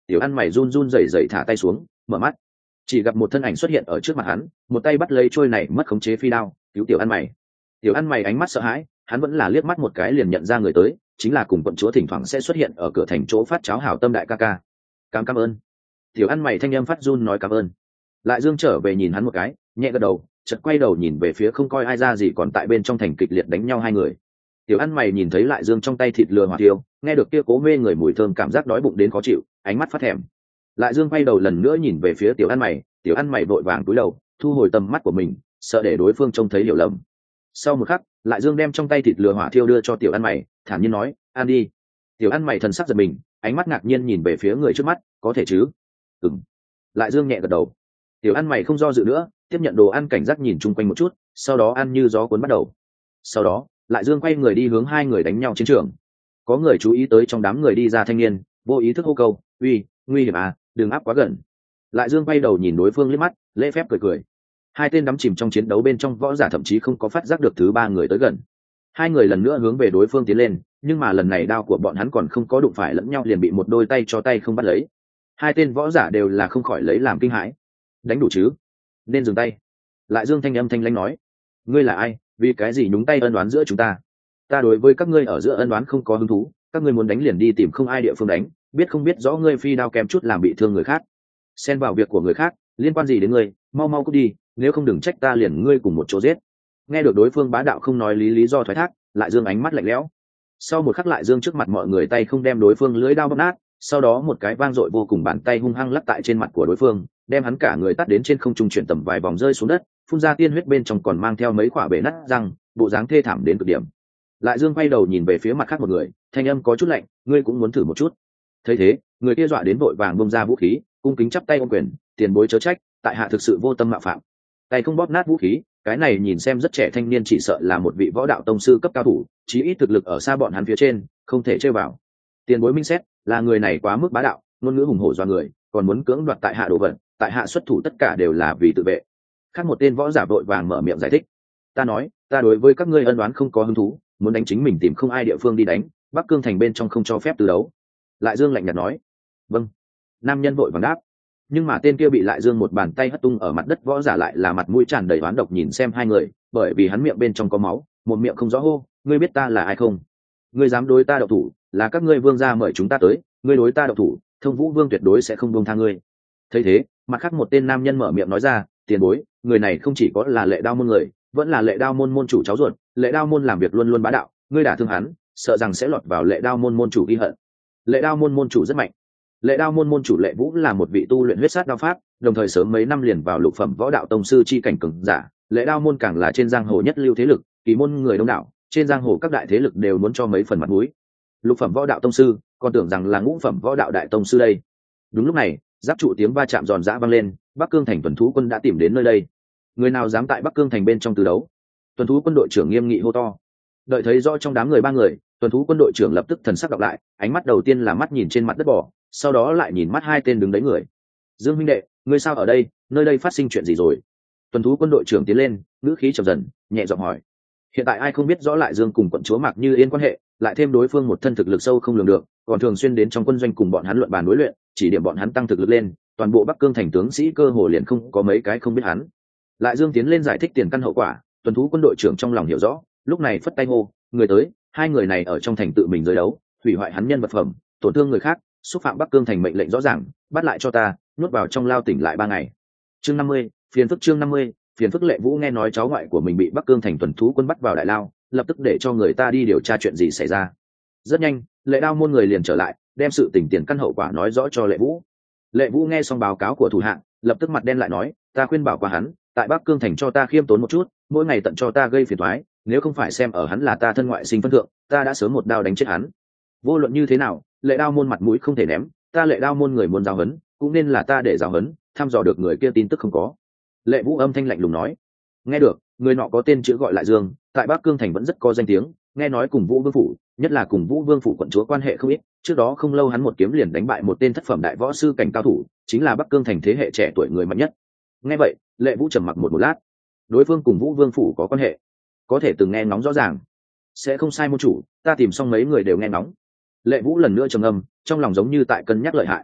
tiểu ăn mày run run rẩy rẩy thả tay xuống, mở mắt, chỉ gặp một thân ảnh xuất hiện ở trước mặt hắn, một tay bắt lấy trôi này mất khống chế phi đao, cứu tiểu ăn mày. Tiểu ăn mày ánh mắt sợ hãi, hắn vẫn là liếc mắt một cái liền nhận ra người tới, chính là cùng quận chúa thỉnh thoảng sẽ xuất hiện ở cửa thành chỗ phát cháo hảo tâm đại ca ca. Cảm cảm ơn. Tiểu ăn mày thanh âm phát run nói cảm ơn. Lại Dương trở về nhìn hắn một cái, nhẹ gật đầu, chợt quay đầu nhìn về phía không coi ai ra gì còn tại bên trong thành kịch liệt đánh nhau hai người. Tiểu ăn mày nhìn thấy Lại Dương trong tay thịt lừa hỏa tiêu, nghe được kia cố mê người mùi thơm, cảm giác đói bụng đến khó chịu, ánh mắt phát thèm. Lại Dương quay đầu lần nữa nhìn về phía tiểu ăn mày, tiểu ăn mày vội vàng cúi đầu, thu hồi tầm mắt của mình, sợ để đối phương trông thấy hiểu lầm. Sau một khắc, Lại Dương đem trong tay thịt lừa hỏa thiêu đưa cho tiểu ăn mày, thản nhiên nói, ăn đi. Tiểu ăn mày thần sắc giật mình, ánh mắt ngạc nhiên nhìn về phía người trước mắt, có thể chứ? Ừm. Lại Dương nhẹ gật đầu. Tiểu ăn mày không do dự nữa, tiếp nhận đồ ăn, cảnh giác nhìn chung quanh một chút, sau đó ăn như gió cuốn bắt đầu. Sau đó, Lại Dương quay người đi hướng hai người đánh nhau chiến trường. Có người chú ý tới trong đám người đi ra thanh niên, vô ý thức hô câu, uy, nguy hiểm à, đừng áp quá gần. Lại Dương quay đầu nhìn đối phương liếc mắt, lễ phép cười cười. Hai tên đắm chìm trong chiến đấu bên trong võ giả thậm chí không có phát giác được thứ ba người tới gần. Hai người lần nữa hướng về đối phương tiến lên, nhưng mà lần này đao của bọn hắn còn không có đụng phải lẫn nhau liền bị một đôi tay cho tay không bắt lấy. Hai tên võ giả đều là không khỏi lấy làm kinh hãi. Đánh đủ chứ? Nên dừng tay. Lại Dương thanh âm thanh lãnh nói. Ngươi là ai? Vì cái gì nhúng tay ân đoán giữa chúng ta? Ta đối với các ngươi ở giữa ân đoán không có hứng thú, các ngươi muốn đánh liền đi tìm không ai địa phương đánh, biết không biết rõ ngươi phi đao kèm chút làm bị thương người khác. Xen vào việc của người khác, liên quan gì đến ngươi, mau mau cút đi, nếu không đừng trách ta liền ngươi cùng một chỗ giết. Nghe được đối phương bá đạo không nói lý lý do thoái thác, Lại Dương ánh mắt lạnh lẽo. Sau một khắc, Lại Dương trước mặt mọi người tay không đem đối phương lưỡi đao bóp nát, sau đó một cái vang dội vô cùng bàn tay hung hăng lắc tại trên mặt của đối phương, đem hắn cả người tát đến trên không trung, chuyển tầm vài vòng rơi xuống đất, phun ra tiên huyết, bên trong còn mang theo mấy quả bể nát răng, bộ dáng thê thảm đến cực điểm. Lại Dương quay đầu nhìn về phía mặt khác một người, thanh âm có chút lạnh, ngươi cũng muốn thử một chút. Thấy thế, người kia dọa đến vội vàng bung ra vũ khí, cung kính chắp tay ôm quyền, tiền bối chớ trách, tại hạ thực sự vô tâm mạo phạm. Tay không bóp nát vũ khí, cái này nhìn xem rất trẻ thanh niên chỉ sợ là một vị võ đạo tông sư cấp cao thủ, chí ít thực lực ở xa bọn hắn phía trên, không thể chơi vào. Tiền bối minh xét, là người này quá mức bá đạo, ngôn ngữ hùng hổ doa người, còn muốn cưỡng đoạt tại hạ đồ vật, tại hạ xuất thủ tất cả đều là vì tự vệ. Khác một tên võ giả vội vàng mở miệng giải thích. Ta nói, ta đối với các ngươi ân oán không có hứng thú, muốn đánh chính mình tìm không ai địa phương đi đánh, Bắc Cương thành bên trong không cho phép từ đấu. Lại Dương lạnh nhạt nói. Vâng. Nam nhân vội vàng đáp. Nhưng mà tên kia bị Lại Dương một bàn tay hất tung ở mặt đất võ giả lại là mặt mũi tràn đầy oán độc nhìn xem hai người, bởi vì hắn miệng bên trong có máu, một miệng không rõ hô, ngươi biết ta là ai không? Ngươi dám đối ta độc thủ, là các ngươi vương gia mời chúng ta tới, ngươi đối ta độc thủ, Thông Vũ Vương tuyệt đối sẽ không buông tha ngươi. Thấy thế, mặt khác một tên nam nhân mở miệng nói ra, tiền bối, người này không chỉ có là Lệ Đao môn người, vẫn là Lệ Đao môn môn chủ cháu ruột, Lệ Đao môn làm việc luôn luôn bá đạo, ngươi đả thương hắn, sợ rằng sẽ lọt vào Lệ Đao môn môn chủ ghi hận. Lệ Đao môn môn chủ rất mạnh. Lệ Đao môn môn chủ Lệ Vũ là một vị tu luyện huyết sát đao pháp, đồng thời sớm mấy năm liền vào lục phẩm võ đạo tông sư chi cảnh cường giả. Lệ Đao môn càng là trên giang hồ nhất lưu thế lực, kỳ môn người đông đảo, trên giang hồ các đại thế lực đều muốn cho mấy phần mặt mũi. Lục phẩm võ đạo tông sư, còn tưởng rằng là ngũ phẩm võ đạo đại tông sư đây. Đúng lúc này, giáp trụ tiếng va chạm giòn giã vang lên, Bắc Cương thành tuần thú quân đã tìm đến nơi đây. Người nào dám tại Bắc Cương thành bên trong từ đấu? Tuần thú quân đội trưởng nghiêm nghị hô to. Đợi thấy rõ trong đám người ba người, tuần thú quân đội trưởng lập tức thần sắc đọc lại, ánh mắt đầu tiên là mắt nhìn trên mặt đất bỏ, sau đó lại nhìn mắt hai tên đứng đấy người. Dương huynh đệ, ngươi sao ở đây, nơi đây phát sinh chuyện gì rồi? Tuần thú quân đội trưởng tiến lên, ngữ khí trầm dần, nhẹ giọng hỏi. Hiện tại ai không biết rõ Lại Dương cùng quận chúa Mạc Như Yên quan hệ, lại thêm đối phương một thân thực lực sâu không lường được, còn thường xuyên đến trong quân doanh cùng bọn hắn luận bàn đối luyện, chỉ điểm bọn hắn tăng thực lực lên, toàn bộ Bắc Cương thành tướng sĩ cơ hồ liền không có mấy cái không biết hắn. Lại Dương tiến lên giải thích tiền căn hậu quả, tuần thú quân đội trưởng trong lòng hiểu rõ, lúc này phất tay hô, người tới, hai người này ở trong thành tự mình giới đấu, hủy hoại hắn nhân vật phẩm, tổn thương người khác, xúc phạm Bắc Cương thành mệnh lệnh rõ ràng, bắt lại cho ta, nuốt vào trong lao tỉnh lại ba ngày. Chương năm mươi, phiền phức chương năm mươi, phiền phức. Lệ Vũ nghe nói cháu ngoại của mình bị Bắc Cương thành tuần thú quân bắt vào đại lao, lập tức để cho người ta đi điều tra chuyện gì xảy ra. Rất nhanh, Lệ Đao môn người liền trở lại, đem sự tình tiền căn hậu quả nói rõ cho Lệ Vũ. Lệ Vũ nghe xong báo cáo của thủ hạ, lập tức mặt đen lại nói, ta khuyên bảo qua hắn, tại Bắc Cương thành cho ta khiêm tốn một chút, mỗi ngày tận cho ta gây phiền toái, nếu không phải xem ở hắn là ta thân ngoại sinh phân thượng, ta đã sớm một đao đánh chết hắn. Vô luận như thế nào, Lệ Đao môn mặt mũi không thể ném, ta Lệ Đao môn người muốn giáo huấn, cũng nên là ta để giáo huấn, thăm dò được người kia tin tức không có. Lệ Vũ âm thanh lạnh lùng nói. Nghe được, người nọ có tên chữ gọi Lại Dương, tại Bắc Cương thành vẫn rất có danh tiếng, nghe nói cùng Vũ Vương phủ, nhất là cùng Vũ Vương phủ quận chúa quan hệ không ít, trước đó không lâu hắn một kiếm liền đánh bại một tên thất phẩm đại võ sư cảnh cao thủ, chính là Bắc Cương thành thế hệ trẻ tuổi người mạnh nhất. Nghe vậy, Lệ Vũ trầm mặc một một lát. Đối phương cùng Vũ Vương phủ có quan hệ, có thể từng nghe ngóng rõ ràng. Sẽ không sai môn chủ, ta tìm xong mấy người đều nghe ngóng. Lệ Vũ lần nữa trầm âm, trong lòng giống như tại cân nhắc lợi hại.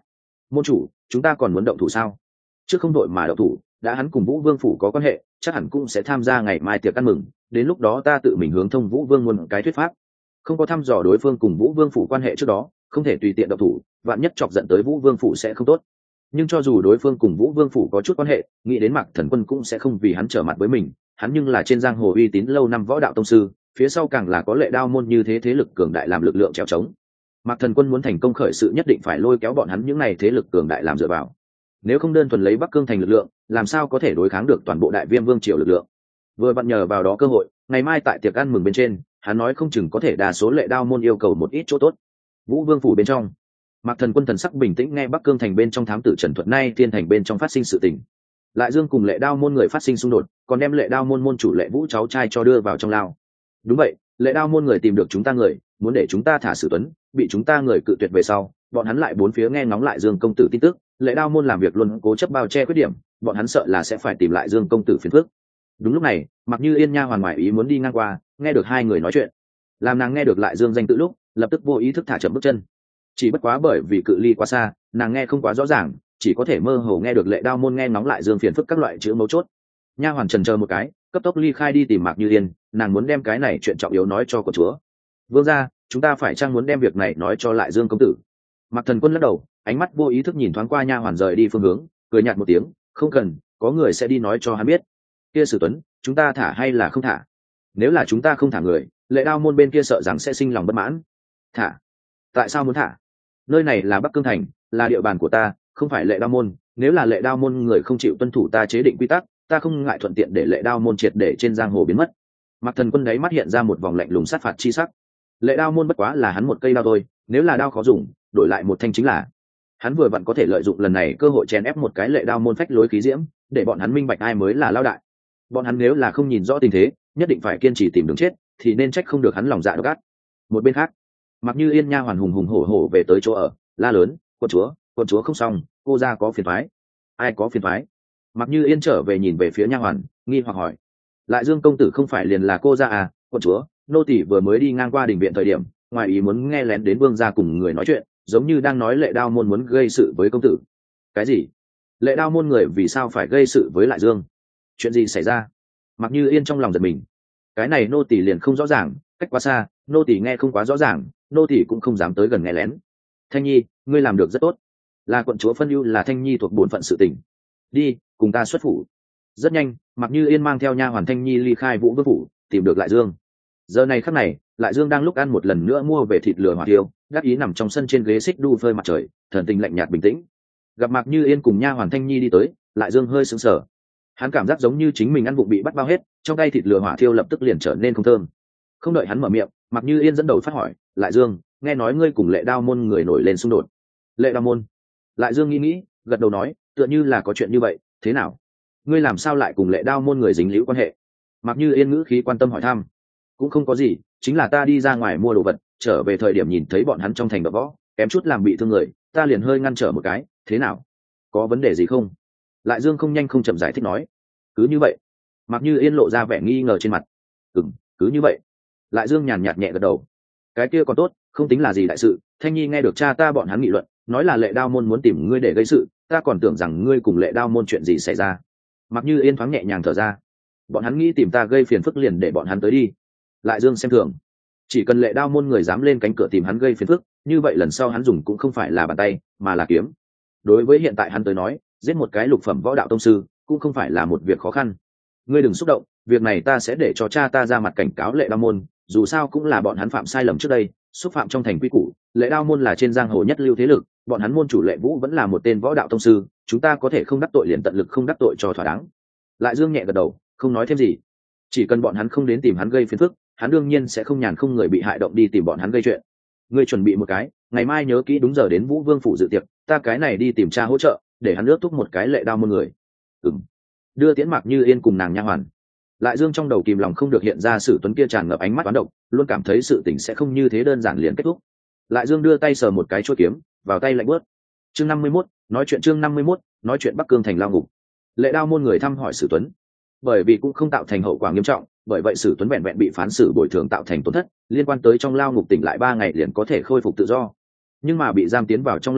môn chủ, chúng ta còn muốn động thủ sao? Trước không đội mà động thủ, đã hắn cùng Vũ Vương phủ có quan hệ, chắc hẳn cũng sẽ tham gia ngày mai tiệc ăn mừng, đến lúc đó ta tự mình hướng thông Vũ Vương muôn cái thuyết pháp. Không có thăm dò đối phương cùng Vũ Vương phủ quan hệ trước đó, không thể tùy tiện động thủ, vạn nhất chọc giận tới Vũ Vương phủ sẽ không tốt. Nhưng cho dù đối phương cùng Vũ Vương phủ có chút quan hệ, nghĩ đến Mạc Thần Quân cũng sẽ không vì hắn trở mặt với mình, hắn nhưng là trên giang hồ uy tín lâu năm võ đạo tông sư, phía sau càng là có Lệ Đao môn như thế thế lực cường đại làm lực lượng trèo trống. Mạc Thần Quân muốn thành công khởi sự nhất định phải lôi kéo bọn hắn những này thế lực cường đại làm dựa vào. Nếu không đơn thuần lấy Bắc Cương thành lực lượng, làm sao có thể đối kháng được toàn bộ Đại Viêm Vương triều lực lượng. Vừa vặn nhờ vào đó cơ hội, ngày mai tại tiệc ăn mừng bên trên, hắn nói không chừng có thể đa số Lệ Đao môn yêu cầu một ít chỗ tốt. Vũ Vương phủ bên trong, Mạc Thần Quân thần sắc bình tĩnh nghe Bắc Cương thành bên trong thám tử Trần Thuật nay thiên thành bên trong phát sinh sự tình. Lại Dương cùng Lệ Đao môn người phát sinh xung đột, còn đem Lệ Đao môn môn chủ Lệ Vũ cháu trai cho đưa vào trong lao. Đúng vậy, Lệ Đao môn người tìm được chúng ta người, muốn để chúng ta thả Sử Tuấn, bị chúng ta người cự tuyệt về sau, bọn hắn lại bốn phía nghe ngóng lại Dương công tử tin tức, Lệ Đao môn làm việc luôn cố chấp bao che khuyết điểm, bọn hắn sợ là sẽ phải tìm lại Dương công tử phiền phức. Đúng lúc này, Mặc Như Yên nha hoàn ngoại ý muốn đi ngang qua, nghe được hai người nói chuyện. Làm nàng nghe được lại Dương danh tự lúc, lập tức vô ý thức thả chậm bước chân. Chỉ bất quá bởi vì cự ly quá xa, nàng nghe không quá rõ ràng, chỉ có thể mơ hồ nghe được Lệ Đao môn nghe ngóng lại Dương phiền phức các loại chữ mấu chốt. Nha hoàn chần chờ một cái, cấp tốc ly khai đi tìm Mạc Như Yên, nàng muốn đem cái này chuyện trọng yếu nói cho của chúa. Vương gia, chúng ta phải chăng muốn đem việc này nói cho lại Dương công tử? Mạc Thần Quân lắc đầu, ánh mắt vô ý thức nhìn thoáng qua nha hoàn rời đi phương hướng, cười nhạt một tiếng, không cần, có người sẽ đi nói cho hắn biết. Kia Sử Tuấn, chúng ta thả hay là không thả? Nếu là chúng ta không thả người, Lệ Đao môn bên kia sợ rằng sẽ sinh lòng bất mãn. Thả? Tại sao muốn thả? Nơi này là Bắc Cương thành, là địa bàn của ta, không phải Lệ Đao môn, nếu là Lệ Đao môn người không chịu tuân thủ ta chế định quy tắc, ta không ngại thuận tiện để Lệ Đao môn triệt để trên giang hồ biến mất. Mạc Thần Quân đáy mắt hiện ra một vòng lạnh lùng sát phạt chi sắc. Lệ Đao môn bất quá là hắn một cây đao thôi, nếu là đao khó dùng, đổi lại một thanh chính là. Hắn vừa vặn có thể lợi dụng lần này cơ hội chèn ép một cái Lệ Đao môn phách lối khí diễm, để bọn hắn minh bạch ai mới là lao đại. Bọn hắn nếu là không nhìn rõ tình thế, nhất định phải kiên trì tìm đường chết, thì nên trách không được hắn lòng dạ độc ác. Một bên khác, Mặc Như Yên nha hoàn hùng hùng hổ hổ về tới chỗ ở, la lớn, "Quân chúa, quân chúa không xong, cô gia có phiền toái." "Ai có phiền toái?" Mặc Như Yên trở về nhìn về phía nha hoàn, nghi hoặc hỏi. "Lại Dương công tử không phải liền là cô gia à, quân chúa, nô tỳ vừa mới đi ngang qua đình viện thời điểm, ngoài ý muốn nghe lén đến vương gia cùng người nói chuyện, giống như đang nói Lệ Đao môn muốn gây sự với công tử." "Cái gì? Lệ Đao môn người vì sao phải gây sự với Lại Dương? Chuyện gì xảy ra?" Mặc Như Yên trong lòng giật mình. Cái này nô tỳ liền không rõ ràng, cách quá xa, nô tỳ nghe không quá rõ ràng, nô tỳ cũng không dám tới gần nghe lén. "Thanh Nhi, ngươi làm được rất tốt. Là quận chúa phân ưu là Thanh Nhi thuộc bổn phận sự tình. Đi, cùng ta xuất phủ." Rất nhanh, Mặc Như Yên mang theo nha hoàn Thanh Nhi ly khai Vũ Vương phủ, tìm được Lại Dương. Giờ này khắc này, Lại Dương đang lúc ăn một lần nữa mua về thịt lửa hỏa tiêu, đắc ý nằm trong sân trên ghế xích đu phơi mặt trời, thần tình lạnh nhạt bình tĩnh. Gặp Mặc Như Yên cùng nha hoàn Thanh Nhi đi tới, Lại Dương hơi sững sờ. Hắn cảm giác giống như chính mình ăn bụng bị bắt bao hết, trong tay thịt lửa hỏa thiêu lập tức liền trở nên không thơm. Không đợi hắn mở miệng, Mặc Như Yên dẫn đầu phát hỏi, "Lại Dương, nghe nói ngươi cùng Lệ Đao môn người nổi lên xung đột." "Lệ Đao môn?" Lại Dương nghĩ nghĩ, gật đầu nói, "Tựa như là có chuyện như vậy, thế nào? Ngươi làm sao lại cùng Lệ Đao môn người dính líu quan hệ?" Mặc Như Yên ngữ khí quan tâm hỏi thăm. "Cũng không có gì, chính là ta đi ra ngoài mua đồ vật, trở về thời điểm nhìn thấy bọn hắn trong thành đập võ, kém chút làm bị thương người, ta liền hơi ngăn trở một cái, thế nào? Có vấn đề gì không?" Lại Dương không nhanh không chậm giải thích nói. "Cứ như vậy?" Mặc Như Yên lộ ra vẻ nghi ngờ trên mặt. "Ừm, cứ như vậy." Lại Dương nhàn nhạt nhẹ gật đầu. "Cái kia còn tốt, không tính là gì đại sự. Thanh Nhi nghe được cha ta bọn hắn nghị luận, nói là Lệ Đao môn muốn tìm ngươi để gây sự, ta còn tưởng rằng ngươi cùng Lệ Đao môn chuyện gì xảy ra." Mặc Như Yên thoáng nhẹ nhàng thở ra. "Bọn hắn nghĩ tìm ta gây phiền phức liền để bọn hắn tới đi." Lại Dương xem thường. Chỉ cần Lệ Đao môn người dám lên cánh cửa tìm hắn gây phiền phức, như vậy lần sau hắn dùng cũng không phải là bàn tay, mà là kiếm. Đối với hiện tại hắn tới nói, giết một cái lục phẩm võ đạo tông sư cũng không phải là một việc khó khăn. "Ngươi đừng xúc động, việc này ta sẽ để cho cha ta ra mặt cảnh cáo Lệ Đao môn, dù sao cũng là bọn hắn phạm sai lầm trước đây, xúc phạm trong thành quy củ. Lệ Đao môn là trên giang hồ nhất lưu thế lực, bọn hắn môn chủ Lệ Vũ vẫn là một tên võ đạo tông sư, chúng ta có thể không đắc tội liền tận lực không đắc tội cho thỏa đáng." Lại Dương nhẹ gật đầu, không nói thêm gì. Chỉ cần bọn hắn không đến tìm hắn gây phiền phức, hắn đương nhiên sẽ không nhàn không người bị hại động đi tìm bọn hắn gây chuyện. "Ngươi chuẩn bị một cái, ngày mai nhớ kỹ đúng giờ đến Vũ Vương phủ dự tiệc, ta cái này đi tìm cha hỗ trợ, để hắn ước thúc một cái Lệ Đao môn người." "Ừm." Đưa Tiễn Mạc Như Yên cùng nàng nha hoàn. Lại Dương trong đầu kìm lòng không được hiện ra Sử Tuấn kia tràn ngập ánh mắt toán độc, luôn cảm thấy sự tình sẽ không như thế đơn giản liền kết thúc. Lại Dương đưa tay sờ một cái chuôi kiếm, vào tay lạnh bớt. Chương năm mươi mốt, nói chuyện chương năm mươi mốt, nói chuyện Bắc Cương thành lao ngục. Lệ Đao môn người thăm hỏi Sử Tuấn, bởi vì cũng không tạo thành hậu quả nghiêm trọng, bởi vậy Sử Tuấn vẹn vẹn bị phán xử bồi thường tạo thành tổn thất, liên quan tới trong lao ngục tỉnh lại ba ngày liền có thể khôi phục tự do. Nhưng mà bị giam tiến vào trong lao ngục,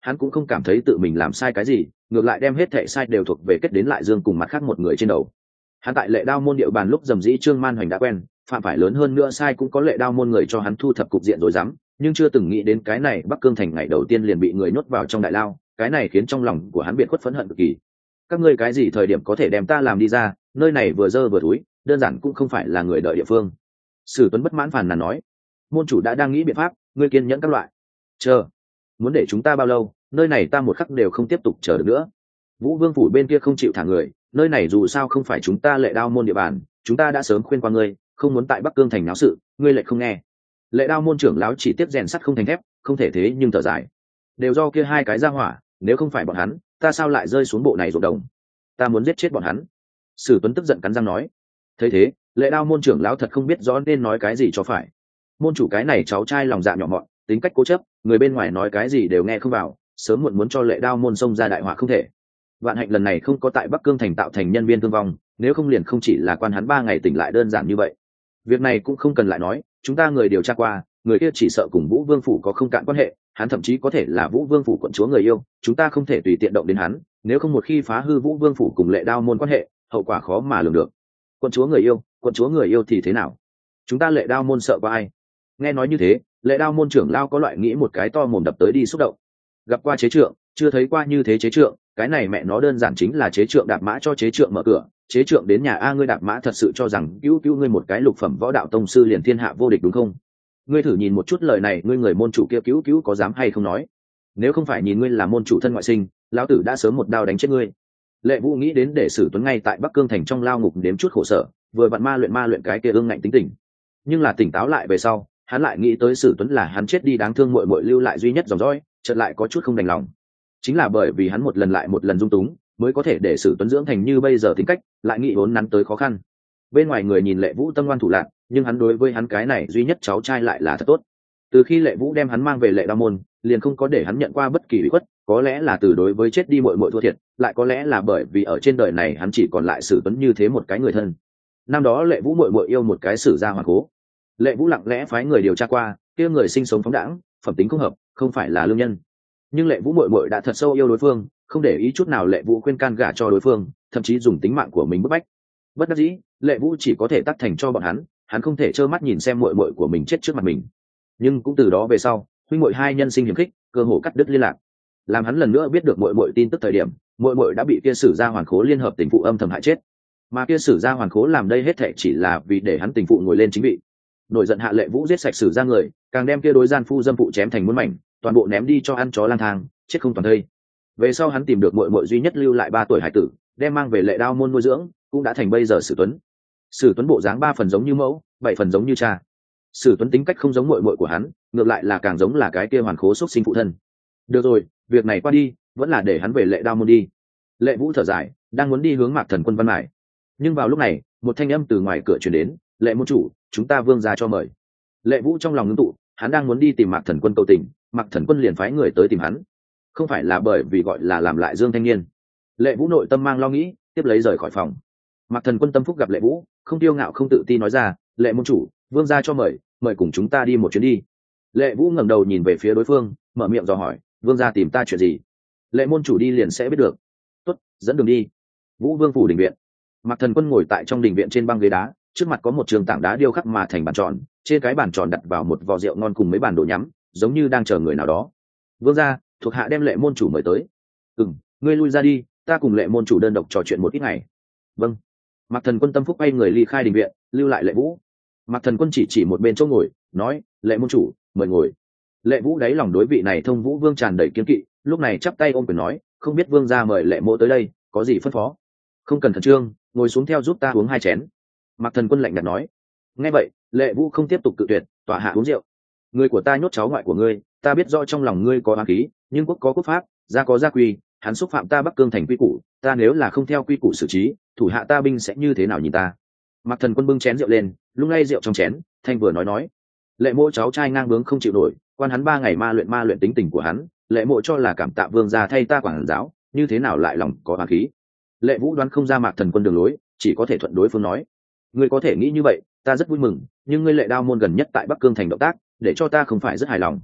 hắn cũng không cảm thấy tự mình làm sai cái gì, ngược lại đem hết thệ sai đều thuộc về kết đến lại dương cùng mặt khác một người trên đầu. Hắn tại lệ đao môn địa bàn lúc dầm dĩ trương man hoành đã quen, phạm phải lớn hơn nữa sai cũng có lệ đao môn người cho hắn thu thập cục diện rồi dám, nhưng chưa từng nghĩ đến cái này Bắc Cương thành ngày đầu tiên liền bị người nhốt vào trong đại lao, cái này khiến trong lòng của hắn biệt khuất phẫn hận cực kỳ. Các ngươi cái gì thời điểm có thể đem ta làm đi ra, nơi này vừa dơ vừa thúi, đơn giản cũng không phải là người đợi địa phương. Sử Tuấn bất mãn phàn nàn nói, môn chủ đã đang nghĩ biện pháp, ngươi kiên nhẫn các loại. Chờ, muốn để chúng ta bao lâu, nơi này ta một khắc đều không tiếp tục chờ được nữa. Vũ Vương phủ bên kia không chịu thả người, nơi này dù sao không phải chúng ta lệ đao môn địa bàn, chúng ta đã sớm khuyên qua ngươi, không muốn tại Bắc Cương thành náo sự, ngươi lại không nghe. Lệ đao môn trưởng lão chỉ tiếp rèn sắt không thành thép, không thể thế nhưng thở dài. Đều do kia hai cái ra hỏa, nếu không phải bọn hắn, ta sao lại rơi xuống bộ này ruộng đồng? Ta muốn giết chết bọn hắn. Sử Tuấn tức giận cắn răng nói. Thấy thế, lệ đao môn trưởng lão thật không biết rõ nên nói cái gì cho phải. Môn chủ cái này cháu trai lòng dạ nhỏ mọn, tính cách cố chấp, người bên ngoài nói cái gì đều nghe không vào, sớm muộn muốn cho lệ đao môn xông ra đại họa không thể. Vạn hạnh lần này không có tại Bắc Cương thành tạo thành nhân viên thương vong, nếu không liền không chỉ là quan hắn ba ngày tỉnh lại đơn giản như vậy. Việc này cũng không cần lại nói, chúng ta người điều tra qua, người kia chỉ sợ cùng Vũ Vương phủ có không cạn quan hệ, hắn thậm chí có thể là Vũ Vương phủ quận chúa người yêu, chúng ta không thể tùy tiện động đến hắn, nếu không một khi phá hư Vũ Vương phủ cùng lệ đao môn quan hệ, hậu quả khó mà lường được. Quận chúa người yêu, quận chúa người yêu thì thế nào? Chúng ta lệ đao môn sợ qua ai? Nghe nói như thế, lệ đao môn trưởng lao có loại nghĩ một cái to mồm đập tới đi xúc động. Gặp qua chế trượng, chưa thấy qua như thế chế trượng, cái này mẹ nó đơn giản chính là chế trượng đạp mã cho chế trượng mở cửa, chế trượng đến nhà a, ngươi đạp mã thật sự cho rằng cứu cứu ngươi một cái lục phẩm võ đạo tông sư liền thiên hạ vô địch đúng không? Ngươi thử nhìn một chút lời này, ngươi người môn chủ kia cứu cứu có dám hay không nói? Nếu không phải nhìn ngươi là môn chủ thân ngoại sinh, lão tử đã sớm một đao đánh chết ngươi. Lệ Vũ nghĩ đến để Sử Tuấn ngay tại Bắc Cương thành trong lao ngục đếm chút khổ sở, vừa vặn ma luyện ma luyện cái kia ương ngạnh tính tình. Nhưng là tỉnh táo lại về sau, hắn lại nghĩ tới Sử Tuấn là hắn chết đi đáng thương muội muội lưu lại duy nhất dòng dõi, chợt lại có chút không đành lòng. Chính là bởi vì hắn một lần lại một lần dung túng, mới có thể để Sử Tuấn dưỡng thành như bây giờ tính cách, lại nghĩ vốn nắn tới khó khăn. Bên ngoài người nhìn Lệ Vũ tâm ngoan thủ lạn, nhưng hắn đối với hắn cái này duy nhất cháu trai lại là thật tốt. Từ khi Lệ Vũ đem hắn mang về Lệ Đao môn, liền không có để hắn nhận qua bất kỳ ủy khuất, có lẽ là từ đối với chết đi muội muội thua thiệt, lại có lẽ là bởi vì ở trên đời này hắn chỉ còn lại Sử Tuấn như thế một cái người thân. Năm đó Lệ Vũ muội muội yêu một cái Sử gia hoàng cố, Lệ Vũ lặng lẽ phái người điều tra qua, kia người sinh sống phóng đãng, phẩm tính không hợp, không phải là lương nhân. Nhưng Lệ Vũ muội muội đã thật sâu yêu đối phương, không để ý chút nào Lệ Vũ khuyên can gả cho đối phương, thậm chí dùng tính mạng của mình bức bách. Bất đắc dĩ, Lệ Vũ chỉ có thể tác thành cho bọn hắn, hắn không thể trơ mắt nhìn xem muội muội của mình chết trước mặt mình. Nhưng cũng từ đó về sau, huynh muội hai nhân sinh hiểm khích, cơ hồ cắt đứt liên lạc. Làm hắn lần nữa biết được muội muội tin tức thời điểm, muội muội đã bị kia Sử gia hoàn khố liên hợp tình phụ âm thầm hại chết. Mà kia Sử gia hoàn khố làm đây hết thảy chỉ là vì để hắn tình phụ ngồi lên chính vị. Nổi giận hạ Lệ Vũ giết sạch Sử gia người, càng đem kia đối gian phu dâm phụ chém thành muôn mảnh, toàn bộ ném đi cho ăn chó lang thang, chết không toàn thây. Về sau hắn tìm được muội muội duy nhất lưu lại ba tuổi hải tử, đem mang về Lệ Đao môn nuôi dưỡng, cũng đã thành bây giờ Sử Tuấn. Sử Tuấn bộ dáng ba phần giống như mẫu, bảy phần giống như cha. Sử Tuấn tính cách không giống muội muội của hắn, ngược lại là càng giống là cái kia hoàn khố xuất sinh phụ thân. Được rồi, việc này qua đi, vẫn là để hắn về Lệ Đao môn đi. Lệ Vũ thở dài, đang muốn đi hướng Mạc Thần Quân văn mải. Nhưng vào lúc này, một thanh âm từ ngoài cửa truyền đến, "Lệ môn chủ, chúng ta vương gia cho mời." Lệ Vũ trong lòng ngưng tụ, hắn đang muốn đi tìm Mạc Thần Quân cầu tình, Mạc Thần Quân liền phái người tới tìm hắn. Không phải là bởi vì gọi là làm lại Dương thanh niên. Lệ Vũ nội tâm mang lo nghĩ, tiếp lấy rời khỏi phòng. Mạc Thần Quân tâm phúc gặp Lệ Vũ, không tiêu ngạo không tự ti nói ra, "Lệ môn chủ, vương gia cho mời, mời cùng chúng ta đi một chuyến đi." Lệ Vũ ngẩng đầu nhìn về phía đối phương, mở miệng dò hỏi, "Vương gia tìm ta chuyện gì?" "Lệ môn chủ đi liền sẽ biết được." "Tốt, dẫn đường đi." Vũ Vương phủ đình viện. Mạc Thần Quân ngồi tại trong đình viện trên băng ghế đá, trước mặt có một trường tảng đá điêu khắc mà thành bàn tròn, trên cái bàn tròn đặt vào một vò rượu ngon cùng mấy bàn đồ nhắm, giống như đang chờ người nào đó. "Vương gia, thuộc hạ đem Lệ môn chủ mời tới." "Ừm, ngươi lui ra đi, ta cùng Lệ môn chủ đơn độc trò chuyện một ít ngày." "Vâng." Mạc Thần Quân tâm phúc bay người ly khai đình viện, lưu lại Lệ Vũ. Mạc Thần Quân chỉ chỉ một bên chỗ ngồi, nói, "Lệ môn chủ, mời ngồi." Lệ Vũ đáy lòng đối vị này Thông Vũ Vương tràn đầy kiên kỵ, lúc này chắp tay ôm quyền nói, "Không biết vương gia mời Lệ mộ tới đây, có gì phân phó?" "Không cần khẩn trương, ngồi xuống theo giúp ta uống hai chén." Mạc Thần Quân lạnh nhạt nói. Nghe vậy, Lệ Vũ không tiếp tục cự tuyệt, tọa hạ uống rượu. "Người của ta nhốt cháu ngoại của ngươi, ta biết rõ trong lòng ngươi có oán khí, nhưng quốc có quốc pháp, gia có gia quy, hắn xúc phạm ta Bắc Cương thành quy củ, ta nếu là không theo quy củ xử trí, thủ hạ ta binh sẽ như thế nào nhìn ta?" Mạc Thần Quân bưng chén rượu lên, lung lay rượu trong chén, thanh vừa nói nói, "Lệ mộ cháu trai ngang bướng không chịu nổi, quan hắn ba ngày ma luyện ma luyện tính tình của hắn, Lệ mộ cho là cảm tạ vương gia thay ta quản giáo, như thế nào lại lòng có oán khí?" Lệ Vũ đoán không ra Mạc Thần Quân đường lối, chỉ có thể thuận đối phương nói, "Ngươi có thể nghĩ như vậy, ta rất vui mừng, nhưng ngươi Lệ Đao môn gần nhất tại Bắc Cương thành động tác, để cho ta không phải rất hài lòng."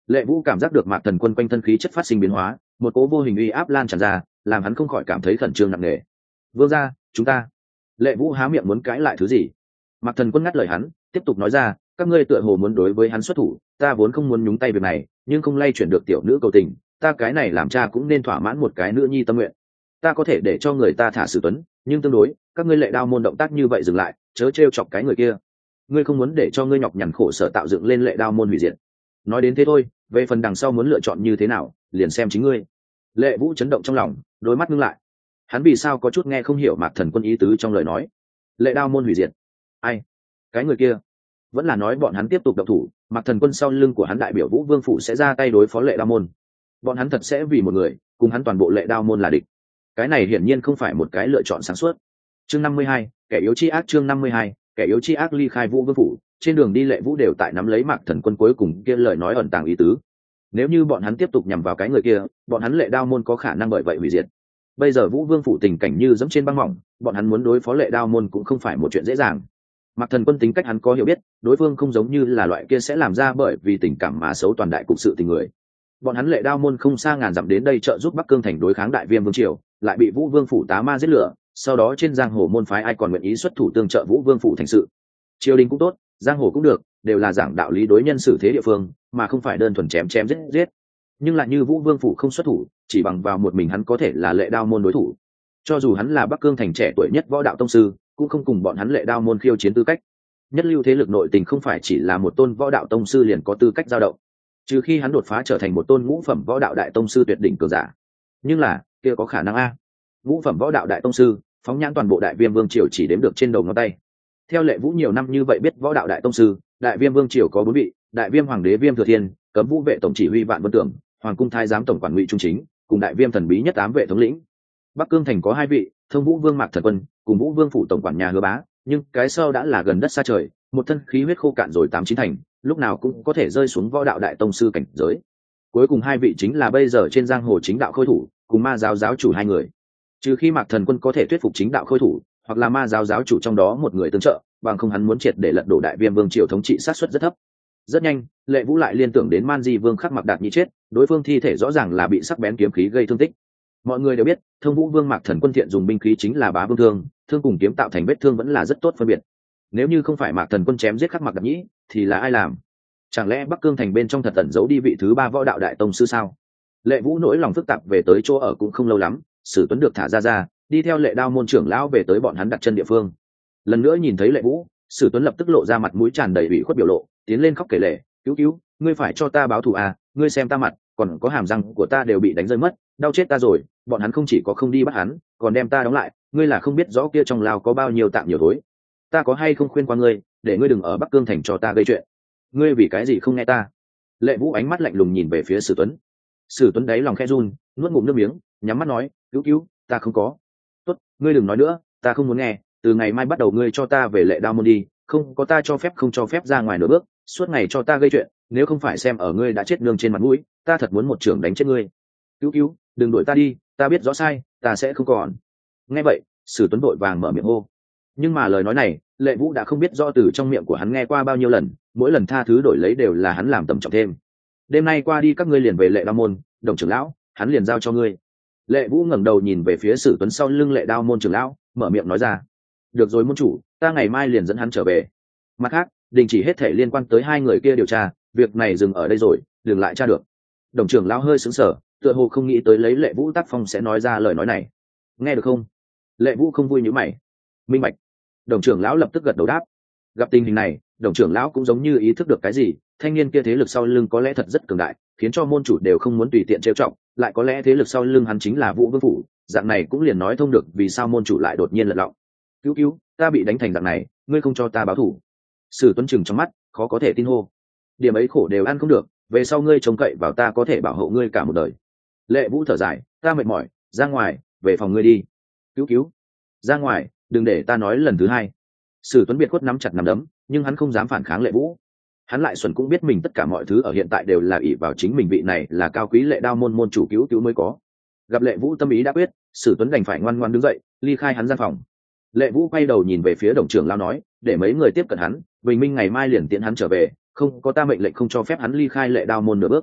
Lệ Vũ cảm giác được Mạc Thần Quân quanh thân khí chất phát sinh biến hóa, một cỗ vô hình uy áp lan tràn ra, làm hắn không khỏi cảm thấy khẩn trương nặng nề. Vương gia, chúng ta. Lệ Vũ há miệng muốn cãi lại thứ gì, Mạc Thần Quân ngắt lời hắn, tiếp tục nói ra, các ngươi tựa hồ muốn đối với hắn xuất thủ, ta vốn không muốn nhúng tay việc này, nhưng không lay chuyển được tiểu nữ cầu tình, ta cái này làm cha cũng nên thỏa mãn một cái nữ nhi tâm nguyện. Ta có thể để cho người ta thả Sử Tuấn, nhưng tương đối, các ngươi Lệ Đao môn động tác như vậy dừng lại, chớ trêu chọc cái người kia. Ngươi không muốn để cho ngươi nhọc nhằn khổ sở tạo dựng lên Lệ Đao môn hủy diệt. Nói đến thế thôi, về phần đằng sau muốn lựa chọn như thế nào, liền xem chính ngươi. Lệ Vũ chấn động trong lòng, đôi mắt ngưng lại. Hắn vì sao có chút nghe không hiểu Mạc Thần Quân ý tứ trong lời nói. Lệ Đao môn hủy diệt? Ai? Cái người kia? Vẫn là nói bọn hắn tiếp tục động thủ, Mạc Thần Quân sau lưng của hắn đại biểu Vũ Vương phủ sẽ ra tay đối phó Lệ Đao môn. Bọn hắn thật sẽ vì một người, cùng hắn toàn bộ Lệ Đao môn là địch. Cái này hiển nhiên không phải một cái lựa chọn sáng suốt. Chương năm mươi hai, kẻ yếu chi ác. Chương năm mươi hai, kẻ yếu chi ác ly khai Vũ Vương phủ, trên đường đi Lệ Vũ đều tại nắm lấy Mạc Thần Quân cuối cùng kia lời nói ẩn tàng ý tứ. Nếu như bọn hắn tiếp tục nhằm vào cái người kia, bọn hắn Lệ Đao môn có khả năng bởi vậy hủy diệt. Bây giờ Vũ Vương phủ tình cảnh như dẫm trên băng mỏng, bọn hắn muốn đối phó Lệ Đao môn cũng không phải một chuyện dễ dàng. Mạc Thần Quân tính cách hắn có hiểu biết, đối phương không giống như là loại kia sẽ làm ra bởi vì tình cảm mà xấu toàn đại cục sự tình người. Bọn hắn Lệ Đao môn không xa ngàn dặm đến đây trợ giúp Bắc Cương thành đối kháng Đại Viêm vương triều, lại bị Vũ Vương phủ tá ma giết lửa, sau đó trên giang hồ môn phái ai còn nguyện ý xuất thủ tương trợ Vũ Vương phủ thành sự. Triều đình cũng tốt, giang hồ cũng được, đều là giảng đạo lý đối nhân xử thế địa phương, mà không phải đơn thuần chém chém giết giết. Nhưng lại như Vũ Vương phủ không xuất thủ, chỉ bằng vào một mình hắn có thể là Lệ Đao môn đối thủ. Cho dù hắn là Bắc Cương thành trẻ tuổi nhất võ đạo tông sư, cũng không cùng bọn hắn Lệ Đao môn khiêu chiến tư cách. Nhất lưu thế lực nội tình không phải chỉ là một tôn võ đạo tông sư liền có tư cách giao động, trừ khi hắn đột phá trở thành một tôn ngũ phẩm võ đạo đại tông sư tuyệt đỉnh cường giả. Nhưng là kia có khả năng a? Ngũ phẩm võ đạo đại tông sư, phóng nhãn toàn bộ Đại Viêm vương triều chỉ đếm được trên đầu ngón tay. Theo Lệ Vũ nhiều năm như vậy biết võ đạo đại tông sư, Đại Viêm vương triều có bốn vị: Đại Viêm hoàng đế Viêm Thừa Thiên, Cấm Vũ vệ tổng chỉ huy Vạn Vân Tưởng, Hoàng cung thái giám tổng quản Ngụy Trung Chính, cùng Đại Viêm thần bí nhất ám vệ thống lĩnh. Bắc Cương thành có hai vị, Thông Vũ vương Mạc Thần Quân, cùng Vũ Vương phủ tổng quản nhà Hứa Bá, nhưng cái sau đã là gần đất xa trời, một thân khí huyết khô cạn rồi tám chín thành, lúc nào cũng có thể rơi xuống võ đạo đại tông sư cảnh giới. Cuối cùng hai vị chính là bây giờ trên giang hồ chính đạo khôi thủ, cùng ma giáo giáo chủ hai người. Trừ khi Mạc Thần Quân có thể thuyết phục chính đạo khôi thủ, hoặc là ma giáo giáo chủ trong đó một người tương trợ, bằng không hắn muốn triệt để lật đổ Đại Viêm vương triều thống trị sát suất rất thấp. Rất nhanh, Lệ Vũ lại liên tưởng đến Man Di Vương Khắc Mặc Đạt Nhĩ chết, đối phương thi thể rõ ràng là bị sắc bén kiếm khí gây thương tích. Mọi người đều biết, Thông Vũ Vương Mạc Thần Quân thiện dùng binh khí chính là bá vương thương, thương cùng kiếm tạo thành vết thương vẫn là rất tốt phân biệt. Nếu như không phải Mạc Thần Quân chém giết Khắc Mặc Đạt Nhĩ, thì là ai làm? Chẳng lẽ Bắc Cương thành bên trong thật tẩn giấu đi vị thứ ba võ đạo đại tông sư sao? Lệ Vũ nỗi lòng phức tạp về tới chỗ ở cũng không lâu lắm, Sử Tuấn được thả ra ra, đi theo Lệ Đao môn trưởng lão về tới bọn hắn đặt chân địa phương. Lần nữa nhìn thấy Lệ Vũ, Sử Tuấn lập tức lộ ra mặt mũi tràn đầy ủy khuất biểu lộ, tiến lên khóc kể lệ, cứu cứu, ngươi phải cho ta báo thù à, ngươi xem ta mặt, còn có hàm răng của ta đều bị đánh rơi mất, đau chết ta rồi, bọn hắn không chỉ có không đi bắt hắn, còn đem ta đóng lại, ngươi là không biết rõ kia trong lao có bao nhiêu tạm nhiều thối. Ta có hay không khuyên qua ngươi, để ngươi đừng ở Bắc Cương thành cho ta gây chuyện? Ngươi vì cái gì không nghe ta? Lệ Vũ ánh mắt lạnh lùng nhìn về phía Sử Tuấn. Sử Tuấn đáy lòng khẽ run, nuốt ngụm nước miếng, nhắm mắt nói, cứu cứu, ta không có. Tốt, ngươi đừng nói nữa, ta không muốn nghe, từ ngày mai bắt đầu ngươi cho ta về Lệ Đao môn đi, không có ta cho phép không cho phép ra ngoài nửa bước, suốt ngày cho ta gây chuyện, nếu không phải xem ở ngươi đã chết nương trên mặt mũi, ta thật muốn một trưởng đánh chết ngươi. Cứu cứu, đừng đuổi ta đi, ta biết rõ sai, ta sẽ không còn. Nghe vậy, Sử Tuấn vội vàng mở miệng hô. Nhưng mà lời nói này, Lệ Vũ đã không biết do từ trong miệng của hắn nghe qua bao nhiêu lần, mỗi lần tha thứ đổi lấy đều là hắn làm tầm trọng thêm. Đêm nay qua đi các ngươi liền về Lệ Đao môn, Đồng trưởng lão, hắn liền giao cho ngươi. Lệ Vũ ngẩng đầu nhìn về phía Sử Tuấn sau lưng Lệ Đao môn trưởng lão, mở miệng nói ra. Được rồi môn chủ, ta ngày mai liền dẫn hắn trở về. Mặt khác, đình chỉ hết thể liên quan tới hai người kia điều tra, việc này dừng ở đây rồi, đừng lại tra được. Đồng trưởng lão hơi sững sờ, tựa hồ không nghĩ tới lấy Lệ Vũ tác phong sẽ nói ra lời nói này. Nghe được không? Lệ Vũ không vui nhíu mày. Minh bạch. Đồng trưởng lão lập tức gật đầu đáp. Gặp tình hình này, đồng trưởng lão cũng giống như ý thức được cái gì, thanh niên kia thế lực sau lưng có lẽ thật rất cường đại, khiến cho môn chủ đều không muốn tùy tiện trêu chọc, lại có lẽ thế lực sau lưng hắn chính là Vũ Vương phủ, dạng này cũng liền nói thông được vì sao môn chủ lại đột nhiên lật lọng. Cứu cứu, ta bị đánh thành dạng này, ngươi không cho ta báo thù. Sử Tuấn trừng trong mắt, khó có thể tin hô. Điểm ấy khổ đều ăn không được, về sau ngươi trông cậy vào ta có thể bảo hộ ngươi cả một đời. Lệ Vũ thở dài, ta mệt mỏi, ra ngoài, về phòng ngươi đi. Cứu cứu, ra ngoài, đừng để ta nói lần thứ hai. Sử Tuấn biệt khuất nắm chặt nắm đấm, nhưng hắn không dám phản kháng Lệ Vũ. Hắn lại xuẩn cũng biết mình tất cả mọi thứ ở hiện tại đều là ỷ vào chính mình vị này là cao quý Lệ Đao môn môn chủ cứu cứu mới có. Gặp Lệ Vũ tâm ý đã quyết, Sử Tuấn đành phải ngoan ngoãn đứng dậy, ly khai hắn gian phòng. Lệ Vũ quay đầu nhìn về phía đồng trưởng lão nói, để mấy người tiếp cận hắn, bình minh ngày mai liền tiễn hắn trở về, không có ta mệnh lệnh không cho phép hắn ly khai Lệ Đao môn nửa bước.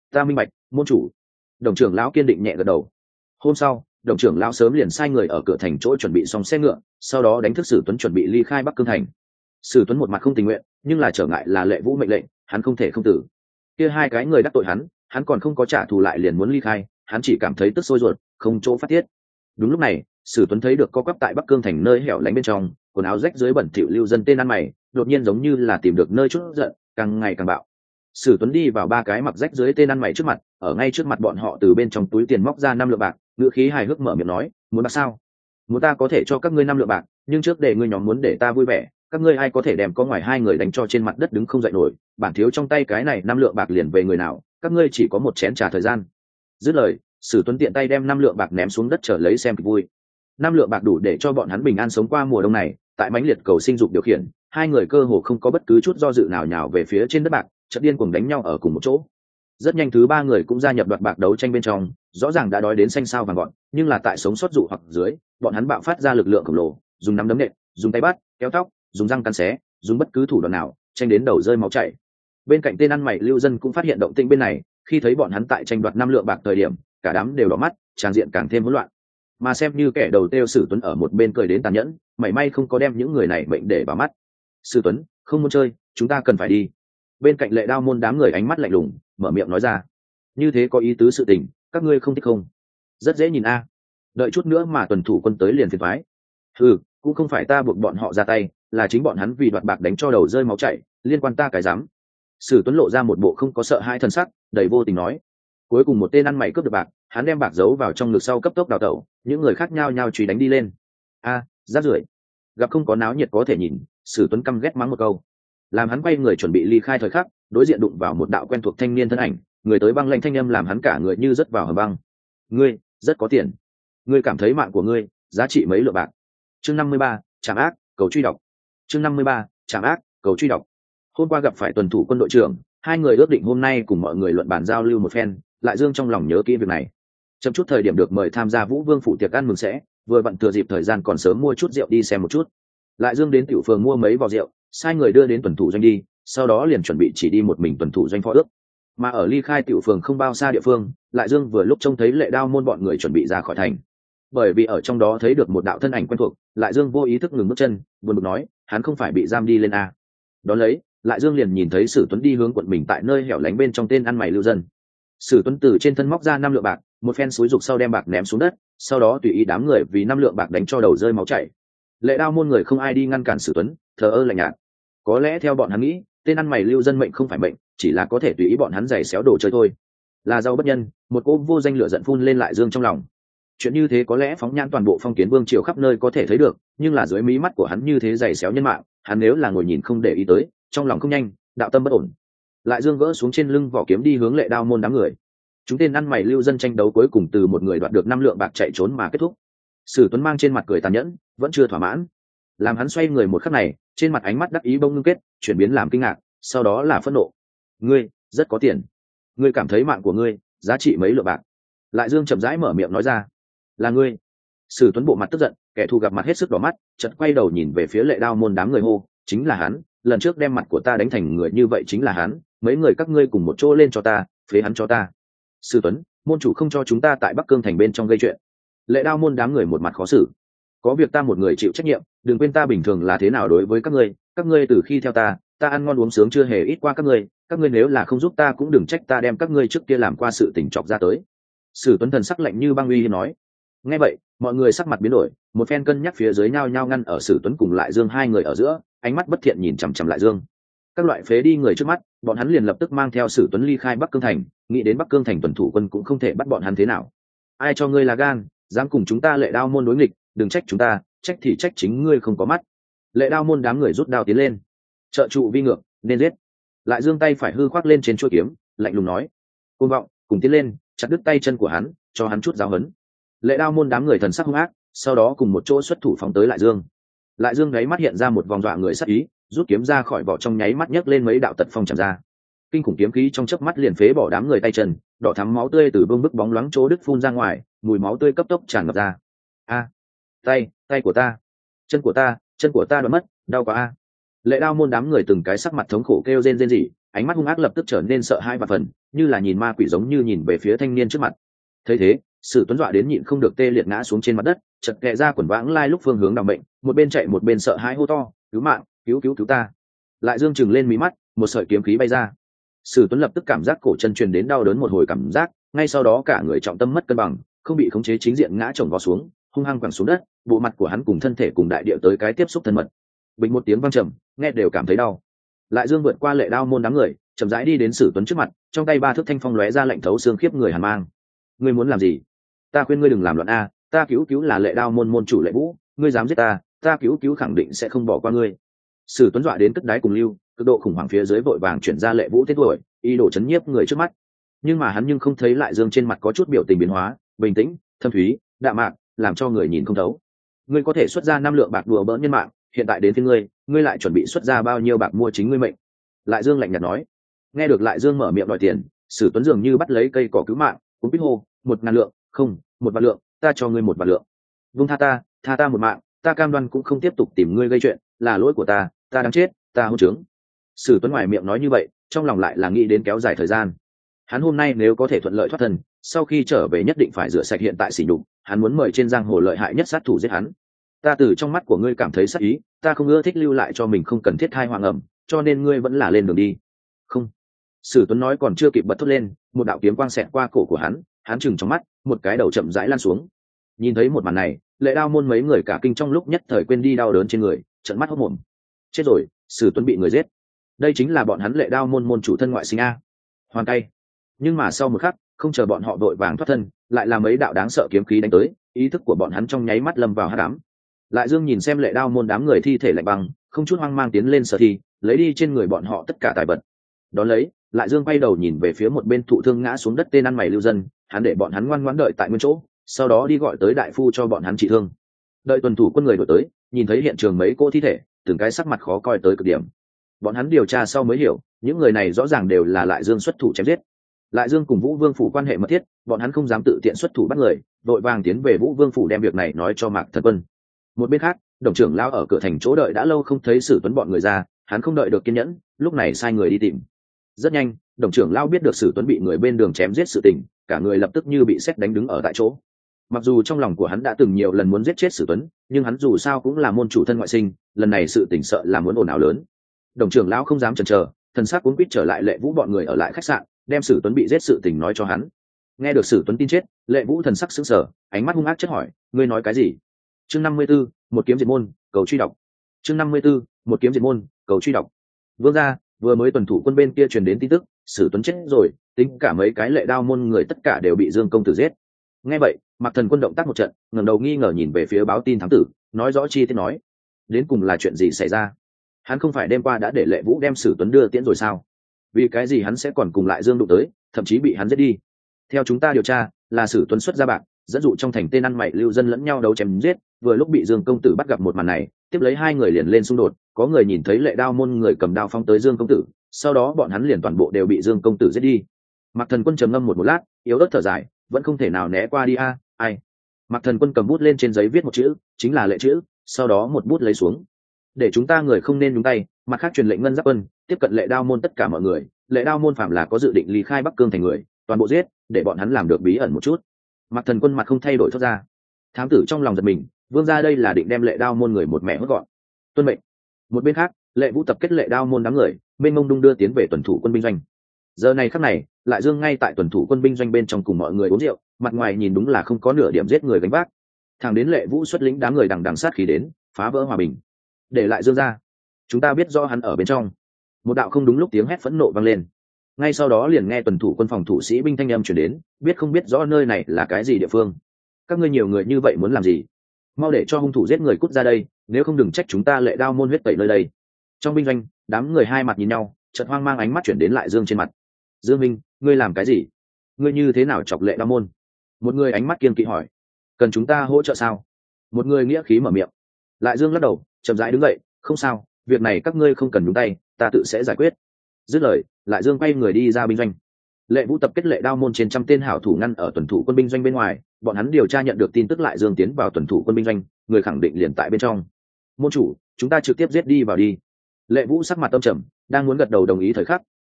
ta minh bạch, môn chủ. Đồng trưởng lão kiên định nhẹ gật đầu. Hôm sau, đồng trưởng lão sớm liền sai người ở cửa thành chỗ chuẩn bị xong xe ngựa, sau đó đánh thức Sử Tuấn chuẩn bị ly khai Bắc Cương thành. Sử Tuấn một mặt không tình nguyện, nhưng là trở ngại là Lệ Vũ mệnh lệnh, hắn không thể không tử. Kia hai cái người đắc tội hắn, hắn còn không có trả thù lại liền muốn ly khai, hắn chỉ cảm thấy tức sôi ruột, không chỗ phát tiết. Đúng lúc này, Sử Tuấn thấy được co quắp tại Bắc Cương thành nơi hẻo lánh bên trong, quần áo rách dưới bẩn thỉu lưu dân tên ăn mày, đột nhiên giống như là tìm được nơi chút giận, càng ngày càng bạo. Sử Tuấn đi vào ba cái mặc rách dưới tên ăn mày trước mặt, ở ngay trước mặt bọn họ từ bên trong túi tiền móc ra năm lượng bạc, ngữ khí hài hước mở miệng nói, muốn bạc sao? Muốn ta có thể cho các ngươi năm lượng bạc, nhưng trước để ngươi nhóm muốn để ta vui vẻ, các ngươi ai có thể đem có ngoài hai người đánh cho trên mặt đất đứng không dậy nổi, bản thiếu trong tay cái này năm lượng bạc liền về người nào, các ngươi chỉ có một chén trà thời gian. Dứt lời, Sử Tuấn tiện tay đem năm lượng bạc ném xuống đất trở lấy xem kịch vui. Năm lượng bạc đủ để cho bọn hắn bình an sống qua mùa đông này, tại mãnh liệt cầu sinh dục điều khiển, hai người cơ hồ không có bất cứ chút do dự nào nhào về phía trên đất bạc, chợt điên cuồng đánh nhau ở cùng một chỗ. Rất nhanh thứ ba người cũng gia nhập đoạt bạc đấu tranh bên trong, rõ ràng đã đói đến xanh xao vàng gọn, nhưng là tại sống sót dụ hoặc dưới, bọn hắn bạo phát ra lực lượng khổng lồ, dùng nắm đấm nện, dùng tay bắt, kéo tóc, dùng răng cắn xé, dùng bất cứ thủ đoạn nào, tranh đến đầu rơi máu chảy. Bên cạnh tên ăn mày lưu dân cũng phát hiện động tĩnh bên này, khi thấy bọn hắn tại tranh đoạt năm lượng bạc thời điểm, cả đám đều đỏ mắt, tràng diện càng thêm hỗn loạn. Mà xem như kẻ đầu tiêu Sử Tuấn ở một bên cười đến tàn nhẫn, mảy may không có đem những người này mệnh để vào mắt. Sử Tuấn, không muốn chơi, chúng ta cần phải đi. Bên cạnh Lệ Đao môn đám người ánh mắt lạnh lùng, mở miệng nói ra, như thế có ý tứ sự tình, các ngươi không thích không? Rất dễ nhìn a, đợi chút nữa mà tuần thủ quân tới liền phiền toái. Ừ, cũng không phải ta buộc bọn họ ra tay, là chính bọn hắn vì đoạt bạc đánh cho đầu rơi máu chảy, liên quan ta cái dám. Sử Tuấn lộ ra một bộ không có sợ hãi thần sắc, đầy vô tình nói. Cuối cùng một tên ăn mày cướp được bạc, hắn đem bạc giấu vào trong ngực sau cấp tốc đào tẩu, những người khác nhao nhao truy đánh đi lên. A, rác rưởi. Gặp không có náo nhiệt có thể nhìn, Sử Tuấn căm ghét mắng một câu. Làm hắn quay người chuẩn bị ly khai thời khắc, đối diện đụng vào một đạo quen thuộc thanh niên thân ảnh, người tới băng lạnh thanh âm làm hắn cả người như rớt vào hầm băng. Ngươi, rất có tiền. Ngươi cảm thấy mạng của ngươi giá trị mấy lượng bạc? Chương năm mươi ba, trảm ác, cầu truy đọc. Chương năm mươi ba, trảm ác, cầu truy đọc. Hôm qua gặp phải tuần thủ quân đội trưởng, hai người ước định hôm nay cùng mọi người luận bàn giao lưu một phen, Lại Dương trong lòng nhớ kỹ việc này. Chậm chút thời điểm được mời tham gia Vũ Vương phủ tiệc ăn mừng sẽ, vừa vặn thừa dịp thời gian còn sớm mua chút rượu đi xem một chút. Lại Dương đến tiểu phường mua mấy vò rượu, sai người đưa đến tuần thủ doanh đi, sau đó liền chuẩn bị chỉ đi một mình tuần thủ doanh phó ước. Mà ở ly khai tiểu phường không bao xa địa phương, Lại Dương vừa lúc trông thấy Lệ Đao môn bọn người chuẩn bị ra khỏi thành. Bởi vì ở trong đó thấy được một đạo thân ảnh quen thuộc, Lại Dương vô ý thức ngừng bước chân, buồn bực nói, hắn không phải bị giam đi lên a? Đó lấy, Lại Dương liền nhìn thấy Sử Tuấn đi hướng quận mình tại nơi hẻo lánh bên trong tên ăn mày lưu dân. Sử Tuấn từ trên thân móc ra năm lượng bạc, một phen xúi dục sau đem bạc ném xuống đất, sau đó tùy ý đám người vì năm lượng bạc đánh cho đầu rơi máu chảy. Lệ Đao môn người không ai đi ngăn cản Sử Tuấn, thờ ơ lạnh nhạt. Có lẽ theo bọn hắn nghĩ, tên ăn mày lưu dân mệnh không phải mệnh, chỉ là có thể tùy ý bọn hắn giày xéo đồ chơi thôi. Là giàu bất nhân, một cô vô danh lửa giận phun lên Lại Dương trong lòng. Chuyện như thế có lẽ phóng nhãn toàn bộ phong kiến vương triều khắp nơi có thể thấy được, nhưng là dưới mí mắt của hắn như thế giày xéo nhân mạng, hắn nếu là ngồi nhìn không để ý tới, trong lòng không nhanh, đạo tâm bất ổn. Lại Dương gỡ xuống trên lưng vỏ kiếm đi hướng Lệ Đao môn đám người. Chúng tên ăn mày lưu dân tranh đấu cuối cùng từ một người đoạt được năm lượng bạc chạy trốn mà kết thúc. Sử Tuấn mang trên mặt cười tàn nhẫn, vẫn chưa thỏa mãn. Làm hắn xoay người một khắc này, trên mặt ánh mắt đắc ý bông ngưng kết, chuyển biến làm kinh ngạc, sau đó là phẫn nộ. Ngươi, rất có tiền. Ngươi cảm thấy mạng của ngươi giá trị mấy lượng bạc? Lại Dương chậm rãi mở miệng nói ra. Là ngươi. Sử Tuấn bộ mặt tức giận, kẻ thù gặp mặt hết sức đỏ mắt, chợt quay đầu nhìn về phía Lệ Đao môn đám người hô, chính là hắn, lần trước đem mặt của ta đánh thành người như vậy chính là hắn, mấy người các ngươi cùng một chỗ lên cho ta, phế hắn cho ta. Sử Tuấn, môn chủ không cho chúng ta tại Bắc Cương thành bên trong gây chuyện. Lệ Đao môn đám người một mặt khó xử. Có việc ta một người chịu trách nhiệm, đừng quên ta bình thường là thế nào đối với các ngươi, các ngươi từ khi theo ta, ta ăn ngon uống sướng chưa hề ít qua các ngươi, các ngươi nếu là không giúp ta cũng đừng trách ta đem các ngươi trước kia làm qua sự tình chọc ra tới. Sử Tuấn thần sắc lạnh như băng uy hiếp nói. Nghe vậy, mọi người sắc mặt biến đổi, một phen cân nhắc phía dưới nhao nhao ngăn ở Sử Tuấn cùng Lại Dương hai người ở giữa, ánh mắt bất thiện nhìn chằm chằm Lại Dương. Các loại phế đi người trước mắt, bọn hắn liền lập tức mang theo Sử Tuấn ly khai Bắc Cương thành, nghĩ đến Bắc Cương thành tuần thủ quân cũng không thể bắt bọn hắn thế nào. Ai cho ngươi là gan, dám cùng chúng ta Lệ Đao môn đối nghịch, đừng trách chúng ta, trách thì trách chính ngươi không có mắt. Lệ Đao môn đám người rút đao tiến lên. Trợ trụ vi ngược, nên giết. Lại Dương tay phải hư khoác lên trên chuôi kiếm, lạnh lùng nói: "Côn vọng, cùng tiến lên, chặt đứt tay chân của hắn, cho hắn chút giáo huấn." Lệ Đao môn đám người thần sắc hung ác, sau đó cùng một chỗ xuất thủ phóng tới Lại Dương. Lại Dương đáy mắt hiện ra một vòng dọa người sắc ý, rút kiếm ra khỏi vỏ trong nháy mắt nhấc lên mấy đạo tật phong chạm ra. Kinh khủng kiếm khí trong chớp mắt liền phế bỏ đám người tay chân, đỏ thắm máu tươi từ vương bức bóng loáng chỗ đứt phun ra ngoài, mùi máu tươi cấp tốc tràn ngập ra. A, tay, tay của ta, chân của ta, chân của ta đoạn mất, đau quá a. Lệ Đao môn đám người từng cái sắc mặt thống khổ kêu rên rên rỉ, ánh mắt hung ác lập tức trở nên sợ hãi và phần, như là nhìn ma quỷ giống như nhìn về phía thanh niên trước mặt. Thấy thế, Sử Tuấn dọa đến nhịn không được tê liệt ngã xuống trên mặt đất, chật kẹ ra quần vãng lai lúc phương hướng đảm bệnh, một bên chạy một bên sợ hãi hô to, cứu mạng, cứu cứu cứu ta. Lại Dương chừng lên mí mắt, một sợi kiếm khí bay ra. Sử Tuấn lập tức cảm giác cổ chân truyền đến đau đớn một hồi cảm giác, ngay sau đó cả người trọng tâm mất cân bằng, không bị khống chế chính diện ngã chồng vó xuống, hung hăng quẳng xuống đất, bộ mặt của hắn cùng thân thể cùng đại địa tới cái tiếp xúc thân mật. Bình một tiếng vang trầm, nghe đều cảm thấy đau. Lại Dương vượt qua lệ đao môn đám người, chậm rãi đi đến Sử Tuấn trước mặt, trong tay ba thước thanh phong lóe ra lạnh thấu xương khiếp người hàn mang. Ngươi muốn làm gì? Ta khuyên ngươi đừng làm loạn a, ta cứu cứu là lệ đao môn môn chủ Lệ Vũ, ngươi dám giết ta, ta cứu cứu khẳng định sẽ không bỏ qua ngươi. Sử Tuấn dọa đến cất đáy cùng lưu, cực độ khủng hoảng phía dưới vội vàng chuyển ra Lệ Vũ tên tuổi, ý đồ chấn nhiếp người trước mắt. Nhưng mà hắn nhưng không thấy Lại Dương trên mặt có chút biểu tình biến hóa, bình tĩnh, thâm thúy, đạm mạc, làm cho người nhìn không thấu. Ngươi có thể xuất ra năm lượng bạc đùa bỡn nhân mạng, hiện tại đến phía ngươi, ngươi lại chuẩn bị xuất ra bao nhiêu bạc mua chính ngươi mệnh? Lại Dương lạnh nhạt nói. Nghe được Lại Dương mở miệng đòi tiền, Sử Tuấn dường như bắt lấy cây cỏ cứu mạng, cũng biết hô, một ngàn lượng, không, một vạn lượng, ta cho ngươi một vạn lượng. Vung tha ta, tha ta một mạng, ta cam đoan cũng không tiếp tục tìm ngươi gây chuyện, là lỗi của ta, ta đáng chết, ta hôn trướng. Sử Tuấn ngoài miệng nói như vậy, trong lòng lại là nghĩ đến kéo dài thời gian. Hắn hôm nay nếu có thể thuận lợi thoát thân, sau khi trở về nhất định phải rửa sạch hiện tại sỉ nhục, hắn muốn mời trên giang hồ lợi hại nhất sát thủ giết hắn. Ta từ trong mắt của ngươi cảm thấy sát ý, ta không ưa thích lưu lại cho mình không cần thiết thai hoàng ẩm, cho nên ngươi vẫn là lên đường đi. Không. Sử Tuấn nói còn chưa kịp bật thốt lên, một đạo kiếm quang xẹt qua cổ của hắn, hắn chừng trong mắt, một cái đầu chậm rãi lan xuống. Nhìn thấy một màn này, Lệ Đao môn mấy người cả kinh trong lúc nhất thời quên đi đau đớn trên người, trợn mắt hốt mồm. Chết rồi, Sử Tuấn bị người giết. Đây chính là bọn hắn Lệ Đao môn môn chủ thân ngoại sinh a. Hoàn tay. Nhưng mà sau một khắc, không chờ bọn họ vội vàng thoát thân, lại là mấy đạo đáng sợ kiếm khí đánh tới, ý thức của bọn hắn trong nháy mắt lâm vào hắc ám. Lại Dương nhìn xem Lệ Đao môn đám người thi thể lạnh băng, không chút hoang mang tiến lên sở thi, lấy đi trên người bọn họ tất cả tài vật. Đón lấy, Lại Dương quay đầu nhìn về phía một bên thụ thương ngã xuống đất tên ăn mày lưu dân, hắn để bọn hắn ngoan ngoãn đợi tại nguyên chỗ, sau đó đi gọi tới đại phu cho bọn hắn trị thương. Đợi tuần thủ quân người đổi tới, nhìn thấy hiện trường mấy cô thi thể, từng cái sắc mặt khó coi tới cực điểm. Bọn hắn điều tra sau mới hiểu, những người này rõ ràng đều là Lại Dương xuất thủ chém giết. Lại Dương cùng Vũ Vương phủ quan hệ mật thiết, bọn hắn không dám tự tiện xuất thủ bắt người, đội vàng tiến về Vũ Vương phủ đem việc này nói cho Mạc Thần Quân. Một bên khác, Đồng trưởng lão ở cửa thành chỗ đợi đã lâu không thấy Sử Tuấn bọn người ra, hắn không đợi được kiên nhẫn, lúc này sai người đi tìm. Rất nhanh, Đồng trưởng lão biết được Sử Tuấn bị người bên đường chém giết sự tình, cả người lập tức như bị sét đánh đứng ở tại chỗ. Mặc dù trong lòng của hắn đã từng nhiều lần muốn giết chết Sử Tuấn, nhưng hắn dù sao cũng là môn chủ thân ngoại sinh, lần này sự tình sợ là muốn ồn ào lớn. Đồng trưởng lão không dám chần chờ, thần sắc cuống quýt trở lại Lệ Vũ bọn người ở lại khách sạn, đem Sử Tuấn bị giết sự tình nói cho hắn. Nghe được Sử Tuấn tin chết, Lệ Vũ thần sắc sững sờ, ánh mắt hung ác chất hỏi, ngươi nói cái gì? Chương năm mươi 54, một kiếm diệt môn, cầu truy đọc. Chương năm mươi 54, một kiếm diệt môn, cầu truy đọc. Vương gia, vừa mới tuần thủ quân bên kia truyền đến tin tức, Sử Tuấn chết rồi, tính cả mấy cái Lệ Đao môn người tất cả đều bị Dương công tử giết. Nghe vậy, Mạc Thần Quân động tác một trận, ngẩng đầu nghi ngờ nhìn về phía báo tin thám tử, nói rõ chi tiết nói, đến cùng là chuyện gì xảy ra? Hắn không phải đêm qua đã để Lệ Vũ đem Sử Tuấn đưa tiễn rồi sao? Vì cái gì hắn sẽ còn cùng lại Dương đụng tới, thậm chí bị hắn giết đi? Theo chúng ta điều tra, là Sử Tuấn xuất ra bạc, dẫn dụ trong thành tên ăn mày lưu dân lẫn nhau đấu chém giết, vừa lúc bị Dương công tử bắt gặp một màn này, tiếp lấy hai người liền lên xung đột, có người nhìn thấy Lệ Đao môn người cầm đao phóng tới Dương công tử, sau đó bọn hắn liền toàn bộ đều bị Dương công tử giết đi. Mạc Thần Quân trầm ngâm một một lát, yếu ớt thở dài, vẫn không thể nào né qua đi a, ai. Mạc Thần Quân cầm bút lên trên giấy viết một chữ, chính là Lệ chữ, sau đó một bút lấy xuống. Để chúng ta người không nên nhúng tay, mặt khác truyền lệnh ngân giáp quân tiếp cận Lệ Đao môn tất cả mọi người, Lệ Đao môn phạm là có dự định ly khai Bắc Cương thành người, toàn bộ giết, để bọn hắn làm được bí ẩn một chút. Mạc Thần Quân mặt không thay đổi thoát ra. Thám tử trong lòng giật mình, Vương gia đây là định đem Lệ Đao môn người một mẹ hốt gọn. Tuân mệnh. Một bên khác, Lệ Vũ tập kết Lệ Đao môn đám người, bên mông đung đưa tiến về tuần thủ quân binh doanh. Giờ này khắc này, Lại Dương ngay tại tuần thủ quân binh doanh bên trong cùng mọi người uống rượu, mặt ngoài nhìn đúng là không có nửa điểm giết người gánh vác. Thằng đến Lệ Vũ xuất lĩnh đám người đằng đằng sát khí đến, phá vỡ hòa bình. Để Lại Dương ra, chúng ta biết rõ hắn ở bên trong. Một đạo không đúng lúc tiếng hét phẫn nộ vang lên. Ngay sau đó liền nghe tuần thủ quân phòng thủ sĩ binh thanh âm truyền đến, biết không biết rõ nơi này là cái gì địa phương. Các ngươi nhiều người như vậy muốn làm gì? Mau để cho hung thủ giết người cút ra đây, nếu không đừng trách chúng ta Lệ Đao môn huyết tẩy nơi đây. Trong binh doanh, đám người hai mặt nhìn nhau, chợt hoang mang ánh mắt chuyển đến Lại Dương trên mặt. Dương Minh, ngươi làm cái gì? Ngươi như thế nào chọc Lệ Đao môn? Một người ánh mắt kiên kỵ hỏi. Cần chúng ta hỗ trợ sao? Một người nghĩa khí mở miệng. Lại Dương lắc đầu, chậm rãi đứng dậy, không sao, việc này các ngươi không cần nhúng tay, ta tự sẽ giải quyết. Dứt lời, Lại Dương quay người đi ra binh doanh. Lệ Vũ tập kết Lệ Đao môn trên trăm tên hảo thủ ngăn ở tuần thủ quân binh doanh bên ngoài, bọn hắn điều tra nhận được tin tức Lại Dương tiến vào tuần thủ quân binh doanh, người khẳng định liền tại bên trong. Môn chủ, chúng ta trực tiếp giết đi vào đi. Lệ Vũ sắc mặt tâm trầm, đang muốn gật đầu đồng ý thời khắc,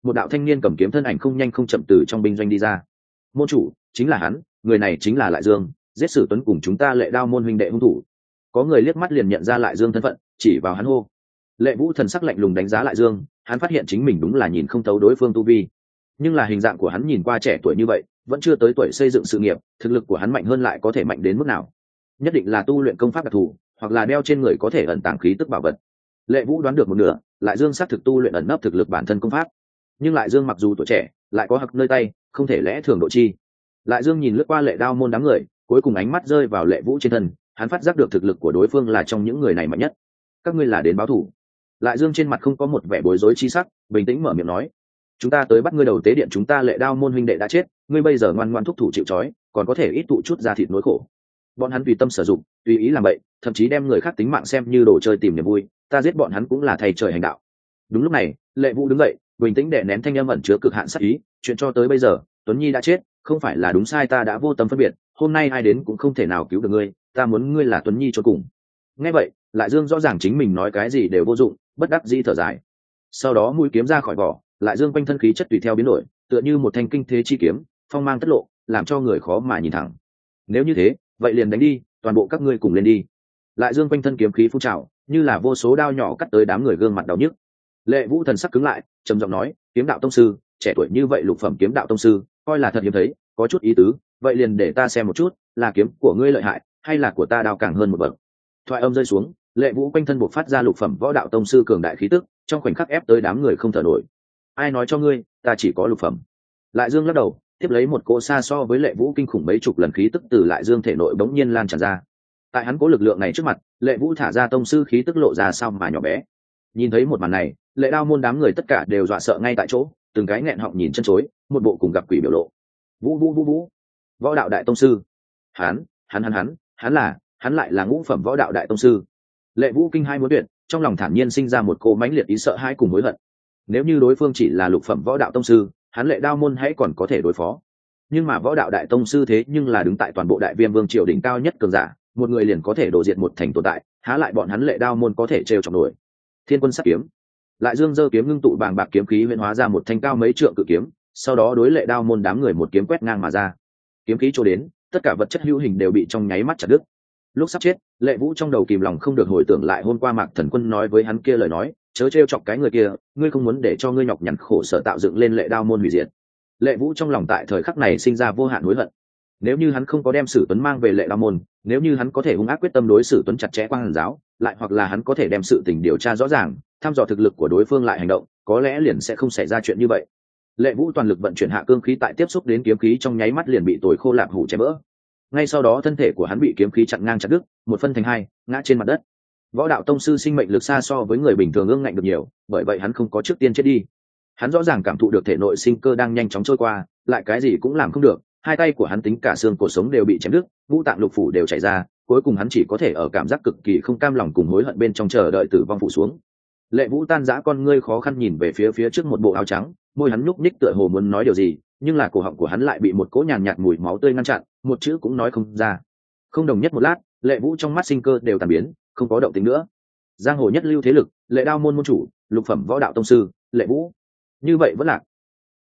một đạo thanh niên cầm kiếm thân ảnh không nhanh không chậm từ trong binh doanh đi ra. Môn chủ, chính là hắn, người này chính là Lại Dương, giết Sử Tuấn cùng chúng ta Lệ Đao môn huynh đệ hung thủ. Có người liếc mắt liền nhận ra Lại Dương thân phận, chỉ vào hắn hô. Lệ Vũ thần sắc lạnh lùng đánh giá Lại Dương, hắn phát hiện chính mình đúng là nhìn không thấu đối phương tu vi, nhưng là hình dạng của hắn nhìn qua trẻ tuổi như vậy, vẫn chưa tới tuổi xây dựng sự nghiệp, thực lực của hắn mạnh hơn lại có thể mạnh đến mức nào? Nhất định là tu luyện công pháp đặc thù, hoặc là đeo trên người có thể ẩn tàng khí tức bảo vật. Lệ Vũ đoán được một nửa, Lại Dương xác thực tu luyện ẩn nấp thực lực bản thân công pháp, nhưng Lại Dương mặc dù tuổi trẻ, lại có hặc nơi tay, không thể lẽ thường độ chi. Lại Dương nhìn lướt qua Lệ Đao môn đám người, cuối cùng ánh mắt rơi vào Lệ Vũ trên thân, hắn phát giác được thực lực của đối phương là trong những người này mạnh nhất. Các ngươi là đến báo thù? Lại Dương trên mặt không có một vẻ bối rối chi sắc, bình tĩnh mở miệng nói. Chúng ta tới bắt ngươi đầu tế điện chúng ta Lệ Đao môn huynh đệ đã chết, ngươi bây giờ ngoan ngoãn thúc thủ chịu trói, còn có thể ít tụ chút ra thịt nỗi khổ. Bọn hắn tùy tâm sử dụng, tùy ý làm vậy, thậm chí đem người khác tính mạng xem như đồ chơi tìm niềm vui, ta giết bọn hắn cũng là thầy trời hành đạo. Đúng lúc này, Lệ Vũ đứng dậy, bình tĩnh đè nén thanh âm ẩn chứa cực hạn sát ý, chuyện cho tới bây giờ, Tuấn Nhi đã chết, không phải là đúng sai ta đã vô tâm phân biệt, hôm nay ai đến cũng không thể nào cứu được ngươi, ta muốn ngươi là Tuấn Nhi cho cùng. Nghe vậy, Lại Dương rõ ràng chính mình nói cái gì đều vô dụng, bất đắc dĩ thở dài. Sau đó mũi kiếm ra khỏi vỏ, Lại Dương quanh thân khí chất tùy theo biến đổi, tựa như một thanh kinh thế chi kiếm, phong mang tất lộ, làm cho người khó mà nhìn thẳng. Nếu như thế, vậy liền đánh đi, toàn bộ các ngươi cùng lên đi. Lại Dương quanh thân kiếm khí phun trào, như là vô số đao nhỏ cắt tới đám người gương mặt đau nhức. Lệ Vũ thần sắc cứng lại, trầm giọng nói, kiếm đạo tông sư, trẻ tuổi như vậy lục phẩm kiếm đạo tông sư, coi là thật hiếm thấy, có chút ý tứ, vậy liền để ta xem một chút, là kiếm của ngươi lợi hại, hay là của ta đao càng hơn một bậc. Thoại âm rơi xuống, Lệ Vũ quanh thân bộc phát ra lục phẩm võ đạo tông sư cường đại khí tức, trong khoảnh khắc ép tới đám người không thở nổi. Ai nói cho ngươi, ta chỉ có lục phẩm? Lại Dương lắc đầu, tiếp lấy một cỗ xa so với Lệ Vũ kinh khủng mấy chục lần khí tức từ Lại Dương thể nội bỗng nhiên lan tràn ra. Tại hắn cố lực lượng này trước mặt, Lệ Vũ thả ra tông sư khí tức lộ ra sao mà nhỏ bé. Nhìn thấy một màn này, Lệ Đao môn đám người tất cả đều dọa sợ ngay tại chỗ, từng cái nghẹn họng nhìn chân chối, một bộ cùng gặp quỷ biểu lộ. Vũ Vũ Vũ Vũ, võ đạo đại tông sư. Hắn, hắn hắn hắn, hắn là, hắn lại là ngũ phẩm võ đạo đại tông sư. Lệ Vũ kinh hai muốn tuyệt, trong lòng thản nhiên sinh ra một cỗ mãnh liệt ý sợ hãi cùng hối hận. Nếu như đối phương chỉ là lục phẩm võ đạo tông sư, hắn Lệ Đao môn hãy còn có thể đối phó. Nhưng mà võ đạo đại tông sư thế nhưng là đứng tại toàn bộ Đại Viêm Vương triều đỉnh cao nhất cường giả, một người liền có thể đổ diệt một thành tồn tại, há lại bọn hắn Lệ Đao môn có thể trêu chọc nổi. Thiên Quân Sát Kiếm. Lại Dương giơ kiếm ngưng tụ bàng bạc kiếm khí huyễn hóa ra một thanh cao mấy trượng cự kiếm, sau đó đối Lệ Đao môn đám người một kiếm quét ngang mà ra. Kiếm khí trổ đến, tất cả vật chất hữu hình đều bị trong nháy mắt chặt đứt. Lúc sắp chết, Lệ Vũ trong đầu kìm lòng không được hồi tưởng lại hôm qua Mạc Thần Quân nói với hắn kia lời nói, chớ trêu chọc cái người kia, ngươi không muốn để cho ngươi nhọc nhằn khổ sở tạo dựng lên Lệ Đao môn hủy diệt. Lệ Vũ trong lòng tại thời khắc này sinh ra vô hạn hối hận. Nếu như hắn không có đem Sử Tuấn mang về Lệ Đao môn, nếu như hắn có thể hung ác quyết tâm đối Sử Tuấn chặt chẽ Quang Hàn giáo, lại hoặc là hắn có thể đem sự tình điều tra rõ ràng, thăm dò thực lực của đối phương lại hành động, có lẽ liền sẽ không xảy ra chuyện như vậy. Lệ Vũ toàn lực vận chuyển hạ cương khí tại tiếp xúc đến kiếm khí trong nháy mắt liền bị tồi khô lạp hủ chém vỡ. Ngay sau đó thân thể của hắn bị kiếm khí chặn ngang chặt đứt, một phân thành hai, ngã trên mặt đất. Võ đạo tông sư sinh mệnh lực xa so với người bình thường ương ngạnh được nhiều, bởi vậy hắn không có trước tiên chết đi. Hắn rõ ràng cảm thụ được thể nội sinh cơ đang nhanh chóng trôi qua, lại cái gì cũng làm không được, hai tay của hắn tính cả xương cổ sống đều bị chém đứt, ngũ tạng lục phủ đều chảy ra, cuối cùng hắn chỉ có thể ở cảm giác cực kỳ không cam lòng cùng hối hận bên trong chờ đợi tử vong phụ xuống. Lệ Vũ tan rã con ngươi khó khăn nhìn về phía phía trước một bộ áo trắng, môi hắn nhúc nhích tựa hồ muốn nói điều gì, nhưng là cổ họng của hắn lại bị một cỗ nhàn nhạt mùi máu tươi ngăn chặn, một chữ cũng nói không ra. Không đồng nhất một lát, Lệ Vũ trong mắt sinh cơ đều tàn biến, không có động tĩnh nữa. Giang hồ nhất lưu thế lực, Lệ Đao môn môn chủ, lục phẩm võ đạo tông sư, Lệ Vũ. Như vậy vẫn lạc.